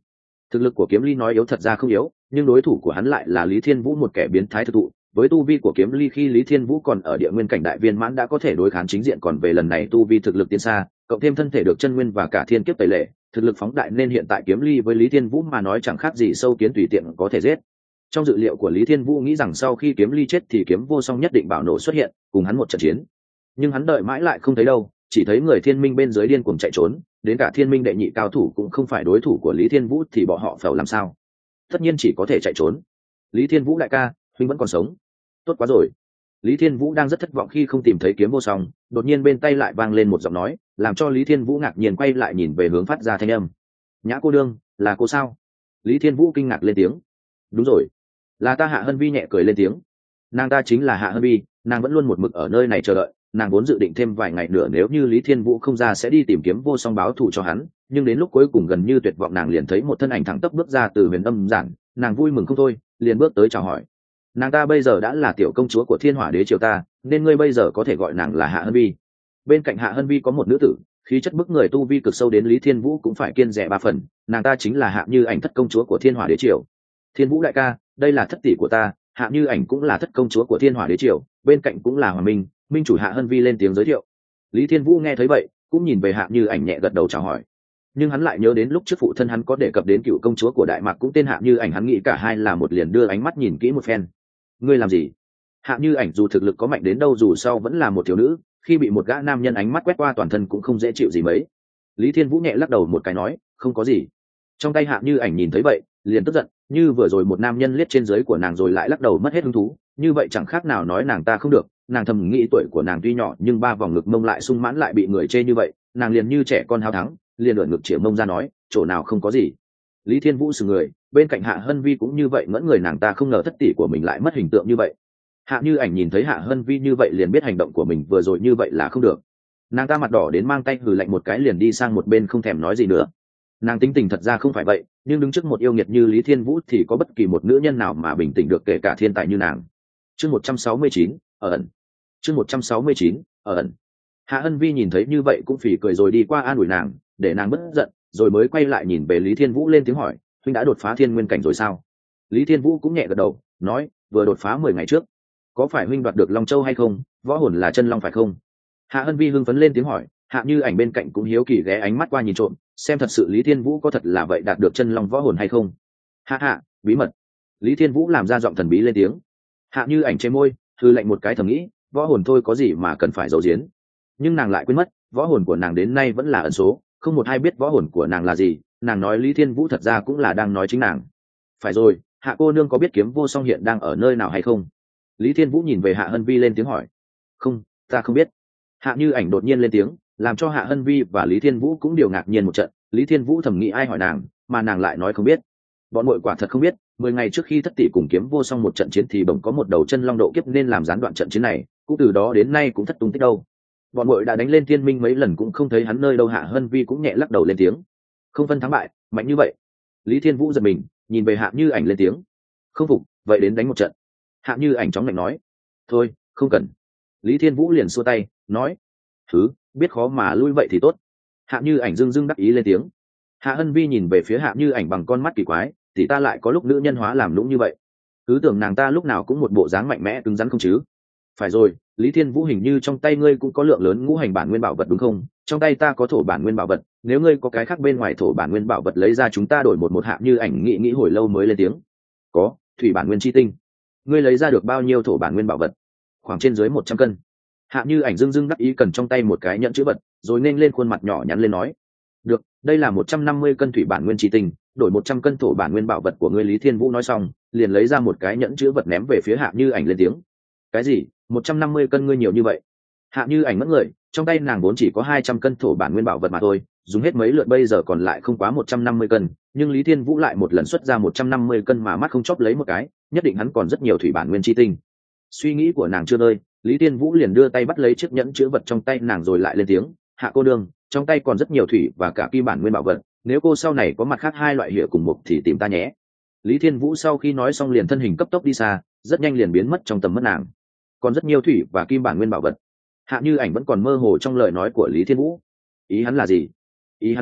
Thực lực của Kiếm Ly nói yếu thật ra không yếu, nhưng đối thủ của hắn lại là Lý Thiên Vũ, một kẻ biến thái thực thụ. Với tu vi của Kiếm Ly khi Lý Thiên Vũ còn ở địa nguyên cảnh đại viên mãn đã có thể đối kháng chính diện, còn về lần này tu vi thực lực tiến xa, cộng thêm thân thể được chân nguyên và cả thiên kiếp tẩy lệ, thực lực phóng đại, nên hiện tại Kiếm Ly với Lý Thiên Vũ mà nói chẳng khác gì sâu kiến tùy tiện có thể giết. Trong dự liệu của Lý Thiên Vũ nghĩ rằng sau khi Kiếm Ly chết thì Kiếm Vô Song nhất định bảo nổ xuất hiện, cùng hắn một trận chiến. Nhưng hắn đợi mãi lại không thấy đâu, chỉ thấy người Thiên Minh bên dưới điên cuồng chạy trốn, đến cả Thiên Minh đệ nhị cao thủ cũng không phải đối thủ của Lý Thiên Vũ thì bọn họ phẩu làm sao? Tất nhiên chỉ có thể chạy trốn. Lý Thiên Vũ đại ca, huynh vẫn còn sống. Tốt quá rồi. Lý Thiên Vũ đang rất thất vọng khi không tìm thấy Kiếm Vô Song, đột nhiên bên tay lại vang lên một giọng nói, làm cho Lý Thiên Vũ ngạc nhiên quay lại nhìn về hướng phát ra thanh âm. Nhã cô đương, là cô sao? Lý Thiên Vũ kinh ngạc lên tiếng. Đúng rồi, là ta. Hạ Hân Vi nhẹ cười lên tiếng. Nàng ta chính là Hạ Hân Vi, nàng vẫn luôn một mực ở nơi này chờ đợi. Nàng vốn dự định thêm vài ngày nữa nếu như Lý Thiên Vũ không ra sẽ đi tìm Kiếm Vô Song báo thù cho hắn, nhưng đến lúc cuối cùng gần như tuyệt vọng, nàng liền thấy một thân ảnh thẳng tắp bước ra từ Huyền Âm Giản, nàng vui mừng không thôi, liền bước tới chào hỏi. Nàng ta bây giờ đã là tiểu công chúa của Thiên Hỏa Đế triều ta, nên ngươi bây giờ có thể gọi nàng là Hạ Hân Vi. Bên cạnh Hạ Hân Vi có một nữ tử, khí chất bức người, tu vi cực sâu đến Lý Thiên Vũ cũng phải kiêng dè ba phần. Nàng ta chính là Hạ Như Ảnh, thất công chúa của Thiên Hỏa Đế triều. Thiên Vũ đại ca, đây là thất tỷ của ta. Hạ Như Ảnh cũng là thất công chúa của Thiên Hỏa Đế triều, bên cạnh cũng là Hoàng Minh, minh chủ. Hạ Hân Vi lên tiếng giới thiệu. Lý Thiên Vũ nghe thấy vậy cũng nhìn về Hạ Như Ảnh, nhẹ gật đầu chào hỏi. Nhưng hắn lại nhớ đến lúc trước phụ thân hắn có đề cập đến cựu công chúa của Đại Mạc cũng tên Hạ Như Ảnh, hắn nghĩ cả hai là một, liền đưa ánh mắt nhìn kỹ một phen. Ngươi làm gì? Hạ Như Ảnh dù thực lực có mạnh đến đâu, dù sau vẫn là một thiếu nữ, khi bị một gã nam nhân ánh mắt quét qua toàn thân cũng không dễ chịu gì mấy. Lý Thiên Vũ nhẹ lắc đầu một cái nói, không có gì. Trong tay Hạ Như Ảnh nhìn thấy vậy liền tức giận, như vừa rồi một nam nhân liếc trên dưới của nàng rồi lại lắc đầu mất hết hứng thú, như vậy chẳng khác nào nói nàng ta không được. Nàng thầm nghĩ tuổi của nàng tuy nhỏ nhưng ba vòng ngực mông lại sung mãn, lại bị người chê như vậy, nàng liền như trẻ con háo thắng, liền ưỡn ngực chĩa mông ra nói, chỗ nào không có gì. Lý Thiên Vũ sững người, bên cạnh Hạ Hân Vi cũng như vậy ngẩn người, nàng ta không ngờ thất tỷ của mình lại mất hình tượng như vậy. Hạ Như Ảnh nhìn thấy Hạ Hân Vi như vậy liền biết hành động của mình vừa rồi như vậy là không được. Nàng ta mặt đỏ đến mang tay hừ lạnh một cái liền đi sang một bên không thèm nói gì nữa. Nàng tính tình thật ra không phải vậy, nhưng đứng trước một yêu nghiệt như Lý Thiên Vũ thì có bất kỳ một nữ nhân nào mà bình tĩnh được, kể cả thiên tài như nàng. Chương 169, ở ẩn. Chương 169, ở ẩn. Hạ Hân Vi nhìn thấy như vậy cũng phì cười rồi đi qua an ủi nàng, để nàng bớt giận, rồi mới quay lại nhìn về Lý Thiên Vũ lên tiếng hỏi, huynh đã đột phá thiên nguyên cảnh rồi sao? Lý Thiên Vũ cũng nhẹ gật đầu, nói, vừa đột phá 10 ngày trước. Có phải huynh đoạt được Long Châu hay không? Võ hồn là chân long phải không? Hạ Hân Vi hưng phấn lên tiếng hỏi. Hạ Như Ảnh bên cạnh cũng hiếu kỳ ghé ánh mắt qua nhìn trộm, xem thật sự Lý Thiên Vũ có thật là vậy đạt được chân long võ hồn hay không. Hạ, bí mật. Lý Thiên Vũ làm ra giọng thần bí lên tiếng. Hạ Như Ảnh che môi, hư lạnh một cái thầm nghĩ, võ hồn thôi có gì mà cần phải giấu giếm. Nhưng nàng lại quên mất, võ hồn của nàng đến nay vẫn là ẩn số, không một ai biết võ hồn của nàng là gì. Nàng nói Lý Thiên Vũ thật ra cũng là đang nói chính nàng. Phải rồi, Hạ cô nương có biết Kiếm Vô Song hiện đang ở nơi nào hay không? Lý Thiên Vũ nhìn về Hạ Hân Vi lên tiếng hỏi. Không, ta không biết. Hạ Như Ảnh đột nhiên lên tiếng, làm cho Hạ Hân Vi và Lý Thiên Vũ cũng đều ngạc nhiên một trận. Lý Thiên Vũ thầm nghĩ ai hỏi nàng mà nàng lại nói không biết. Bọn muội quả thật không biết, 10 ngày trước khi thất tỷ cùng Kiếm Vô Song một trận chiến thì bỗng có một đầu chân long độ kiếp nên làm gián đoạn trận chiến này, cũng từ đó đến nay cũng thất tung tích đâu. Bọn muội đã đánh lên Thiên Minh mấy lần cũng không thấy hắn nơi đâu. Hạ Hân Vi cũng nhẹ lắc đầu lên tiếng. Không phân thắng bại, mạnh như vậy. Lý Thiên Vũ giật mình, nhìn về Hạ Như Ảnh lên tiếng. Không phục, vậy đến đánh một trận. Hạ Như Ảnh chóng lạnh nói. Thôi, không cần. Lý Thiên Vũ liền xua tay, nói. Thứ, biết khó mà lui vậy thì tốt. Hạ Như Ảnh dưng dưng đắc ý lên tiếng. Hạ Hân Vi nhìn về phía Hạ Như Ảnh bằng con mắt kỳ quái, thì ta lại có lúc nữ nhân hóa làm lũng như vậy. Cứ tưởng nàng ta lúc nào cũng một bộ dáng mạnh mẽ cứng rắn không chứ. Phải rồi, Lý Thiên Vũ, hình như trong tay ngươi cũng có lượng lớn ngũ hành bản nguyên bảo vật đúng không? Trong tay ta có thổ bản nguyên bảo vật, nếu ngươi có cái khác bên ngoài thổ bản nguyên bảo vật lấy ra chúng ta đổi một. Hạ Như Ảnh nghĩ hồi lâu mới lên tiếng. Có, thủy bản nguyên chi tinh. Ngươi lấy ra được bao nhiêu thổ bản nguyên bảo vật? Khoảng trên dưới 100 cân. Hạ Như Ảnh dưng dưng đắc ý cần trong tay một cái nhẫn chữ vật, rồi nên lên khuôn mặt nhỏ nhắn lên nói. Được, đây là 150 cân thủy bản nguyên chi tinh, đổi 100 cân thổ bản nguyên bảo vật của ngươi. Lý Thiên Vũ nói xong, liền lấy ra một cái nhẫn chữ vật ném về phía Hạ Như Ảnh lên tiếng. Cái gì? 150 cân ngươi nhiều như vậy? Hạ Như Ảnh mất người, trong tay nàng vốn chỉ có 200 cân thổ bản nguyên bảo vật mà thôi, dùng hết mấy lượt bây giờ còn lại không quá 150 cân, nhưng Lý Thiên Vũ lại một lần xuất ra 150 cân mà mắt không chóp lấy một cái, nhất định hắn còn rất nhiều thủy bản nguyên chi tinh. Suy nghĩ của nàng chưa nơi, Lý Thiên Vũ liền đưa tay bắt lấy chiếc nhẫn chữ vật trong tay nàng rồi lại lên tiếng. Hạ cô đương, trong tay còn rất nhiều thủy và cả kim bản nguyên bảo vật, nếu cô sau này có mặt khác hai loại hiệu cùng một thì tìm ta nhé. Lý Thiên Vũ sau khi nói xong liền thân hình cấp tốc đi xa, rất nhanh liền biến mất trong tầm mắt nàng. Còn rất nhiều thủy và kim bản nguyên bảo vật. Hạ Như Ảnh vẫn còn mơ hồ trong lời nói của Lý Thiên Vũ. Ý hắn là gì? Ý hắn là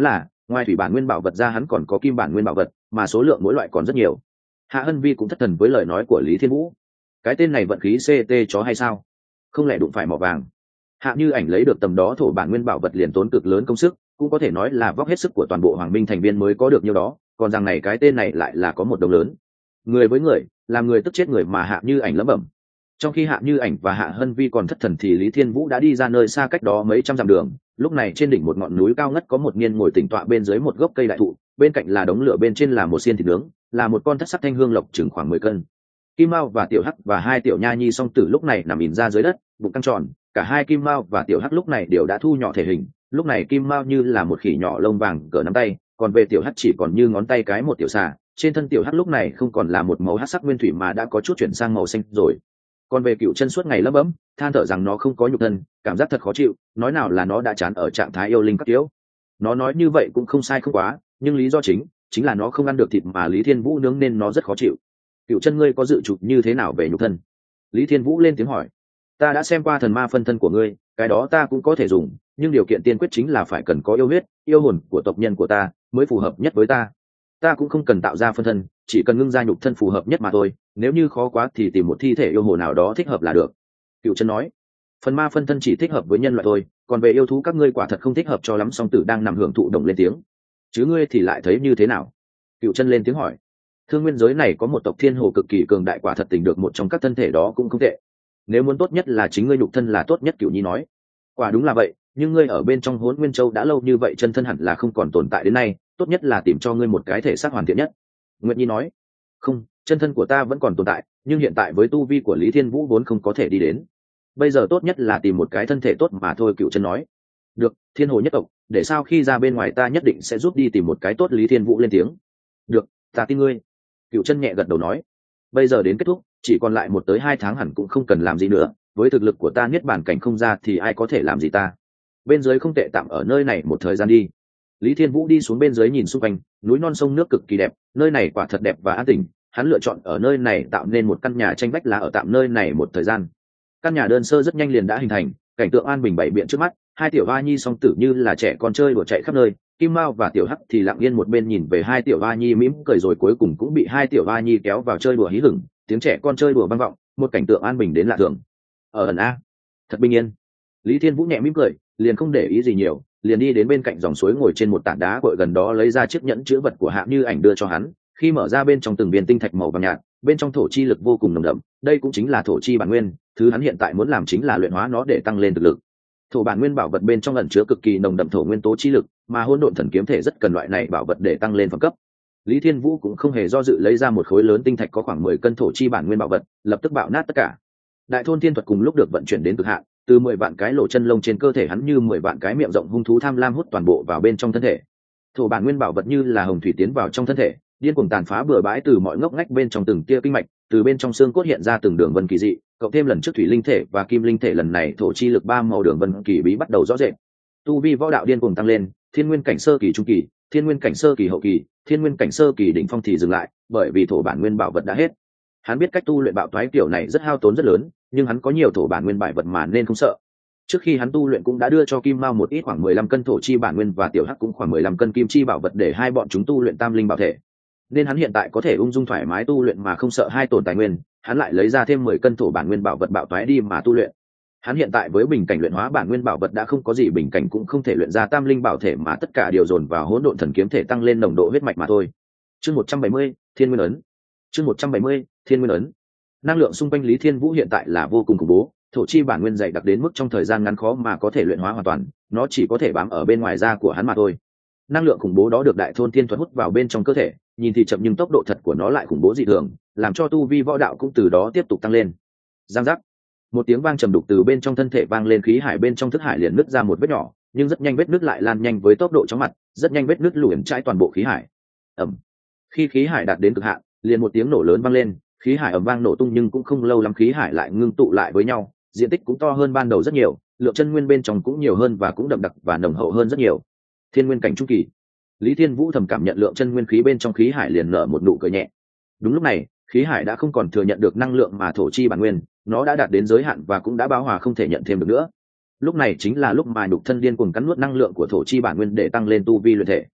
Ngoài thủy bản nguyên bảo vật ra hắn còn có kim bản nguyên bảo vật, mà số lượng mỗi loại còn rất nhiều. Hạ Hân Vi cũng thất thần với lời nói của Lý Thiên Vũ. Cái tên này vận khí CT chó hay sao? Không lẽ đụng phải mỏ vàng? Hạ Như Ảnh lấy được tầm đó thổ bản nguyên bảo vật liền tốn cực lớn công sức, cũng có thể nói là vóc hết sức của toàn bộ Hoàng Minh thành viên mới có được nhiêu đó, còn rằng này cái tên này lại là có một đồng lớn. Người với người, làm người tức chết người mà Hạ Như Ảnh lẩm bẩm. Trong khi Hạ Như Ảnh và Hạ Hân Vi còn thất thần thì Lý Thiên Vũ đã đi ra nơi xa cách đó mấy trăm dặm đường. Lúc này trên đỉnh một ngọn núi cao ngất có một niên ngồi tĩnh tọa bên dưới một gốc cây đại thụ, bên cạnh là đống lửa, bên trên là một xiên thịt nướng, là một con thất sắc thanh hương lộc chừng khoảng 10 cân. Kim Mao và Tiểu Hắc và hai tiểu nha nhi song tử lúc này nằm ỉn ra dưới đất, bụng căng tròn, cả hai Kim Mao và Tiểu Hắc lúc này đều đã thu nhỏ thể hình. Lúc này Kim Mao như là một khỉ nhỏ lông vàng cỡ nắm tay, còn về Tiểu Hắc chỉ còn như ngón tay cái một tiểu xà. Trên thân Tiểu Hắc lúc này không còn là một màu hắc sắc nguyên thủy mà đã có chút chuyển sang màu xanh rồi. Còn về Cựu Chân suốt ngày lấm bấm than thở rằng nó không có nhục thân, cảm giác thật khó chịu, nói nào là nó đã chán ở trạng thái yêu linh các kiểu. Nó nói như vậy cũng không sai không quá, nhưng lý do chính là nó không ăn được thịt mà Lý Thiên Vũ nướng nên nó rất khó chịu. Cựu Chân ngươi có dự trù như thế nào về nhục thân? Lý Thiên Vũ lên tiếng hỏi. Ta đã xem qua thần ma phân thân của ngươi, cái đó ta cũng có thể dùng, nhưng điều kiện tiên quyết chính là phải cần có yêu huyết, yêu hồn của tộc nhân của ta mới phù hợp nhất với ta. Ta cũng không cần tạo ra phân thân, chỉ cần ngưng ra nhục thân phù hợp nhất mà thôi, nếu như khó quá thì tìm một thi thể yêu hồ nào đó thích hợp là được. Cựu Chân nói. Phần ma phân thân chỉ thích hợp với nhân loại thôi, còn về yêu thú các ngươi quả thật không thích hợp cho lắm. Song tử đang nằm hưởng thụ đồng lên tiếng. Chứ ngươi thì lại thấy như thế nào? Cựu Chân lên tiếng hỏi. Thương nguyên giới này có một tộc thiên hồ cực kỳ cường đại, quả thật tìm được một trong các thân thể đó cũng không tệ. Nếu muốn tốt nhất là chính ngươi nhục thân là tốt nhất. Cựu Nhi nói. Quả đúng là vậy, nhưng ngươi ở bên trong Hỗn Nguyên Châu đã lâu như vậy, chân thân hẳn là không còn tồn tại đến nay, tốt nhất là tìm cho ngươi một cái thể xác hoàn thiện nhất. Nguyệt Nhi nói. Không, chân thân của ta vẫn còn tồn tại, nhưng hiện tại với tu vi của Lý Thiên Vũ vốn không có thể đi đến. Bây giờ tốt nhất là tìm một cái thân thể tốt mà thôi. Cựu Chân nói. Được, thiên hồ nhất tộc, để sao khi ra bên ngoài ta nhất định sẽ giúp đi tìm một cái tốt. Lý Thiên Vũ lên tiếng. Được, ta tin ngươi. Cựu Chân nhẹ gật đầu nói. Bây giờ đến kết thúc, chỉ còn lại 1 tới 2 tháng, hẳn cũng không cần làm gì nữa, với thực lực của ta niết bàn cảnh không ra thì ai có thể làm gì ta. Bên dưới không tệ, tạm ở nơi này một thời gian đi. Lý Thiên Vũ đi xuống bên dưới nhìn xung quanh, núi non sông nước cực kỳ đẹp, nơi này quả thật đẹp và an tĩnh. Hắn lựa chọn ở nơi này tạo nên một căn nhà tranh vách lá ở tạm nơi này một thời gian. Căn nhà đơn sơ rất nhanh liền đã hình thành, cảnh tượng an bình bày biện trước mắt. Hai tiểu hoa nhi song tử như là trẻ con chơi đùa chạy khắp nơi, Kim Mao và Tiểu Hắc thì lặng yên một bên nhìn về hai tiểu hoa nhi mỉm cười, rồi cuối cùng cũng bị hai tiểu hoa nhi kéo vào chơi đùa hí hửng, tiếng trẻ con chơi đùa vang vọng, một cảnh tượng an bình đến lạ thường. Ở ẩn a, thật bình yên. Lý Thiên Vũ nhẹ mỉm cười, liền không để ý gì nhiều, liền đi đến bên cạnh dòng suối, ngồi trên một tảng đá cội gần đó, lấy ra chiếc nhẫn chứa vật của Hạ Như Ảnh đưa cho hắn. Khi mở ra, bên trong từng viên tinh thạch màu vàng nhạt, bên trong thổ chi lực vô cùng nồng đậm, đây cũng chính là thổ chi bản nguyên, thứ hắn hiện tại muốn làm chính là luyện hóa nó để tăng lên thực lực. Thổ bản nguyên bảo vật bên trong ẩn chứa cực kỳ nồng đậm thổ nguyên tố chi lực, mà hỗn độn thần kiếm thể rất cần loại này bảo vật để tăng lên phẩm cấp. Lý Thiên Vũ cũng không hề do dự, lấy ra một khối lớn tinh thạch có khoảng 10 cân thổ chi bản nguyên bảo vật, lập tức bạo nát tất cả. Đại thôn thiên thuật cùng lúc được vận chuyển đến cực hạn, từ 10 vạn cái lỗ chân lông trên cơ thể hắn như 10 vạn cái miệng rộng hung thú tham lam hút toàn bộ vào bên trong thân thể. Thổ bản nguyên bảo vật như là hồng thủy tiến vào trong thân thể, điên cuồng tàn phá bừa bãi từ mọi ngóc ngách bên trong từng tia kinh mạch, từ bên trong xương cốt hiện ra từng đường vân kỳ dị, cộng thêm lần trước thủy linh thể và kim linh thể, lần này thổ chi lực 3 màu đường vân kỳ bí bắt đầu rõ rệt. Tu vi võ đạo điên cuồng tăng lên, thiên nguyên cảnh sơ kỳ trung kỳ, thiên nguyên cảnh sơ kỳ hậu kỳ, thiên nguyên cảnh sơ kỳ đỉnh phong thì dừng lại, bởi vì thổ bản nguyên bảo vật đã hết. Hắn biết cách tu luyện bạo toái kiểu này rất hao tốn rất lớn, nhưng hắn có nhiều thổ bản nguyên bảo vật mà nên không sợ. Trước khi hắn tu luyện cũng đã đưa cho Kim Mao một ít khoảng 15 cân thổ chi bản nguyên, và Tiểu Hắc cũng khoảng 15 cân kim chi bảo vật để hai bọn chúng tu luyện tam linh bảo thể. Nên hắn hiện tại có thể ung dung thoải mái tu luyện mà không sợ hai tổn tài nguyên. Hắn lại lấy ra thêm 10 cân thổ bản nguyên bảo vật bạo toái đi mà tu luyện. Hắn hiện tại với bình cảnh luyện hóa bản nguyên bảo vật đã không có gì bình cảnh cũng không thể luyện ra tam linh bảo thể, mà tất cả đều dồn vào hỗn độn thần kiếm thể tăng lên nồng độ huyết mạch mà thôi. Chương 170, Thiên Nguyên ấn. Chương 170, Thiên Nguyên ấn. Năng lượng xung quanh Lý Thiên Vũ hiện tại là vô cùng khủng bố, thổ chi bản nguyên dày đặc đến mức trong thời gian ngắn khó mà có thể luyện hóa hoàn toàn, nó chỉ có thể bám ở bên ngoài da của hắn mà thôi. Năng lượng khủng bố đó được đại thôn thiên thuật hút vào bên trong cơ thể, nhìn thì chậm nhưng tốc độ thật của nó lại khủng bố dị thường, làm cho tu vi võ đạo cũng từ đó tiếp tục tăng lên. Giang giác, một tiếng vang trầm đục từ bên trong thân thể vang lên, khí hải bên trong thức hải liền nứt ra một vết nhỏ, nhưng rất nhanh vết nứt lại lan nhanh với tốc độ chóng mặt, rất nhanh vết nứt lùi trái toàn bộ khí hải. Ầm. Khi khí hải đạt đến cực hạn, liền một tiếng nổ lớn vang lên, khí hải ầm vang nổ tung, nhưng cũng không lâu lắm khí hải lại ngưng tụ lại với nhau, diện tích cũng to hơn ban đầu rất nhiều, lượng chân nguyên bên trong cũng nhiều hơn và cũng đậm đặc và nồng hậu hơn rất nhiều. Thiên nguyên cảnh trung kỳ. Lý Thiên Vũ thầm cảm nhận lượng chân nguyên khí bên trong khí hải, liền nở một nụ cười nhẹ. Đúng lúc này, khí hải đã không còn thừa nhận được năng lượng mà thổ chi bản nguyên, nó đã đạt đến giới hạn và cũng đã bão hòa không thể nhận thêm được nữa. Lúc này chính là lúc mà nhục thân điên cuồng cắn nuốt năng lượng của thổ chi bản nguyên để tăng lên tu vi luyện thể.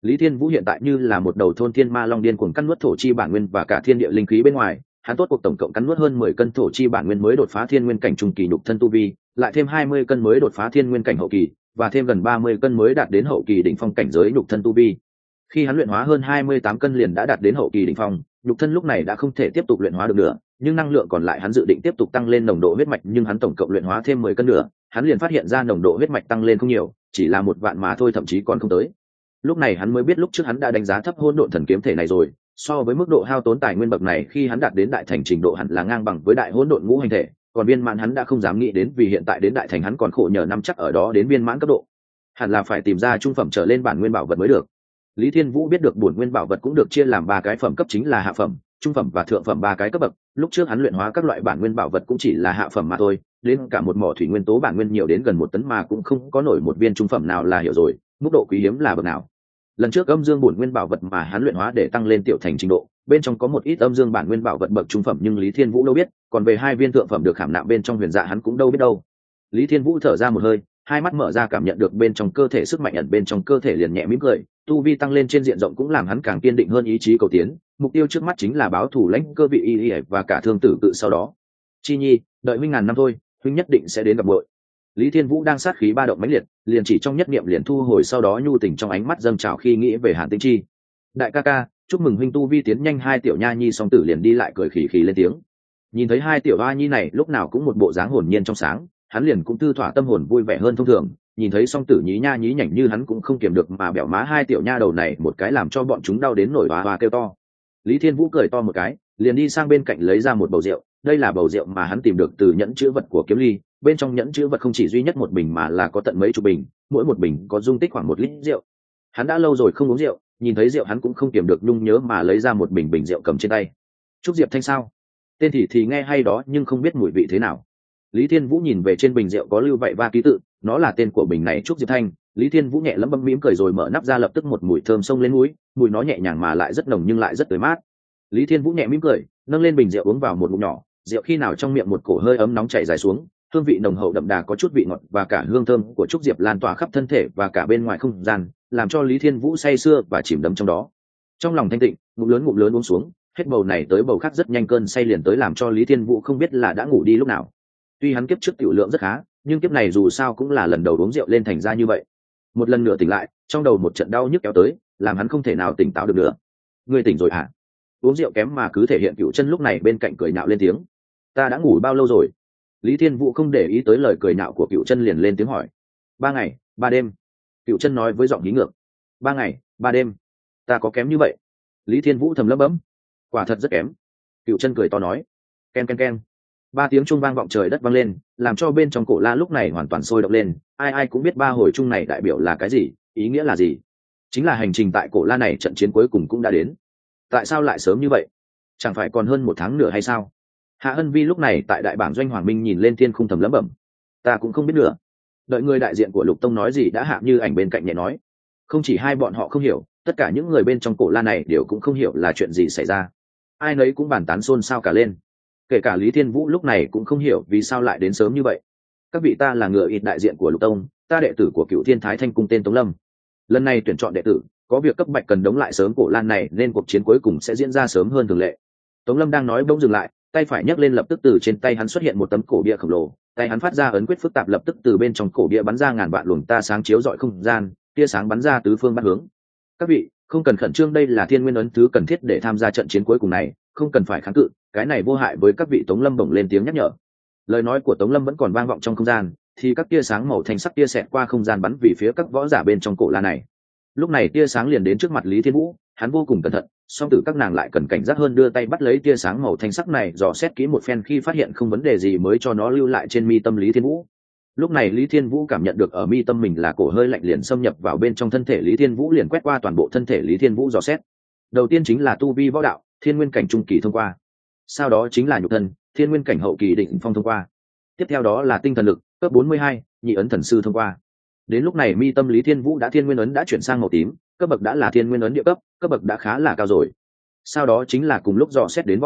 Lý Thiên Vũ hiện tại như là một đầu thôn thiên ma long điên cuồng cắn nuốt thổ chi bản nguyên và cả thiên địa linh khí bên ngoài, hắn tốt cuộc tổng cộng cắn nuốt hơn 10 cân thổ chi bản nguyên mới đột phá thiên nguyên cảnh trung kỳ nhục thân tu vi, lại thêm 20 cân mới đột phá thiên nguyên cảnh hậu kỳ, và thêm gần 30 cân mới đạt đến hậu kỳ đỉnh phong cảnh giới nhục thân tu vi. Khi hắn luyện hóa hơn 28 cân liền đã đạt đến hậu kỳ đỉnh phong, nhục thân lúc này đã không thể tiếp tục luyện hóa được nữa, nhưng năng lượng còn lại hắn dự định tiếp tục tăng lên nồng độ huyết mạch, nhưng hắn tổng cộng luyện hóa thêm 10 cân nữa, hắn liền phát hiện ra nồng độ huyết mạch tăng lên không nhiều, chỉ là 1 vạn mà thôi, thậm chí còn không tới. Lúc này hắn mới biết lúc trước hắn đã đánh giá thấp hỗn độn thần kiếm thể này rồi, so với mức độ hao tốn tài nguyên bậc này khi hắn đạt đến đại thành trình độ hẳn là ngang bằng với đại hỗn độn ngũ hành thể, còn viên mãn hắn đã không dám nghĩ đến, vì hiện tại đến đại thành hắn còn khổ nhờ năm chắc ở đó đến viên mãn cấp độ. Hẳn là phải tìm ra trung phẩm trở lên bản nguyên bảo vật mới được. Lý Thiên Vũ biết được bổn nguyên bảo vật cũng được chia làm 3 cái phẩm cấp, chính là hạ phẩm, trung phẩm và thượng phẩm 3 cái cấp bậc. Lúc trước hắn luyện hóa các loại bản nguyên bảo vật cũng chỉ là hạ phẩm mà thôi, đến cả một mỏ thủy nguyên tố bản nguyên nhiều đến gần 1 tấn mà cũng không có nổi một viên trung phẩm nào là hiểu rồi, mức độ quý hiếm là bậc nào. Lần trước âm dương bổn nguyên bảo vật mà hắn luyện hóa để tăng lên tiểu thành trình độ, bên trong có một ít âm dương bản nguyên bảo vật bậc trung phẩm, nhưng Lý Thiên Vũ đâu biết, còn về 2 viên thượng phẩm được khảm nạm bên trong huyền dạ hắn cũng đâu biết đâu. Lý Thiên Vũ thở ra một hơi, hai mắt mở ra cảm nhận được bên trong cơ thể sức mạnh ẩn bên trong cơ thể, liền nhẹ mỉm cười, tu vi tăng lên trên diện rộng cũng làm hắn càng kiên định hơn ý chí cầu tiến, mục tiêu trước mắt chính là báo thù lãnh cơ vị y và cả thương tử tự sau đó. Chi Nhi, đợi huynh ngàn năm thôi, huynh nhất định sẽ đến gặp muội. Lý Thiên Vũ đang sát khí ba động mãnh liệt, liền chỉ trong nhất niệm liền thu hồi, sau đó nhu tình trong ánh mắt dâng trào khi nghĩ về Hàn Tĩnh Chi. Đại ca ca, chúc mừng huynh tu vi tiến nhanh. Hai tiểu nha nhi song tử liền đi lại cười khì khì lên tiếng. Nhìn thấy hai tiểu hoa nhi này lúc nào cũng một bộ dáng hồn nhiên trong sáng, hắn liền cũng tư thỏa tâm hồn vui vẻ hơn thông thường. Nhìn thấy song tử nhí nha nhí nhảnh như hắn cũng không kiềm được mà bẻo má hai tiểu nha đầu này một cái, làm cho bọn chúng đau đến nổi hoa kêu to. Lý Thiên Vũ cười to một cái, liền đi sang bên cạnh lấy ra một bầu rượu. Đây là bầu rượu mà hắn tìm được từ nhẫn chữ vật của Kiếm Ly, bên trong nhẫn chữ vật không chỉ duy nhất một bình mà là có tận mấy chục bình, mỗi một bình có dung tích khoảng 1 lít rượu. Hắn đã lâu rồi không uống rượu, nhìn thấy rượu hắn cũng không kiềm được nhung nhớ mà lấy ra một bình rượu cầm trên tay. Trúc Diệp Thanh sao? Tên thì nghe hay đó nhưng không biết mùi vị thế nào. Lý Thiên Vũ nhìn về trên bình rượu có lưu vậy ba ký tự, nó là tên của bình này, Trúc Diệp Thanh. Lý Thiên Vũ nhẹ lẫm bấm mỉm cười rồi mở nắp ra, lập tức một mùi thơm xông lên mũi, mùi nó nhẹ nhàng mà lại rất nồng nhưng lại rất tươi mát. Lý Thiên Vũ nhẹ mỉm cười, nâng lên bình rượu uống vào một ngụm nhỏ, rượu khi nào trong miệng một cổ hơi ấm nóng chảy dài xuống, hương vị nồng hậu đậm đà, có chút vị ngọt và cả hương thơm của trúc diệp lan tỏa khắp thân thể và cả bên ngoài không gian, làm cho Lý Thiên Vũ say sưa và chìm đắm trong đó. Trong lòng thanh tịnh, ngụm lớn uống xuống, hết bầu này tới bầu khác, rất nhanh cơn say liền tới, làm cho Lý Thiên Vũ không biết là đã ngủ đi lúc nào. Tuy hắn kiếp trước tiểu lượng rất khá, nhưng kiếp này dù sao cũng là lần đầu uống rượu lên thành ra như vậy. Một lần nữa tỉnh lại, trong đầu một trận đau nhức kéo tới, làm hắn không thể nào tỉnh táo được nữa. Ngươi tỉnh rồi hả? Uống rượu kém mà cứ thể hiện Cửu Chân lúc này bên cạnh cười nhạo lên tiếng. Ta đã ngủ bao lâu rồi? Lý Thiên Vũ không để ý tới lời cười nhạo của Cửu Chân, liền lên tiếng hỏi. 3 ngày 3 đêm. Cửu Chân nói với giọng hí ngược. 3 ngày 3 đêm? Ta có kém như vậy? Lý Thiên Vũ thầm lẩm bẩm. Quả thật rất kém. Cửu Chân cười to nói. Ken ken ken. 3 tiếng chuông vang vọng trời đất vang lên, làm cho bên trong cổ la lúc này hoàn toàn sôi động lên. Ai cũng biết 3 hồi chuông này đại biểu là cái gì, ý nghĩa là gì. Chính là hành trình tại cổ la này, trận chiến cuối cùng cũng đã đến. Tại sao lại sớm như vậy? Chẳng phải còn hơn 1 tháng nữa hay sao? Hạ Hân Vi lúc này tại đại bảng doanh Hoàng Minh nhìn lên thiên khung thầm lẩm bẩm. Ta cũng không biết nữa. Đợi người đại diện của Lục Tông nói gì đã, Hạ Như Ảnh bên cạnh nhẹ nói. Không chỉ hai bọn họ không hiểu, tất cả những người bên trong cổ la này đều cũng không hiểu là chuyện gì xảy ra. Ai nấy cũng bàn tán xôn xao cả lên. Kể cả Lý Thiên Vũ lúc này cũng không hiểu vì sao lại đến sớm như vậy. Các vị, ta là ngựa ít đại diện của Lục Tông, ta đệ tử của Cựu Thiên Thái Thanh Cung tên Tống Lâm. Lần này tuyển chọn đệ tử, có việc cấp bách cần đóng lại sớm cổ lan này, nên cuộc chiến cuối cùng sẽ diễn ra sớm hơn thường lệ. Tống Lâm đang nói bỗng dừng lại, tay phải nhấc lên, lập tức từ trên tay hắn xuất hiện một tấm cổ bia khổng lồ, tay hắn phát ra ấn quyết phức tạp, lập tức từ bên trong cổ bia bắn ra ngàn vạn luồng tia sáng chiếu rọi không gian, tia sáng bắn ra tứ phương bát hướng. Các vị không cần khẩn trương, đây là thiên nguyên ấn thứ cần thiết để tham gia trận chiến cuối cùng này, không cần phải kháng cự, cái này vô hại với các vị. Tống Lâm bỗng lên tiếng nhắc nhở. Lời nói của Tống Lâm vẫn còn vang vọng trong không gian, thì các tia sáng màu thanh sắc tia xẹt qua không gian bắn về phía các võ giả bên trong cổ la này. Lúc này tia sáng liền đến trước mặt Lý Thiên Vũ, hắn vô cùng cẩn thận, song tử các nàng lại cần cảnh giác hơn, đưa tay bắt lấy tia sáng màu thanh sắc này, dò xét kỹ một phen, khi phát hiện không vấn đề gì mới cho nó lưu lại trên mi tâm Lý Thiên Vũ. Lúc này Lý Thiên Vũ cảm nhận được ở mi tâm mình là cổ hơi lạnh liền xâm nhập vào bên trong thân thể Lý Thiên Vũ, liền quét qua toàn bộ thân thể Lý Thiên Vũ dò xét. Đầu tiên chính là tu vi võ đạo, thiên nguyên cảnh trung kỳ thông qua. Sau đó chính là nhục thân, thiên nguyên cảnh hậu kỳ đỉnh phong thông qua. Tiếp theo đó là tinh thần lực, cấp 42, nhị ấn thần sư thông qua. Đến lúc này mi tâm Lý Thiên Vũ đã thiên nguyên ấn đã chuyển sang màu tím, cấp bậc đã là thiên nguyên ấn địa cấp, cấp bậc đã khá là cao rồi. Sau đó chính là cùng lúc dò xét đến võ hồn,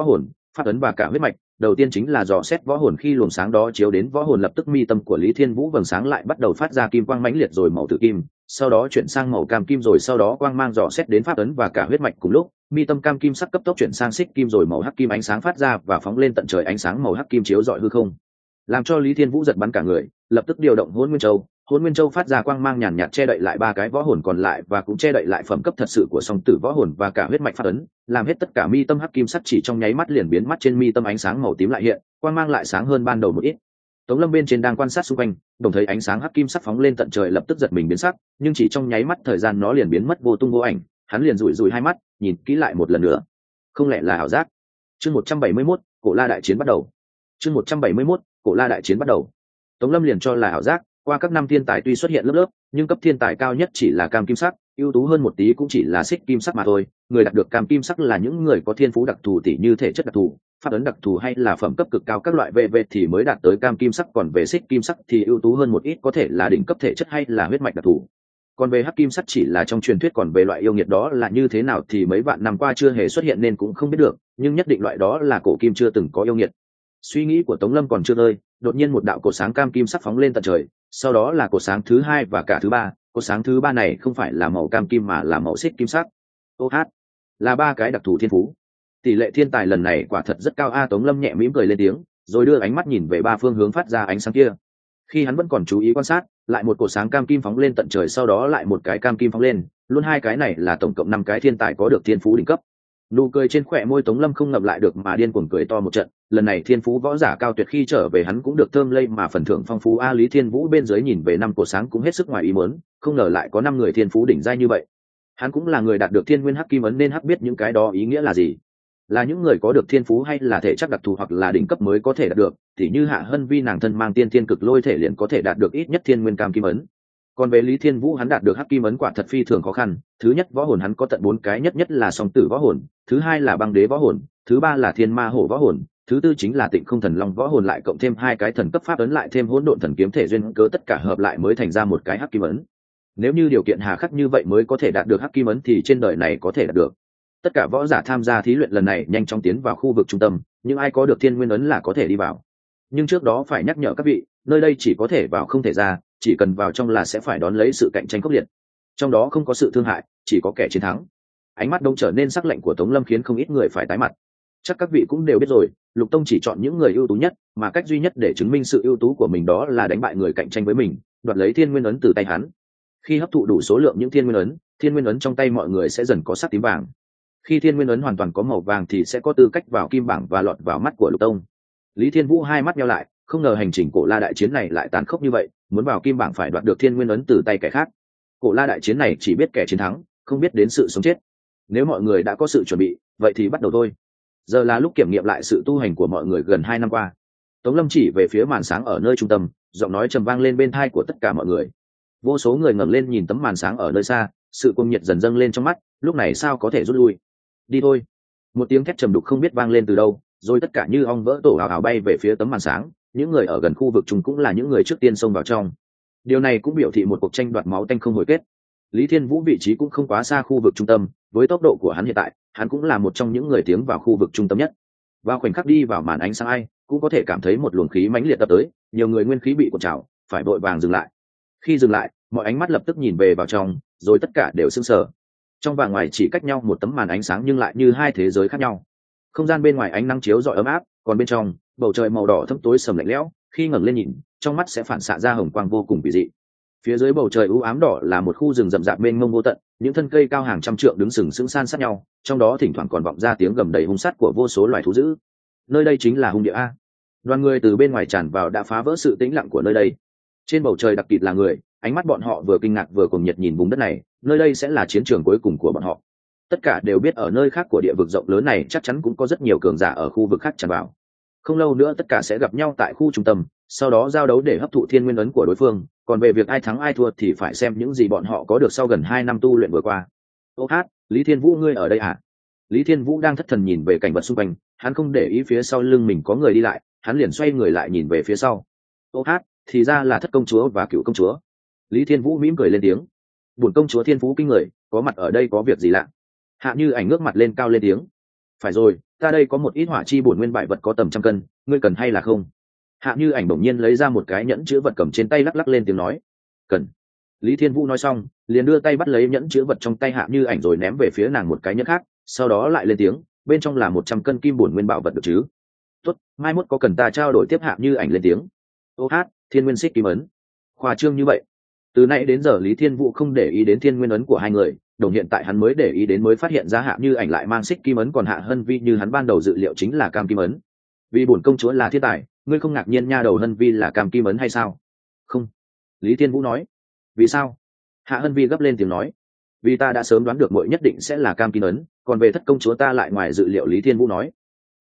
pháp ấn và cả huyết mạch. Đầu tiên chính là dò xét võ hồn, khi luồng sáng đó chiếu đến võ hồn lập tức mi tâm của Lý Thiên Vũ vầng sáng lại bắt đầu phát ra kim quang mãnh liệt, rồi màu tử kim, sau đó chuyển sang màu cam kim, rồi sau đó quang mang dò xét đến pháp ấn và cả huyết mạch cùng lúc, mi tâm cam kim sắc cấp tốc chuyển sang xích kim, rồi màu hắc kim ánh sáng phát ra và phóng lên tận trời, ánh sáng màu hắc kim chiếu rọi hư không, làm cho Lý Thiên Vũ giật bắn cả người, lập tức điều động Hỗn Nguyên Châu. Hỗn Nguyên Châu phát ra quang mang nhàn nhạt che đậy lại ba cái võ hồn còn lại và cũng che đậy lại phẩm cấp thật sự của song tử võ hồn và cả huyết mạch pháp ấn, làm hết tất cả mi tâm hắc kim sắc chỉ trong nháy mắt liền biến mất, trên mi tâm ánh sáng màu tím lại hiện, quang mang lại sáng hơn ban đầu một ít. Tống Lâm bên trên đang quan sát xung quanh, đồng thấy ánh sáng hắc kim sắc phóng lên tận trời, lập tức giật mình biến sắc, nhưng chỉ trong nháy mắt thời gian nó liền biến mất vô tung vô ảnh. Hắn liền rủi rủi hai mắt, nhìn kỹ lại một lần nữa. Không lẽ là ảo giác? Chương 171, Cổ La đại chiến bắt đầu. Chương 171, Cổ La đại chiến bắt đầu. Tống Lâm liền cho là ảo giác, qua các năm thiên tài tuy xuất hiện lớp lớp, nhưng cấp thiên tài cao nhất chỉ là cam kim sắc, ưu tú hơn một tí cũng chỉ là xích kim sắc mà thôi. Người đạt được cam kim sắc là những người có thiên phú đặc thù, tỉ như thể chất đặc thù, pháp ấn đặc thù hay là phẩm cấp cực cao các loại VV thì mới đạt tới cam kim sắc, còn về xích kim sắc thì ưu tú hơn một ít, có thể là đỉnh cấp thể chất hay là huyết mạch đặc thù. Còn về hắc kim sắc chỉ là trong truyền thuyết, còn về loại yêu nghiệt đó là như thế nào thì mấy vạn năm qua chưa hề xuất hiện nên cũng không biết được, nhưng nhất định loại đó là cổ kim chưa từng có yêu nghiệt. Suy nghĩ của Tống Lâm còn chưa rơi, đột nhiên một đạo cột sáng cam kim sắc phóng lên tận trời, sau đó là cột sáng thứ hai và cả thứ ba. Cột sáng thứ ba này không phải là màu cam kim mà là màu xích kim sắc. Ô hát, là ba cái đặc thù thiên phú. Tỷ lệ thiên tài lần này quả thật rất cao a. Tống Lâm nhẹ mỉm cười lên tiếng, rồi đưa ánh mắt nhìn về ba phương hướng phát ra ánh sáng kia. Khi hắn vẫn còn chú ý quan sát, lại một cột sáng cam kim phóng lên tận trời, sau đó lại một cái cam kim phóng lên, luôn hai cái này là tổng cộng 5 cái thiên tài có được thiên phú đỉnh cấp. Nụ cười trên khóe môi Tống Lâm không ngậm lại được mà điên cuồng cười to một trận. Lần này thiên phú võ giả cao tuyệt khi trở về hắn cũng được thơm lây mà phần thưởng phong phú a. Lý Thiên Vũ bên dưới nhìn về 5 cột sáng cũng hết sức ngoài ý muốn, không ngờ lại có 5 người thiên phú đỉnh giai như vậy. Hắn cũng là người đạt được thiên nguyên hắc kim ấn nên hắc biết những cái đó ý nghĩa là gì, là những người có được thiên phú hay là thể chất đặc thù hoặc là đỉnh cấp mới có thể đạt được, thì như Hạ Hân Vi nàng thân mang tiên thiên cực lôi thể liền có thể đạt được ít nhất thiên nguyên cam kim ấn. Còn về Lý Thiên Vũ hắn đạt được hắc kim ấn quả thật phi thường khó khăn. Thứ nhất, võ hồn hắn có tận 4 cái, nhất là song tử võ hồn, thứ hai là băng đế võ hồn, thứ ba là thiên ma hổ võ hồn, thứ tư chính là tịnh không thần long võ hồn, lại cộng thêm 2 cái thần cấp pháp ấn, lại thêm hỗn độn thần kiếm thể duyên cớ tất cả hợp lại mới thành ra một cái hắc kim ấn. Nếu như điều kiện hà khắc như vậy mới có thể đạt được hắc kim ấn thì trên đời này có thể đạt được. Tất cả võ giả tham gia thí luyện lần này nhanh chóng tiến vào khu vực trung tâm, nhưng ai có được thiên nguyên ấn là có thể đi vào. Nhưng trước đó phải nhắc nhở các vị, nơi đây chỉ có thể vào không thể ra, chỉ cần vào trong là sẽ phải đón lấy sự cạnh tranh khốc liệt. Trong đó không có sự thương hại, chỉ có kẻ chiến thắng. Ánh mắt đông trở nên sắc lạnh của Tống Lâm khiến không ít người phải tái mặt. Chắc các vị cũng đều biết rồi, Lục Tông chỉ chọn những người ưu tú nhất, mà cách duy nhất để chứng minh sự ưu tú của mình đó là đánh bại người cạnh tranh với mình, đoạt lấy thiên nguyên ấn từ tay hắn. Khi hấp thụ đủ số lượng những thiên nguyên ấn trong tay mọi người sẽ dần có sắc tím vàng. Khi thiên nguyên ấn hoàn toàn có màu vàng thì sẽ có tư cách vào kim bảng và lọt vào mắt của Lục Tông. Lý Thiên Vũ hai mắt nheo lại, không ngờ hành trình Cổ La đại chiến này lại tàn khốc như vậy, muốn vào kim bảng phải đoạt được thiên nguyên ấn từ tay kẻ khác. Cổ La đại chiến này chỉ biết kẻ chiến thắng, không biết đến sự sống chết. Nếu mọi người đã có sự chuẩn bị, vậy thì bắt đầu thôi. Giờ là lúc kiểm nghiệm lại sự tu hành của mọi người gần 2 năm qua. Tống Lâm chỉ về phía màn sáng ở nơi trung tâm, giọng nói trầm vang lên bên tai của tất cả mọi người. Vô số người ngẩng lên nhìn tấm màn sáng ở nơi xa, sự cuồng nhiệt dần dâng lên trong mắt, lúc này sao có thể rút lui. Đi thôi. Một tiếng thét trầm đục không biết vang lên từ đâu, rồi tất cả như ong vỡ tổ hào hào bay về phía tấm màn sáng. Những người ở gần khu vực chúng cũng là những người trước tiên xông vào trong. Điều này cũng biểu thị một cuộc tranh đoạt máu tanh không hồi kết. Lý Thiên Vũ vị trí cũng không quá xa khu vực trung tâm, với tốc độ của hắn hiện tại, hắn cũng là một trong những người tiến vào khu vực trung tâm nhất. Vào khoảnh khắc đi vào màn ánh sáng ai cũng có thể cảm thấy một luồng khí mãnh liệt tập tới, nhiều người nguyên khí bị cuộn trào, phải vội vàng dừng lại. Khi dừng lại, mọi ánh mắt lập tức nhìn về vào trong, rồi tất cả đều sững sờ. Trong và ngoài chỉ cách nhau một tấm màn ánh sáng nhưng lại như hai thế giới khác nhau. Không gian bên ngoài ánh nắng chiếu rọi ấm áp, còn bên trong, bầu trời màu đỏ thẫm tối sầm lạnh lẽo, khi ngẩng lên nhìn, trong mắt sẽ phản xạ ra hồng quang vô cùng kỳ dị. Phía dưới bầu trời u ám đỏ là một khu rừng rậm rạp mênh mông vô tận, những thân cây cao hàng trăm trượng đứng sừng sững san sát nhau, trong đó thỉnh thoảng còn vọng ra tiếng gầm đầy hung sát của vô số loài thú dữ. Nơi đây chính là hung địa a. Đoàn người từ bên ngoài tràn vào đã phá vỡ sự tĩnh lặng của nơi đây. Trên bầu trời đặc kịt là người, ánh mắt bọn họ vừa kinh ngạc vừa cuồng nhiệt nhìn vùng đất này, nơi đây sẽ là chiến trường cuối cùng của bọn họ. Tất cả đều biết ở nơi khác của địa vực rộng lớn này chắc chắn cũng có rất nhiều cường giả ở khu vực khác tràn vào. Không lâu nữa tất cả sẽ gặp nhau tại khu trung tâm, sau đó giao đấu để hấp thụ thiên nguyên ấn của đối phương, còn về việc ai thắng ai thua thì phải xem những gì bọn họ có được sau gần 2 năm tu luyện vừa qua. Ô hát, Lý Thiên Vũ ngươi ở đây à? Lý Thiên Vũ đang thất thần nhìn về cảnh vật xung quanh, hắn không để ý phía sau lưng mình có người đi lại, hắn liền xoay người lại nhìn về phía sau. Ô hát, thì ra là Thất công chúa và Cửu công chúa. Lý Thiên Vũ mỉm cười lên tiếng. Bổn công chúa thiên phú kinh người, có mặt ở đây có việc gì lạ? Hạ Như Ảnh ngước mặt lên cao lên tiếng. Phải rồi, ta đây có một ít hỏa chi bổn nguyên bại vật có tầm 100 cân, ngươi cần hay là không? Hạ Như Ảnh bỗng nhiên lấy ra một cái nhẫn chứa vật cầm trên tay lắc lắc lên tiếng nói, cần. Lý Thiên Vũ nói xong liền đưa tay bắt lấy nhẫn chứa vật trong tay Hạ Như Ảnh rồi ném về phía nàng một cái nhẫn khác, sau đó lại lên tiếng, bên trong là 100 cân kim bổn nguyên bảo vật được chứ? Tốt, mai mốt có cần ta trao đổi tiếp. Hạ Như Ảnh lên tiếng. Ô hát, thiên nguyên xích kim ấn. Khoa trương như vậy. Từ nãy đến giờ Lý Thiên Vũ không để ý đến thiên nguyên ấn của hai người, đồng hiện tại hắn mới để ý đến mới phát hiện ra Hạ Như Ảnh lại mang xích kim ấn, còn Hạ Hân Vi như hắn ban đầu dự liệu chính là cam kim ấn. Vì bổn công chúa là thiên tài, ngươi không ngạc nhiên nha đầu Hân Vi là cam kim ấn hay sao? Không. Lý Thiên Vũ nói. Vì sao? Hạ Hân Vi gấp lên tiếng nói. Vì ta đã sớm đoán được muội nhất định sẽ là cam kim ấn, còn về thất công chúa ta lại ngoài dự liệu. Lý Thiên Vũ nói.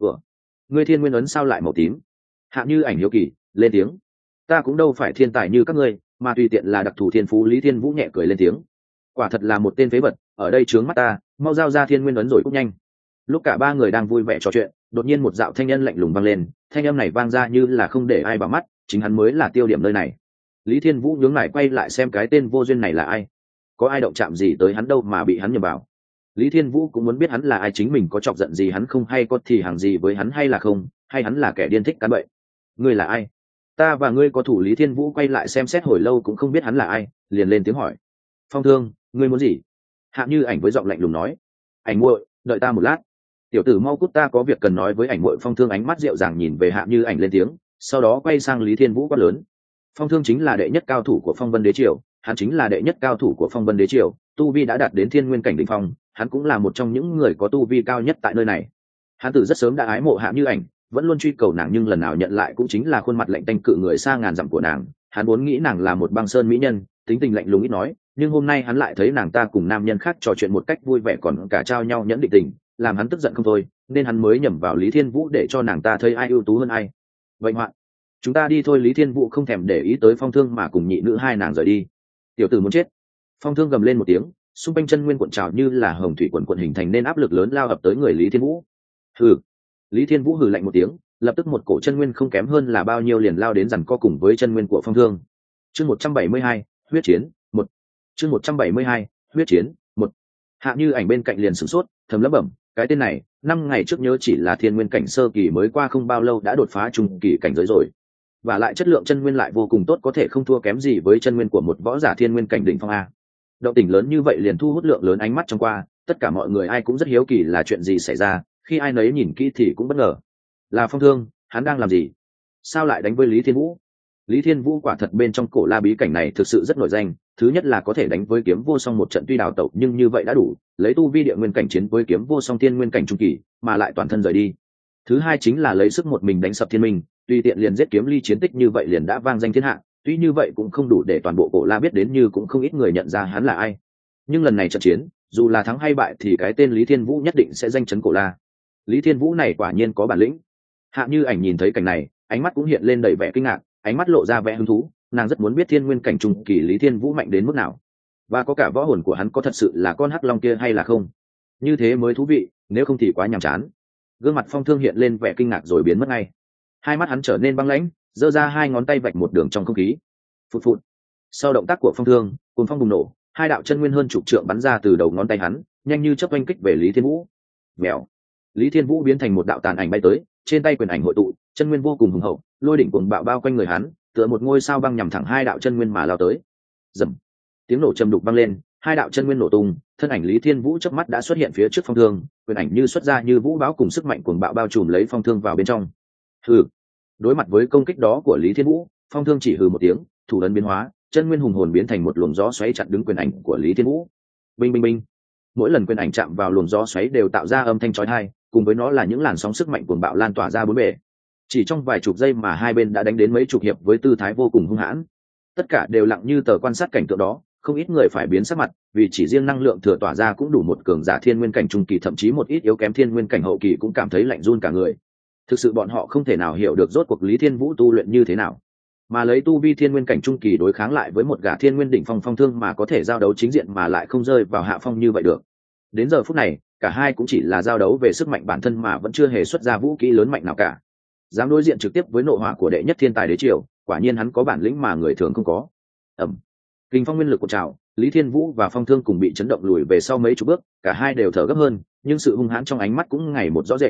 Ngươi thiên nguyên ấn sao lại màu tím? Hạ Như Ảnh hiếu kỳ lên tiếng. Ta cũng đâu phải thiên tài như các ngươi, mà tùy tiện là đặc thù thiên phú. Lý Thiên Vũ nhẹ cười lên tiếng. Quả thật là một tên phế vật, ở đây trướng mắt ta, mau giao ra thiên nguyên ấn rồi cút nhanh. Lúc cả ba người đang vui vẻ trò chuyện, đột nhiên một dạo thanh âm lạnh lùng vang lên, thanh âm này vang ra như là không để ai vào mắt, chính hắn mới là tiêu điểm nơi này. Lý Thiên Vũ nhướng mày quay lại xem cái tên vô duyên này là ai, có ai động chạm gì tới hắn đâu mà bị hắn nhầm vào. Lý Thiên Vũ cũng muốn biết hắn là ai, chính mình có chọc giận gì hắn không, hay có thì hàng gì với hắn hay là không, hay hắn là kẻ điên thích cán bậy. Ngươi là ai? Ta và ngươi có thủ? Lý Thiên Vũ quay lại xem xét hồi lâu cũng không biết hắn là ai, liền lên tiếng hỏi. Phong Thương, ngươi muốn gì? Hạ Như Ảnh với giọng lạnh lùng nói. Ảnh muội, đợi ta một lát. Tiểu tử mau cút, ta có việc cần nói với ảnh muội. Phong Thương ánh mắt dịu dàng nhìn về Hạ Như Ảnh lên tiếng, sau đó quay sang Lý Thiên Vũ quát lớn. Phong Thương chính là đệ nhất cao thủ của Phong Vân Đế Triều, hắn chính là đệ nhất cao thủ của Phong Vân Đế Triều, tu vi đã đạt đến thiên nguyên cảnh đỉnh phong, hắn cũng là một trong những người có tu vi cao nhất tại nơi này. Hắn từ rất sớm đã ái mộ Hạ Như Ảnh, vẫn luôn truy cầu nàng, nhưng lần nào nhận lại cũng chính là khuôn mặt lạnh tanh cự người xa ngàn dặm của nàng. Hắn vốn nghĩ nàng là một băng sơn mỹ nhân, tính tình lạnh lùng ít nói, nhưng hôm nay hắn lại thấy nàng ta cùng nam nhân khác trò chuyện một cách vui vẻ, còn cả trao nhau nhẫn định tình, làm hắn tức giận không thôi, nên hắn mới nhầm vào Lý Thiên Vũ để cho nàng ta thấy ai ưu tú hơn ai. Vậy hoạn, chúng ta đi thôi. Lý Thiên Vũ không thèm để ý tới Phong Thương mà cùng nhị nữ hai nàng rời đi. Tiểu tử muốn chết. Phong Thương gầm lên một tiếng, xung quanh chân nguyên cuộn trào như là hồng thủy quần hình thành nên áp lực lớn lao ập tới người Lý Thiên Vũ. Hừ. Lý Thiên Vũ hừ lạnh một tiếng, lập tức một cổ chân nguyên không kém hơn là bao nhiêu liền lao đến giằng co cùng với chân nguyên của Phong Thương. Chương 172, huyết chiến 1. Chương 172, huyết chiến 1. Hạ Như Ảnh bên cạnh liền sửng sốt, thầm lẩm bẩm, cái tên này, 5 ngày trước nhớ chỉ là thiên nguyên cảnh sơ kỳ, mới qua không bao lâu đã đột phá trung kỳ cảnh giới rồi. Và lại chất lượng chân nguyên lại vô cùng tốt, có thể không thua kém gì với chân nguyên của một võ giả thiên nguyên cảnh đỉnh phong a. Động tĩnh lớn như vậy liền thu hút lượng lớn ánh mắt trong qua, tất cả mọi người ai cũng rất hiếu kỳ là chuyện gì xảy ra, khi ai nấy nhìn kỹ thì cũng bất ngờ. Là Phong Thương, hắn đang làm gì? Sao lại đánh với Lý Thiên Vũ? Lý Thiên Vũ quả thật bên trong cổ la bí cảnh này thực sự rất nổi danh, thứ nhất là có thể đánh với kiếm vô song một trận tuy đào tẩu nhưng như vậy đã đủ, lấy tu vi địa nguyên cảnh chiến với kiếm vô song thiên nguyên cảnh trung kỳ, mà lại toàn thân rời đi. Thứ hai chính là lấy sức một mình đánh sập thiên minh, tùy tiện liền giết kiếm ly chiến tích như vậy liền đã vang danh thiên hạ, tuy như vậy cũng không đủ để toàn bộ cổ la biết đến, như cũng không ít người nhận ra hắn là ai. Nhưng lần này trận chiến, dù là thắng hay bại thì cái tên Lý Thiên Vũ nhất định sẽ danh chấn cổ la. Lý Thiên Vũ này quả nhiên có bản lĩnh. Hạ Như Ảnh nhìn thấy cảnh này, ánh mắt cũng hiện lên đầy vẻ kinh ngạc, ánh mắt lộ ra vẻ hứng thú, nàng rất muốn biết thiên nguyên cảnh trung kỳ Lý Thiên Vũ mạnh đến mức nào, và có cả võ hồn của hắn có thật sự là con hắc long kia hay là không. Như thế mới thú vị, nếu không thì quá nhàm chán. Gương mặt Phong Thương hiện lên vẻ kinh ngạc rồi biến mất ngay, hai mắt hắn trở nên băng lãnh, giơ ra hai ngón tay vạch một đường trong không khí. Phụt phụt. Sau động tác của Phong Thương, cuồng phong bùng nổ, hai đạo chân nguyên hơn chục trượng bắn ra từ đầu ngón tay hắn, nhanh như chớp oanh kích về Lý Thiên Vũ. Mèo. Lý Thiên Vũ biến thành một đạo tàn ảnh bay tới, trên tay quyền ảnh hội tụ, chân nguyên vô cùng hùng hậu, lôi đỉnh cuồng bạo bao quanh người hắn, tựa một ngôi sao băng nhằm thẳng hai đạo chân nguyên mà lao tới. Rầm. Tiếng nổ trầm đục vang lên, hai đạo chân nguyên nổ tung, thân ảnh Lý Thiên Vũ chớp mắt đã xuất hiện phía trước Phong Thương, quyền ảnh như xuất ra như vũ bão cùng sức mạnh cuồng bạo bao trùm lấy Phong Thương vào bên trong. Hừ. Đối mặt với công kích đó của Lý Thiên Vũ, Phong Thương chỉ hừ một tiếng, thủ ấn biến hóa, chân nguyên hùng hồn biến thành một luồng gió xoáy chặn đứng quyền ảnh của Lý Thiên Vũ. Binh binh binh. Mỗi lần quyền ảnh chạm vào luồng gió xoáy đều tạo ra âm thanh chói tai, cùng với nó là những làn sóng sức mạnh cuồng bạo lan tỏa ra bốn bề. Chỉ trong vài chục giây mà hai bên đã đánh đến mấy chục hiệp với tư thái vô cùng hung hãn. Tất cả đều lặng như tờ quan sát cảnh tượng đó, không ít người phải biến sắc mặt, vì chỉ riêng năng lượng thừa tỏa ra cũng đủ một cường giả thiên nguyên cảnh trung kỳ, thậm chí một ít yếu kém thiên nguyên cảnh hậu kỳ cũng cảm thấy lạnh run cả người. Thực sự bọn họ không thể nào hiểu được rốt cuộc Lý Thiên Vũ tu luyện như thế nào, mà lấy tu vi thiên nguyên cảnh trung kỳ đối kháng lại với một gã thiên nguyên đỉnh phong Phong Thương mà có thể giao đấu chính diện mà lại không rơi vào hạ phong như vậy được. Đến giờ phút này, cả hai cũng chỉ là giao đấu về sức mạnh bản thân mà vẫn chưa hề xuất ra vũ khí lớn mạnh nào cả. Dám đối diện trực tiếp với nội hỏa của đệ nhất thiên tài đế triều, quả nhiên hắn có bản lĩnh mà người thường không có. Ầm. Kình phong nguyên lực của trào, Lý Thiên Vũ và Phong Thương cùng bị chấn động lùi về sau mấy chục bước, cả hai đều thở gấp hơn, nhưng sự hung hãn trong ánh mắt cũng ngày một rõ rệt.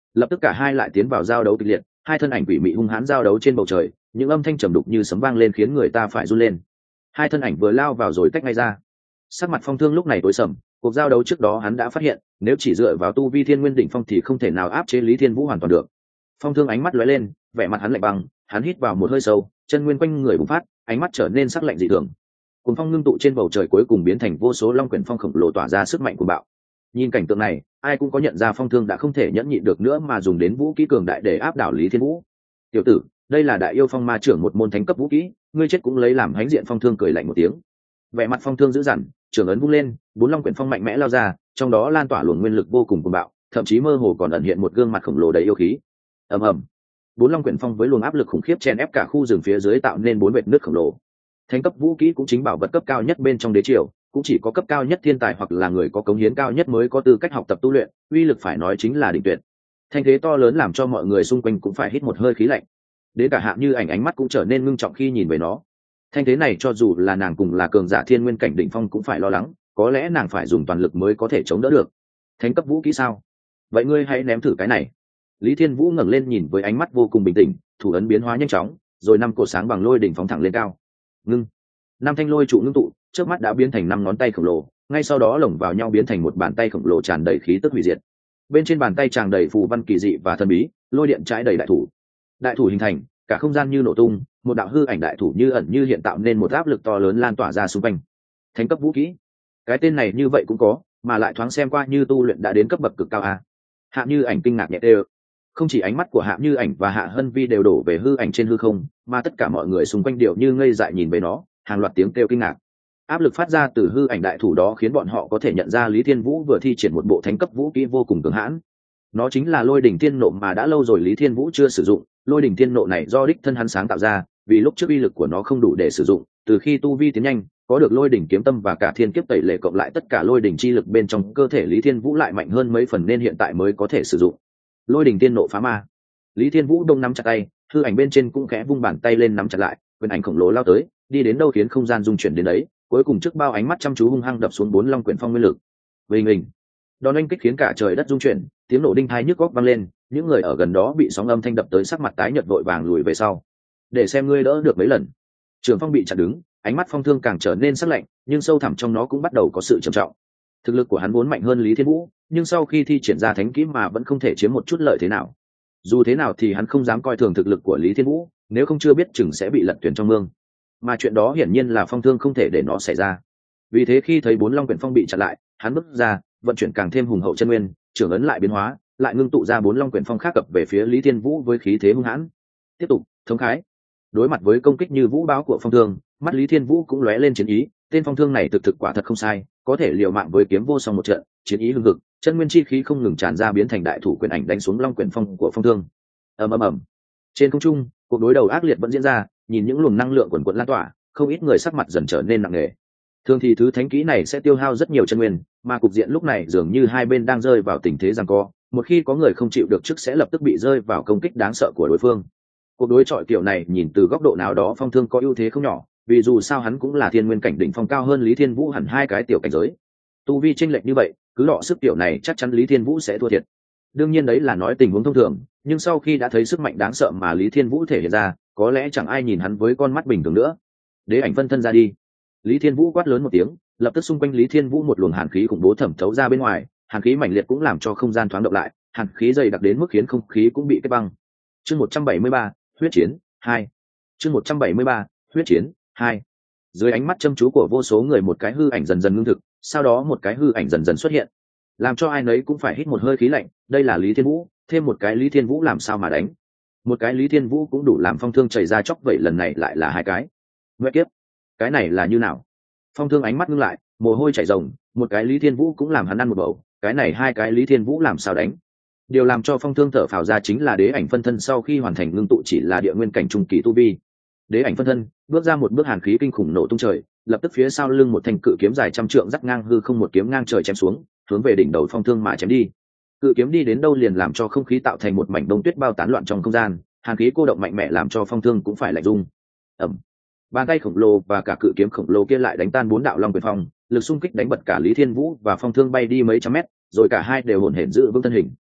Lập tức cả hai lại tiến vào giao đấu kịch liệt, hai thân ảnh quỷ mị hung hãn giao đấu trên bầu trời, những âm thanh trầm đục như sấm vang lên khiến người ta phải run lên. Hai thân ảnh vừa lao vào rồi tách ngay ra. Sắc mặt Phong Thương lúc này tối sầm, cuộc giao đấu trước đó hắn đã phát hiện, nếu chỉ dựa vào tu vi thiên nguyên đỉnh phong thì không thể nào áp chế Lý Thiên Vũ hoàn toàn được. Phong Thương ánh mắt lóe lên, vẻ mặt hắn lạnh băng, hắn hít vào một hơi sâu, chân nguyên quanh người bùng phát, ánh mắt trở nên sắc lạnh dị thường. Cuồng phong ngưng tụ trên bầu trời cuối cùng biến thành vô số long quyển phong khổng lồ tỏa ra sức mạnh của bạo. Nhìn cảnh tượng này, ai cũng có nhận ra Phong Thương đã không thể nhẫn nhịn được nữa mà dùng đến vũ kỹ cường đại để áp đảo Lý Thiên Vũ. Tiểu tử, đây là Đại Yêu Phong Ma trưởng một môn thánh cấp vũ kỹ, ngươi chết cũng lấy làm hãnh diện. Phong Thương cười lạnh một tiếng. Vẻ mặt Phong Thương dữ dằn, trưởng ấn vung lên, bốn long quyển phong mạnh mẽ lao ra, trong đó lan tỏa luồng nguyên lực vô cùng cuồng bạo, thậm chí mơ hồ còn ẩn hiện một gương mặt khổng lồ đầy yêu khí. Ầm ầm. Bốn long quyển phong với luồng áp lực khủng khiếp chen ép cả khu rừng phía dưới tạo nên bốn vệt nước khổng lồ. Thánh cấp vũ kỹ cũng chính bảo vật cấp cao nhất bên trong đế triều, cũng chỉ có cấp cao nhất thiên tài hoặc là người có cống hiến cao nhất mới có tư cách học tập tu luyện, uy lực phải nói chính là đỉnh tuyệt. Thanh thế to lớn làm cho mọi người xung quanh cũng phải hít một hơi khí lạnh. Đến cả Hạ Như Ảnh ánh mắt cũng trở nên ngưng trọng khi nhìn về nó. Thanh thế này cho dù là nàng cùng là cường giả thiên nguyên cảnh đỉnh phong cũng phải lo lắng, có lẽ nàng phải dùng toàn lực mới có thể chống đỡ được. Thánh cấp vũ kỹ sao? Vậy ngươi hãy ném thử cái này. Lý Thiên Vũ ngẩng lên nhìn với ánh mắt vô cùng bình tĩnh, thủ ấn biến hóa nhanh chóng, rồi năm cột sáng bằng lôi đỉnh phóng thẳng lên cao. Ngưng. Năm thanh lôi trụ ngưng tụ, trước mắt đã biến thành năm ngón tay khổng lồ, ngay sau đó lồng vào nhau biến thành một bàn tay khổng lồ tràn đầy khí tức hủy diệt. Bên trên bàn tay tràn đầy phù văn kỳ dị và thần bí, lôi điện trái đầy đại thủ. Đại thủ hình thành, cả không gian như nổ tung, một đạo hư ảnh đại thủ như ẩn như hiện tạo nên một áp lực to lớn lan tỏa ra xung quanh. Thánh cấp vũ kỹ, cái tên này như vậy cũng có, mà lại thoáng xem qua như tu luyện đã đến cấp bậc cực cao a. Hạ Như Ảnh kinh ngạc nhẹ tê. Không chỉ ánh mắt của Hạ Như Ảnh và Hạ Hân Vi đều đổ về hư ảnh trên hư không, mà tất cả mọi người xung quanh đều như ngây dại nhìn về nó, hàng loạt tiếng kêu kinh ngạc. Áp lực phát ra từ hư ảnh đại thủ đó khiến bọn họ có thể nhận ra Lý Thiên Vũ vừa thi triển một bộ thánh cấp vũ kỹ vô cùng cường hãn. Nó chính là Lôi Đỉnh Thiên Nộ mà đã lâu rồi Lý Thiên Vũ chưa sử dụng. Lôi Đỉnh Thiên Nộ này do đích thân hắn sáng tạo ra, vì lúc trước uy lực của nó không đủ để sử dụng, từ khi tu vi tiến nhanh, có được Lôi Đỉnh kiếm tâm và cả thiên kiếp tẩy lệ cộng lại tất cả Lôi Đỉnh chi lực bên trong cơ thể Lý Thiên Vũ lại mạnh hơn mấy phần nên hiện tại mới có thể sử dụng. Lôi Đỉnh Thiên Nộ phá ma. Lý Thiên Vũ đông nắm chặt tay, hư ảnh bên trên cũng khẽ vung bàn tay lên nắm chặt lại, quyền ảnh khổng lồ lao tới, đi đến đâu khiến không gian rung chuyển đến đấy, cuối cùng trước bao ánh mắt chăm chú hung hăng đập xuống bốn long quyển phong nguyên lực. Vinh hình. Đòn oanh kích khiến cả trời đất rung chuyển, tiếng nổ đinh tai nhức óc vang lên, những người ở gần đó bị sóng âm thanh đập tới sắc mặt tái nhợt vội vàng lùi về sau. Để xem ngươi đỡ được mấy lần. Trường Phong bị chặn đứng, ánh mắt Phong Thương càng trở nên sắc lạnh, nhưng sâu thẳm trong nó cũng bắt đầu có sự trầm trọng. Thực lực của hắn vốn mạnh hơn Lý Thiên Vũ, nhưng sau khi thi triển ra thánh kỹ mà vẫn không thể chiếm một chút lợi thế nào. Dù thế nào thì hắn không dám coi thường thực lực của Lý Thiên Vũ, nếu không chưa biết chừng sẽ bị lật thuyền trong mương. Mà chuyện đó hiển nhiên là Phong Thương không thể để nó xảy ra. Vì thế khi thấy bốn long quyển phong bị chặn lại, hắn bước ra, vận chuyển càng thêm hùng hậu chân nguyên, trưởng ấn lại biến hóa, lại ngưng tụ ra bốn long quyển phong khác cập về phía Lý Thiên Vũ với khí thế hung hãn. Tiếp tục, thống khái. Đối mặt với công kích như vũ báo của Phong Thương, mắt Lý Thiên Vũ cũng lóe lên chiến ý, tên Phong Thương này thực quả thật không sai, có thể liều mạng với kiếm vô song một trận, chiến ý hưng hực, chân nguyên chi khí không ngừng tràn ra biến thành đại thủ quyền ảnh đánh xuống long quyển phong của Phong Thương. Ầm ầm ầm. Trên không trung, cuộc đối đầu ác liệt vẫn diễn ra, nhìn những luồng năng lượng quần quật lan tỏa, không ít người sắc mặt dần trở nên nặng nề. Thường thì thứ thánh kỹ này sẽ tiêu hao rất nhiều chân nguyên, mà cục diện lúc này dường như hai bên đang rơi vào tình thế giằng co, một khi có người không chịu được trước sẽ lập tức bị rơi vào công kích đáng sợ của đối phương. Cuộc đối chọi kiểu này nhìn từ góc độ nào đó Phong Thương có ưu thế không nhỏ, vì dù sao hắn cũng là thiên nguyên cảnh đỉnh phong cao hơn Lý Thiên Vũ hẳn hai cái tiểu cảnh giới. Tu vi chênh lệch như vậy, cứ đọ sức tiểu này chắc chắn Lý Thiên Vũ sẽ thua thiệt. Đương nhiên đấy là nói tình huống thông thường, nhưng sau khi đã thấy sức mạnh đáng sợ mà Lý Thiên Vũ thể hiện ra, có lẽ chẳng ai nhìn hắn với con mắt bình thường nữa. Đế ảnh phân thân ra đi. Lý Thiên Vũ quát lớn một tiếng, lập tức xung quanh Lý Thiên Vũ một luồng hàn khí khủng bố thẩm thấu ra bên ngoài, hàn khí mãnh liệt cũng làm cho không gian thoáng động lại, hàn khí dày đặc đến mức khiến không khí cũng bị kết băng. Chương 173, huyết chiến 2. Chương 173, huyết chiến 2. Dưới ánh mắt chăm chú của vô số người một cái hư ảnh dần dần ngưng thực, sau đó một cái hư ảnh dần dần xuất hiện, làm cho ai nấy cũng phải hít một hơi khí lạnh. Đây là Lý Thiên Vũ, thêm một cái Lý Thiên Vũ làm sao mà đánh? Một cái Lý Thiên Vũ cũng đủ làm Phong Thương chảy ra chóc, vậy lần này lại là hai cái. Ngoại kiếp, cái này là như nào? Phong Thương ánh mắt ngưng lại, mồ hôi chảy ròng, một cái Lý Thiên Vũ cũng làm hắn ăn một bầu, cái này hai cái Lý Thiên Vũ làm sao đánh? Điều làm cho Phong Thương thở phào ra chính là đế ảnh phân thân sau khi hoàn thành ngưng tụ chỉ là địa nguyên cảnh trung kỳ tu vi. Đế ảnh phân thân bước ra một bước hàn khí kinh khủng nổ tung trời, lập tức phía sau lưng một thanh cự kiếm dài trăm trượng dắt ngang hư không, một kiếm ngang trời chém xuống, hướng về đỉnh đầu Phong Thương mà chém đi. Cự kiếm đi đến đâu liền làm cho không khí tạo thành một mảnh đông tuyết bao tán loạn trong không gian, hàn khí cô động mạnh mẽ làm cho Phong Thương cũng phải lạnh rung. Ầm. Bàn tay khổng lồ và cả cự kiếm khổng lồ kia lại đánh tan bốn đạo long quyền phong, lực xung kích đánh bật cả Lý Thiên Vũ và Phong Thương bay đi mấy trăm mét, rồi cả hai đều hổn hển giữ vững thân hình.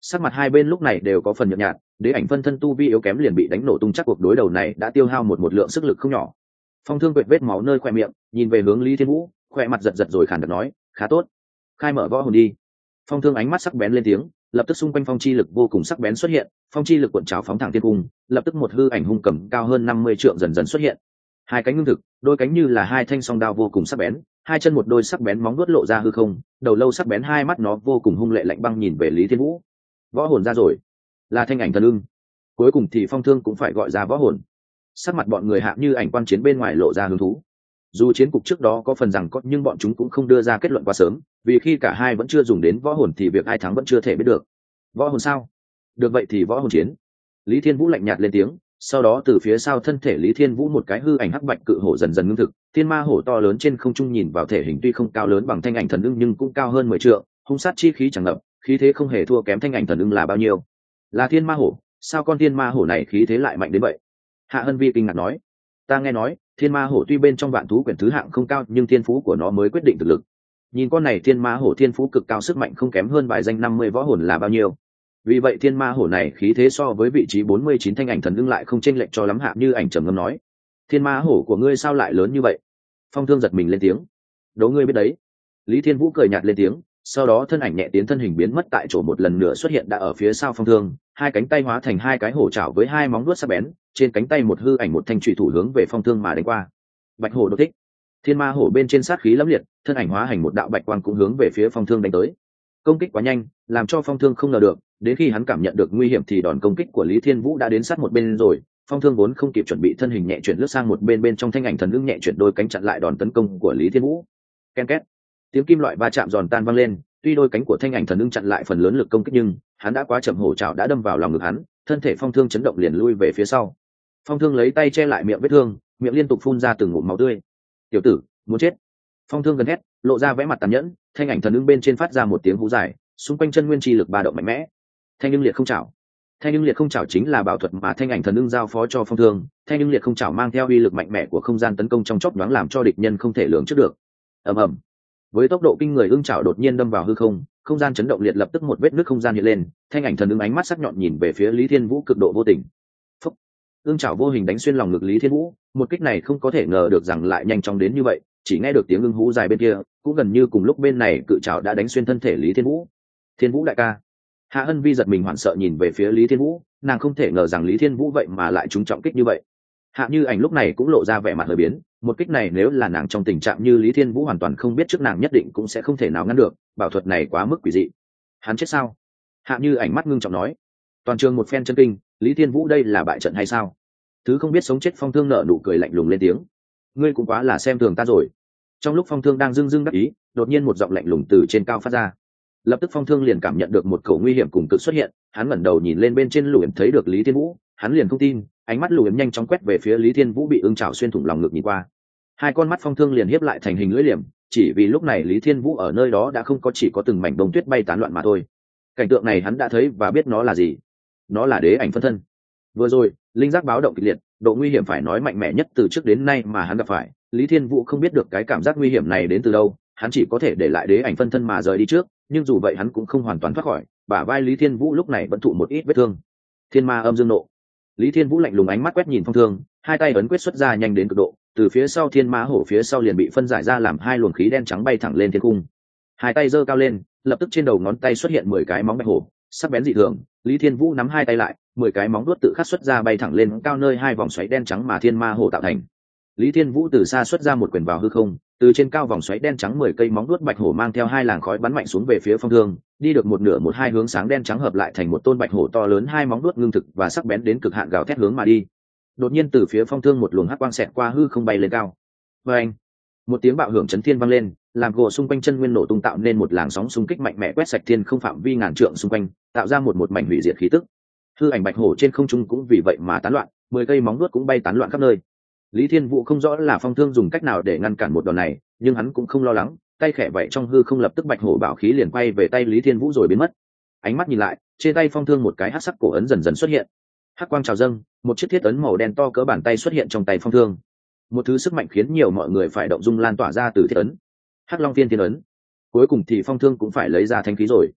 sắc mặt hai bên lúc này đều có phần nhợt nhạt, đế ảnh phân thân tu vi yếu kém liền bị đánh nổ tung, chắc cuộc đối đầu này đã tiêu hao một lượng sức lực không nhỏ. Phong Thương quệt vết máu nơi khoe miệng, nhìn về hướng Lý Thiên Vũ, khoe mặt giật giật rồi khàn đặc nói, khá tốt, khai mở võ hồn đi. Phong Thương ánh mắt sắc bén lên tiếng, lập tức xung quanh phong chi lực vô cùng sắc bén xuất hiện, phong chi lực cuộn trào phóng thẳng thiên cung, lập tức một hư ảnh hung cầm cao hơn 50 trượng dần dần xuất hiện. Hai cánh ngưng thực, đôi cánh như là hai thanh song đao vô cùng sắc bén, hai chân một đôi sắc bén móng vuốt lộ ra hư không, đầu lâu sắc bén, hai mắt nó vô cùng hung lệ lạnh băng nhìn về Lý Thiên Vũ. Võ hồn ra rồi, là thanh ảnh thần ưng. Cuối cùng thì Phong Thương cũng phải gọi ra võ hồn. Sắc mặt bọn người Hạ Như Ảnh quan chiến bên ngoài lộ ra hứng thú. Dù chiến cục trước đó có phần rằng có, nhưng bọn chúng cũng không đưa ra kết luận quá sớm, vì khi cả hai vẫn chưa dùng đến võ hồn thì việc ai thắng vẫn chưa thể biết được. Võ hồn sao? Được vậy thì võ hồn chiến. Lý Thiên Vũ lạnh nhạt lên tiếng, sau đó từ phía sau thân thể Lý Thiên Vũ một cái hư ảnh hắc bạch cự hổ dần dần ngưng thực, thiên ma hổ to lớn trên không trung nhìn vào thể hình tuy không cao lớn bằng thanh ảnh thần ưng nhưng cũng cao hơn 10 trượng, hung sát chi khí chẳng ngập, khí thế không hề thua kém thanh ảnh thần ưng là bao nhiêu. Là thiên ma hổ, sao con thiên ma hổ này khí thế lại mạnh đến vậy? Hạ Hân Vi kinh ngạc nói, ta nghe nói thiên ma hổ tuy bên trong vạn thú quyển thứ hạng không cao nhưng thiên phú của nó mới quyết định thực lực. Nhìn con này thiên ma hổ thiên phú cực cao, sức mạnh không kém hơn bài danh 50 võ hồn là bao nhiêu. Vì vậy thiên ma hổ này khí thế so với vị trí 49 thanh ảnh thần ưng lại không chênh lệch cho lắm. Hạ Như Ảnh trầm ngâm nói, thiên ma hổ của ngươi sao lại lớn như vậy? Phong Thương giật mình lên tiếng, đố ngươi biết đấy. Lý Thiên Vũ cười nhạt lên tiếng, sau đó thân ảnh nhẹ tiến thân hình biến mất tại chỗ, một lần nữa xuất hiện đã ở phía sau Phong Thương, hai cánh tay hóa thành hai cái hổ chảo với hai móng vuốt sắc bén, trên cánh tay một hư ảnh một thanh chủy thủ hướng về Phong Thương mà đánh qua. Bạch hổ đột thích, thiên ma hổ bên trên sát khí lẫm liệt, thân ảnh hóa thành một đạo bạch quang cũng hướng về phía Phong Thương đánh tới. Công kích quá nhanh, làm cho Phong Thương không ngờ được, đến khi hắn cảm nhận được nguy hiểm thì đòn công kích của Lý Thiên Vũ đã đến sát một bên rồi. Phong Thương vốn không kịp chuẩn bị, thân hình nhẹ chuyển lướt sang một bên, bên trong thanh ảnh thần ưng nhẹ chuyển đôi cánh chặn lại đòn tấn công của Lý Thiên Vũ. Ken két, tiếng kim loại va chạm giòn tan vang lên, tuy đôi cánh của thanh ảnh thần ưng chặn lại phần lớn lực công kích nhưng hắn đã quá chậm, hổ chảo đã đâm vào lòng ngực hắn, thân thể Phong Thương chấn động liền lui về phía sau. Phong Thương lấy tay che lại miệng vết thương, miệng liên tục phun ra từng ngụm máu tươi. Tiểu tử, muốn chết! Phong Thương gần hét, lộ ra vẻ mặt tàn nhẫn, thanh ảnh thần ưng bên trên phát ra một tiếng hú dài, xung quanh chân nguyên chi lực ba động mạnh mẽ. Thanh ưng liệt không chảo. Thanh ưng liệt không chảo chính là bảo thuật mà thanh ảnh thần ưng giao phó cho Phong Thương. Thanh ưng liệt không chảo mang theo uy lực mạnh mẽ của không gian tấn công trong chốc nhoáng, làm cho địch nhân không thể lường trước được. Ầm ầm. Với tốc độ kinh người, ưng chảo đột nhiên đâm vào hư không, không gian chấn động liệt, lập tức một vết nứt không gian hiện lên. Thanh ảnh thần ưng ánh mắt sắc nhọn nhìn về phía Lý Thiên Vũ, cực độ vô tình. Phúc. Ưng chảo vô hình đánh xuyên lòng ngực Lý Thiên Vũ, một kích này không có thể ngờ được rằng lại nhanh chóng đến như vậy. Chỉ nghe được tiếng ưng hú dài bên kia, cũng gần như cùng lúc bên này cự chảo đã đánh xuyên thân thể Lý Thiên Vũ. Thiên Vũ đại ca! Hạ Hân Vi giật mình hoảng sợ nhìn về phía Lý Thiên Vũ, nàng không thể ngờ rằng Lý Thiên Vũ vậy mà lại trúng trọng kích như vậy. Hạ Như Ảnh lúc này cũng lộ ra vẻ mặt hơi biến, một kích này nếu là nàng trong tình trạng như Lý Thiên Vũ hoàn toàn không biết trước, nàng nhất định cũng sẽ không thể nào ngăn được, bảo thuật này quá mức quỷ dị. Hắn chết sao? Hạ Như Ảnh mắt ngưng trọng nói. Toàn trường một phen chân kinh, Lý Thiên Vũ đây là bại trận hay sao? Thứ không biết sống chết. Phong Thương nở nụ cười lạnh lùng lên tiếng, ngươi cũng quá là xem thường ta rồi. Trong lúc Phong Thương đang dưng dưng đắc ý, đột nhiên một giọng lạnh lùng từ trên cao phát ra. Lập tức Phong Thương liền cảm nhận được một khẩu nguy hiểm cùng cực xuất hiện, hắn ngẩng đầu nhìn lên bên trên lũ yểm, thấy được Lý Thiên Vũ, hắn liền không tin, ánh mắt lũ yểm nhanh chóng quét về phía Lý Thiên Vũ bị ưng chảo xuyên thủng lòng ngực nhìn qua. Hai con mắt Phong Thương liền hiếp lại thành hình lưỡi liềm, chỉ vì lúc này Lý Thiên Vũ ở nơi đó đã không có chỉ có từng mảnh bông tuyết bay tán loạn mà thôi. Cảnh tượng này hắn đã thấy và biết nó là gì. Nó là đế ảnh phân thân. Vừa rồi, linh giác báo động kịch liệt, độ nguy hiểm phải nói mạnh mẽ nhất từ trước đến nay mà hắn gặp phải. Lý Thiên Vũ không biết được cái cảm giác nguy hiểm này đến từ đâu, hắn chỉ có thể để lại đế ảnh phân thân mà rời đi trước, nhưng dù vậy hắn cũng không hoàn toàn thoát khỏi, bả vai Lý Thiên Vũ lúc này vẫn thụ một ít vết thương. Thiên ma âm dương nộ. Lý Thiên Vũ lạnh lùng ánh mắt quét nhìn Phong Thương, hai tay ấn quyết xuất ra nhanh đến cực độ, từ phía sau thiên ma hổ phía sau liền bị phân giải ra làm hai luồng khí đen trắng bay thẳng lên thiên cung. Hai tay giơ cao lên, lập tức trên đầu ngón tay xuất hiện 10 cái móng bạch hổ, sắc bén dị thường. Lý Thiên Vũ nắm hai tay lại, 10 cái móng vuốt tự khắc xuất ra bay thẳng lên cao nơi hai vòng xoáy đen trắng mà thiên ma hổ tạo thành. Lý Thiên Vũ từ xa xuất ra một quyền vào hư không, từ trên cao vòng xoáy đen trắng 10 cây móng vuốt bạch hổ mang theo hai làn khói bắn mạnh xuống về phía Phong Thương, đi được một nửa một hai hướng sáng đen trắng hợp lại thành một tôn bạch hổ to lớn, hai móng vuốt ngưng thực và sắc bén đến cực hạn gào thét hướng mà đi. Đột nhiên từ phía Phong Thương một luồng hắc quang xẹt qua hư không bay lên cao. Oeng! Một tiếng bạo hưởng chấn thiên vang lên, làm gỗ xung quanh chân nguyên nổ tung tạo nên một làn sóng xung kích mạnh mẽ quét sạch thiên không phạm vi ngàn trượng xung quanh, tạo ra một mảnh hủy diệt khí tức. Hư ảnh bạch hổ trên không trung cũng vì vậy mà tán loạn, 10 cây móng vuốt cũng bay tán loạn khắp nơi. Lý Thiên Vũ không rõ là Phong Thương dùng cách nào để ngăn cản một đòn này, nhưng hắn cũng không lo lắng, tay khẽ vậy trong hư không lập tức bạch hổ bảo khí liền quay về tay Lý Thiên Vũ rồi biến mất. Ánh mắt nhìn lại, trên tay Phong Thương một cái hắc sắc cổ ấn dần dần xuất hiện. Hắc quang trào dâng, một chiếc thiết ấn màu đen to cỡ bàn tay xuất hiện trong tay Phong Thương. Một thứ sức mạnh khiến nhiều mọi người phải động dung lan tỏa ra từ thiết ấn. Hắc Long Tiên Thiên ấn. Cuối cùng thì Phong Thương cũng phải lấy ra thanh khí rồi.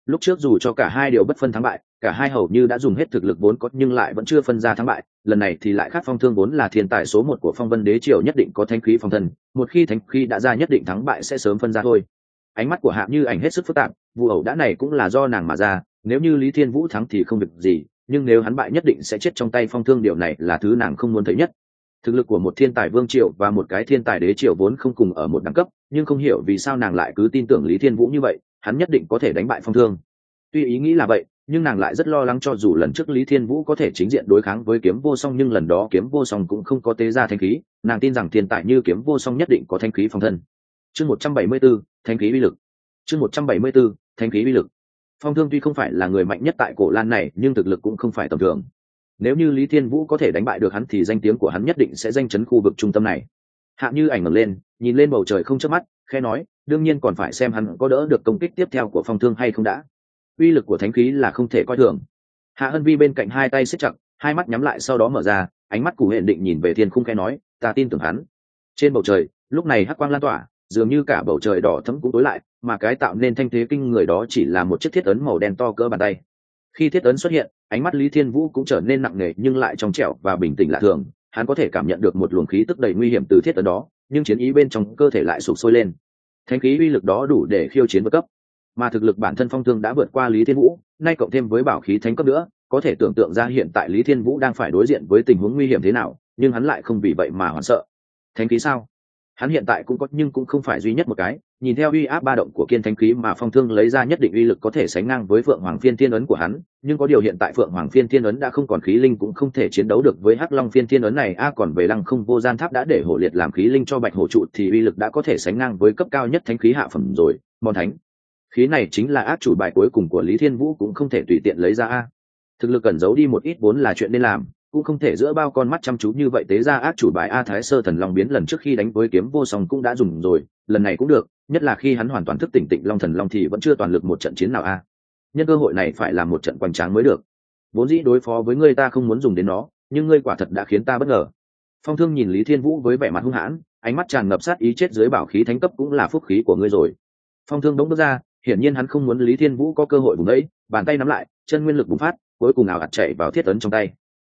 Lúc trước dù cho cả hai đều bất phân thắng bại, cả hai hầu như đã dùng hết thực lực vốn có nhưng lại vẫn chưa phân ra thắng bại, lần này thì lại khác. Phong Thương vốn là thiên tài số 1 của Phong Vân Đế triều, nhất định có thánh khí phong thần, một khi thánh khí đã ra nhất định thắng bại sẽ sớm phân ra thôi. Ánh mắt của Hạ Như Ảnh hết sức phức tạp, vụ ẩu đã này cũng là do nàng mà ra, nếu như Lý Thiên Vũ thắng thì không việc gì, nhưng nếu hắn bại nhất định sẽ chết trong tay Phong Thương, điều này là thứ nàng không muốn thấy nhất. Thực lực của một thiên tài vương triều và một cái thiên tài đế triều vốn không cùng ở một đẳng cấp, nhưng không hiểu vì sao nàng lại cứ tin tưởng Lý Thiên Vũ như vậy, hắn nhất định có thể đánh bại Phong Thương. Tuy ý nghĩ là vậy, nhưng nàng lại rất lo lắng, cho dù lần trước Lý Thiên Vũ có thể chính diện đối kháng với Kiếm Vô Song nhưng lần đó Kiếm Vô Song cũng không có tế ra thanh khí, nàng tin rằng thiên tài như Kiếm Vô Song nhất định có thanh khí phong thân. Chương 174, thanh khí uy lực. Chương 174, thanh khí uy lực. Phong Thương tuy không phải là người mạnh nhất tại Cổ Lan này, nhưng thực lực cũng không phải tầm thường. Nếu như Lý Thiên Vũ có thể đánh bại được hắn thì danh tiếng của hắn nhất định sẽ danh chấn khu vực trung tâm này. Hạ Như Ảnh ngẩng lên, nhìn lên bầu trời không chớp mắt, khẽ nói, đương nhiên còn phải xem hắn có đỡ được công kích tiếp theo của Phong Thương hay không đã. Uy lực của thánh khí là không thể coi thường. Hạ Hân Vi bên cạnh hai tay siết chặt, hai mắt nhắm lại sau đó mở ra, ánh mắt Cù Hện Định nhìn về thiên khung khẽ nói, ta tin tưởng hắn. Trên bầu trời, lúc này hắc quang lan tỏa, dường như cả bầu trời đỏ thẫm cũng tối lại, mà cái tạo nên thanh thế kinh người đó chỉ là một chiếc thiết ấn màu đen to cỡ bàn tay. Khi thiết ấn xuất hiện, ánh mắt Lý Thiên Vũ cũng trở nên nặng nề nhưng lại trong trẻo và bình tĩnh lạ thường, hắn có thể cảm nhận được một luồng khí tức đầy nguy hiểm từ thiết ấn đó, nhưng chiến ý bên trong cơ thể lại sục sôi lên. Thánh khí uy lực đó đủ để khiêu chiến vượt cấp, mà thực lực bản thân Phong Thương đã vượt qua Lý Thiên Vũ, nay cộng thêm với bảo khí thánh cấp nữa, có thể tưởng tượng ra hiện tại Lý Thiên Vũ đang phải đối diện với tình huống nguy hiểm thế nào, nhưng hắn lại không vì vậy mà hoảng sợ. Thánh khí sao? Hắn hiện tại cũng có nhưng cũng không phải duy nhất một cái, nhìn theo uy áp ba động của kiên thánh khí mà Phong Thương lấy ra nhất định uy lực có thể sánh ngang với Phượng Hoàng Phiên Thiên ấn của hắn, nhưng có điều hiện tại Phượng Hoàng Phiên Thiên ấn đã không còn khí linh cũng không thể chiến đấu được với Hắc Long Phiên Thiên ấn này. Còn về Lăng Không Vô Gian Tháp đã để Hổ Liệt làm khí linh cho Bạch Hổ trụ thì uy lực đã có thể sánh ngang với cấp cao nhất thánh khí hạ phẩm rồi. Món thánh khí này chính là át chủ bài cuối cùng của Lý Thiên Vũ, cũng không thể tùy tiện lấy ra. Thực lực cẩn giấu đi một ít vốn là chuyện nên làm, cũng không thể giữa bao con mắt chăm chú như vậy tế ra át chủ bài. Thái Sơ Thần Long biến lần trước khi đánh với Kiếm Vô Song cũng đã dùng rồi, lần này cũng được, nhất là khi hắn hoàn toàn thức tỉnh Tịnh Long Thần Long thì vẫn chưa toàn lực một trận chiến nào. Nhân cơ hội này phải làm một trận quanh tráng mới được. Vốn dĩ đối phó với ngươi ta không muốn dùng đến nó, nhưng ngươi quả thật đã khiến ta bất ngờ. Phong Thương nhìn Lý Thiên Vũ với vẻ mặt hung hãn, ánh mắt tràn ngập sát ý, chết dưới bảo khí thánh cấp cũng là phúc khí của ngươi rồi. Phong Thương bỗng bước ra, hiển nhiên hắn không muốn Lý Thiên Vũ có cơ hội vùng ấy, bàn tay nắm lại, chân nguyên lực bùng phát, cuối cùng ảo ạt chạy vào thiết ấn trong tay.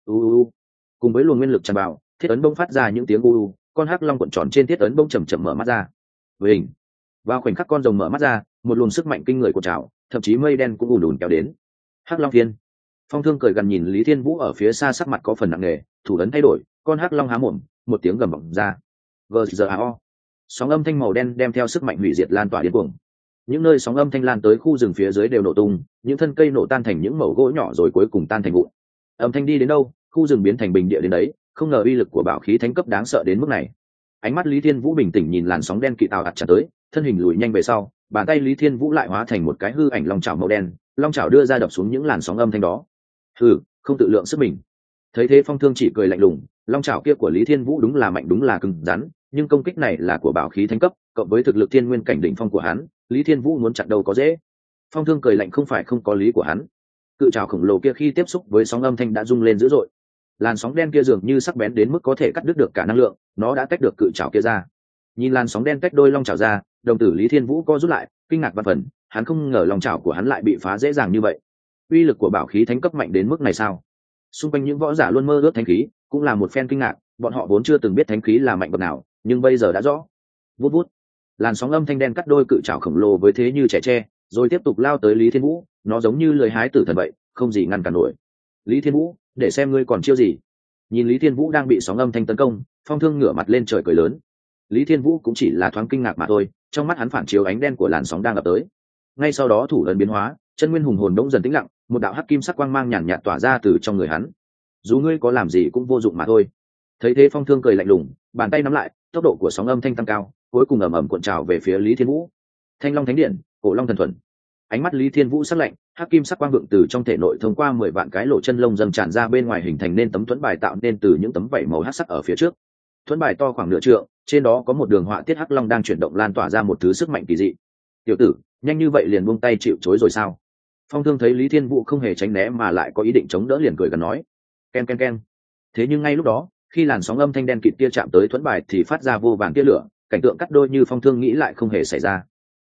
Cùng với luồng nguyên lực tràn vào, thiết ấn bỗng phát ra những tiếng con hắc long cuộn tròn trên thiết ấn bỗng chậm chậm mở mắt ra. Vình, vào khoảnh khắc con rồng mở mắt ra, một luồng sức mạnh kinh người cuộn trào, thậm chí mây đen cũng ùn ùn kéo đến. Hắc Long Phiên. Phong Thương cười gần nhìn Lý Thiên Vũ ở phía xa, sắc mặt có phần nặng nề, thủ ấn thay đổi, con hắc long há mồm, một tiếng gầm vọng ra. Gzao. Sóng âm thanh màu đen đem theo sức mạnh hủy diệt lan tỏa điên cuồng. Những nơi sóng âm thanh lan tới khu rừng phía dưới đều nổ tung, những thân cây nổ tan thành những mẩu gỗ nhỏ rồi cuối cùng tan thành vụn. Âm thanh đi đến đâu, khu rừng biến thành bình địa đến đấy, không ngờ uy lực của bảo khí thánh cấp đáng sợ đến mức này. Ánh mắt Lý Thiên Vũ bình tĩnh nhìn làn sóng đen kịt ào ạt tràn tới, thân hình lùi nhanh về sau, bàn tay Lý Thiên Vũ lại hóa thành một cái hư ảnh long chảo màu đen, long chảo đưa ra đập xuống những làn sóng âm thanh đó. Hừ, không tự lượng sức mình. Thấy thế Phong Thương chỉ cười lạnh lùng, long chảo kia của Lý Thiên Vũ đúng là mạnh, đúng là cứng rắn, nhưng công kích này là của bảo khí thánh cấp, cộng với thực lực thiên nguyên cảnh đỉnh phong của hắn, Lý Thiên Vũ muốn chặn đâu có dễ. Phong Thương cười lạnh không phải không có lý của hắn. Cự trảo khổng lồ kia khi tiếp xúc với sóng âm thanh đã rung lên dữ dội. Làn sóng đen kia dường như sắc bén đến mức có thể cắt đứt được cả năng lượng, nó đã tách được cự trảo kia ra. Nhìn làn sóng đen tách đôi long chảo ra, đồng tử Lý Thiên Vũ co rút lại, kinh ngạc vạn phần, hắn không ngờ long chảo của hắn lại bị phá dễ dàng như vậy. Uy lực của bảo khí thánh cấp mạnh đến mức này sao? Xung quanh những võ giả luôn mơ ước thánh khí, cũng là một phen kinh ngạc, bọn họ vốn chưa từng biết thánh khí là mạnh bậc nào, nhưng bây giờ đã rõ. Vút vút, làn sóng âm thanh đen cắt đôi cự trảo khổng lồ với thế như trẻ tre, rồi tiếp tục lao tới Lý Thiên Vũ, nó giống như lưỡi hái tử thần vậy, không gì ngăn cản nổi. Lý Thiên Vũ, để xem ngươi còn chiêu gì. Nhìn Lý Thiên Vũ đang bị sóng âm thanh tấn công, Phong Thương ngửa mặt lên trời cười lớn. Lý Thiên Vũ cũng chỉ là thoáng kinh ngạc mà thôi, trong mắt hắn phản chiếu ánh đen của làn sóng đang ập tới. Ngay sau đó thủ ấn biến hóa, chân nguyên hùng hồn đống dần tĩnh lặng, một đạo hắc kim sắc quang mang nhàn nhạt tỏa ra từ trong người hắn. Dù ngươi có làm gì cũng vô dụng mà thôi. Thấy thế Phong Thương cười lạnh lùng, bàn tay nắm lại, tốc độ của sóng âm thanh tăng cao, cuối cùng ầm ầm cuộn trào về phía Lý Thiên Vũ. Thanh Long Thánh Điện, Cổ Long Thần Thuần. Ánh mắt Lý Thiên Vũ sắc lạnh, hắc kim sắc quang vượng từ trong thể nội thông qua 10 vạn cái lỗ chân lông dâng tràn ra bên ngoài, hình thành nên tấm thuẫn bài tạo nên từ những tấm vảy màu hắc sắc ở phía trước. Thuẫn bài to khoảng nửa trượng, trên đó có một đường họa tiết hắc long đang chuyển động, lan tỏa ra một thứ sức mạnh kỳ dị. Tiểu tử, nhanh như vậy liền buông tay chịu chối rồi sao? Phong Thương thấy Lý Thiên Vũ không hề tránh né mà lại có ý định chống đỡ, liền cười gần nói. Ken ken ken. Thế nhưng ngay lúc đó, khi làn sóng âm thanh đen kịt kia chạm tới thuẫn bài thì phát ra vô vàng tia lửa, cảnh tượng cắt đôi như Phong Thương nghĩ lại không hề xảy ra.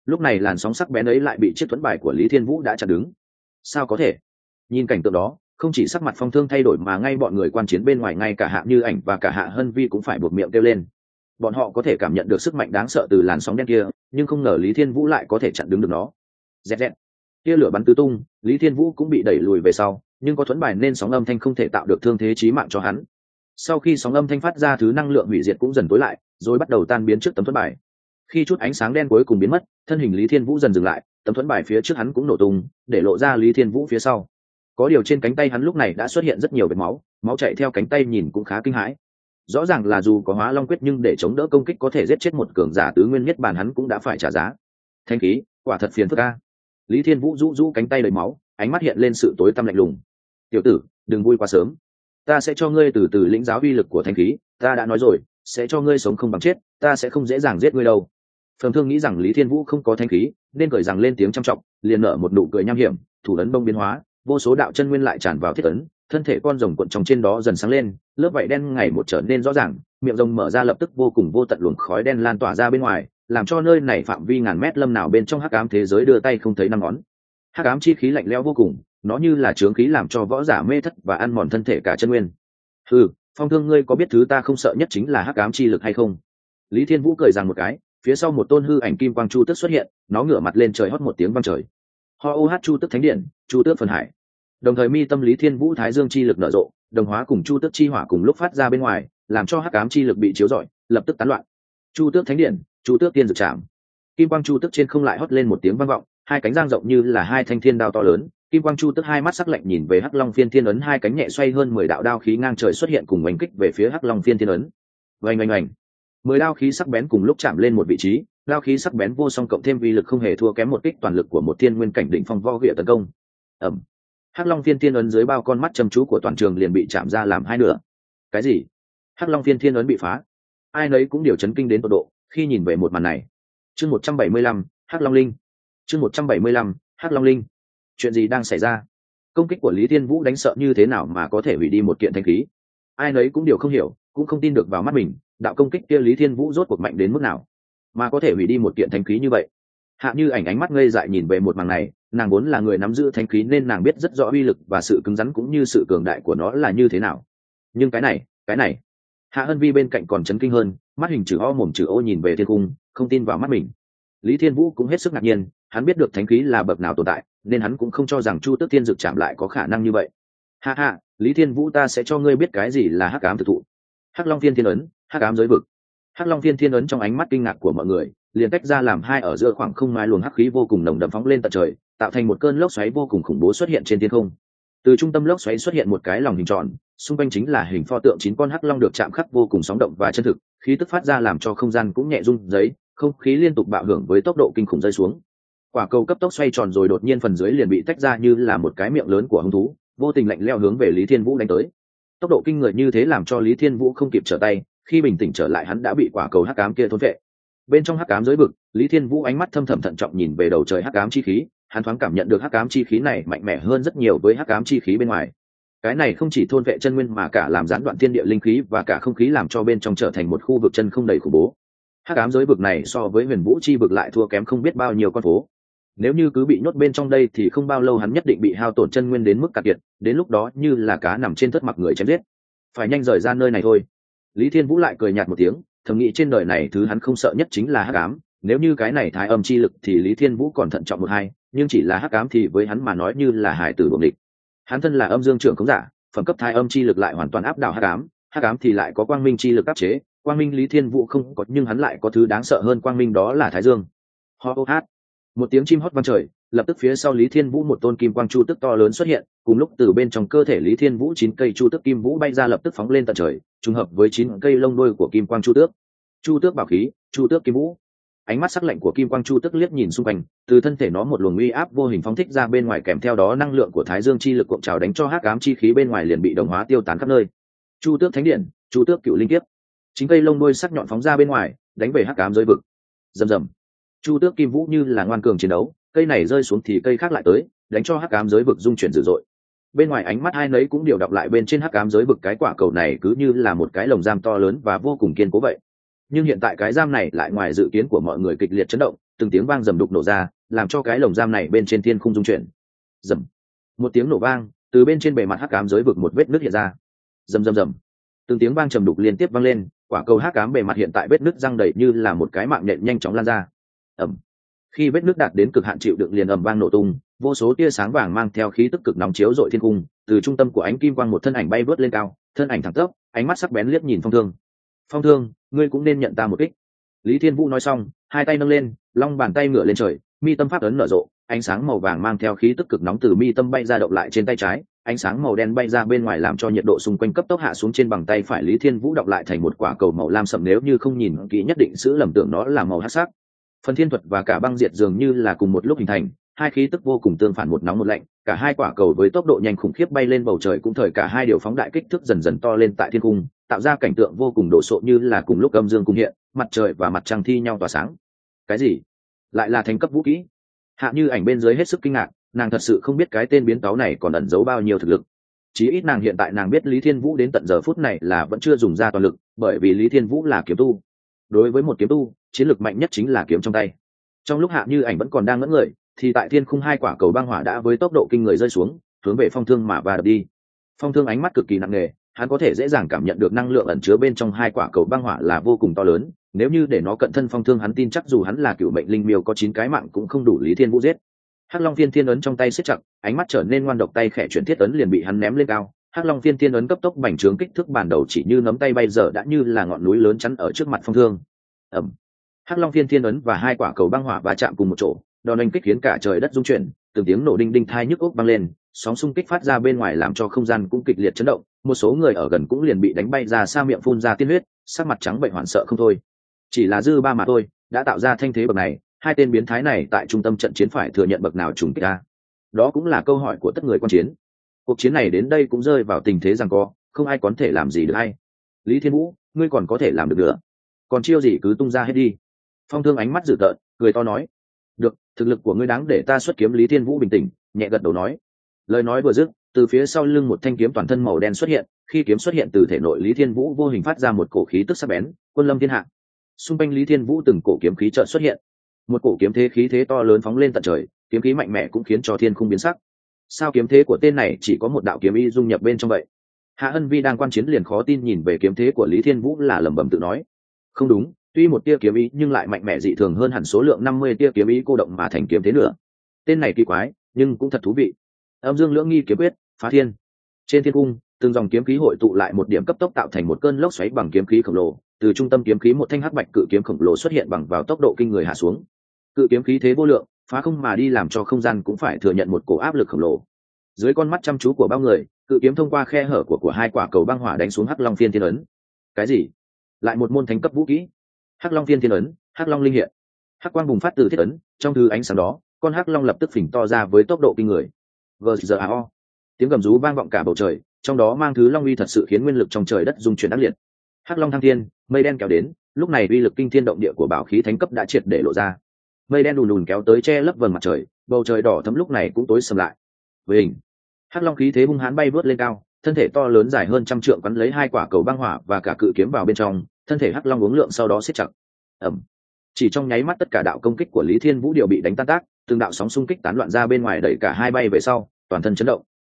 lúc này làn sóng sắc bén ấy lại bị chiếc thuẫn bài của Lý Thiên Vũ đã chặn đứng. Sao có thể? Nhìn cảnh tượng đó, không chỉ sắc mặt Phong Thương thay đổi mà ngay bọn người quan chiến bên ngoài, ngay cả Hạ Như Ảnh và cả Hạ Hân Vi cũng phải buột miệng kêu lên. Bọn họ có thể cảm nhận được sức mạnh đáng sợ từ làn sóng đen kia, nhưng không ngờ Lý Thiên Vũ lại có thể chặn đứng được nó. Rẹt rẹt, tia lửa bắn tứ tung, Lý Thiên Vũ cũng bị đẩy lùi về sau, nhưng có thuẫn bài nên sóng âm thanh không thể tạo được thương thế chí mạng cho hắn. Sau khi sóng âm thanh phát ra, thứ năng lượng hủy diệt cũng dần tối lại, rồi bắt đầu tan biến trước tấm thuẫn bài. Khi chút ánh sáng đen cuối cùng biến mất, thân hình Lý Thiên Vũ dần dừng lại, tấm thuẫn bài phía trước hắn cũng nổ tung, để lộ ra Lý Thiên Vũ phía sau. Có điều trên cánh tay hắn lúc này đã xuất hiện rất nhiều vết máu, máu chảy theo cánh tay nhìn cũng khá kinh hãi. Rõ ràng là dù có Hóa Long quyết nhưng để chống đỡ công kích có thể giết chết một cường giả tứ nguyên niết bàn, hắn cũng đã phải trả giá. Thanh khí, quả thật phiền phức a. Lý Thiên Vũ rũ rũ cánh tay đầy máu, ánh mắt hiện lên sự tối tăm lạnh lùng. Tiểu tử, đừng vui quá sớm. Ta sẽ cho ngươi từ từ lĩnh giáo uy lực của thanh khí, ta đã nói rồi, sẽ cho ngươi sống không bằng chết, ta sẽ không dễ dàng giết ngươi đâu. Phần Thương nghĩ rằng Lý Thiên Vũ không có thanh khí, nên cười rằng lên tiếng trăm trọng, liền nở một nụ cười nham hiểm, thủ ấn bông biến hóa, vô số đạo chân nguyên lại tràn vào thiết ấn, thân thể con rồng cuộn trong trên đó dần sáng lên, lớp vảy đen ngày một trở nên rõ ràng, miệng rồng mở ra lập tức vô cùng vô tận luồng khói đen lan tỏa ra bên ngoài, làm cho nơi này phạm vi ngàn mét lâm nào bên trong hắc ám thế giới đưa tay không thấy năm ngón. Hắc ám chi khí lạnh lẽo vô cùng, nó như là chướng khí làm cho võ giả mê thất và ăn mòn thân thể cả chân nguyên. Ừ, Phong Thương, ngươi có biết thứ ta không sợ nhất chính là hắc ám chi lực hay không? Lý Thiên Vũ cười rằng một cái, phía sau một tôn hư ảnh kim quang chu tước xuất hiện, nó ngửa mặt lên trời hót một tiếng vang trời. Ho ô hát chu tước thánh điện, chu tước phần hải. Đồng thời mi tâm Lý Thiên Vũ thái dương chi lực nở rộ, đồng hóa cùng chu tước chi hỏa cùng lúc phát ra bên ngoài, làm cho hắc ám chi lực bị chiếu rọi, lập tức tán loạn. Chu tước thánh điện, chu tước tiên dược trảm. Kim quang chu tước trên không lại hót lên một tiếng vang vọng, hai cánh dang rộng như là hai thanh thiên đao to lớn. Kim quang chu tước hai mắt sắc lạnh nhìn về hắc long phiên thiên ấn, hai cánh nhẹ xoay hơn 10 đạo đao khí ngang trời xuất hiện cùng oanh kích về phía hắc long phiên thiên ấn. Oanh oanh oanh, 10 đao khí sắc bén cùng lúc chạm lên một vị trí, đao khí sắc bén vô song cộng thêm vi lực không hề thua kém một kích toàn lực của một thiên nguyên cảnh đỉnh phong võ địa tấn công. ầm, hắc long phiên thiên ấn dưới bao con mắt chăm chú của toàn trường liền bị chạm ra làm hai nửa. Cái gì? Hắc long phiên thiên ấn bị phá? Ai nấy cũng đều chấn kinh đến tột độ khi nhìn về một màn này. Chương 175, hắc long linh. Chương 175, hắc long linh. Chuyện gì đang xảy ra? Công kích của Lý Thiên Vũ đánh sợ như thế nào mà có thể hủy đi một kiện thanh khí? Ai nấy cũng đều không hiểu, cũng không tin được vào mắt mình, đạo công kích kia Lý Thiên Vũ rốt cuộc mạnh đến mức nào mà có thể hủy đi một kiện thanh khí như vậy. Hạ Như Ảnh ánh mắt ngây dại nhìn về một màn này, nàng vốn là người nắm giữ thanh khí nên nàng biết rất rõ uy lực và sự cứng rắn cũng như sự cường đại của nó là như thế nào. Nhưng cái này, Hạ Hân Vi bên cạnh còn chấn kinh hơn, mắt hình chữ O mồm chữ O nhìn về thiên cung, không tin vào mắt mình. Lý Thiên Vũ cũng hết sức ngạc nhiên, hắn biết được thánh khí là bậc nào tồn tại, nên hắn cũng không cho rằng Chu Tước Tiên Dược chạm lại có khả năng như vậy. Ha ha, Lý Thiên Vũ, ta sẽ cho ngươi biết cái gì là hắc ám thực thụ. Hắc Long Phiên Thiên ấn, hắc ám giới vực. Hắc Long Phiên Thiên ấn trong ánh mắt kinh ngạc của mọi người, liền tách ra làm hai ở giữa khoảng không, mai luồng hắc khí vô cùng nồng đậm phóng lên tận trời, tạo thành một cơn lốc xoáy vô cùng khủng bố xuất hiện trên thiên không. Từ trung tâm lốc xoáy xuất hiện một cái lòng hình tròn, xung quanh chính là hình pho tượng 9 con hắc long được chạm khắc vô cùng sóng động và chân thực, khí tức phát ra làm cho không gian cũng nhẹ rung rẩy, không khí liên tục bạo hưởng với tốc độ kinh khủng rơi xuống. Quả cầu cấp tốc xoay tròn rồi đột nhiên phần dưới liền bị tách ra như là một cái miệng lớn của hung thú, vô tình lạnh lẽo hướng về Lý Thiên Vũ đánh tới. Tốc độ kinh người như thế làm cho Lý Thiên Vũ không kịp trở tay, khi bình tĩnh trở lại hắn đã bị quả cầu hắc ám kia thôn phệ. Bên trong hắc ám giới vực, Lý Thiên Vũ ánh mắt thâm thẳm thận trọng nhìn về đầu trời hắc ám chi khí, hắn thoáng cảm nhận được hắc ám chi khí này mạnh mẽ hơn rất nhiều với hắc ám chi khí bên ngoài. Cái này không chỉ thôn vệ chân nguyên mà cả làm gián đoạn thiên địa linh khí và cả không khí, làm cho bên trong trở thành một khu vực chân không đầy khủng bố. Hắc ám giới vực này so với Huyền Vũ chi vực lại thua kém không biết bao nhiêu con phố. Nếu như cứ bị nhốt bên trong đây thì không bao lâu hắn nhất định bị hao tổn chân nguyên đến mức cạn kiệt, đến lúc đó như là cá nằm trên thớt mặc người chém giết. Phải nhanh rời ra nơi này thôi. Lý Thiên Vũ lại cười nhạt một tiếng, thầm nghĩ trên đời này thứ hắn không sợ nhất chính là hắc ám. Nếu như cái này thái âm chi lực thì Lý Thiên Vũ còn thận trọng một hai, nhưng chỉ là hắc ám thì với hắn mà nói như là hải tử đuổi địch. Hắn thân là âm dương trưởng khống giả, phẩm cấp thái âm chi lực lại hoàn toàn áp đảo hắc ám thì lại có quang minh chi lực áp chế. Quang minh Lý Thiên Vũ không có, nhưng hắn lại có thứ đáng sợ hơn quang minh, đó là thái dương. Ho ô hát, một tiếng chim hót vang trời, lập tức phía sau Lý Thiên Vũ một tôn kim quang chu tước to lớn xuất hiện, cùng lúc từ bên trong cơ thể Lý Thiên Vũ 9 cây chu tước kim vũ bay ra lập tức phóng lên tận trời, trùng hợp với 9 cây lông đuôi của kim quang chu tước. Chu tước bảo khí, chu tước kim vũ. Ánh mắt sắc lạnh của kim quang chu tước liếc nhìn xung quanh, từ thân thể nó một luồng uy áp vô hình phóng thích ra bên ngoài, kèm theo đó năng lượng của thái dương chi lực cuộn trào đánh cho hắc ám chi khí bên ngoài liền bị đồng hóa tiêu tán khắp nơi. Chu tước thánh điện, chu tước cựu linh kiếp. 9 cây lông đuôi sắc nhọn phóng ra bên ngoài, đánh về hắc ám giới vực. Rầm rầm. Chu tước kim vũ như là ngoan cường chiến đấu, cây này rơi xuống thì cây khác lại tới, đánh cho hắc ám giới vực dung chuyển dữ dội. Bên ngoài ánh mắt hai nấy cũng điều đọc lại bên trên hắc ám giới vực, cái quả cầu này cứ như là một cái lồng giam to lớn và vô cùng kiên cố vậy. nhưng hiện tại cái giam này lại ngoài dự kiến của mọi người kịch liệt chấn động, từng tiếng vang rầm đục nổ ra, làm cho cái lồng giam này bên trên thiên khung rung chuyển. Rầm, một tiếng nổ vang, từ bên trên bề mặt hắc ám giới vực một vết nứt hiện ra. Rầm rầm rầm, từng tiếng vang trầm đục liên tiếp vang lên, quả cầu hắc ám bề mặt hiện tại vết nứt răng đầy như là một cái mạng nhện nhanh chóng lan ra. Ầm, khi vết nứt đạt đến cực hạn chịu đựng liền ầm vang nổ tung, vô số tia sáng vàng mang theo khí tức cực nóng chiếu rọi thiên cung, từ trung tâm của ánh kim quang một thân ảnh bay vút lên cao, thân ảnh thẳng tắp, ánh mắt sắc bén liếc nhìn Phong Thương. Phong Thương, ngươi cũng nên nhận ta một kích. Lý Thiên Vũ nói xong, hai tay nâng lên, long bàn tay ngửa lên trời, mi tâm pháp ấn nở rộ, ánh sáng màu vàng mang theo khí tức cực nóng từ mi tâm bay ra động lại trên tay trái, ánh sáng màu đen bay ra bên ngoài làm cho nhiệt độ xung quanh cấp tốc hạ xuống trên bằng tay phải. Lý Thiên Vũ đọc lại thành một quả cầu màu lam sậm, nếu như không nhìn kỹ nhất định sẽ lầm tưởng nó là màu hắc sắc. Phần thiên thuật và cả băng diệt dường như là cùng một lúc hình thành, hai khí tức vô cùng tương phản, một nóng một lạnh, cả hai quả cầu với tốc độ nhanh khủng khiếp bay lên bầu trời, cũng thời cả hai điều phóng đại kích thước dần dần to lên tại thiên cung, tạo ra cảnh tượng vô cùng đồ sộ, như là cùng lúc âm dương cùng hiện, mặt trời và mặt trăng thi nhau tỏa sáng. Cái gì? Lại là thành cấp vũ kỹ? Hạ Như Ảnh bên dưới hết sức kinh ngạc, nàng thật sự không biết cái tên biến táo này còn ẩn giấu bao nhiêu thực lực. Chí ít nàng hiện tại nàng biết Lý Thiên Vũ đến tận giờ phút này là vẫn chưa dùng ra toàn lực, bởi vì Lý Thiên Vũ là kiếm tu. Đối với một kiếm tu, chiến lược mạnh nhất chính là kiếm trong tay. Trong lúc Hạ Như Ảnh vẫn còn đang ngẩn người, thì tại thiên khung hai quả cầu băng hỏa đã với tốc độ kinh người rơi xuống, hướng về Phong Thương mà va đập đi. Phong Thương ánh mắt cực kỳ nặng nề, hắn có thể dễ dàng cảm nhận được năng lượng ẩn chứa bên trong hai quả cầu băng hỏa là vô cùng to lớn, nếu như để nó cận thân Phong Thương, hắn tin chắc dù hắn là cựu mệnh linh miêu có 9 cái mạng cũng không đủ Lý Thiên Vũ giết. Hắc Long Phiên Thiên ấn trong tay siết chặt, ánh mắt trở nên ngoan độc, tay khẽ chuyển thiết ấn liền bị hắn ném lên cao. Hắc Long Phiên Thiên ấn cấp tốc bành trướng, kích thước bản đầu chỉ như nắm tay bây giờ đã như là ngọn núi lớn chắn ở trước mặt Phong Thương. Ầm. Hắc Long Phiên Thiên ấn và hai quả cầu băng hỏa va chạm cùng một chỗ, đòn oanh kích khiến cả trời đất rung chuyển, từng tiếng nổ đinh đinh thai nhức óc vang lên, sóng xung kích phát ra bên ngoài làm cho không gian cũng kịch liệt chấn động, một số người ở gần cũng liền bị đánh bay ra xa, miệng phun ra tiên huyết, sắc mặt trắng bệch hoảng sợ không thôi. Chỉ là dư ba mà thôi, đã tạo ra thanh thế bậc này, hai tên biến thái này tại trung tâm trận chiến phải thừa nhận bậc nào trùng kích a? Đó cũng là câu hỏi của tất người quan chiến. Cuộc chiến này đến đây cũng rơi vào tình thế giằng co, không ai có thể làm gì được hay. Lý Thiên Vũ, ngươi còn có thể làm được nữa, còn chiêu gì cứ tung ra hết đi. Phong Thương ánh mắt dữ tợn, cười to nói. Được, thực lực của ngươi đáng để ta xuất kiếm. Lý Thiên Vũ bình tĩnh, nhẹ gật đầu nói. Lời nói vừa dứt, từ phía sau lưng một thanh kiếm toàn thân màu đen xuất hiện, khi kiếm xuất hiện từ thể nội Lý Thiên Vũ vô hình phát ra một cổ khí tức sắc bén, quân lâm thiên hạ. Xung quanh Lý Thiên Vũ từng cổ kiếm khí chợt xuất hiện, một cổ kiếm thế khí thế to lớn phóng lên tận trời, kiếm khí mạnh mẽ cũng khiến cho thiên khung biến sắc. Sao kiếm thế của tên này chỉ có một đạo kiếm ý dung nhập bên trong vậy? Hạ Hân Vi đang quan chiến liền khó tin nhìn về kiếm thế của Lý Thiên Vũ, là lẩm bẩm tự nói. Không đúng, tuy một tia kiếm ý nhưng lại mạnh mẽ dị thường hơn hẳn số lượng 50 tia kiếm ý cô động mà thành kiếm thế nữa. Tên này kỳ quái, nhưng cũng thật thú vị. Âm dương lưỡng nghi kiếm quyết, phá thiên. Trên thiên cung, từng dòng kiếm khí hội tụ lại một điểm, cấp tốc tạo thành một cơn lốc xoáy bằng kiếm khí khổng lồ. Từ trung tâm kiếm khí một thanh hắc bạch cự kiếm khổng lồ xuất hiện bằng vào tốc độ kinh người hạ xuống. Cự kiếm khí thế vô lượng, phá không mà đi làm cho không gian cũng phải thừa nhận một cổ áp lực khổng lồ. Dưới con mắt chăm chú của bao người, cự kiếm thông qua khe hở của hai quả cầu băng hỏa đánh xuống Hắc Long Phiên Thiên ấn. Cái gì? Lại một môn thánh cấp vũ kỹ? Hắc Long Phiên Thiên ấn, Hắc Long linh hiện. Hắc quang bùng phát từ thiết ấn, trong thứ ánh sáng đó, con hắc long lập tức phình to ra với tốc độ kinh người. Gzao. Tiếng gầm rú vang vọng cả bầu trời, trong đó mang thứ long uy thật sự khiến nguyên lực trong trời đất rung chuyển ác liệt. Hắc Long thăng thiên, mây đen kéo đến, lúc này uy lực kinh thiên động địa của bảo khí thánh cấp đã triệt để lộ ra. Mây đen đùn đùn kéo tới che lấp vầng mặt trời, bầu trời đỏ thẫm lúc này cũng tối sầm lại. Với hình, Hắc Long khí thế hung hãn bay vút lên cao, thân thể to lớn dài hơn 100 trượng quấn lấy hai quả cầu băng hỏa và cả cự kiếm vào bên trong, thân thể Hắc Long uốn lượn sau đó siết chặt. Ầm. Chỉ trong nháy mắt tất cả đạo công kích của Lý Thiên Vũ đều bị đánh tan tác, từng đạo sóng xung kích tán loạn ra bên ngoài đẩy cả hai bay về sau, toàn thân chấn động.